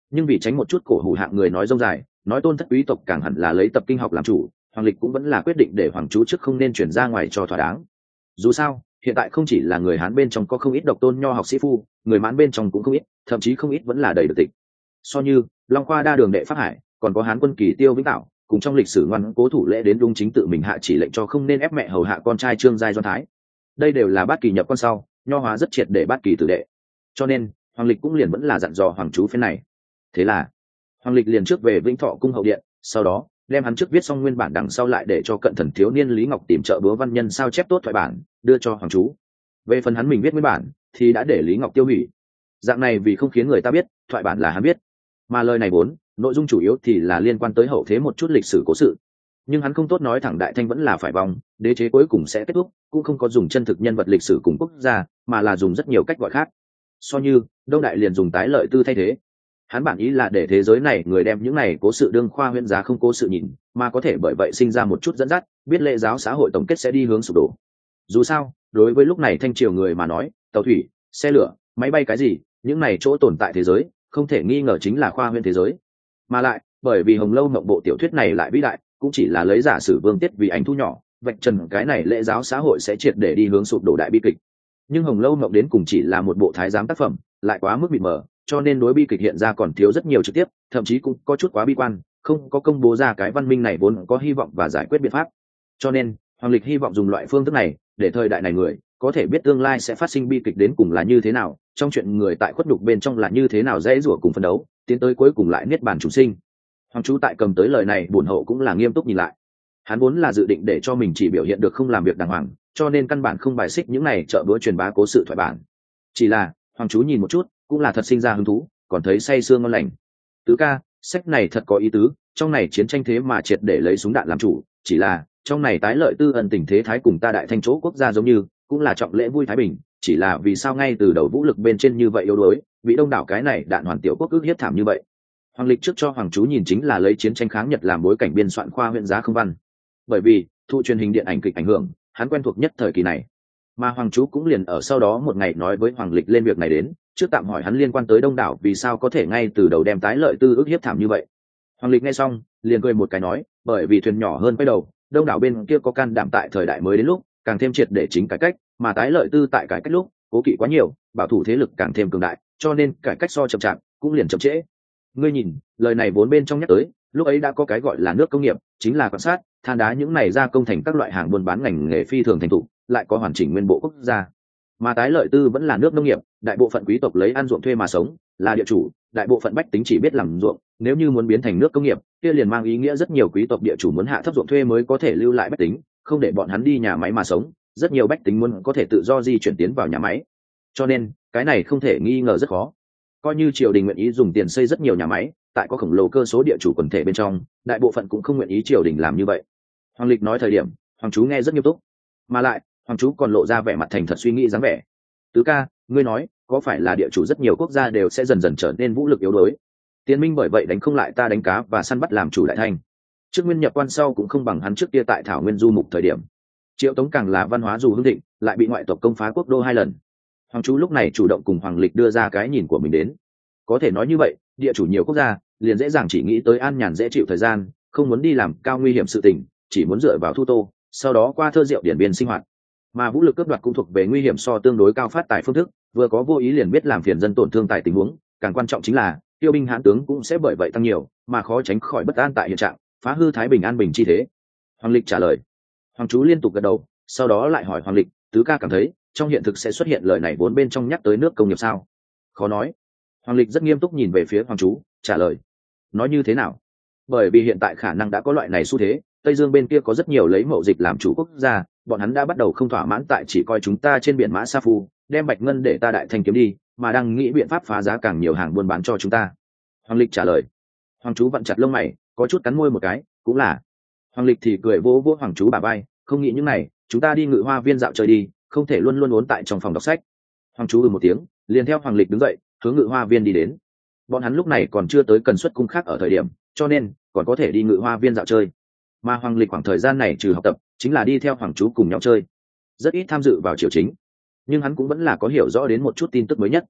nhưng vì tránh một chút cổ hủ hạng người nói dông dài, nói tôn thất quý tộc càng hẳn là lấy tập kinh học làm chủ, hoàng lịch cũng vẫn là quyết định để hoàng chú trước không nên chuyển ra ngoài cho thỏa đáng. Dù sao hiện tại không chỉ là người Hán bên trong có không ít độc tôn nho học sĩ phu, người Mãn bên trong cũng không ít, thậm chí không ít vẫn là đầy được tịch. So như Long Khoa đa đường đệ Pháp Hải, còn có Hán quân kỳ Tiêu Vĩnh Tạo, cùng trong lịch sử ngoan cố thủ lễ đến Đung chính tự mình hạ chỉ lệnh cho không nên ép mẹ hầu hạ con trai Trương Giai Doan Thái. Đây đều là bát kỳ nhập con sau, nho hóa rất triệt để bát kỳ tử đệ. Cho nên hoàng lịch cũng liền vẫn là dặn dò hoàng chú phen này. Thế là hoàng lịch liền trước về Vĩnh Thọ cung hậu điện, sau đó đem hắn trước viết xong nguyên bản, đằng sau lại để cho cận thần thiếu niên Lý Ngọc tìm trợ búa văn nhân sao chép tốt thoại bản đưa cho hoàng chú. Về phần hắn mình viết nguyên bản thì đã để Lý Ngọc tiêu hủy. Dạng này vì không khiến người ta biết thoại bản là hắn viết, mà lời này vốn nội dung chủ yếu thì là liên quan tới hậu thế một chút lịch sử cố sự. Nhưng hắn không tốt nói thẳng đại thanh vẫn là phải vong, đế chế cuối cùng sẽ kết thúc, cũng không có dùng chân thực nhân vật lịch sử cùng quốc gia, mà là dùng rất nhiều cách gọi khác. So như Đông Đại liền dùng tái lợi tư thay thế. Hắn bản ý là để thế giới này người đem những này cố sự đương khoa huyễn giá không cố sự nhìn, mà có thể bởi vậy sinh ra một chút dẫn dắt, biết lễ giáo xã hội tổng kết sẽ đi hướng sụp đổ. Dù sao đối với lúc này thanh triều người mà nói, tàu thủy, xe lửa, máy bay cái gì, những này chỗ tồn tại thế giới không thể nghi ngờ chính là khoa huyễn thế giới. Mà lại bởi vì Hồng Lâu Mộng bộ tiểu thuyết này lại vĩ đại, cũng chỉ là lấy giả sử vương tiết vì ảnh thu nhỏ, vạch trần cái này lễ giáo xã hội sẽ triệt để đi hướng sụp đổ đại bi kịch. Nhưng Hồng Lâu Mộng đến cùng chỉ là một bộ thái giám tác phẩm, lại quá mức mịt mờ, cho nên đối bi kịch hiện ra còn thiếu rất nhiều trực tiếp, thậm chí cũng có chút quá bi quan, không có công bố ra cái văn minh này vốn có hy vọng và giải quyết biện pháp. Cho nên hoàng lịch hy vọng dùng loại phương thức này để thời đại này người có thể biết tương lai sẽ phát sinh bi kịch đến cùng là như thế nào, trong chuyện người tại khuất đục bên trong là như thế nào dễ rủa cùng phân đấu, tiến tới cuối cùng lại niết bàn chủ sinh. Hoàng chú tại cầm tới lời này bổn hậu cũng là nghiêm túc nhìn lại. Hắn vốn là dự định để cho mình chỉ biểu hiện được không làm việc đàng hoàng, cho nên căn bản không bài xích những này trợ búa truyền bá cố sự thoại bản. Chỉ là hoàng chú nhìn một chút cũng là thật sinh ra hứng thú, còn thấy say sương ngon lành. Tứ ca, sách này thật có ý tứ, trong này chiến tranh thế mà triệt để lấy súng đạn làm chủ, chỉ là trong này tái lợi tư ẩn tình thế thái cùng ta đại thanh chỗ quốc gia giống như cũng là trọng lễ vui thái bình, chỉ là vì sao ngay từ đầu vũ lực bên trên như vậy yếu đuối, bị đông đảo cái này đạn hoàn tiểu quốc ước hiếp thảm như vậy. Hoàng lịch trước cho hoàng chú nhìn chính là lấy chiến tranh kháng Nhật làm bối cảnh biên soạn khoa huyện giá không văn, bởi vì thụ truyền hình điện ảnh kịch ảnh hưởng, hắn quen thuộc nhất thời kỳ này. Mà hoàng chú cũng liền ở sau đó một ngày nói với hoàng lịch lên việc này đến, trước tạm hỏi hắn liên quan tới đông đảo vì sao có thể ngay từ đầu đem tái lợi tư ước hiếp thảm như vậy. Hoàng lịch nghe xong liền cười một cái nói, bởi vì thuyền nhỏ hơn quay đầu, đông đảo bên kia có can đảm tại thời đại mới đến lúc càng thêm triệt để chính cải cách, mà tái lợi tư tại cải cách lúc cố kỵ quá nhiều, bảo thủ thế lực càng thêm cường đại, cho nên cải cách so chậm chạp cũng liền chậm trễ. Ngươi nhìn lời này vốn bên trong nhắc tới lúc ấy đã có cái gọi là nước công nghiệp, chính là quan sát than đá những này gia công thành các loại hàng buôn bán ngành nghề phi thường thành thục, lại có hoàn chỉnh nguyên bộ quốc gia. Mà tái lợi tư vẫn là nước nông nghiệp, đại bộ phận quý tộc lấy ăn ruộng thuê mà sống, là địa chủ, đại bộ phận bách tính chỉ biết làm ruộng, nếu như muốn biến thành nước công nghiệp kia liền mang ý nghĩa rất nhiều quý tộc địa chủ muốn hạ thấp ruộng thuê mới có thể lưu lại bách tính, không để bọn hắn đi nhà máy mà sống, rất nhiều bách tính muốn có thể tự do di chuyển tiến vào nhà máy, cho nên cái này không thể nghi ngờ rất khó. Coi như triều đình nguyện ý dùng tiền xây rất nhiều nhà máy, tại có khổng lồ cơ số địa chủ quần thể bên trong, đại bộ phận cũng không nguyện ý triều đình làm như vậy. Hoàng lịch nói thời điểm hoàng chú nghe rất nghiêm túc, mà lại hoàng chú còn lộ ra vẻ mặt thành thật suy nghĩ dáng vẻ. Tứ ca, ngươi nói có phải là địa chủ rất nhiều quốc gia đều sẽ dần dần trở nên vũ lực yếu đuối, tiến minh bởi vậy đánh không lại ta đánh cá và săn bắt làm chủ đại thanh, trước nguyên nhập quan sau cũng không bằng hắn trước kia tại thảo nguyên du mục thời điểm. Triệu Tống càng là văn hóa dù hưng thịnh, lại bị ngoại tộc công phá quốc đô hai lần. Hoàng chú lúc này chủ động cùng hoàng lịch đưa ra cái nhìn của mình đến. Có thể nói như vậy, địa chủ nhiều quốc gia liền dễ dàng chỉ nghĩ tới an nhàn dễ chịu thời gian, không muốn đi làm cao nguy hiểm sự tình, chỉ muốn dựa vào thu tô, sau đó qua thơ rượu điển biên sinh hoạt. Mà vũ lực cướp đoạt cũng thuộc về nguy hiểm so tương đối cao phát tài phương thức, vừa có vô ý liền biết làm phiền dân tổn thương tại tình huống, càng quan trọng chính là tiêu binh hãn tướng cũng sẽ bởi vậy tăng nhiều, mà khó tránh khỏi bất an tại hiện trạng, phá hư thái bình an bình chi thế. Hoàng lịch trả lời. Hoàng chú liên tục gật đầu, sau đó lại hỏi hoàng lịch, tứ ca cảm thấy trong hiện thực sẽ xuất hiện lời này vốn bên trong nhắc tới nước công nghiệp sao? Khó nói. Hoàng lịch rất nghiêm túc nhìn về phía hoàng chú, trả lời. Nói như thế nào? Bởi vì hiện tại khả năng đã có loại này xu thế, Tây Dương bên kia có rất nhiều lấy mậu dịch làm chủ quốc gia, bọn hắn đã bắt đầu không thỏa mãn tại chỉ coi chúng ta trên biển Mã Sa Phu, đem bạch ngân để ta đại thanh kiếm đi, mà đang nghĩ biện pháp phá giá càng nhiều hàng buôn bán cho chúng ta. Hoàng lịch trả lời. Hoàng chú vặn chặt lông mày, có chút cắn môi một cái, cũng là. Hoàng lịch thì cười vỗ vỗ hoàng chú bà bay, không nghĩ những này, chúng ta đi Ngự Hoa Viên dạo chơi đi, không thể luôn luôn ốn tại trong phòng đọc sách. Hoàng chú ừ một tiếng, liền theo hoàng lịch đứng dậy, hướng Ngự Hoa Viên đi đến. Bọn hắn lúc này còn chưa tới cần xuất cung khác ở thời điểm, cho nên còn có thể đi Ngự Hoa Viên dạo chơi. Mà hoàng lịch khoảng thời gian này trừ học tập, chính là đi theo hoàng chú cùng nhau chơi, rất ít tham dự vào triều chính, nhưng hắn cũng vẫn là có hiểu rõ đến một chút tin tức mới nhất.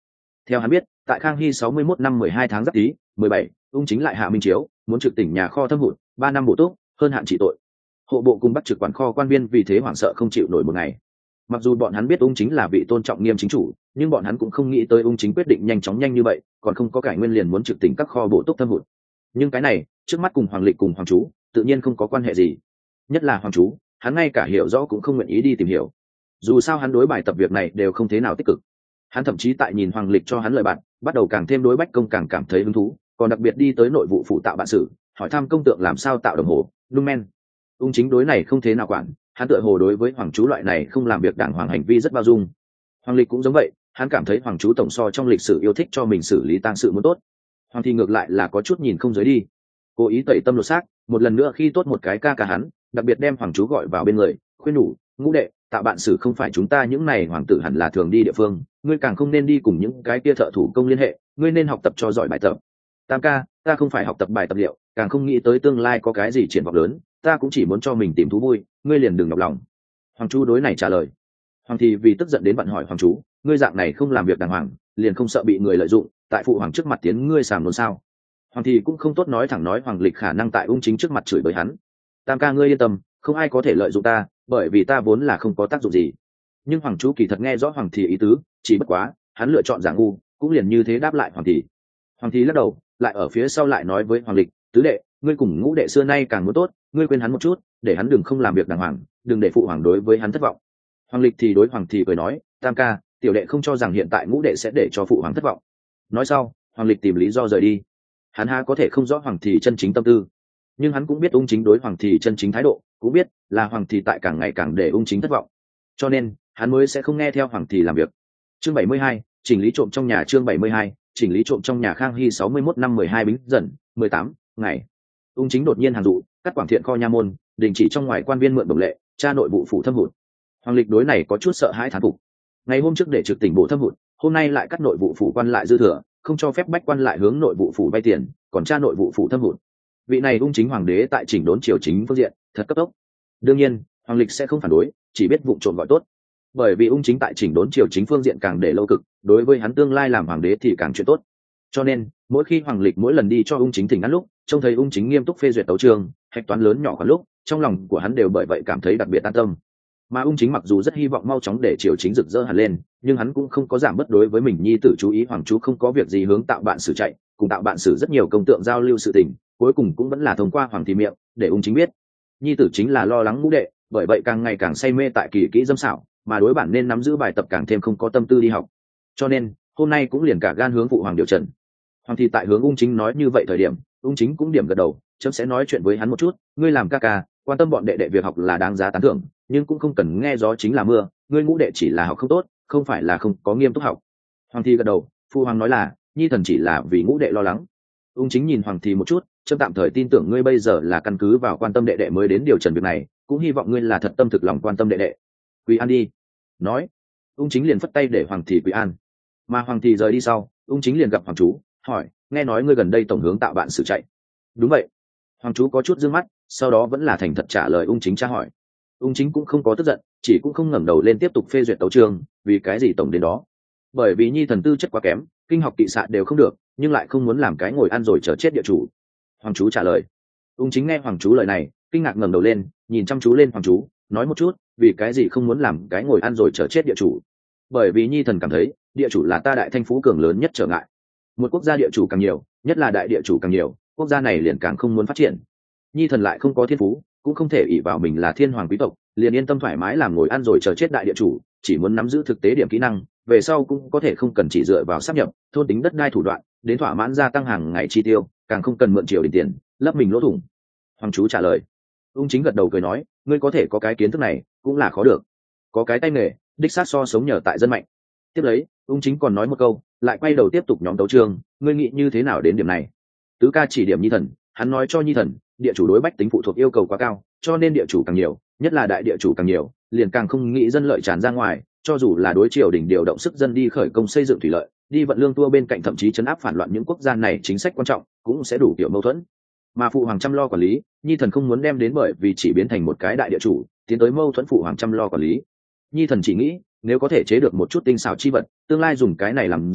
Theo hắn biết, tại Khang Hy sáu mươi mốt năm mười hai tháng Giáp Tý, mười bảy, ung chính lại hạ minh chiếu, muốn trực tỉnh nhà kho thâm hụt, ba năm bổ túc, hơn hạn trị tội. Hộ bộ cùng bắt trực quản kho quan viên vì thế hoảng sợ không chịu nổi một ngày. Mặc dù bọn hắn biết ung chính là vị tôn trọng nghiêm chính chủ, nhưng bọn hắn cũng không nghĩ tới ung chính quyết định nhanh chóng nhanh như vậy, còn không có cải nguyên liền muốn trực tỉnh các kho bổ túc thâm hụt. Nhưng cái này, trước mắt cùng Hoàng Lịch cùng Hoàng Chú, tự nhiên không có quan hệ gì. Nhất là Hoàng Chú, hắn ngay cả hiểu rõ cũng không nguyện ý đi tìm hiểu. Dù sao hắn đối bài tập việc này đều không thế nào tích cực. Hắn thậm chí tại nhìn Hoàng Lịch cho hắn lời bạn, bắt đầu càng thêm đối Bách Công càng cảm thấy hứng thú, còn đặc biệt đi tới nội vụ phụ tạo bạn sử, hỏi thăm công tượng làm sao tạo đồng hồ, lumen. Ung chính đối này không thế nào quản, hắn tựa hồ đối với Hoàng Chú loại này không làm việc đảng hoàng hành vi rất bao dung. Hoàng Lịch cũng giống vậy, hắn cảm thấy Hoàng Chú tổng so trong lịch sử yêu thích cho mình xử lý tang sự muốn tốt. Hoàng thì ngược lại là có chút nhìn không giới đi, cố ý tẩy tâm lột xác, một lần nữa khi tốt một cái ca ca hắn, đặc biệt đem Hoàng Chú gọi vào bên người, khuyên nhủ, ngũ đệ, tạo bạn sử không phải chúng ta những này hoàng tử hẳn là thường đi địa phương, ngươi càng không nên đi cùng những cái kia thợ thủ công liên hệ, ngươi nên học tập cho giỏi bài tập. Tam ca, ta không phải học tập bài tập liệu, càng không nghĩ tới tương lai có cái gì triển vọng lớn, ta cũng chỉ muốn cho mình tìm thú vui, ngươi liền đừng nhọc lòng. Hoàng Chú đối này trả lời. Hoàng thì vì tức giận đến bạn hỏi Hoàng Chú, ngươi dạng này không làm việc đàng hoàng, liền không sợ bị người lợi dụng, tại phụ hoàng trước mặt tiến ngươi sàm luôn sao? Hoàng thì cũng không tốt nói thẳng nói Hoàng Lịch khả năng tại ung chính trước mặt chửi bới hắn. Tam ca ngươi yên tâm, không ai có thể lợi dụng ta, bởi vì ta vốn là không có tác dụng gì. Nhưng Hoàng Chú kỳ thật nghe rõ Hoàng thì ý tứ, chỉ bất quá hắn lựa chọn giả ngu, cũng liền như thế đáp lại Hoàng thì. Hoàng thì lắc đầu, lại ở phía sau lại nói với Hoàng Lịch, tứ đệ, ngươi cùng ngũ đệ xưa nay càng muốn tốt, ngươi quên hắn một chút, để hắn đừng không làm việc đàng hoàng, đừng để phụ hoàng đối với hắn thất vọng. Hoàng Lịch thì đối Hoàng thì cười nói, tam ca, tiểu đệ không cho rằng hiện tại ngũ đệ sẽ để cho phụ hoàng thất vọng. Nói sau, Hoàng Lịch tìm lý do rời đi. Hắn há có thể không rõ Hoàng thì chân chính tâm tư, nhưng hắn cũng biết ung chính đối Hoàng thì chân chính thái độ, cũng biết là Hoàng thì tại càng ngày càng để ung chính thất vọng, cho nên hắn mới sẽ không nghe theo Hoàng thì làm việc. Chương bảy mươi hai, chỉnh lý trộm trong nhà. Chương bảy mươi hai, chỉnh lý trộm trong nhà. Khang Hy sáu mươi mốt năm mười hai Bính Dần mười tám ngày, ung chính đột nhiên hàng dụ, cắt quảng thiện kho nha môn, đình chỉ trong ngoài quan viên mượn đồng lệ, tra nội vụ phủ thâm hụt. Hoàng Lịch đối này có chút sợ hãi thán phục. Ngày hôm trước để trực tỉnh bộ thâm hụt, hôm nay lại cắt nội vụ phủ quan lại dư thừa, không cho phép bách quan lại hướng nội vụ phủ vay tiền, còn tra nội vụ phủ thâm hụt. Vị này ung chính hoàng đế tại chỉnh đốn triều chính phương diện thật cấp tốc. Đương nhiên Hoàng Lịch sẽ không phản đối, chỉ biết vụng trộm gọi tốt, bởi vì ung chính tại chỉnh đốn triều chính phương diện càng để lâu cực, đối với hắn tương lai làm hoàng đế thì càng chuyện tốt. Cho nên mỗi khi Hoàng Lịch mỗi lần đi cho ung chính thỉnh ăn lúc, trông thấy ung chính nghiêm túc phê duyệt tấu chương, hạch toán lớn nhỏ khoản lúc, trong lòng của hắn đều bởi vậy cảm thấy đặc biệt an tâm. Mà ung chính mặc dù rất hy vọng mau chóng để triều chính rực rỡ hẳn lên, nhưng hắn cũng không có giảm bất đối với mình nhi tử chú ý. Hoàng Chú không có việc gì hướng tạo bạn sử chạy, cùng tạo bạn sử rất nhiều công tượng giao lưu sự tình, cuối cùng cũng vẫn là thông qua Hoàng thì miệng để ung chính biết nhi tử chính là lo lắng ngũ đệ, bởi vậy càng ngày càng say mê tại kỳ kỹ dâm xảo, mà đối bản nên nắm giữ bài tập càng thêm không có tâm tư đi học. Cho nên hôm nay cũng liền cả gan hướng phụ hoàng điều trần. Hoàng thì tại hướng ung chính nói như vậy thời điểm, ung chính cũng điểm gật đầu, chấm sẽ nói chuyện với hắn một chút, ngươi làm ca ca, quan tâm bọn đệ đệ việc học là đáng giá tán thưởng, nhưng cũng không cần nghe gió chính là mưa, ngươi ngũ đệ chỉ là học không tốt, không phải là không có nghiêm túc học. Hoàng thì gật đầu, phụ hoàng nói là nhi thần chỉ là vì ngũ đệ lo lắng. Ung chính nhìn Hoàng thì một chút, chấm tạm thời tin tưởng ngươi bây giờ là căn cứ vào quan tâm đệ đệ mới đến điều trần việc này, cũng hy vọng ngươi là thật tâm thực lòng quan tâm đệ đệ. Quỳ an đi. Nói, ung chính liền phất tay để Hoàng thì quỳ an. Mà Hoàng thì rời đi sau, ung chính liền gặp Hoàng Chú, hỏi, nghe nói ngươi gần đây tổng hướng tạo bạn sử chạy. Đúng vậy. Hoàng Chú có chút dương mắt, sau đó vẫn là thành thật trả lời ung chính tra hỏi. Ung chính cũng không có tức giận, chỉ cũng không ngẩng đầu lên tiếp tục phê duyệt tấu chương, vì cái gì tổng đến đó? Bởi vì nhi thần tư chất quá kém, kinh học kỵ xạ đều không được, nhưng lại không muốn làm cái ngồi ăn rồi chờ chết địa chủ. Hoàng Chú trả lời. Ung chính nghe Hoàng Chú lời này, kinh ngạc ngẩng đầu lên, nhìn chăm chú lên Hoàng Chú, nói một chút, vì cái gì không muốn làm cái ngồi ăn rồi chờ chết địa chủ? Bởi vì nhi thần cảm thấy địa chủ là ta đại thanh phú cường lớn nhất trở ngại. Một quốc gia địa chủ càng nhiều, nhất là đại địa chủ càng nhiều, quốc gia này liền càng không muốn phát triển. Nhi thần lại không có thiên phú, cũng không thể ỷ vào mình là thiên hoàng quý tộc liền yên tâm thoải mái làm ngồi ăn rồi chờ chết đại địa chủ, chỉ muốn nắm giữ thực tế điểm kỹ năng, về sau cũng có thể không cần chỉ dựa vào sáp nhập thôn tính đất đai thủ đoạn đến thỏa mãn gia tăng hàng ngày chi tiêu, càng không cần mượn triều đình tiền lấp mình lỗ thủng. Hoàng Chú trả lời. Ung chính gật đầu cười nói, ngươi có thể có cái kiến thức này cũng là khó được, có cái tay nghề đích xác so sống nhờ tại dân mạnh. Tiếp lấy ung chính còn nói một câu, lại quay đầu tiếp tục nhóm tấu chương, ngươi nghĩ như thế nào đến điểm này? Tứ ca chỉ điểm nhi thần, hắn nói cho nhi thần, địa chủ đối bách tính phụ thuộc yêu cầu quá cao, cho nên địa chủ càng nhiều, nhất là đại địa chủ càng nhiều, liền càng không nghĩ dân lợi tràn ra ngoài, cho dù là đối triều đình điều động sức dân đi khởi công xây dựng thủy lợi, đi vận lương tua bên cạnh, thậm chí chấn áp phản loạn những quốc gia này chính sách quan trọng, cũng sẽ đủ kiểu mâu thuẫn. Mà phụ hoàng chăm lo quản lý, nhi thần không muốn đem đến bởi vì chỉ biến thành một cái đại địa chủ, tiến tới mâu thuẫn phụ hoàng chăm lo quản lý. Nhi thần chỉ nghĩ, nếu có thể chế được một chút tinh xảo chi vật, tương lai dùng cái này làm giàu,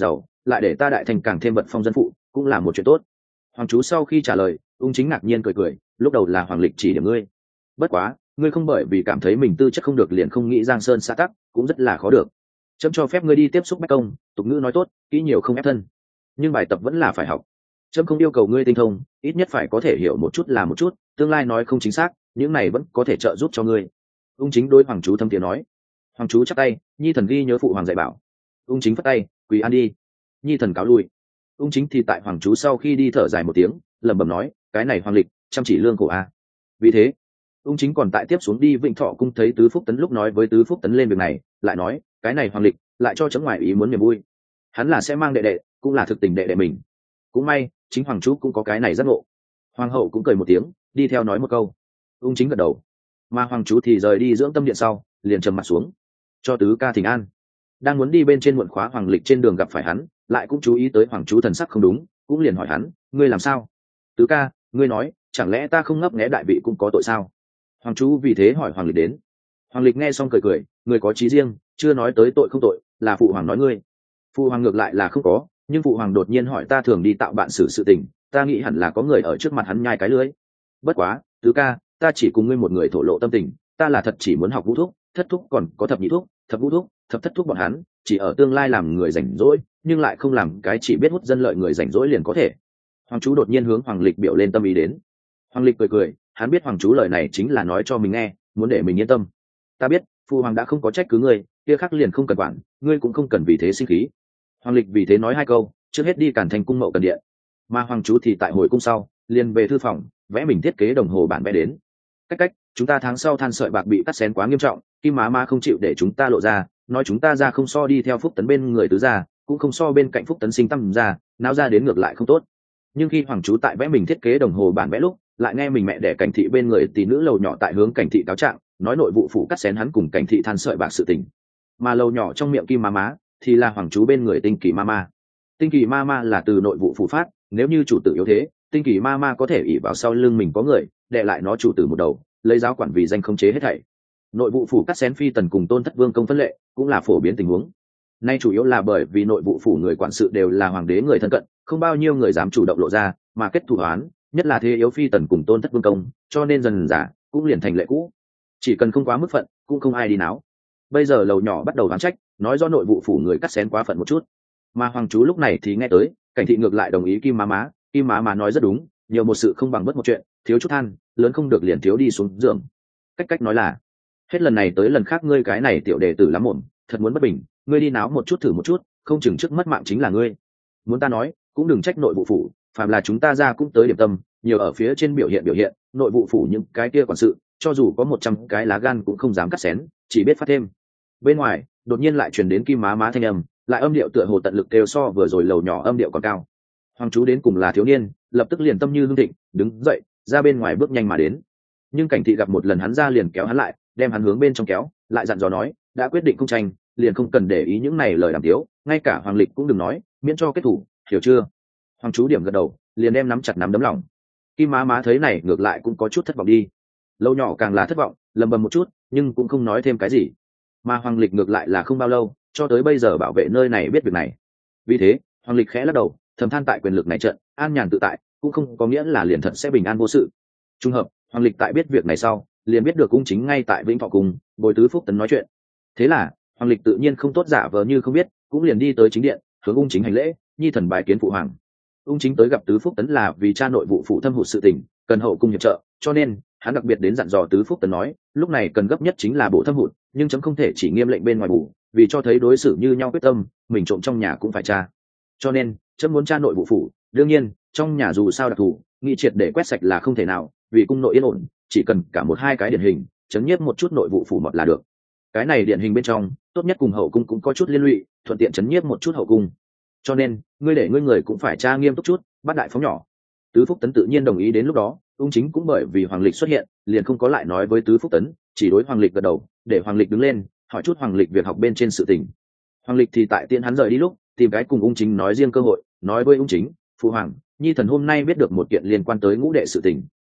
lại để ta đại thành càng thêm bật phong dân phụ cũng là một chuyện tốt. Hoàng chú sau khi trả lời, ung chính ngạc nhiên cười cười, lúc đầu là Hoàng Lịch chỉ điểm ngươi, bất quá ngươi không bởi vì cảm thấy mình tư chất không được liền không nghĩ giang sơn xã tắc, cũng rất là khó được. Chấm cho phép ngươi đi tiếp xúc bách công, tục ngữ nói tốt, kỹ nhiều không ép thân, nhưng bài tập vẫn là phải học. Chấm không yêu cầu ngươi tinh thông, ít nhất phải có thể hiểu một chút là một chút, tương lai nói không chính xác, những này vẫn có thể trợ giúp cho ngươi. Ung chính đối Hoàng chú thâm tiếng nói. Hoàng chú chắp tay, nhi thần ghi nhớ phụ hoàng dạy bảo. Ung chính phất tay, quỳ an đi. Nhi thần cáo lui. Ung chính thì tại Hoàng chú sau khi đi thở dài một tiếng, lẩm bẩm nói, cái này Hoàng Lịch chăm chỉ lương khổ a. Vì thế ung chính còn tại tiếp xuống đi Vĩnh Thọ cung thấy tứ phúc tấn, lúc nói với tứ phúc tấn lên việc này, lại nói cái này Hoàng Lịch lại cho chấm ngoại ý muốn niềm vui, hắn là sẽ mang đệ đệ, cũng là thực tình đệ đệ mình. Cũng may chính Hoàng chú cũng có cái này giác ngộ. Hoàng hậu cũng cười một tiếng, đi theo nói một câu. Ung chính gật đầu, mà Hoàng chú thì rời đi dưỡng tâm điện sau liền trầm mặt xuống, cho tứ ca thỉnh an. Đang muốn đi bên trên muộn khóa Hoàng Lịch trên đường gặp phải hắn, lại cũng chú ý tới Hoàng chú thần sắc không đúng, cũng liền hỏi hắn, ngươi làm sao? Tứ ca, ngươi nói chẳng lẽ ta không ngấp nghé đại vị cũng có tội sao? Hoàng chú vì thế hỏi Hoàng Lịch đến. Hoàng Lịch nghe xong cười cười, người có trí riêng, chưa nói tới tội không tội, là phụ hoàng nói ngươi. Phụ hoàng ngược lại là không có, nhưng phụ hoàng đột nhiên hỏi ta thường đi tạo bạn xử sự tình, ta nghĩ hẳn là có người ở trước mặt hắn nhai cái lưới. Bất quá tứ ca, ta chỉ cùng ngươi một người thổ lộ tâm tình, ta là thật chỉ muốn học vũ thúc, thất thúc còn có thập nhị thúc, thập vũ thúc, thập thất thúc bọn hắn chỉ ở tương lai làm người rảnh rỗi, nhưng lại không làm cái chỉ biết hút dân lợi người rảnh rỗi liền có thể. Hoàng chú đột nhiên hướng Hoàng Lịch biểu lên tâm ý đến. Hoàng Lịch cười cười, hắn biết Hoàng chú lời này chính là nói cho mình nghe, muốn để mình yên tâm. Ta biết phụ hoàng đã không có trách cứ ngươi, kia khác liền không cần quản, ngươi cũng không cần vì thế sinh khí. Hoàng Lịch vì thế nói hai câu, trước hết đi Càn Thành cung Mậu Cần điện, mà Hoàng chú thì tại hồi cung sau liền về thư phòng vẽ mình thiết kế đồng hồ bản vẽ đến. Cách cách chúng ta tháng sau than sợi bạc bị cắt xén quá nghiêm trọng, Kim má má không chịu để chúng ta lộ ra, nói chúng ta ra không so đi theo Phúc Tấn bên người tứ gia, cũng không so bên cạnh Phúc Tấn sinh tâm ra, náo ra đến ngược lại không tốt. Nhưng khi Hoàng chú tại vẽ mình thiết kế đồng hồ bản vẽ lúc, lại nghe mình mẹ đẻ Cảnh thị bên người tỷ nữ Lầu nhỏ tại hướng Cảnh thị cáo trạng, nói nội vụ phủ cắt xén hắn cùng Cảnh thị than sợi bạc sự tình. Mà Lầu nhỏ trong miệng Kim má má thì là Hoàng chú bên người Tinh Kỳ ma ma. Tinh Kỳ ma ma là từ nội vụ phủ phát, nếu như chủ tử yếu thế, Tinh Kỳ ma ma có thể ỷ vào sau lưng mình có người, đè lại nó chủ tử một đầu, lấy giáo quản vì danh khống chế hết thảy. Nội vụ phủ cắt xén Phi Tần cùng Tôn Thất Vương công phân lệ, cũng là phổ biến tình huống. Nay chủ yếu là bởi vì nội vụ phủ người quản sự đều là hoàng đế người thân cận, không bao nhiêu người dám chủ động lộ ra, mà kết thủ án, nhất là thế yếu Phi Tần cùng Tôn Thất Vương công, cho nên dần dà cũng liền thành lệ cũ. Chỉ cần không quá mức phận, cũng không ai đi náo. Bây giờ Lầu nhỏ bắt đầu đoán trách, nói do nội vụ phủ người cắt xén quá phận một chút. Mà Hoàng chú lúc này thì nghe tới, Cảnh thị ngược lại đồng ý Kim má má, Kim má má nói rất đúng, nhiều một sự không bằng bất một chuyện, thiếu chút than, lớn không được liền thiếu đi xuống giường. Cách cách nói là, hết lần này tới lần khác ngươi cái này tiểu đệ tử lắm mồm, thật muốn bất bình, ngươi đi náo một chút thử một chút, không chừng trước mất mạng chính là ngươi. Muốn ta nói, cũng đừng trách nội vụ phủ, phàm là chúng ta ra cũng tới điểm tâm, nhiều ở phía trên biểu hiện biểu hiện, nội vụ phủ những cái kia quản sự, cho dù có một trăm cái lá gan cũng không dám cắt xén, chỉ biết phát thêm. Bên ngoài, đột nhiên lại truyền đến Kim má má thanh âm, lại âm điệu tựa hồ tận lực đều so vừa rồi Lầu nhỏ âm điệu còn cao. Hoàng chú đến cùng là thiếu niên, lập tức liền tâm như hương thịnh, đứng dậy, ra bên ngoài bước nhanh mà đến. Nhưng Cảnh thị gặp một lần hắn ra liền kéo hắn lại, đem hắn hướng bên trong kéo, lại dặn dò nói, đã quyết định không tranh, liền không cần để ý những này lời đàm tiếu, ngay cả Hoàng Lịch cũng đừng nói, miễn cho kết thủ, hiểu chưa? Hoàng chú điểm gật đầu, liền đem nắm chặt nắm đấm lòng. Kim má má thấy này ngược lại cũng có chút thất vọng đi. Lâu nhỏ càng là thất vọng, lầm bầm một chút, nhưng cũng không nói thêm cái gì. Mà Hoàng Lịch ngược lại là không bao lâu, cho tới bây giờ bảo vệ nơi này biết việc này. Vì thế, Hoàng Lịch khẽ lắc đầu, thầm than tại quyền lực này trận, an nhàn tự tại, cũng không có nghĩa là liền thật sẽ bình an vô sự. Trung hợp, Hoàng Lịch tại biết việc này sau, liền biết được cung chính ngay tại Vĩnh Thọ cung, bồi tứ phúc tấn nói chuyện. Thế là, Hoàng Lịch tự nhiên không tốt giả vờ như không biết, cũng liền đi tới chính điện, hướng ung chính hành lễ, nhi thần bái kiến phụ hoàng. Ung chính tới gặp tứ phúc tấn là vì cha nội vụ phụ thâm hụt sự tình, cần hậu cung hiệp trợ, cho nên hắn đặc biệt đến dặn dò tứ phúc tấn nói, lúc này cần gấp nhất chính là bổ thâm hụt, nhưng chấm không thể chỉ nghiêm lệnh bên ngoài bổ, vì cho thấy đối xử như nhau quyết tâm, mình trộm trong nhà cũng phải tra. Cho nên chấm muốn cha nội vụ phủ, đương nhiên trong nhà dù sao đặc thù, nghị triệt để quét sạch là không thể nào, vì cung nội yên ổn, chỉ cần cả một hai cái điển hình, chấn nhiếp một chút nội vụ phủ mọt là được. Cái này điển hình bên trong, tốt nhất cùng hậu cung cũng có chút liên lụy, thuận tiện chấn nhiếp một chút hậu cung. Cho nên ngươi để ngươi người cũng phải tra nghiêm túc chút, bắt đại phóng nhỏ. Tứ phúc tấn tự nhiên đồng ý. Đến lúc đó ung chính cũng bởi vì Hoàng Lịch xuất hiện, liền không có lại nói với tứ phúc tấn, chỉ đối Hoàng Lịch gật đầu, để Hoàng Lịch đứng lên hỏi chút Hoàng Lịch việc học bên trên sự tình. Hoàng Lịch thì tại tiện hắn rời đi lúc, tìm cái cùng ung chính nói riêng cơ hội, nói với ung chính, phụ hoàng, nhi thần hôm nay biết được một kiện liên quan tới ngũ đệ sự tình,